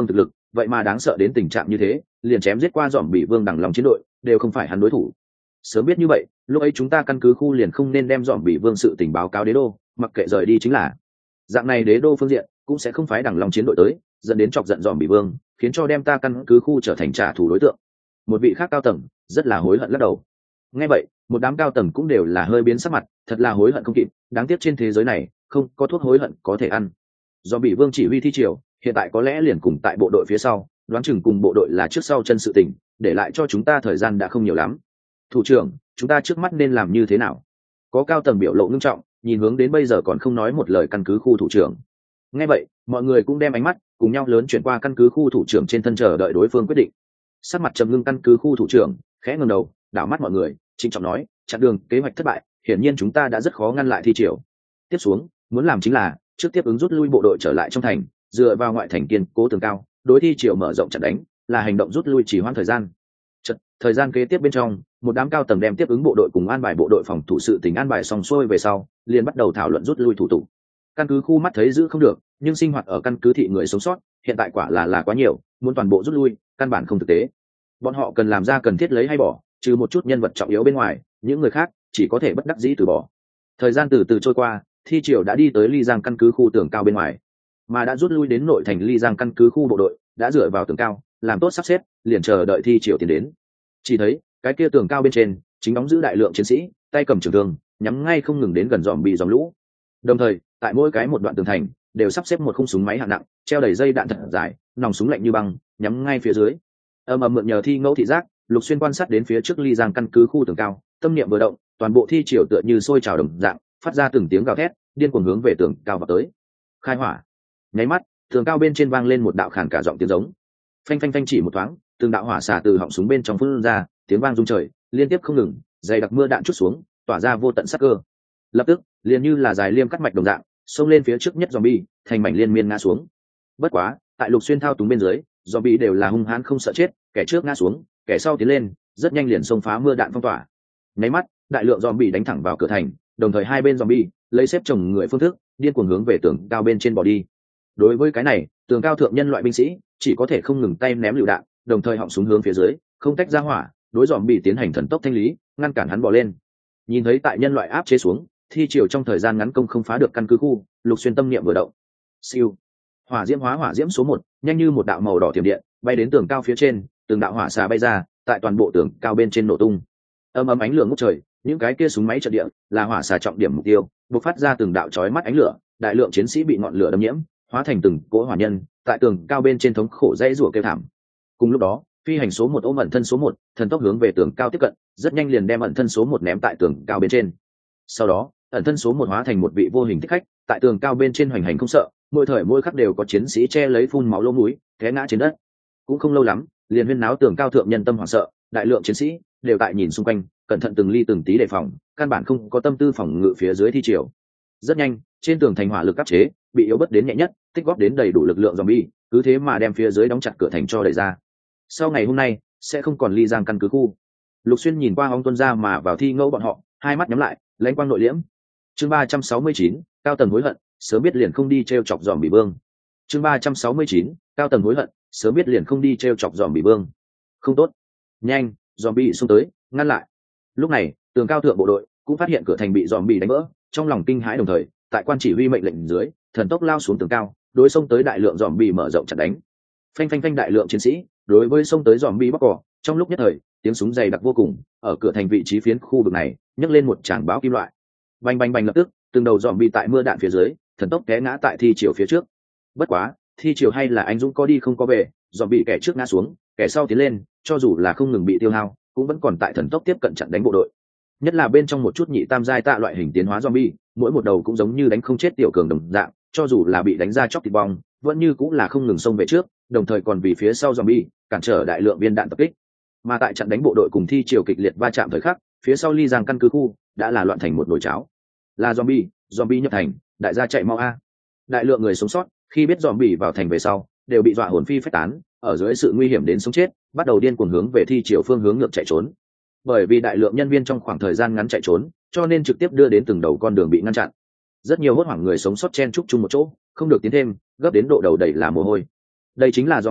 vậy mà đáng sợ đến tình trạng như thế, liền chém giết qua dòm bị vương đằng lòng chiến đội đều không phải hắn đối thủ. Sớm biết như vậy, lúc ấy chúng ta căn cứ khu liền không nên đem dòm bị vương sự tình báo cáo đế đô, mặc kệ rời đi chính là. Dạng này đế đô phương diện cũng sẽ không phái đằng lòng chiến đội tới, dẫn đến chọc giận dòm bị vương, khiến cho đem ta căn cứ khu trở thành trả thù đối tượng. Một vị khác cao tầng rất là hối hận lắc đầu. Nghe vậy, một đám cao tầng cũng đều là hơi biến sắc mặt, thật là hối hận không kịp, đáng tiếc trên thế giới này không có thuốc hối hận có thể ăn. Do bị vương chỉ huy thi triều, hiện tại có lẽ liền cùng tại bộ đội phía sau, đoán chừng cùng bộ đội là trước sau chân sự tình, để lại cho chúng ta thời gian đã không nhiều lắm. Thủ trưởng, chúng ta trước mắt nên làm như thế nào? Có cao tầng biểu lộ nghiêm trọng, nhìn hướng đến bây giờ còn không nói một lời căn cứ khu thủ trưởng. Nghe vậy, mọi người cũng đem ánh mắt cùng nhau lớn chuyển qua căn cứ khu thủ trưởng trên thân chờ đợi đối phương quyết định. Sắc mặt trầm ngưng căn cứ khu thủ trưởng khẽ ngẩng đầu, đảo mắt mọi người, trịnh trọng nói, chặn đường kế hoạch thất bại, hiển nhiên chúng ta đã rất khó ngăn lại thi triều. Tiếp xuống, muốn làm chính là trước tiếp ứng rút lui bộ đội trở lại trong thành, dựa vào ngoại thành kiên cố tường cao, đối thi triều mở rộng chặn đánh, là hành động rút lui chỉ hoãn thời gian. Thời gian kế tiếp bên trong, một đám cao tầng đem tiếp ứng bộ đội cùng an bài bộ đội phòng thủ sự tình an bài xong xuôi về sau, liền bắt đầu thảo luận rút lui thủ tục. Căn cứ khu mắt thấy giữ không được, nhưng sinh hoạt ở căn cứ thị người sống sót hiện tại quả là quá nhiều, muốn toàn bộ rút lui căn bản không thực tế. Bọn họ cần làm ra cần thiết lấy hay bỏ, trừ một chút nhân vật trọng yếu bên ngoài, những người khác chỉ có thể bất đắc dĩ từ bỏ. Thời gian từ từ trôi qua, thi triều đã đi tới Ly Giang căn cứ khu tường cao bên ngoài, mà đã rút lui đến nội thành Ly Giang căn cứ khu bộ đội đã dựa vào tường cao làm tốt sắp xếp, liền chờ đợi thi triều tiến đến. Chỉ thấy cái kia tường cao bên trên chính đóng giữ đại lượng chiến sĩ, tay cầm trường thương, nhắm ngay không ngừng đến gần dòm bị dòng lũ. Đồng thời tại mỗi cái một đoạn tường thành đều sắp xếp một khung súng máy hạng nặng, treo đầy dây đạn thật dài, nòng súng lạnh như băng, nhắm ngay phía dưới. Mượn nhờ thi ngẫu thị giác, Lục Xuyên quan sát đến phía trước Ly Giang căn cứ khu tường cao, tâm niệm vừa động, toàn bộ thi triều tựa như sôi trào đồng dạng, phát ra từng tiếng gào thét, điên cuồng hướng về tường cao vào tới. Khai hỏa! Nháy mắt, tường cao bên trên vang lên một đạo khàn cả giọng tiếng giống. Phanh phanh phanh, chỉ một thoáng, từng đạo hỏa xả từ họng súng bên trong phun ra, tiếng vang rung trời, liên tiếp không ngừng, dày đặc mưa đạn trút xuống, tỏa ra vô tận sát cơ. Lập tức, liền như là dài liêm cắt mạch đồng dạng, xông lên phía trước nhất zombie, thành mảnh liên miên ngã xuống. Bất quá, tại Lục Xuyên thao túng bên dưới, zombie đều là hung hãn không sợ chết, kẻ trước ngã xuống, kẻ sau tiến lên, rất nhanh liền xông phá mưa đạn phong tỏa. Nháy mắt, đại lượng zombie đánh thẳng vào cửa thành, đồng thời hai bên zombie lấy xếp chồng người phương thức, điên cuồng hướng về tường cao bên trên bỏ đi. Đối với cái này, tường cao thượng nhân loại binh sĩ chỉ có thể không ngừng tay ném lựu đạn, đồng thời họng súng hướng phía dưới, không tách ra hỏa, đối zombie tiến hành thần tốc thanh lý, ngăn cản hắn bỏ lên. Nhìn thấy tại nhân loại áp chế xuống, thi triều trong thời gian ngắn công không phá được căn cứ khu, Lục Xuyên tâm niệm vừa động. Siêu. Hỏa diễm hóa hỏa diễm số 1, nhanh như một đạo màu đỏ tiềm điện, bay đến tường cao phía trên, từng đạo hỏa xà bay ra, tại toàn bộ tường cao bên trên nổ tung. Ầm ánh lửa ngút trời, những cái kia súng máy trận địa là hỏa xà trọng điểm mục tiêu, bộc phát ra từng đạo chói mắt ánh lửa, đại lượng chiến sĩ bị ngọn lửa đâm nhiễm, hóa thành từng cỗ hỏa nhân, tại tường cao bên trên thống khổ dãy rủa kêu thảm. Cùng lúc đó, phi hành số 1 ôm ẩn thân số 1, thần tốc hướng về tường cao tiếp cận, rất nhanh liền đem ẩn thân số 1 ném tại tường cao bên trên. Sau đó, ẩn thân số 1 hóa thành một vị vô hình thích khách, tại tường cao bên trên hoành hành không sợ, mỗi thời mỗi khắc đều có chiến sĩ che lấy phun máu lỗ mũi, té ngã trên đất. Cũng không lâu lắm, liền huyên náo tường cao thượng nhân tâm hoảng sợ, đại lượng chiến sĩ đều tại nhìn xung quanh, cẩn thận từng ly từng tí đề phòng, căn bản không có tâm tư phòng ngự phía dưới thi triều. Rất nhanh, trên tường thành hỏa lực áp chế bị yếu bất đến nhẹ nhất, tích góp đến đầy đủ lực lượng zombie, cứ thế mà đem phía dưới đóng chặt cửa thành cho đẩy ra. Sau ngày hôm nay sẽ không còn Ly Giang căn cứ khu. Lục Xuyên nhìn qua ong tuân ra mà vào thi ngẫu bọn họ, hai mắt nhắm lại, lãnh quang nội liễm. Chương 369, cao tầng hối hận, sớm biết liền không đi trêu chọc dòm bị vương. Chương 369, cao tầng hối hận, sớm biết liền không đi trêu chọc dòm bị vương. Không tốt, nhanh, dòm bị xông tới, ngăn lại. Lúc này, tường cao thượng bộ đội cũng phát hiện cửa thành bị dòm bị đánh vỡ, trong lòng kinh hãi đồng thời, tại quan chỉ huy mệnh lệnh dưới, thần tốc lao xuống tường cao, đối xông tới đại lượng dòm bị mở rộng chặn đánh. Phanh phanh phanh, đại lượng chiến sĩ đối với xông tới dòm bị bóc cỏ, trong lúc nhất thời, tiếng súng dày đặc vô cùng, ở cửa thành vị trí phiến khu vực này nhấc lên một tràng bão kim loại. Bành bành bành, lập tức từng đầu dòm bị tại mưa đạn phía dưới thần tốc té ngã tại thi triều phía trước. Bất quá, thi triều hay là anh dũng có đi không có về, dòm bị kẻ trước ngã xuống, kẻ sau tiến lên, cho dù là không ngừng bị tiêu hao, cũng vẫn còn tại thần tốc tiếp cận chặn đánh bộ đội. Nhất là bên trong một chút nhị tam giai tạ loại hình tiến hóa zombie, mỗi một đầu cũng giống như đánh không chết tiểu cường đồng dạng, cho dù là bị đánh ra chóc thịt bong, vẫn như cũng là không ngừng xông về trước, đồng thời còn vì phía sau zombie cản trở đại lượng viên đạn tập kích. Mà tại trận đánh bộ đội cùng thi triều kịch liệt va chạm thời khắc, phía sau Ly Giang căn cứ khu đã là loạn thành một nồi cháo. Là zombie nhập thành, đại gia chạy mau a. Đại lượng người sống sót khi biết zombie vào thành về sau, đều bị dọa hồn phi phách tán, ở dưới sự nguy hiểm đến sống chết, bắt đầu điên cuồng hướng về thi triều phương hướng ngược chạy trốn. Bởi vì đại lượng nhân viên trong khoảng thời gian ngắn chạy trốn, cho nên trực tiếp đưa đến từng đầu con đường bị ngăn chặn. Rất nhiều hốt hoảng người sống sót chen chúc chung một chỗ, không được tiến thêm, gấp đến độ đầu đầy là mồ hôi. Đây chính là zombie,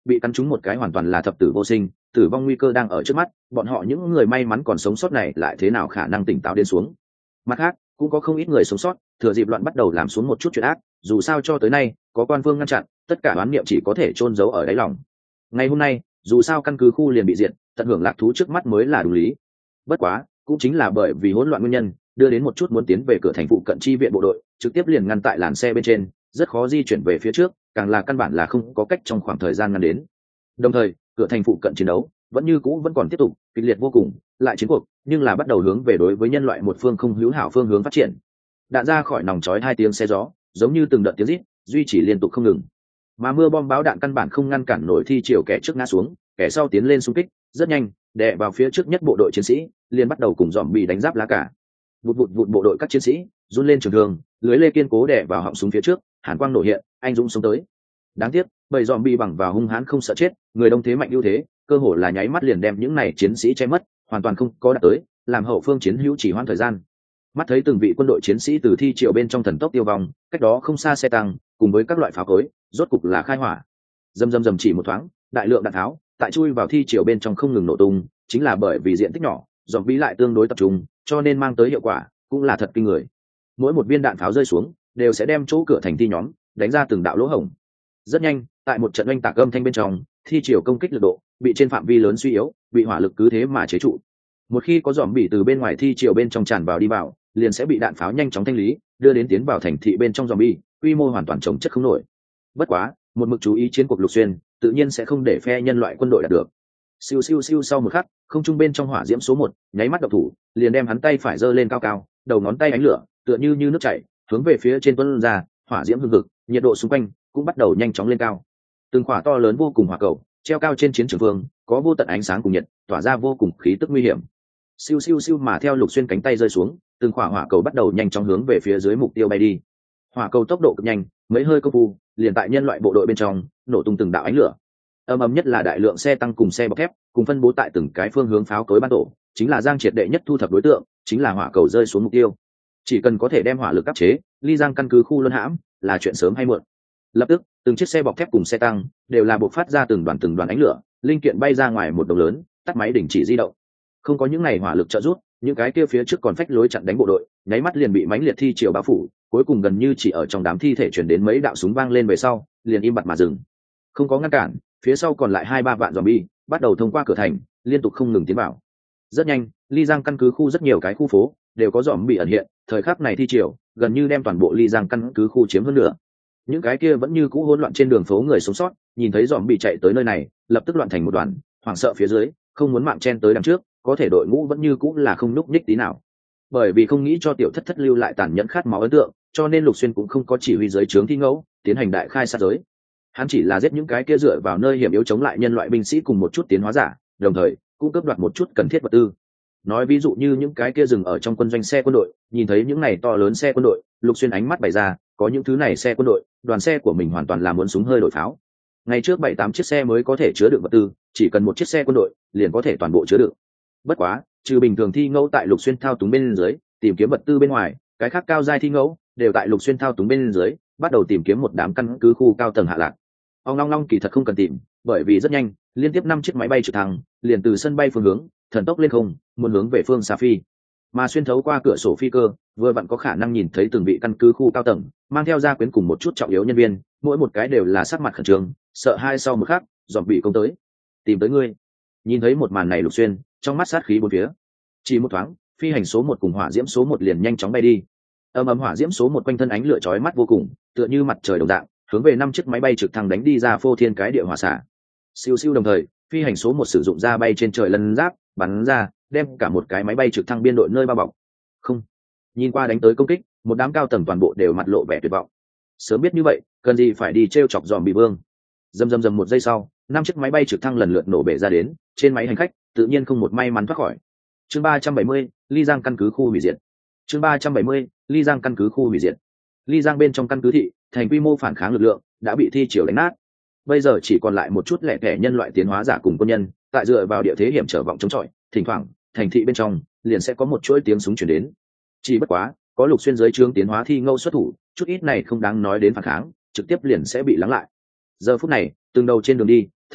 bị cắn trúng một cái hoàn toàn là thập tử vô sinh, tử vong nguy cơ đang ở trước mắt, bọn họ những người may mắn còn sống sót này lại thế nào khả năng tỉnh táo đến xuống. Mặt khác cũng có không ít người sống sót thừa dịp loạn bắt đầu làm xuống một chút chuyện ác, dù sao cho tới nay có quan vương ngăn chặn, tất cả oán niệm chỉ có thể chôn giấu ở đáy lòng. Ngày hôm nay dù sao căn cứ khu liền bị diệt, tận hưởng lạc thú trước mắt mới là đủ lý. Bất quá cũng chính là bởi vì hỗn loạn nguyên nhân, đưa đến một chút muốn tiến về cửa thành phụ cận chi viện bộ đội trực tiếp liền ngăn tại làn xe bên trên, rất khó di chuyển về phía trước, càng là căn bản là không có cách trong khoảng thời gian ngắn đến. Đồng thời cửa thành phụ cận chiến đấu vẫn còn tiếp tục kịch liệt vô cùng, lại chiến cuộc nhưng là bắt đầu hướng về đối với nhân loại một phương không hữu hảo phương hướng phát triển. Đạn ra khỏi nòng chói 2 tiếng xe gió giống như từng đợt tiếng rít duy trì liên tục không ngừng, mà mưa bom báo đạn căn bản không ngăn cản nổi thi triều kẻ trước ngã xuống, kẻ sau tiến lên xung kích rất nhanh, đè vào phía trước nhất bộ đội chiến sĩ liền bắt đầu cùng dòm bị đánh giáp lá cả. Vụt bộ đội các chiến sĩ run lên trường thương, lưới lê kiên cố đè vào họng súng phía trước, hàn quang nổ hiện, anh dũng sống tới. Đáng tiếc bầy dòm bị bằng vào hung hãn không sợ chết, người đông thế mạnh ưu thế cơ hồ là nháy mắt liền đem những này chiến sĩ che mất, hoàn toàn không có đạt tới làm hậu phương chiến hữu chỉ hoãn thời gian. Mắt thấy từng vị quân đội chiến sĩ từ thi triều bên trong thần tốc tiêu vong, cách đó không xa xe tăng cùng với các loại pháo cối rốt cục là khai hỏa. Rầm chỉ một thoáng, đại lượng đạn tháo tại chui vào thi triều bên trong không ngừng nổ tung, chính là bởi vì diện tích nhỏ, dòm bí lại tương đối tập trung, cho nên mang tới hiệu quả cũng là thật kinh người. Mỗi một viên đạn pháo rơi xuống đều sẽ đem chỗ cửa thành thi nhóm đánh ra từng đạo lỗ hổng. Rất nhanh, tại một trận oanh tạc âm thanh bên trong, thi triều công kích lực độ bị trên phạm vi lớn suy yếu, bị hỏa lực cứ thế mà chế trụ. Một khi có dòm bỉ từ bên ngoài thi triều bên trong tràn vào đi vào, liền sẽ bị đạn pháo nhanh chóng thanh lý, đưa đến tiến vào thành thị bên trong dòm bỉ, quy mô hoàn toàn chống chất không nổi. Bất quá một mực chú ý chiến cuộc Lục Xuyên tự nhiên sẽ không để phe nhân loại quân đội đạt được. Siêu siêu siêu, sau một khắc, không trung bên trong hỏa diễm số 1 nháy mắt độc thủ, liền đem hắn tay phải giơ lên cao cao, đầu ngón tay ánh lửa tựa như nước chảy hướng về phía trên tuôn ra, hỏa diễm hừng hực, nhiệt độ xung quanh cũng bắt đầu nhanh chóng lên cao. Từng quả to lớn vô cùng hỏa cầu treo cao trên chiến trường phương, có vô tận ánh sáng cùng nhiệt tỏa ra vô cùng khí tức nguy hiểm. Siêu siêu siêu, mà theo Lục Xuyên cánh tay rơi xuống, từng quả hỏa cầu bắt đầu nhanh chóng hướng về phía dưới mục tiêu bay đi. Hỏa cầu tốc độ cực nhanh, mấy hơi công phu liền tại nhân loại bộ đội bên trong nổ tung từng đạo ánh lửa. Ầm nhất là đại lượng xe tăng cùng xe bọc thép cùng phân bố tại từng cái phương hướng pháo cối ban tổ, chính là Giang triệt đệ nhất thu thập đối tượng, chính là hỏa cầu rơi xuống mục tiêu. Chỉ cần có thể đem hỏa lực áp chế, ly Giang căn cứ khu luân hãm là chuyện sớm hay muộn. Lập tức từng chiếc xe bọc thép cùng xe tăng đều là bộc phát ra từng đoàn ánh lửa, linh kiện bay ra ngoài một đồng lớn, tắt máy đình chỉ di động. Không có những này hỏa lực trợ giúp, những cái kia phía trước còn phách lối chặn đánh bộ đội nháy mắt liền bị mãnh liệt thi triều bao phủ, cuối cùng gần như chỉ ở trong đám thi thể chuyển đến mấy đạo súng vang lên về sau liền im bặt mà dừng. Không có ngăn cản, phía sau còn lại 2-3 vạn zombie bắt đầu thông qua cửa thành liên tục không ngừng tiến vào. Rất nhanh, ly Giang căn cứ khu rất nhiều cái khu phố đều có zombie ẩn hiện, thời khắc này thi triều gần như đem toàn bộ ly Giang căn cứ khu chiếm hơn nửa. Những cái kia vẫn như cũ hỗn loạn trên đường phố người sống sót nhìn thấy zombie chạy tới nơi này lập tức loạn thành một đoàn, hoảng sợ phía dưới không muốn mạng chen tới đằng trước, có thể đội ngũ vẫn như cũ là không núp nhích tí nào. Bởi vì không nghĩ cho tiểu thất thất lưu lại tàn nhẫn khát máu ấn tượng, cho nên Lục Xuyên cũng không có chỉ huy dưới trướng thi ngẫu tiến hành đại khai sát giới. Hắn chỉ là giết những cái kia dựa vào nơi hiểm yếu chống lại nhân loại binh sĩ cùng một chút tiến hóa giả, đồng thời cũng cướp đoạt một chút cần thiết vật tư. Nói ví dụ như những cái kia dừng ở trong quân doanh xe quân đội, nhìn thấy những này to lớn xe quân đội, Lục Xuyên ánh mắt bày ra, có những thứ này xe quân đội, đoàn xe của mình hoàn toàn là muốn súng hơi đổi pháo. Ngày trước 7-8 chiếc xe mới có thể chứa đựng vật tư, chỉ cần một chiếc xe quân đội liền có thể toàn bộ chứa đựng. Bất quá, trừ bình thường thi ngẫu tại Lục Xuyên thao túng bên dưới tìm kiếm vật tư bên ngoài, cái khác cao giai thi ngẫu đều tại Lục Xuyên thao túng bên dưới bắt đầu tìm kiếm một đám căn cứ khu cao tầng hạ lạc. Ông long kỳ thật không cần tìm, bởi vì rất nhanh liên tiếp 5 chiếc máy bay trực thăng liền từ sân bay phương hướng thần tốc lên không, muốn hướng về phương xa phi. Mà xuyên thấu qua cửa sổ phi cơ vừa vặn có khả năng nhìn thấy từng vị căn cứ khu cao tầng mang theo gia quyến cùng một chút trọng yếu nhân viên, mỗi một cái đều là sắc mặt khẩn trương, sợ hai sau một khắc dòm bị công tới, tìm tới ngươi. Nhìn thấy một màn này, Lục Xuyên trong mắt sát khí bốn phía. Chỉ một thoáng, phi hành số 1 cùng hỏa diễm số 1 liền nhanh chóng bay đi. Hỏa diễm số 1 quanh thân ánh lửa chói mắt vô cùng, tựa như mặt trời đồng dạng, hướng về 5 chiếc máy bay trực thăng đánh đi ra phô thiên cái địa hỏa xạ. Siêu siêu, đồng thời phi hành số 1 sử dụng ra bay trên trời lân giáp bắn ra, đem cả một cái máy bay trực thăng biên đội nơi bao bọc. Không, nhìn qua đánh tới công kích, một đám cao tầng toàn bộ đều mặt lộ vẻ tuyệt vọng. Sớm biết như vậy, cần gì phải đi trêu chọc dòm bị vương. Rầm một giây sau, 5 chiếc máy bay trực thăng lần lượt nổ bể ra đến, trên máy hành khách tự nhiên không một may mắn thoát khỏi. Chương 370, ly Giang căn cứ khu hủy diệt. Chương 370, ly Giang căn cứ khu hủy diệt. Ly Giang bên trong căn cứ thị, thành quy mô phản kháng lực lượng đã bị thi triều đánh nát. Bây giờ chỉ còn lại một chút lẻ tẻ nhân loại tiến hóa giả cùng quân nhân, tại dựa vào địa thế hiểm trở vọng chống chọi, thỉnh thoảng, thành thị bên trong liền sẽ có một chuỗi tiếng súng truyền đến. Chỉ bất quá, có Lục Xuyên dưới trướng tiến hóa thi ngẫu xuất thủ, chút ít này không đáng nói đến phản kháng, trực tiếp liền sẽ bị lắng lại. Giờ phút này, từng đầu trên đường đi,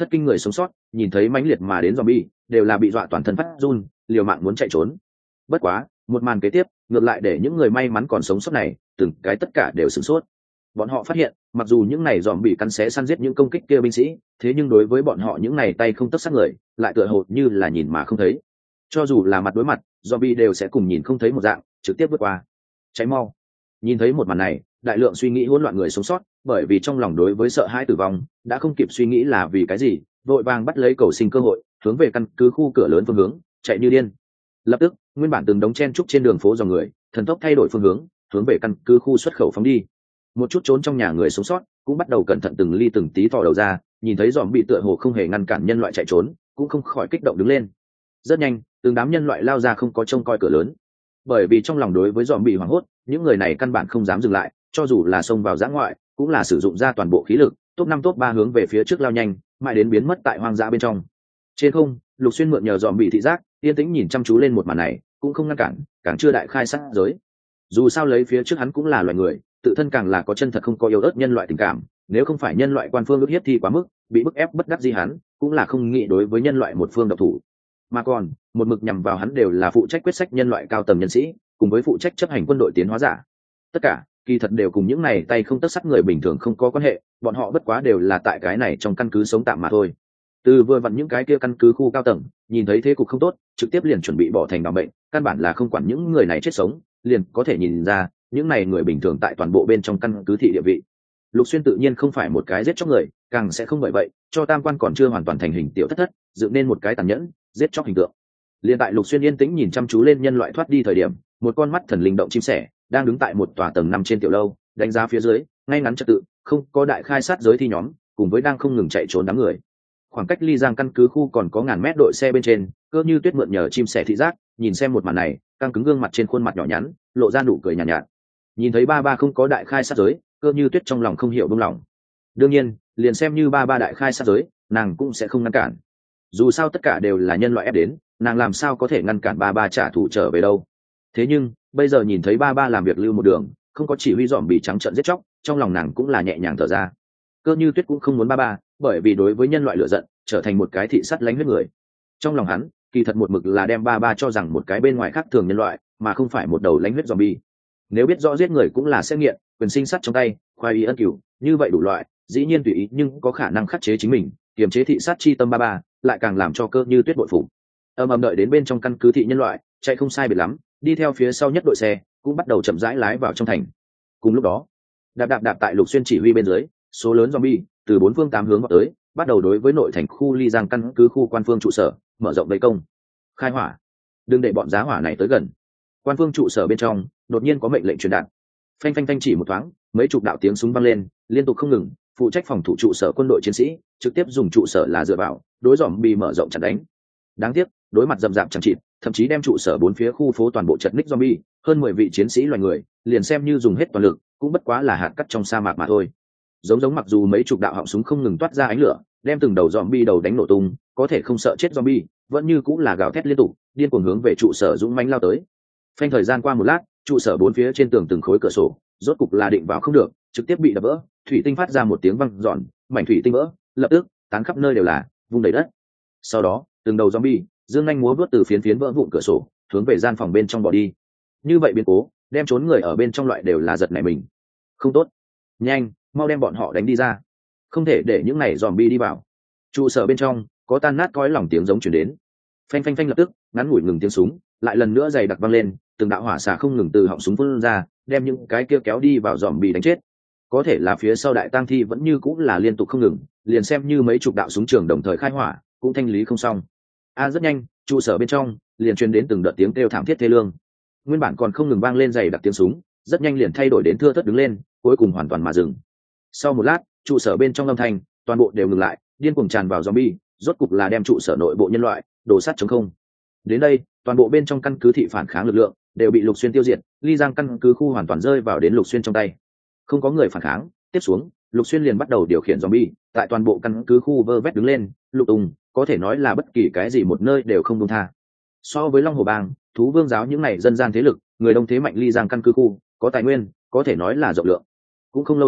thất kinh người sống sót nhìn thấy mãnh liệt mà đến zombie đều là bị dọa toàn thân phát run, liều mạng muốn chạy trốn. Bất quá một màn kế tiếp ngược lại để những người may mắn còn sống sót này từng cái tất cả đều sửng sốt. Bọn họ phát hiện mặc dù những này dòm bị cắn xé săn giết những công kích kia binh sĩ, thế nhưng đối với bọn họ những này tay không tất sát người lại tựa hồ như là nhìn mà không thấy. Cho dù là mặt đối mặt, dòm bị đều sẽ cùng nhìn không thấy một dạng trực tiếp vượt qua. Cháy mau. Nhìn thấy một màn này, đại lượng suy nghĩ hỗn loạn người sống sót bởi vì trong lòng đối với sợ hãi tử vong đã không kịp suy nghĩ là vì cái gì, vội vàng bắt lấy cầu sinh cơ hội hướng về căn cứ khu cửa lớn phương hướng chạy như điên. Lập tức nguyên bản từng đống chen trúc trên đường phố dòng người thần tốc thay đổi phương hướng về căn cứ khu xuất khẩu phóng đi. Một chút trốn trong nhà người sống sót cũng bắt đầu cẩn thận từng ly từng tí thò đầu ra, nhìn thấy dòm bị tựa hồ không hề ngăn cản nhân loại chạy trốn cũng không khỏi kích động đứng lên. Rất nhanh từng đám nhân loại lao ra không có trông coi cửa lớn, bởi vì trong lòng đối với dòm bị hoảng hốt, những người này căn bản không dám dừng lại, cho dù là xông vào dã ngoại cũng là sử dụng ra toàn bộ khí lực, top 5 top 3 hướng về phía trước lao nhanh, mãi đến biến mất tại hoang dã bên trong. Trên không, Lục Xuyên mượn nhờ dòm bị thị giác yên tĩnh nhìn chăm chú lên một màn này, cũng không ngăn cản, càng chưa đại khai sát giới. Dù sao lấy phía trước hắn cũng là loài người, tự thân càng là có chân thật không có yếu ớt nhân loại tình cảm, nếu không phải nhân loại quan phương ức hiếp thi quá mức, bị bức ép bất đắc dĩ, hắn cũng là không nghĩ đối với nhân loại một phương độc thủ, mà còn một mực nhằm vào hắn đều là phụ trách quyết sách nhân loại cao tầng nhân sĩ, cùng với phụ trách chấp hành quân đội tiến hóa giả. Tất cả kỳ thật đều cùng những này tay không tất sắt người bình thường không có quan hệ, bọn họ bất quá đều là tại cái này trong căn cứ sống tạm mà thôi. Từ vừa vặn những cái kia căn cứ khu cao tầng nhìn thấy thế cục không tốt, trực tiếp liền chuẩn bị bỏ thành đảm bệnh, căn bản là không quản những người này chết sống, liền có thể nhìn ra những này người bình thường tại toàn bộ bên trong căn cứ thị địa vị. Lục Xuyên tự nhiên không phải một cái giết chóc người, càng sẽ không bởi vậy cho tam quan còn chưa hoàn toàn thành hình tiểu thất dựng nên một cái tàn nhẫn giết chóc hình tượng. Liên tại Lục Xuyên yên tĩnh nhìn chăm chú lên nhân loại thoát đi thời điểm, một con mắt thần linh động chim sẻ đang đứng tại một tòa tầng 5 trên tiểu lâu, đánh giá phía dưới ngay ngắn trật tự, không có đại khai sát giới thi nhóm cùng với đang không ngừng chạy trốn đám người. Khoảng cách ly giang căn cứ khu còn có ngàn mét đội xe bên trên, Cơ Như Tuyết mượn nhờ chim sẻ thị giác nhìn xem một màn này, căng cứng gương mặt trên khuôn mặt nhỏ nhắn lộ ra nụ cười nhàn nhạt. Nhìn thấy ba ba không có đại khai sát giới, Cơ Như Tuyết trong lòng không hiểu buông lòng. Đương nhiên liền xem như ba ba đại khai sát giới, nàng cũng sẽ không ngăn cản. Dù sao tất cả đều là nhân loại ép đến, nàng làm sao có thể ngăn cản ba ba trả thù trở về đâu. Thế nhưng bây giờ nhìn thấy ba ba làm việc lưu một đường, không có chỉ huy dòm bị trắng trợn giết chóc, trong lòng nàng cũng là nhẹ nhàng thở ra. Cơ Như Tuyết cũng không muốn ba ba, bởi vì đối với nhân loại lựa giận trở thành một cái thị sắt lánh huyết người. Trong lòng hắn kỳ thật một mực là đem ba ba cho rằng một cái bên ngoài khác thường nhân loại, mà không phải một đầu lánh huyết zombie. Nếu biết rõ giết người cũng là sẽ nghiện, quyền sinh sắt trong tay, khoái ý ân cửu, như vậy đủ loại dĩ nhiên tùy ý nhưng có khả năng khắc chế chính mình, kiềm chế thị sát chi tâm ba ba, lại càng làm cho Cơ Như Tuyết bội phục. Ầm đợi đến bên trong căn cứ thị nhân loại chạy không sai biệt lắm, đi theo phía sau nhất đội xe cũng bắt đầu chậm rãi lái vào trong thành. Cùng lúc đó, đạp tại Lục Xuyên chỉ huy bên dưới, số lớn zombie từ bốn phương tám hướng vào tới, bắt đầu đối với nội thành khu ly giang căn cứ khu quan phương trụ sở mở rộng vây công, khai hỏa. Đừng để bọn giá hỏa này tới gần. Quan phương trụ sở bên trong đột nhiên có mệnh lệnh truyền đạt. Phanh phanh phanh, chỉ một thoáng, mấy chục đạo tiếng súng vang lên liên tục không ngừng. Phụ trách phòng thủ trụ sở quân đội chiến sĩ trực tiếp dùng trụ sở là dựa vào đối zombie mở rộng chặn đánh. Đáng tiếc đối mặt rậm rạp chẳng chịt, thậm chí đem trụ sở bốn phía khu phố toàn bộ chật ních zombie, hơn 10 vị chiến sĩ loài người liền xem như dùng hết toàn lực cũng bất quá là hạt cát trong sa mạc mà thôi. Giống mặc dù mấy chục đạo họng súng không ngừng toát ra ánh lửa, đem từng đầu zombie đầu đánh nổ tung, có thể không sợ chết zombie vẫn như cũng là gào thét liên tục, điên cuồng hướng về trụ sở dũng mãnh lao tới. Phanh thời gian qua một lát, trụ sở bốn phía trên tường từng khối cửa sổ rốt cục là định vào không được, trực tiếp bị đập vỡ, thủy tinh phát ra một tiếng vang giòn, mảnh thủy tinh vỡ lập tức tán khắp nơi đều là, vung đầy đất. Sau đó từng đầu zombie dương nhanh múa vuốt từ phiến vỡ vụn cửa sổ hướng về gian phòng bên trong bỏ đi. Như vậy biến cố đem trốn người ở bên trong loại đều là giật nảy mình. Không tốt, nhanh mau đem bọn họ đánh đi ra, không thể để những này zombie đi vào. Trụ sở bên trong có tan nát cõi lòng tiếng giống chuyển đến. Phanh phanh phanh, lập tức ngắn ngủi ngừng tiếng súng, lại lần nữa dày đặc vang lên, từng đạo hỏa xạ không ngừng từ họng súng phun ra, đem những cái kia kéo đi vào zombie đánh chết. Có thể là phía sau đại tang thi vẫn như cũng là liên tục không ngừng, liền xem như mấy chục đạo súng trường đồng thời khai hỏa cũng thanh lý không xong. Rất nhanh trụ sở bên trong liền truyền đến từng đợt tiếng kêu thảm thiết thê lương. Nguyên bản còn không ngừng vang lên dày đặc tiếng súng, rất nhanh liền thay đổi đến thưa thớt đứng lên, cuối cùng hoàn toàn mà dừng. Sau một lát, trụ sở bên trong âm thanh toàn bộ đều ngừng lại, điên cuồng tràn vào zombie, rốt cục là đem trụ sở nội bộ nhân loại đổ sát trống không. Đến đây, toàn bộ bên trong căn cứ thị phản kháng lực lượng đều bị Lục Xuyên tiêu diệt, ly giang căn cứ khu hoàn toàn rơi vào đến Lục Xuyên trong tay. Không có người phản kháng, tiếp xuống Lục Xuyên liền bắt đầu điều khiển zombie tại toàn bộ căn cứ khu vơ vét đứng lên, lục tung, có thể nói là bất kỳ cái gì một nơi đều không buông tha. So với Long Hồ Bang, Thú Vương giáo những này dân gian thế lực, người đông thế mạnh ly giang căn cứ khu có tài nguyên, có thể nói là rộng lượng. Cũng không lâu lắm,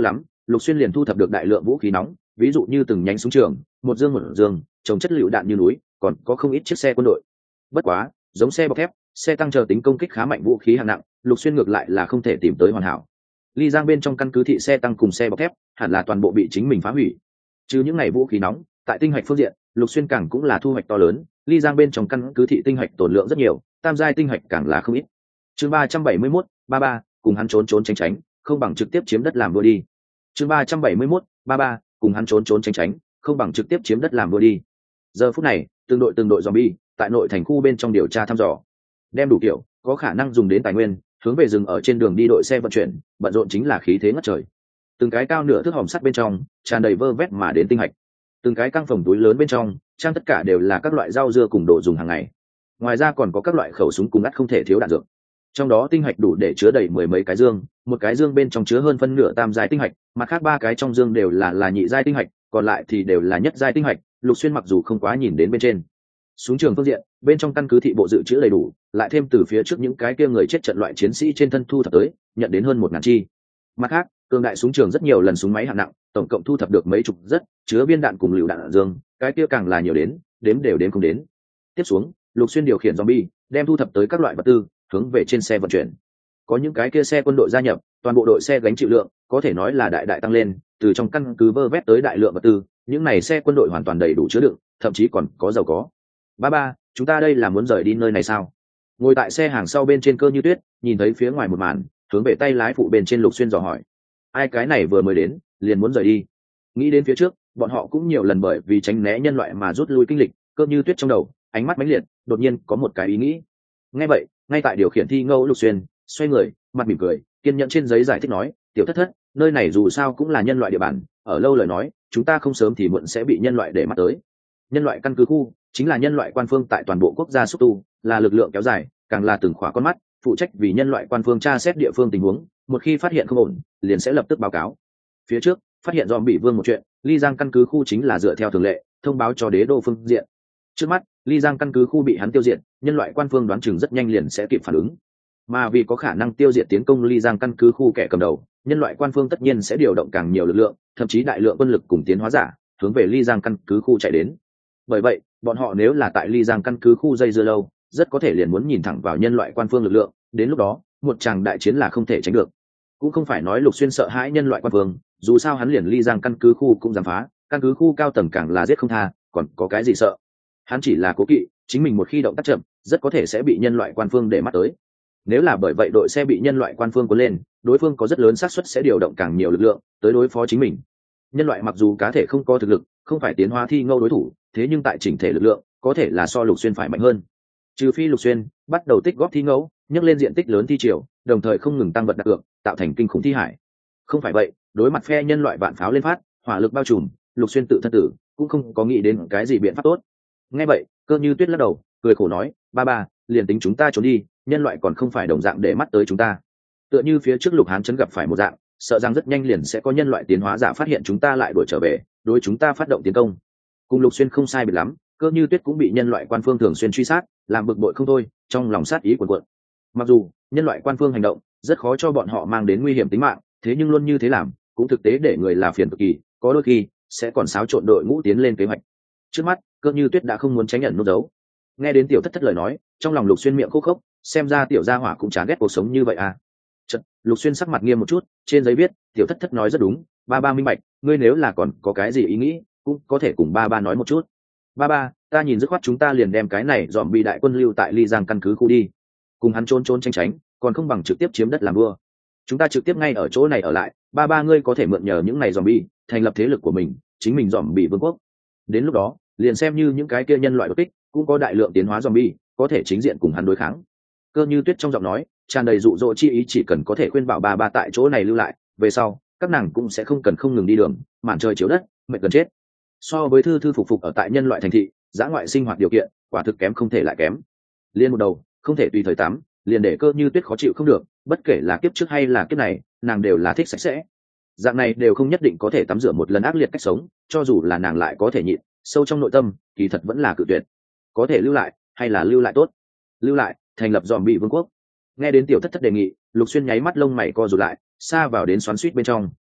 Lục Xuyên liền thu thập được đại lượng vũ khí nóng, ví dụ như từng nhánh súng trường, một dương trồng chất lựu đạn như núi, còn có không ít chiếc xe quân đội. Bất quá, giống xe bọc thép, xe tăng chờ tính công kích khá mạnh vũ khí hạng nặng, Lục Xuyên ngược lại là không thể tìm tới hoàn hảo. Ly Giang bên trong căn cứ thị xe tăng cùng xe bọc thép hẳn là toàn bộ bị chính mình phá hủy. Trừ những ngày vũ khí nóng, tại tinh hạch phương diện, Lục Xuyên càng cũng là thu hoạch to lớn. Ly Giang bên trong căn cứ thị tinh hạch tổn lượng rất nhiều, tam giai tinh hạch càng là không ít. Chương 371, 33, cùng hắn trốn tránh, không bằng trực tiếp chiếm đất làm vua đi. Chương 371, 33, cùng hắn trốn tránh, không bằng trực tiếp chiếm đất làm vua đi. Giờ phút này, từng đội zombie tại nội thành khu bên trong điều tra thăm dò, đem đủ kiểu có khả năng dùng đến tài nguyên, hướng về rừng ở trên đường đi đội xe vận chuyển, bận rộn chính là khí thế ngất trời. Từng cái cao nửa thước hòm sắt bên trong tràn đầy vơ vét mà đến tinh hạch, từng cái căng phòng túi lớn bên trong trang tất cả đều là các loại rau dưa cùng đồ dùng hàng ngày. Ngoài ra còn có các loại khẩu súng cùng ắt không thể thiếu đạn dược. Trong đó tinh hạch đủ để chứa đầy mười mấy cái dương, một cái dương bên trong chứa hơn phân nửa tam giai tinh hạch, mặt khác ba cái trong dương đều là nhị giai tinh hạch, còn lại thì đều là nhất giai tinh hạch. Lục Xuyên mặc dù không quá nhìn đến bên trên súng trường phương diện, bên trong căn cứ thị bộ dự trữ đầy đủ, lại thêm từ phía trước những cái kia người chết trận loại chiến sĩ trên thân thu thập tới, nhận đến hơn 1000 chi. Mặt khác, cường đại súng trường rất nhiều lần súng máy hạng nặng, tổng cộng thu thập được mấy chục rất chứa viên đạn cùng lựu đạn dương, cái kia càng là nhiều đến, đếm đều đếm không đến. Tiếp xuống, Lục Xuyên điều khiển zombie, đem thu thập tới các loại vật tư, hướng về trên xe vận chuyển. Có những cái kia xe quân đội gia nhập, toàn bộ đội xe gánh chịu lượng có thể nói là đại tăng lên, từ trong căn cứ vơ vét tới đại lượng vật tư, những này xe quân đội hoàn toàn đầy đủ chứa đựng, thậm chí còn có giàu có. Ba, chúng ta đây là muốn rời đi nơi này sao? Ngồi tại xe hàng sau bên trên Cơ Như Tuyết, nhìn thấy phía ngoài một màn, hướng về tay lái phụ bên trên Lục Xuyên dò hỏi. Ai cái này vừa mới đến, liền muốn rời đi? Nghĩ đến phía trước, bọn họ cũng nhiều lần bởi vì tránh né nhân loại mà rút lui kinh lịch, Cơ Như Tuyết trong đầu, ánh mắt mãnh liệt, đột nhiên có một cái ý nghĩ. Nghe vậy, ngay tại điều khiển thi ngẫu Lục Xuyên, xoay người, mặt mỉm cười, kiên nhẫn trên giấy giải thích nói, tiểu thất, nơi này dù sao cũng là nhân loại địa bàn, ở lâu lời nói, chúng ta không sớm thì muộn sẽ bị nhân loại để mắt tới. Nhân loại căn cứ khu chính là nhân loại quan phương tại toàn bộ quốc gia xúc tu, là lực lượng kéo dài, càng là từng khóa con mắt, phụ trách vì nhân loại quan phương tra xét địa phương tình huống, một khi phát hiện không ổn, liền sẽ lập tức báo cáo. Phía trước, phát hiện zombie vương một chuyện, Ly Giang căn cứ khu chính là dựa theo thường lệ, thông báo cho đế đô phương diện. Trước mắt, Ly Giang căn cứ khu bị hắn tiêu diệt, nhân loại quan phương đoán chừng rất nhanh liền sẽ kịp phản ứng. Mà vì có khả năng tiêu diệt tiến công Ly Giang căn cứ khu kẻ cầm đầu, nhân loại quan phương tất nhiên sẽ điều động càng nhiều lực lượng, thậm chí đại lượng quân lực cùng tiến hóa giả, hướng về Ly Giang căn cứ khu chạy đến. Bởi vậy, bọn họ nếu là tại Ly Giang căn cứ khu dây dưa lâu, rất có thể liền muốn nhìn thẳng vào nhân loại quan phương lực lượng, đến lúc đó, một tràng đại chiến là không thể tránh được. Cũng không phải nói Lục Xuyên sợ hãi nhân loại quan phương, dù sao hắn liền Ly Giang căn cứ khu cũng dám phá, căn cứ khu cao tầng càng là giết không tha, còn có cái gì sợ. Hắn chỉ là cố kỵ, chính mình một khi động tác chậm, rất có thể sẽ bị nhân loại quan phương để mắt tới. Nếu là bởi vậy đội xe bị nhân loại quan phương cuốn lên, đối phương có rất lớn xác suất sẽ điều động càng nhiều lực lượng tới đối phó chính mình. Nhân loại mặc dù cá thể không có thực lực, không phải tiến hóa thi ngẫu đối thủ, thế nhưng tại chỉnh thể lực lượng có thể là so Lục Xuyên phải mạnh hơn. Trừ phi Lục Xuyên bắt đầu tích góp thi ngẫu, nhấc lên diện tích lớn thi triều, đồng thời không ngừng tăng vật đặc lượng, tạo thành kinh khủng thi hải. Không phải vậy, đối mặt phe nhân loại vạn pháo lên phát, hỏa lực bao trùm, Lục Xuyên tự thân tử cũng không có nghĩ đến cái gì biện pháp tốt. Nghe vậy, Cơ Như Tuyết lắc đầu, cười khổ nói, ba, liền tính chúng ta trốn đi, nhân loại còn không phải đồng dạng để mắt tới chúng ta. Tựa như phía trước Lục Hán Trấn gặp phải một dạng, sợ rằng rất nhanh liền sẽ có nhân loại tiến hóa giả phát hiện chúng ta lại đuổi trở về, đối chúng ta phát động tiến công. Cùng Lục Xuyên không sai biệt lắm, Cơ Như Tuyết cũng bị nhân loại quan phương thường xuyên truy sát, làm bực bội không thôi, trong lòng sát ý cuồn cuộn. Mặc dù nhân loại quan phương hành động rất khó cho bọn họ mang đến nguy hiểm tính mạng, thế nhưng luôn như thế làm, cũng thực tế để người là phiền cực kỳ, có đôi khi sẽ còn xáo trộn đội ngũ tiến lên kế hoạch. Trước mắt, Cơ Như Tuyết đã không muốn tránh nhận nút giấu. Nghe đến tiểu thất lời nói, trong lòng Lục Xuyên miệng khô khốc, xem ra tiểu gia hỏa cũng chán ghét cuộc sống như vậy à. Chợt, Lục Xuyên sắc mặt nghiêm một chút, trên giấy viết, tiểu thất nói rất đúng, ba minh bạch, ngươi nếu là còn có cái gì ý nghĩ, cũng có thể cùng ba nói một chút. Ba, ta nhìn dứt khoát chúng ta liền đem cái này dòm bị đại quân lưu tại Ly Giang căn cứ khu đi, cùng hắn trốn tránh, còn không bằng trực tiếp chiếm đất làm vua. Chúng ta trực tiếp ngay ở chỗ này ở lại, ba ngươi có thể mượn nhờ những này dòm bị thành lập thế lực của mình, chính mình dòm bị vương quốc. Đến lúc đó, liền xem như những cái kia nhân loại đột kích, cũng có đại lượng tiến hóa dòm bi có thể chính diện cùng hắn đối kháng. Cơ Như Tuyết trong giọng nói tràn đầy dụ dỗ chi ý, chỉ cần có thể khuyên bảo ba tại chỗ này lưu lại, về sau các nàng cũng sẽ không cần không ngừng đi đường màn trời chiếu đất, mệt gần chết. So với thư phục ở tại nhân loại thành thị, dã ngoại sinh hoạt điều kiện quả thực kém không thể lại kém. Liên một đầu không thể tùy thời tắm, liền để Cơ Như Tuyết khó chịu không được, bất kể là kiếp trước hay là kiếp này, nàng đều là thích sạch sẽ. Dạng này đều không nhất định có thể tắm rửa một lần ác liệt cách sống, cho dù là nàng lại có thể nhịn, sâu trong nội tâm kỳ thật vẫn là cự tuyệt. Có thể lưu lại hay là lưu lại tốt? Lưu lại, thành lập dòm bị vương quốc. Nghe đến tiểu thất đề nghị, Lục Xuyên nháy mắt lông mày co rụt lại, xa vào đến xoắn xuýt bên trong.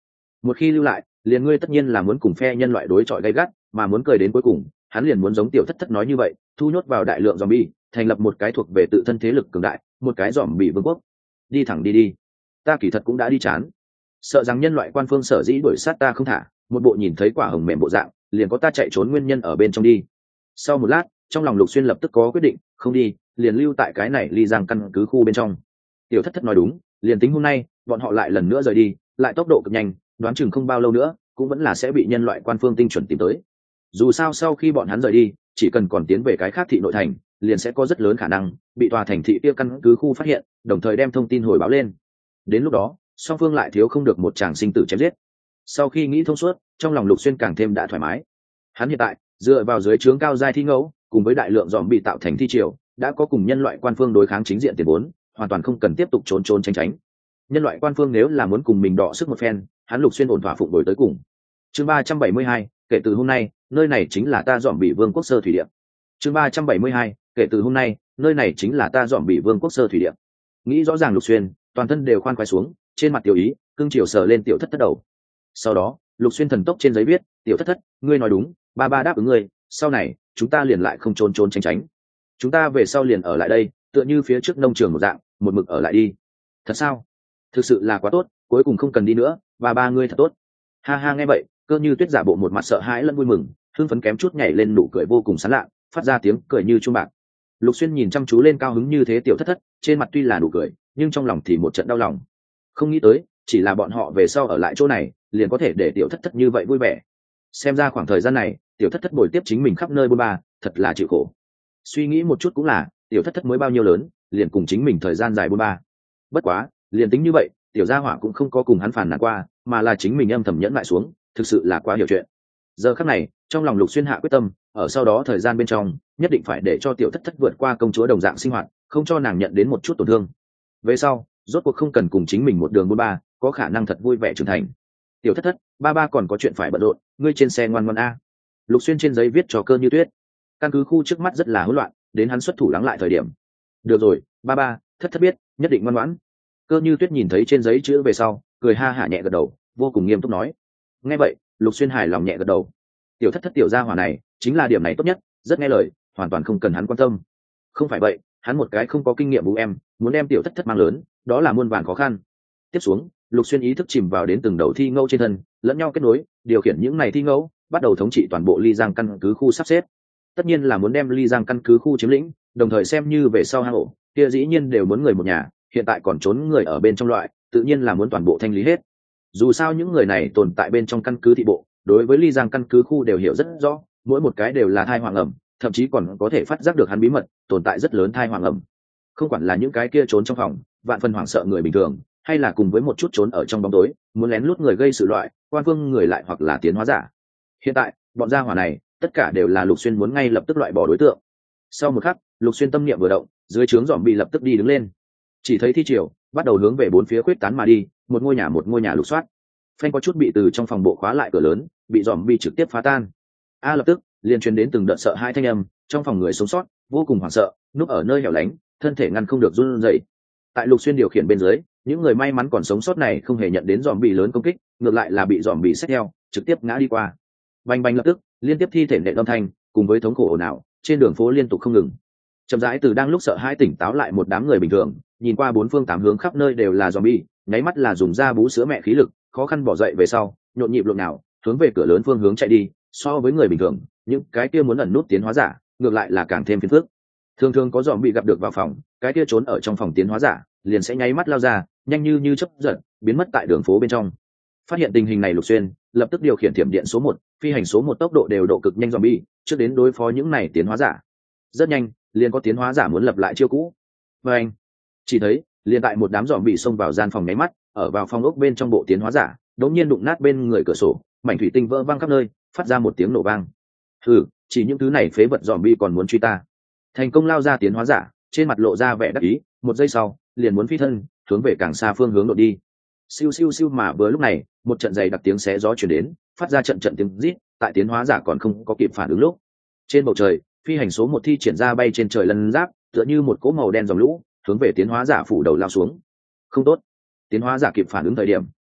một khi lưu lại liền ngươi tất nhiên là muốn cùng phe nhân loại đối chọi gay gắt, mà muốn cười đến cuối cùng hắn liền muốn giống tiểu thất thất nói như vậy, thu nhốt vào đại lượng zombie, thành lập một cái thuộc về tự thân thế lực cường đại, một cái zombie vương quốc. Đi thẳng đi đi, ta kỳ thật cũng đã đi chán, sợ rằng nhân loại quan phương sở dĩ đuổi sát ta không thả, một bộ nhìn thấy quả hồng mềm bộ dạng liền có ta chạy trốn nguyên nhân ở bên trong đi. Sau một lát, trong lòng Lục Xuyên lập tức có quyết định, không đi liền lưu tại cái này ly giang căn cứ khu bên trong. Tiểu thất thất nói đúng, liền tính hôm nay bọn họ lại lần nữa rời đi, lại tốc độ cực nhanh, đoán chừng không bao lâu nữa cũng vẫn là sẽ bị nhân loại quan phương tinh chuẩn tìm tới. Dù sao sau khi bọn hắn rời đi, chỉ cần còn tiến về cái khác thị nội thành, liền sẽ có rất lớn khả năng bị tòa thành thị kia căn cứ khu phát hiện, đồng thời đem thông tin hồi báo lên. Đến lúc đó song phương lại thiếu không được một tràng sinh tử chém giết. Sau khi nghĩ thông suốt, trong lòng Lục Xuyên càng thêm đã thoải mái. Hắn hiện tại dựa vào dưới trướng cao giai thi ngẫu cùng với đại lượng dòm bị tạo thành thi triều, đã có cùng nhân loại quan phương đối kháng chính diện tiền vốn, hoàn toàn không cần tiếp tục trốn trốn tránh tránh. Nhân loại quan phương nếu là muốn cùng mình đọ sức một phen, hắn Lục Xuyên ổn thỏa phụng đổi tới cùng. Chương 372, kể từ hôm nay nơi này chính là ta dòm bị vương quốc sơ thủy địa. Chương 372, kể từ hôm nay nơi này chính là ta dòm bị vương quốc sơ thủy địa. Nghĩ rõ ràng Lục Xuyên toàn thân đều khoan khoái xuống, trên mặt tiểu ý cưng chiều sờ lên tiểu thất thất đầu. Sau đó Lục Xuyên thần tốc trên giấy viết, tiểu thất thất, ngươi nói đúng, ba ba đáp ứng ngươi, sau này chúng ta liền lại không trốn trốn tránh tránh, chúng ta về sau liền ở lại đây, tựa như phía trước nông trường một dạng, một mực ở lại đi. Thật sao? Thực sự là quá tốt, cuối cùng không cần đi nữa, ba ba ngươi thật tốt. Ha ha, nghe vậy Cơ Như Tuyết giả bộ một mặt sợ hãi lẫn vui mừng, hưng phấn kém chút nhảy lên, nụ cười vô cùng sán lạ, phát ra tiếng cười như chuông bạc. Lục Xuyên nhìn chăm chú lên cao hứng như thế tiểu thất thất, trên mặt tuy là nụ cười nhưng trong lòng thì một trận đau lòng. Không nghĩ tới chỉ là bọn họ về sau ở lại chỗ này liền có thể để tiểu thất thất như vậy vui vẻ. Xem ra khoảng thời gian này tiểu thất thất bồi tiếp chính mình khắp nơi bôn ba, thật là chịu khổ. Suy nghĩ một chút cũng là, tiểu thất thất mới bao nhiêu lớn liền cùng chính mình thời gian dài bôn ba. Bất quá liền tính như vậy, tiểu gia hỏa cũng không có cùng hắn phàn nàn qua, mà là chính mình âm thầm nhẫn lại xuống, thực sự là quá hiểu chuyện. Giờ khắc này trong lòng Lục Xuyên hạ quyết tâm, ở sau đó thời gian bên trong nhất định phải để cho tiểu thất thất vượt qua công chúa đồng dạng sinh hoạt, không cho nàng nhận đến một chút tổn thương. Về sau rốt cuộc không cần cùng chính mình một đường bôn ba, có khả năng thật vui vẻ trưởng thành. Tiểu thất thất, ba ba còn có chuyện phải bận rộn, ngươi trên xe ngoan ngoãn a. Lục Xuyên trên giấy viết cho Cơ Như Tuyết. Căn cứ khu trước mắt rất là hỗn loạn, đến hắn xuất thủ lắng lại thời điểm. Được rồi ba ba, thất thất biết, nhất định ngoan ngoãn. Cơ Như Tuyết nhìn thấy trên giấy chữ về sau cười ha hả nhẹ gật đầu, vô cùng nghiêm túc nói. Nghe vậy Lục Xuyên hài lòng nhẹ gật đầu. Tiểu thất thất tiểu gia hỏa này chính là điểm này tốt nhất, rất nghe lời, hoàn toàn không cần hắn quan tâm. Không phải vậy hắn một cái không có kinh nghiệm vũ em, muốn đem tiểu thất thất mang lớn, đó là muôn vàn khó khăn. Tiếp xuống Lục Xuyên ý thức chìm vào đến từng đầu thi ngẫu trên thân, lẫn nhau kết nối, điều khiển những này thi ngẫu, bắt đầu thống trị toàn bộ Ly Giang căn cứ khu sắp xếp. Tất nhiên là muốn đem Ly Giang căn cứ khu chiếm lĩnh, đồng thời xem như về sau hang ổ, kia dĩ nhiên đều muốn người một nhà, hiện tại còn trốn người ở bên trong loại, tự nhiên là muốn toàn bộ thanh lý hết. Dù sao những người này tồn tại bên trong căn cứ thị bộ, đối với Ly Giang căn cứ khu đều hiểu rất rõ, mỗi một cái đều là thai hoàng ẩm, thậm chí còn có thể phát giác được hắn bí mật, tồn tại rất lớn thai hoàng ẩm. Không quản là những cái kia trốn trong phòng, vạn phần hoảng sợ người bình thường, hay là cùng với một chút trốn ở trong bóng tối, muốn lén lút người gây sự loại, quan phương người lại hoặc là tiến hóa giả. Hiện tại bọn gia hỏa này tất cả đều là Lục Xuyên muốn ngay lập tức loại bỏ đối tượng. Sau một khắc Lục Xuyên tâm niệm vừa động, dưới trướng dòm bị lập tức đi đứng lên. Chỉ thấy thi triều bắt đầu hướng về bốn phía khuyết tán mà đi, một ngôi nhà lục soát. Phanh có chút bị từ trong phòng bộ khóa lại cửa lớn, bị dòm bị trực tiếp phá tan. Lập tức liền truyền đến từng đợt sợ hãi thanh âm, trong phòng người sống sót vô cùng hoảng sợ, núp ở nơi hẻo lánh, thân thể ngăn không được run rẩy. Tại Lục Xuyên điều khiển bên dưới, những người may mắn còn sống sót này không hề nhận đến dòm bị lớn công kích, ngược lại là bị dòm bị xách theo, trực tiếp ngã đi qua. Bành bành lập tức liên tiếp thi thể nện âm thanh cùng với thống khổ ồn ào trên đường phố liên tục không ngừng. Chậm rãi từ đang lúc sợ hãi tỉnh táo lại một đám người bình thường, nhìn qua bốn phương tám hướng khắp nơi đều là zombie, nháy mắt là dùng da bú sữa mẹ khí lực, khó khăn bỏ dậy về sau, nhộn nhịp lộn nào, hướng về cửa lớn phương hướng chạy đi. So với người bình thường, những cái kia muốn ẩn nút tiến hóa giả, ngược lại là càng thêm phiền phức. Thường thường có zombie gặp được vào phòng, cái kia trốn ở trong phòng tiến hóa giả, liền sẽ nháy mắt lao ra, nhanh như chớp giật, biến mất tại đường phố bên trong. Phát hiện tình hình này Lục Xuyên lập tức điều khiển thiểm điện số 1, phi hành số 1 tốc độ đều độ cực nhanh zombie, trước đến đối phó những này tiến hóa giả. Rất nhanh, liền có tiến hóa giả muốn lập lại chiêu cũ. Và anh chỉ thấy, liền tại một đám zombie xông vào gian phòng nháy mắt, ở vào phòng ốc bên trong bộ tiến hóa giả, đột nhiên đụng nát bên người cửa sổ, mảnh thủy tinh vỡ vang khắp nơi, phát ra một tiếng nổ vang. Hừ, chỉ những thứ này phế vật zombie còn muốn truy ta. Thành công lao ra tiến hóa giả, trên mặt lộ ra vẻ đắc ý, một giây sau, liền muốn phi thân, hướng về càng xa phương hướng đột đi. Siêu siêu siêu, mà vừa lúc này, một trận dày đặc tiếng xé gió truyền đến, phát ra trận tiếng rít, tại tiến hóa giả còn không có kịp phản ứng lúc. Trên bầu trời, phi hành số 1 thi triển ra bay trên trời lân giáp, tựa như một cỗ màu đen dòng lũ, hướng về tiến hóa giả phủ đầu lao xuống. Không tốt. Tiến hóa giả kịp phản ứng thời điểm,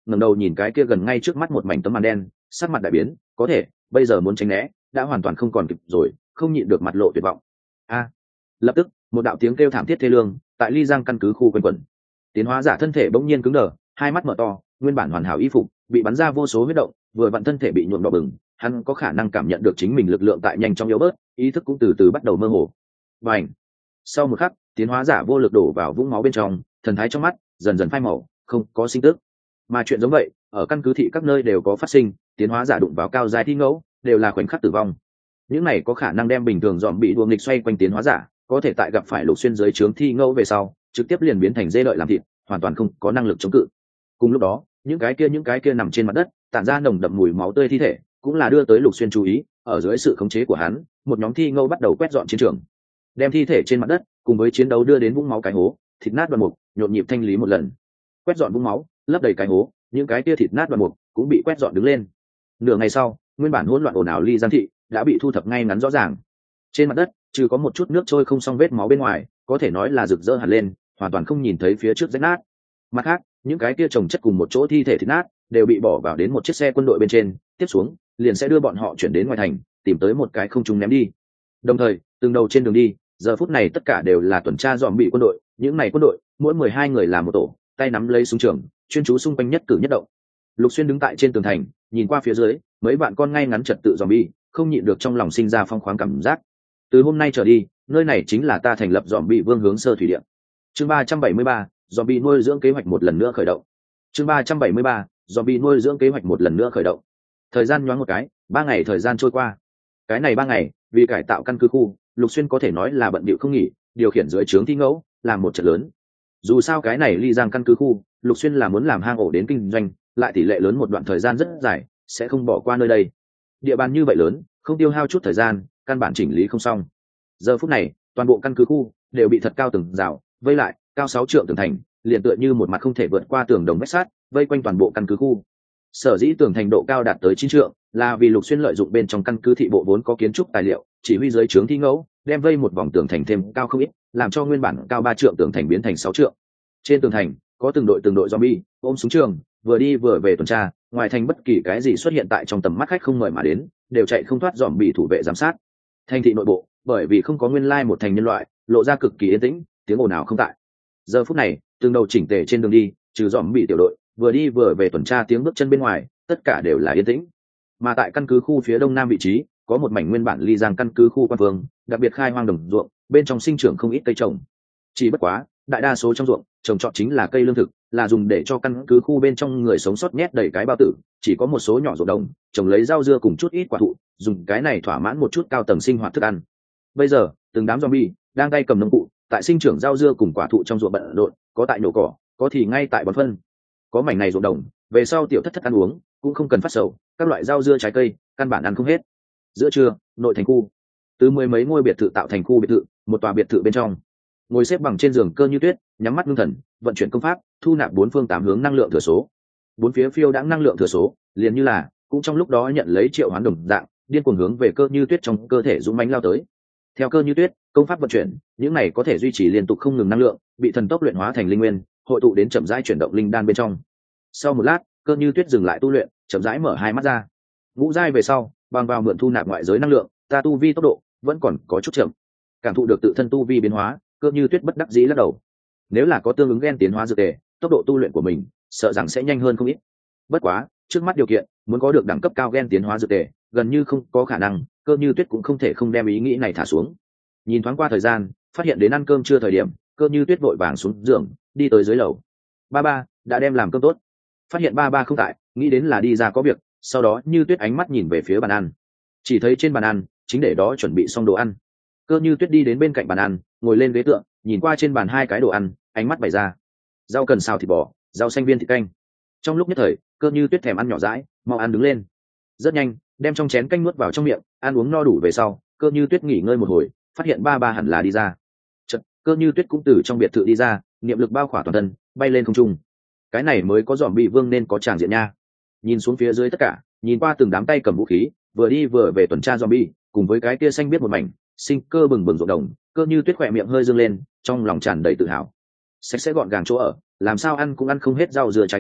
ngẩng đầu nhìn cái kia gần ngay trước mắt một mảnh tấm màn đen, sắc mặt đại biến, có thể bây giờ muốn tránh né đã hoàn toàn không còn kịp rồi, không nhịn được mặt lộ tuyệt vọng. A! Lập tức một đạo tiếng kêu thảm thiết thê lương tại ly giang căn cứ khu quanh quẩn. Tiến hóa giả thân thể bỗng nhiên cứng đờ, hai mắt mở to, nguyên bản hoàn hảo y phục bị bắn ra vô số huyết động, vừa vặn thân thể bị nhuộm đỏ bừng, hắn có khả năng cảm nhận được chính mình lực lượng tại nhanh chóng yếu bớt, ý thức cũng từ từ bắt đầu mơ hồ. Bành! Sau một khắc, tiến hóa giả vô lực đổ vào vũng máu bên trong, thần thái trong mắt dần dần phai màu, không có sinh tức. Mà chuyện giống vậy ở căn cứ thị các nơi đều có phát sinh, tiến hóa giả đụng vào cao giai thi ngẫu đều là khoảnh khắc tử vong. Những này có khả năng đem bình thường dòm bị đua nghịch xoay quanh tiến hóa giả, có thể tại gặp phải Lục Xuyên dưới trướng thi ngẫu về sau trực tiếp liền biến thành dê lợi làm thịt, hoàn toàn không có năng lực chống cự. Cùng lúc đó những cái kia nằm trên mặt đất tản ra nồng đậm mùi máu tươi thi thể cũng là đưa tới Lục Xuyên chú ý. Ở dưới sự khống chế của hắn, một nhóm thi ngẫu bắt đầu quét dọn chiến trường, đem thi thể trên mặt đất cùng với chiến đấu đưa đến vũng máu cái hố, thịt nát đoạn mục nhộn nhịp thanh lý một lần. Quét dọn vũng máu, lấp đầy cái hố, những cái kia thịt nát đoạn mục cũng bị quét dọn đứng lên. Nửa ngày sau, nguyên bản hỗn loạn ồn ào ly giang thị đã bị thu thập ngay ngắn rõ ràng. Trên mặt đất trừ có một chút nước trôi không xong vết máu bên ngoài, có thể nói là rực rỡ hẳn lên, hoàn toàn không nhìn thấy phía trước rách nát. Mặt khác, những cái kia chồng chất cùng một chỗ thi thể thịt nát đều bị bỏ vào đến một chiếc xe quân đội bên trên, tiếp xuống liền sẽ đưa bọn họ chuyển đến ngoài thành, tìm tới một cái không trung ném đi. Đồng thời, từng đầu trên đường đi, giờ phút này tất cả đều là tuần tra dòm bị quân đội, những này quân đội mỗi 12 người làm một tổ, tay nắm lấy súng trường, chuyên chú xung quanh nhất cử nhất động. Lục Xuyên đứng tại trên tường thành, nhìn qua phía dưới, mấy bạn con ngay ngắn trật tự dòm bi, không nhịn được trong lòng sinh ra phong khoáng cảm giác. Từ hôm nay trở đi, nơi này chính là ta thành lập dòm bi vương hướng sơ thủy điện. Chương 373, dòm bi nuôi dưỡng kế hoạch một lần nữa khởi động. Chương 373, dòm bi nuôi dưỡng kế hoạch một lần nữa khởi động. Thời gian nhoáng một cái, 3 ngày thời gian trôi qua. Cái này 3 ngày, vì cải tạo căn cứ khu, Lục Xuyên có thể nói là bận bịu không nghỉ, điều khiển dưới trướng thi ngẫu, làm một trận lớn. Dù sao cái này ly giang căn cứ khu, Lục Xuyên là muốn làm hang ổ đến kinh doanh, lại tỷ lệ lớn một đoạn thời gian rất dài, sẽ không bỏ qua nơi đây. Địa bàn như vậy lớn, không tiêu hao chút thời gian, căn bản chỉnh lý không xong. Giờ phút này, toàn bộ căn cứ khu đều bị thật cao tường rào vây lại, cao 6 trượng tường thành, liền tựa như một mặt không thể vượt qua tường đồng vách sắt, vây quanh toàn bộ căn cứ khu. Sở dĩ tường thành độ cao đạt tới 9 trượng, là vì Lục Xuyên lợi dụng bên trong căn cứ thị bộ vốn có kiến trúc tài liệu, chỉ huy dưới trướng thi ngẫu, đem vây một vòng tường thành thêm cao không ít, làm cho nguyên bản cao 3 trượng tường thành biến thành 6 trượng. Trên tường thành có từng đội zombie ôm súng trường, vừa đi vừa về tuần tra, ngoài thành bất kỳ cái gì xuất hiện tại trong tầm mắt khách không mời mà đến, đều chạy không thoát zombie thủ vệ giám sát. Thành thị nội bộ, bởi vì không có nguyên lai một thành nhân loại, lộ ra cực kỳ yên tĩnh, tiếng ồn nào không tại. Giờ phút này, từng đầu chỉnh tề trên đường đi, trừ zombie tiểu đội, vừa đi vừa về tuần tra tiếng bước chân bên ngoài, tất cả đều là yên tĩnh. Mà tại căn cứ khu phía đông nam vị trí, có một mảnh nguyên bản ly giang căn cứ khu quan vương, đặc biệt khai hoang đồng ruộng, bên trong sinh trưởng không ít cây trồng. Chỉ bất quá, đại đa số trong ruộng trồng trọt chính là cây lương thực, là dùng để cho căn cứ khu bên trong người sống sót nhét đầy cái bao tử, chỉ có một số nhỏ ruộng đồng trồng lấy rau dưa cùng chút ít quả thụ, dùng cái này thỏa mãn một chút cao tầng sinh hoạt thức ăn. Bây giờ, từng đám zombie đang tay cầm nông cụ, tại sinh trưởng rau dưa cùng quả thụ trong ruộng bận rộn, có tại nhổ cỏ, có thì ngay tại bón phân. Có mảnh này ruộng đồng, về sau tiểu thất thất ăn uống cũng không cần phát sầu, các loại rau dưa trái cây căn bản ăn không hết. Giữa trưa, nội thành khu, từ 10 mấy ngôi biệt thự tạo thành khu biệt thự, một tòa biệt thự bên trong, ngồi xếp bằng trên giường Cơ Như Tuyết, nhắm mắt ngưng thần, vận chuyển công pháp, thu nạp 4 phương 8 hướng năng lượng thừa số. 4 phía phiêu đãng năng lượng thừa số, liền như là cũng trong lúc đó nhận lấy triệu hoán đồng dạng, điên cuồng hướng về Cơ Như Tuyết trong cơ thể dũng mãnh lao tới. Theo Cơ Như Tuyết, công pháp vận chuyển, những này có thể duy trì liên tục không ngừng năng lượng, bị thần tốc luyện hóa thành linh nguyên, hội tụ đến chậm rãi chuyển động linh đan bên trong. Sau một lát, Cơ Như Tuyết dừng lại tu luyện, chậm rãi mở hai mắt ra. Ngũ giai về sau, bằng vào mượn thu nạp ngoại giới năng lượng, ta tu vi tốc độ vẫn còn có chút chậm. Cảm thụ được tự thân tu vi biến hóa, Cơ Như Tuyết bất đắc dĩ lắc đầu. Nếu là có tương ứng gen tiến hóa dược tề, tốc độ tu luyện của mình sợ rằng sẽ nhanh hơn không ít. Bất quá, trước mắt điều kiện, muốn có được đẳng cấp cao gen tiến hóa dược tề, gần như không có khả năng, Cơ Như Tuyết cũng không thể không đem ý nghĩ này thả xuống. Nhìn thoáng qua thời gian, phát hiện đến ăn cơm trưa thời điểm, Cơ Như Tuyết vội vàng xuống giường, đi tới dưới lầu. Ba ba đã đem làm cơm tốt. Phát hiện ba ba không tại, nghĩ đến là đi ra có việc, sau đó Như Tuyết ánh mắt nhìn về phía bàn ăn. Chỉ thấy trên bàn ăn chính để đó chuẩn bị xong đồ ăn. Cơ Như Tuyết đi đến bên cạnh bàn ăn, ngồi lên ghế tựa, nhìn qua trên bàn 2 cái đồ ăn, ánh mắt bày ra. Rau cần xào thịt bò, rau xanh viên thịt canh. Trong lúc nhất thời, Cơ Như Tuyết thèm ăn nhỏ dãi, mau ăn đứng lên. Rất nhanh, đem trong chén canh nuốt vào trong miệng, ăn uống no đủ về sau, Cơ Như Tuyết nghỉ ngơi một hồi, phát hiện ba ba hẳn là đi ra. Chợt, Cơ Như Tuyết cũng từ trong biệt thự đi ra, niệm lực bao khỏa toàn thân, bay lên không trung. Cái này mới có zombie vương nên có tràng diện nha. Nhìn xuống phía dưới tất cả, nhìn qua từng đám tay cầm vũ khí, vừa đi vừa về tuần tra zombie, cùng với cái kia xanh biết một mảnh, sinh cơ bừng bừng ruộng đồng, Cơ Như Tuyết khỏe miệng hơi dương lên, trong lòng tràn đầy tự hào. Sạch sẽ gọn gàng chỗ ở, làm sao ăn cũng ăn không hết rau dưa trái cây,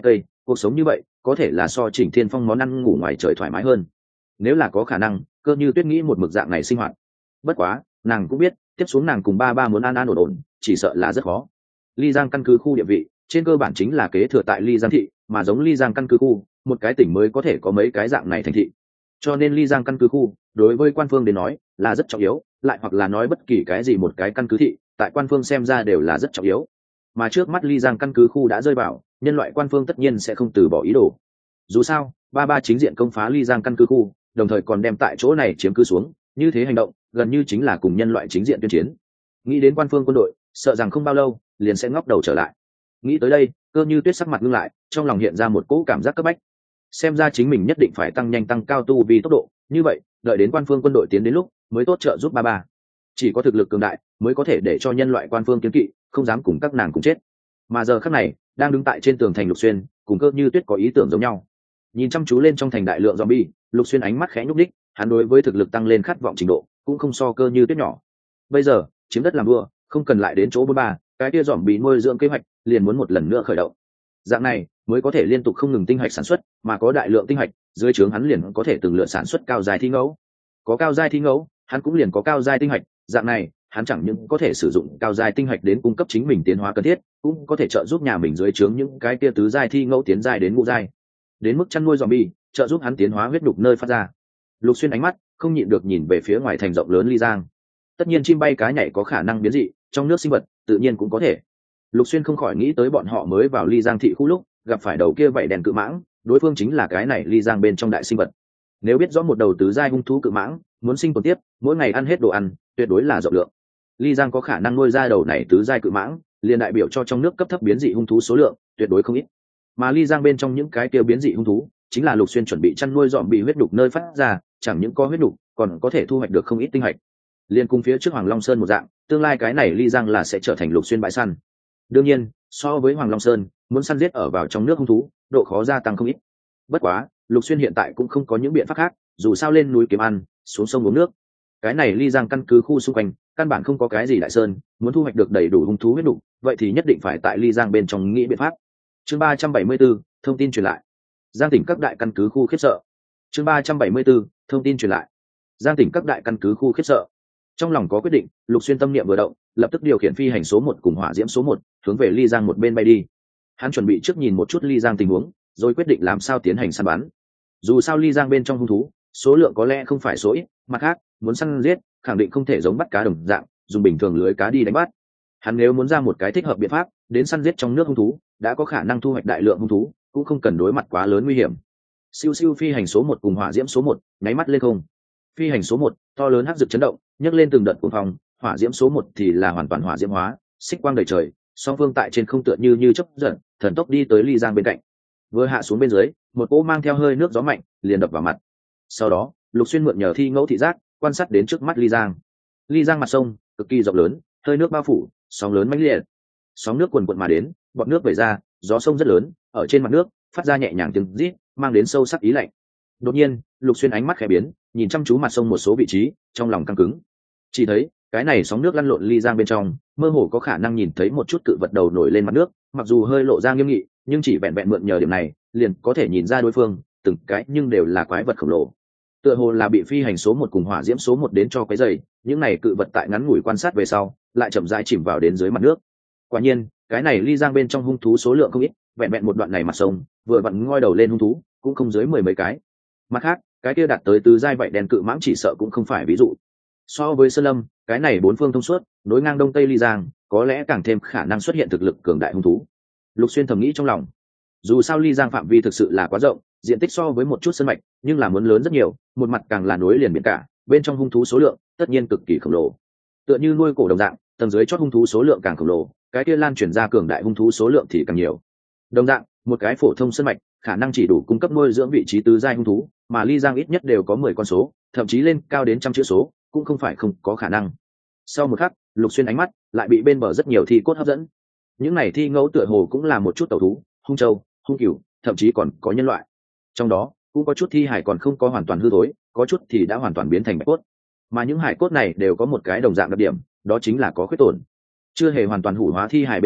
cuộc sống như vậy có thể là so Chỉnh Thiên Phong món ăn ngủ ngoài trời thoải mái hơn. Nếu là có khả năng, Cơ Như Tuyết nghĩ một mực dạng này sinh hoạt. Bất quá nàng cũng biết tiếp xuống nàng cùng ba ba muốn an an ổn ổn chỉ sợ là rất khó. Ly Giang căn cứ khu địa vị trên cơ bản chính là kế thừa tại Ly Giang thị, mà giống Ly Giang căn cứ khu một cái tỉnh mới có thể có mấy cái dạng này thành thị, cho nên Ly Giang căn cứ khu đối với quan phương đến nói là rất trọng yếu, lại hoặc là nói bất kỳ cái gì một cái căn cứ thị tại quan phương xem ra đều là rất trọng yếu. Mà trước mắt Ly Giang căn cứ khu đã rơi vào, nhân loại quan phương tất nhiên sẽ không từ bỏ ý đồ. Dù sao ba ba chính diện công phá Ly Giang căn cứ khu, đồng thời còn đem tại chỗ này chiếm cứ xuống, như thế hành động gần như chính là cùng nhân loại chính diện tuyên chiến. Nghĩ đến quan phương quân đội sợ rằng không bao lâu liền sẽ ngóc đầu trở lại. Nghĩ tới đây, Cơ Như Tuyết sắc mặt ngưng lại, trong lòng hiện ra một cỗ cảm giác cấp bách. Xem ra chính mình nhất định phải tăng nhanh tăng cao tu vi tốc độ, như vậy đợi đến quan phương quân đội tiến đến lúc mới tốt trợ giúp ba ba. Chỉ có thực lực cường đại mới có thể để cho nhân loại quan phương kiêng kỵ, không dám cùng các nàng cùng chết. Mà giờ khắc này đang đứng tại trên tường thành Lục Xuyên cùng Cơ Như Tuyết có ý tưởng giống nhau, nhìn chăm chú lên trong thành đại lượng zombie. Lục Xuyên ánh mắt khẽ nhúc đích, hắn đối với thực lực tăng lên khát vọng trình độ cũng không so Cơ Như Tuyết nhỏ. Bây giờ chiếm đất làm vua, không cần lại đến chỗ bốn ba, cái kia zombie nuôi dưỡng kế hoạch liền muốn một lần nữa khởi động. Dạng này mới có thể liên tục không ngừng tinh hạch sản xuất, mà có đại lượng tinh hạch dưới trướng hắn liền có thể từng lượt sản xuất cao giai thi ngẫu. Có cao giai thi ngẫu, hắn cũng liền có cao giai tinh hạch, dạng này hắn chẳng những có thể sử dụng cao giai tinh hạch đến cung cấp chính mình tiến hóa cần thiết, cũng có thể trợ giúp nhà mình dưới trướng những cái kia tứ giai thi ngẫu tiến giai đến ngũ giai. Đến mức chăn nuôi zombie, trợ giúp hắn tiến hóa huyết đục nơi phát ra. Lục Xuyên ánh mắt không nhịn được nhìn về phía ngoài thành rộng lớn Ly Giang. Tất nhiên chim bay cá nhảy có khả năng biến dị, trong nước sinh vật tự nhiên cũng có thể. Lục Xuyên không khỏi nghĩ tới bọn họ mới vào Ly Giang thị khu lúc gặp phải đầu kia vảy đèn cự mãng, đối phương chính là cái này Ly Giang bên trong đại sinh vật. Nếu biết rõ một đầu tứ giai hung thú cự mãng muốn sinh tồn tiếp, mỗi ngày ăn hết đồ ăn, tuyệt đối là rộng lượng. Ly Giang có khả năng nuôi ra đầu này tứ giai cự mãng, liền đại biểu cho trong nước cấp thấp biến dị hung thú số lượng tuyệt đối không ít. Mà Ly Giang bên trong những cái kia biến dị hung thú, chính là Lục Xuyên chuẩn bị chăn nuôi dọn bị huyết đục nơi phát ra, chẳng những có huyết đục, còn có thể thu hoạch được không ít tinh hạch. Liên cùng phía trước Hoàng Long Sơn một dạng, tương lai cái này Ly Giang là sẽ trở thành Lục Xuyên bãi săn. Đương nhiên, so với Hoàng Long Sơn, muốn săn giết ở vào trong nước hung thú, độ khó gia tăng không ít. Bất quá, Lục Xuyên hiện tại cũng không có những biện pháp khác, dù sao lên núi kiếm ăn, xuống sông uống nước. Cái này Ly Giang căn cứ khu xung quanh, căn bản không có cái gì đại sơn, muốn thu hoạch được đầy đủ hung thú huyết đục, vậy thì nhất định phải tại Ly Giang bên trong nghĩ biện pháp. Chương 374, thông tin truyền lại. Giang tỉnh các đại căn cứ khu khiếp sợ. Chương 374, thông tin truyền lại. Giang tỉnh các đại căn cứ khu khiếp sợ. Trong lòng có quyết định, Lục Xuyên tâm niệm vừa động, lập tức điều khiển phi hành số 1 cùng hỏa diễm số 1, hướng về Ly Giang một bên bay đi. Hắn chuẩn bị trước nhìn một chút Ly Giang tình huống, rồi quyết định làm sao tiến hành săn bắn. Dù sao Ly Giang bên trong hung thú, số lượng có lẽ không phải số ít, mặt khác, muốn săn giết, khẳng định không thể giống bắt cá đồng dạng, dùng bình thường lưới cá đi đánh bắt. Hắn nếu muốn ra một cái thích hợp biện pháp, đến săn giết trong nước hung thú, đã có khả năng thu hoạch đại lượng hung thú, cũng không cần đối mặt quá lớn nguy hiểm. Siêu siêu phi hành số 1 cùng hỏa diễm số 1, nháy mắt lên không. Phi hành số 1, to lớn hắc rực chấn động, nhấc lên từng đợt cuồng phong, hỏa diễm số 1 thì là hoàn toàn hỏa diễm hóa, xích quang đầy trời, song phương tại trên không tựa như chớp giật, thần tốc đi tới Ly Giang bên cạnh. Vừa hạ xuống bên dưới, một cỗ mang theo hơi nước gió mạnh, liền đập vào mặt. Sau đó, Lục Xuyên mượn nhờ thi ngẫu thị giác, quan sát đến trước mắt Ly Giang. Ly Giang mặt sông cực kỳ rộng lớn, hơi nước bao phủ, sóng lớn mãnh liệt. Sóng nước cuồn cuộn mà đến, bọt nước vẩy ra, gió sông rất lớn, ở trên mặt nước phát ra nhẹ nhàng tiếng rít, mang đến sâu sắc ý lạnh. Đột nhiên, Lục Xuyên ánh mắt khẽ biến, nhìn chăm chú mặt sông một số vị trí, trong lòng căng cứng. Chỉ thấy, cái này sóng nước lăn lộn Ly Giang bên trong, mơ hồ có khả năng nhìn thấy một chút cự vật đầu nổi lên mặt nước, mặc dù hơi lộ ra nghiêm nghị, nhưng chỉ vẹn vẹn mượn nhờ điểm này, liền có thể nhìn ra đối phương, từng cái nhưng đều là quái vật khổng lồ. Tựa hồ là bị phi hành số 1 cùng hỏa diễm số 1 đến cho cái dày, những này cự vật tại ngắn ngủi quan sát về sau, lại chậm rãi chìm vào đến dưới mặt nước. Quả nhiên, cái này Ly Giang bên trong hung thú số lượng không ít, vẹn vẹn một đoạn này mặt sông, vừa vặn ngoi đầu lên hung thú, cũng không dưới 10 mấy cái. Mặt khác, cái kia đạt tới tứ giai vậy đèn cự mãng chỉ sợ cũng không phải ví dụ. So với Sơn Lâm, cái này bốn phương thông suốt, nối ngang đông tây Ly Giang, có lẽ càng thêm khả năng xuất hiện thực lực cường đại hung thú. Lục Xuyên thầm nghĩ trong lòng. Dù sao Ly Giang phạm vi thực sự là quá rộng, diện tích so với một chút sơn mạch, nhưng là muốn lớn rất nhiều, một mặt càng là núi liền biển cả, bên trong hung thú số lượng tất nhiên cực kỳ khổng lồ. Tựa như nuôi cổ đồng dạng, tầng dưới chót hung thú số lượng càng khổng lồ, cái kia lan truyền ra cường đại hung thú số lượng thì càng nhiều. Đồng dạng, một cái phổ thông sơn mạch, khả năng chỉ đủ cung cấp nuôi dưỡng vị trí tứ giai hung thú, mà Ly Giang ít nhất đều có 10 con số, thậm chí lên cao đến trăm chữ số, cũng không phải không có khả năng. Sau một khắc, Lục Xuyên ánh mắt lại bị bên bờ rất nhiều thi cốt hấp dẫn. Những này thi ngẫu tựa hồ cũng là một chút tẩu thú, hung trâu, hung cừu, thậm chí còn có nhân loại. Trong đó, cũng có chút thi hải còn không có hoàn toàn hư thối, có chút thì đã hoàn toàn biến thành bạch cốt. Mà những hải cốt này đều có một cái đồng dạng đặc điểm, đó chính là có khuyết tổn. Chưa hề hoàn toàn hủ hóa thi hải bên trên,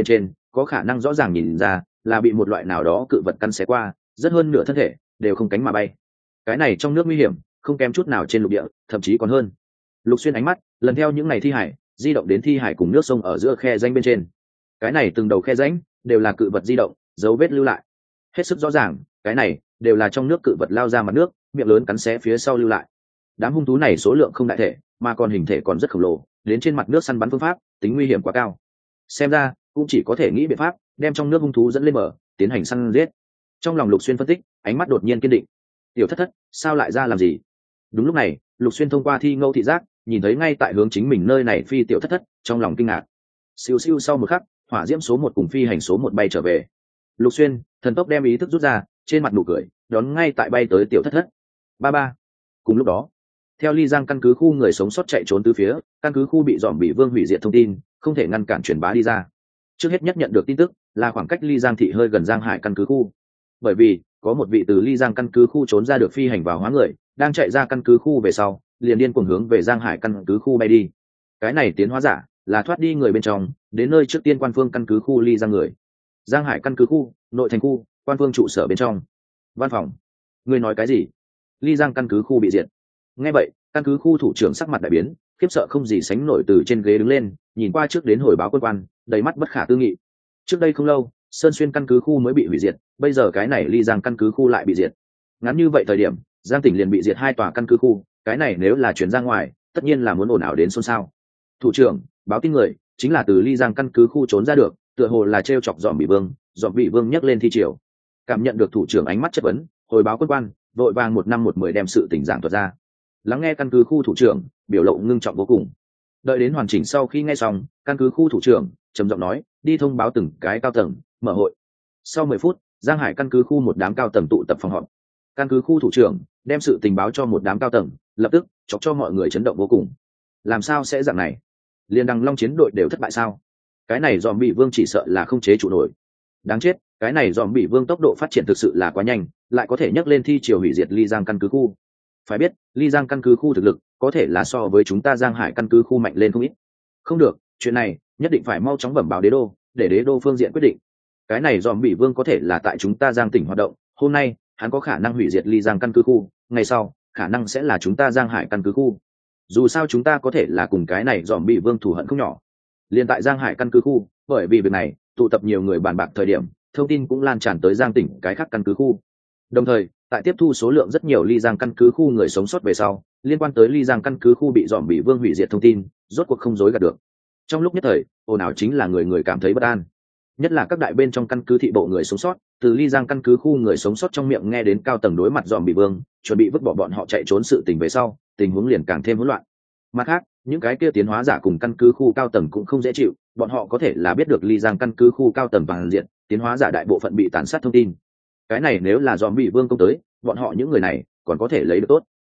có khả năng rõ ràng nhìn ra là bị một loại nào đó cự vật cắn xé qua, rất hơn nửa thân thể đều không cánh mà bay. Cái này trong nước nguy hiểm không kém chút nào trên lục địa, thậm chí còn hơn. Lục Xuyên ánh mắt lần theo những ngày thi hải di động đến thi hải cùng nước sông ở giữa khe rãnh bên trên. Cái này từng đầu khe rãnh đều là cự vật di động, dấu vết lưu lại hết sức rõ ràng. Cái này đều là trong nước cự vật lao ra mặt nước, miệng lớn cắn xé phía sau lưu lại. Đám hung thú này số lượng không đại thể, mà còn hình thể còn rất khổng lồ, đến trên mặt nước săn bắn phương pháp tính nguy hiểm quá cao. Xem ra cũng chỉ có thể nghĩ biện pháp đem trong nước hung thú dẫn lên bờ tiến hành săn giết. Trong lòng Lục Xuyên phân tích, ánh mắt đột nhiên kiên định. Tiểu Thất Thất sao lại ra làm gì? Đúng lúc này, Lục Xuyên thông qua thi ngẫu thị giác nhìn thấy ngay tại hướng chính mình nơi này phi Tiểu Thất Thất, trong lòng kinh ngạc. Siêu siêu sau một khắc, hỏa diễm số 1 cùng phi hành số 1 bay trở về. Lục Xuyên thần tốc đem ý thức rút ra, trên mặt nụ cười đón ngay tại bay tới Tiểu Thất Thất. Ba ba. Cùng lúc đó, theo Ly Giang căn cứ khu người sống sót chạy trốn từ phía, căn cứ khu bị dòm bị vương hủy diệt thông tin không thể ngăn cản truyền bá đi ra. Trước hết nhất nhận được tin tức là khoảng cách Ly Giang thị hơi gần Giang Hải căn cứ khu, bởi vì có một vị từ Ly Giang căn cứ khu trốn ra được phi hành vào hóa người đang chạy ra căn cứ khu về sau, liền điên cuồng hướng về Giang Hải căn cứ khu bay đi. Cái này tiến hóa giả là thoát đi người bên trong, đến nơi trước tiên quan phương căn cứ khu Ly Giang người. Giang Hải căn cứ khu, nội thành khu, quan phương trụ sở bên trong. Văn phòng. Ngươi nói cái gì? Ly Giang căn cứ khu bị diệt. Nghe vậy, căn cứ khu thủ trưởng sắc mặt đại biến, khiếp sợ không gì sánh nổi, từ trên ghế đứng lên, nhìn qua trước đến hồi báo quân quan, đầy mắt bất khả tư nghị. Trước đây không lâu, Sơn Xuyên căn cứ khu mới bị hủy diệt, bây giờ cái này Ly Giang căn cứ khu lại bị diệt. Ngắn như vậy thời điểm, Giang tỉnh liền bị diệt 2 tòa căn cứ khu, cái này nếu là chuyển ra ngoài, tất nhiên là muốn ồn ào đến xôn xao. Thủ trưởng, báo tin người, chính là từ Ly Giang căn cứ khu trốn ra được, tựa hồ là trêu chọc dòm bị vương nhấc lên thi triều. Cảm nhận được thủ trưởng ánh mắt chất vấn, hồi báo quân quan, vội vàng 1 năm 1 mười đem sự tình giảng thuật ra. Lắng nghe căn cứ khu thủ trưởng, biểu lộ ngưng trọng vô cùng. Đợi đến hoàn chỉnh sau khi nghe xong, căn cứ khu thủ trưởng trầm giọng nói, đi thông báo từng cái cao tầng, mở hội. Sau 10 phút, Giang Hải căn cứ khu một đám cao tầng tụ tập phòng họp. Căn cứ khu thủ trưởng đem sự tình báo cho một đám cao tầng, lập tức chọc cho mọi người chấn động vô cùng. Làm sao sẽ dạng này? Liên Đằng Long chiến đội đều thất bại sao? Cái này dòm bị vương chỉ sợ là không chế trụ nổi. Đáng chết, cái này dòm bị vương tốc độ phát triển thực sự là quá nhanh, lại có thể nhấc lên thi triều hủy diệt Ly Giang căn cứ khu. Phải biết, Ly Giang căn cứ khu thực lực có thể là so với chúng ta Giang Hải căn cứ khu mạnh lên không ít. Không được, chuyện này nhất định phải mau chóng bẩm báo đế đô, để đế đô phương diện quyết định. Cái này dòm bị vương có thể là tại chúng ta Giang tỉnh hoạt động, hôm nay hắn có khả năng hủy diệt Ly Giang căn cứ khu, ngày sau khả năng sẽ là chúng ta Giang Hải căn cứ khu. Dù sao chúng ta có thể là cùng cái này dòm bị vương thù hận không nhỏ. Liên tại Giang Hải căn cứ khu, bởi vì việc này tụ tập nhiều người bàn bạc thời điểm, thông tin cũng lan tràn tới Giang tỉnh cái khác căn cứ khu. Đồng thời, tại tiếp thu số lượng rất nhiều Ly Giang căn cứ khu người sống sót về sau, liên quan tới Ly Giang căn cứ khu bị dòm bị vương hủy diệt thông tin rốt cuộc không dối gạt được. Trong lúc nhất thời, ồn ào chính là người người cảm thấy bất an, nhất là các đại bên trong căn cứ thị bộ người sống sót, từ Ly Giang căn cứ khu người sống sót trong miệng nghe đến cao tầng đối mặt dòm bị vương chuẩn bị vứt bỏ bọn họ chạy trốn sự tình về sau, tình huống liền càng thêm hỗn loạn. Mặt khác, những cái kia tiến hóa giả cùng căn cứ khu cao tầng cũng không dễ chịu, bọn họ có thể là biết được Ly Giang căn cứ khu cao tầng bằng diện tiến hóa giả đại bộ phận bị tàn sát thông tin. Cái này nếu là dòm bị vương công tới, bọn họ những người này còn có thể lấy được tốt.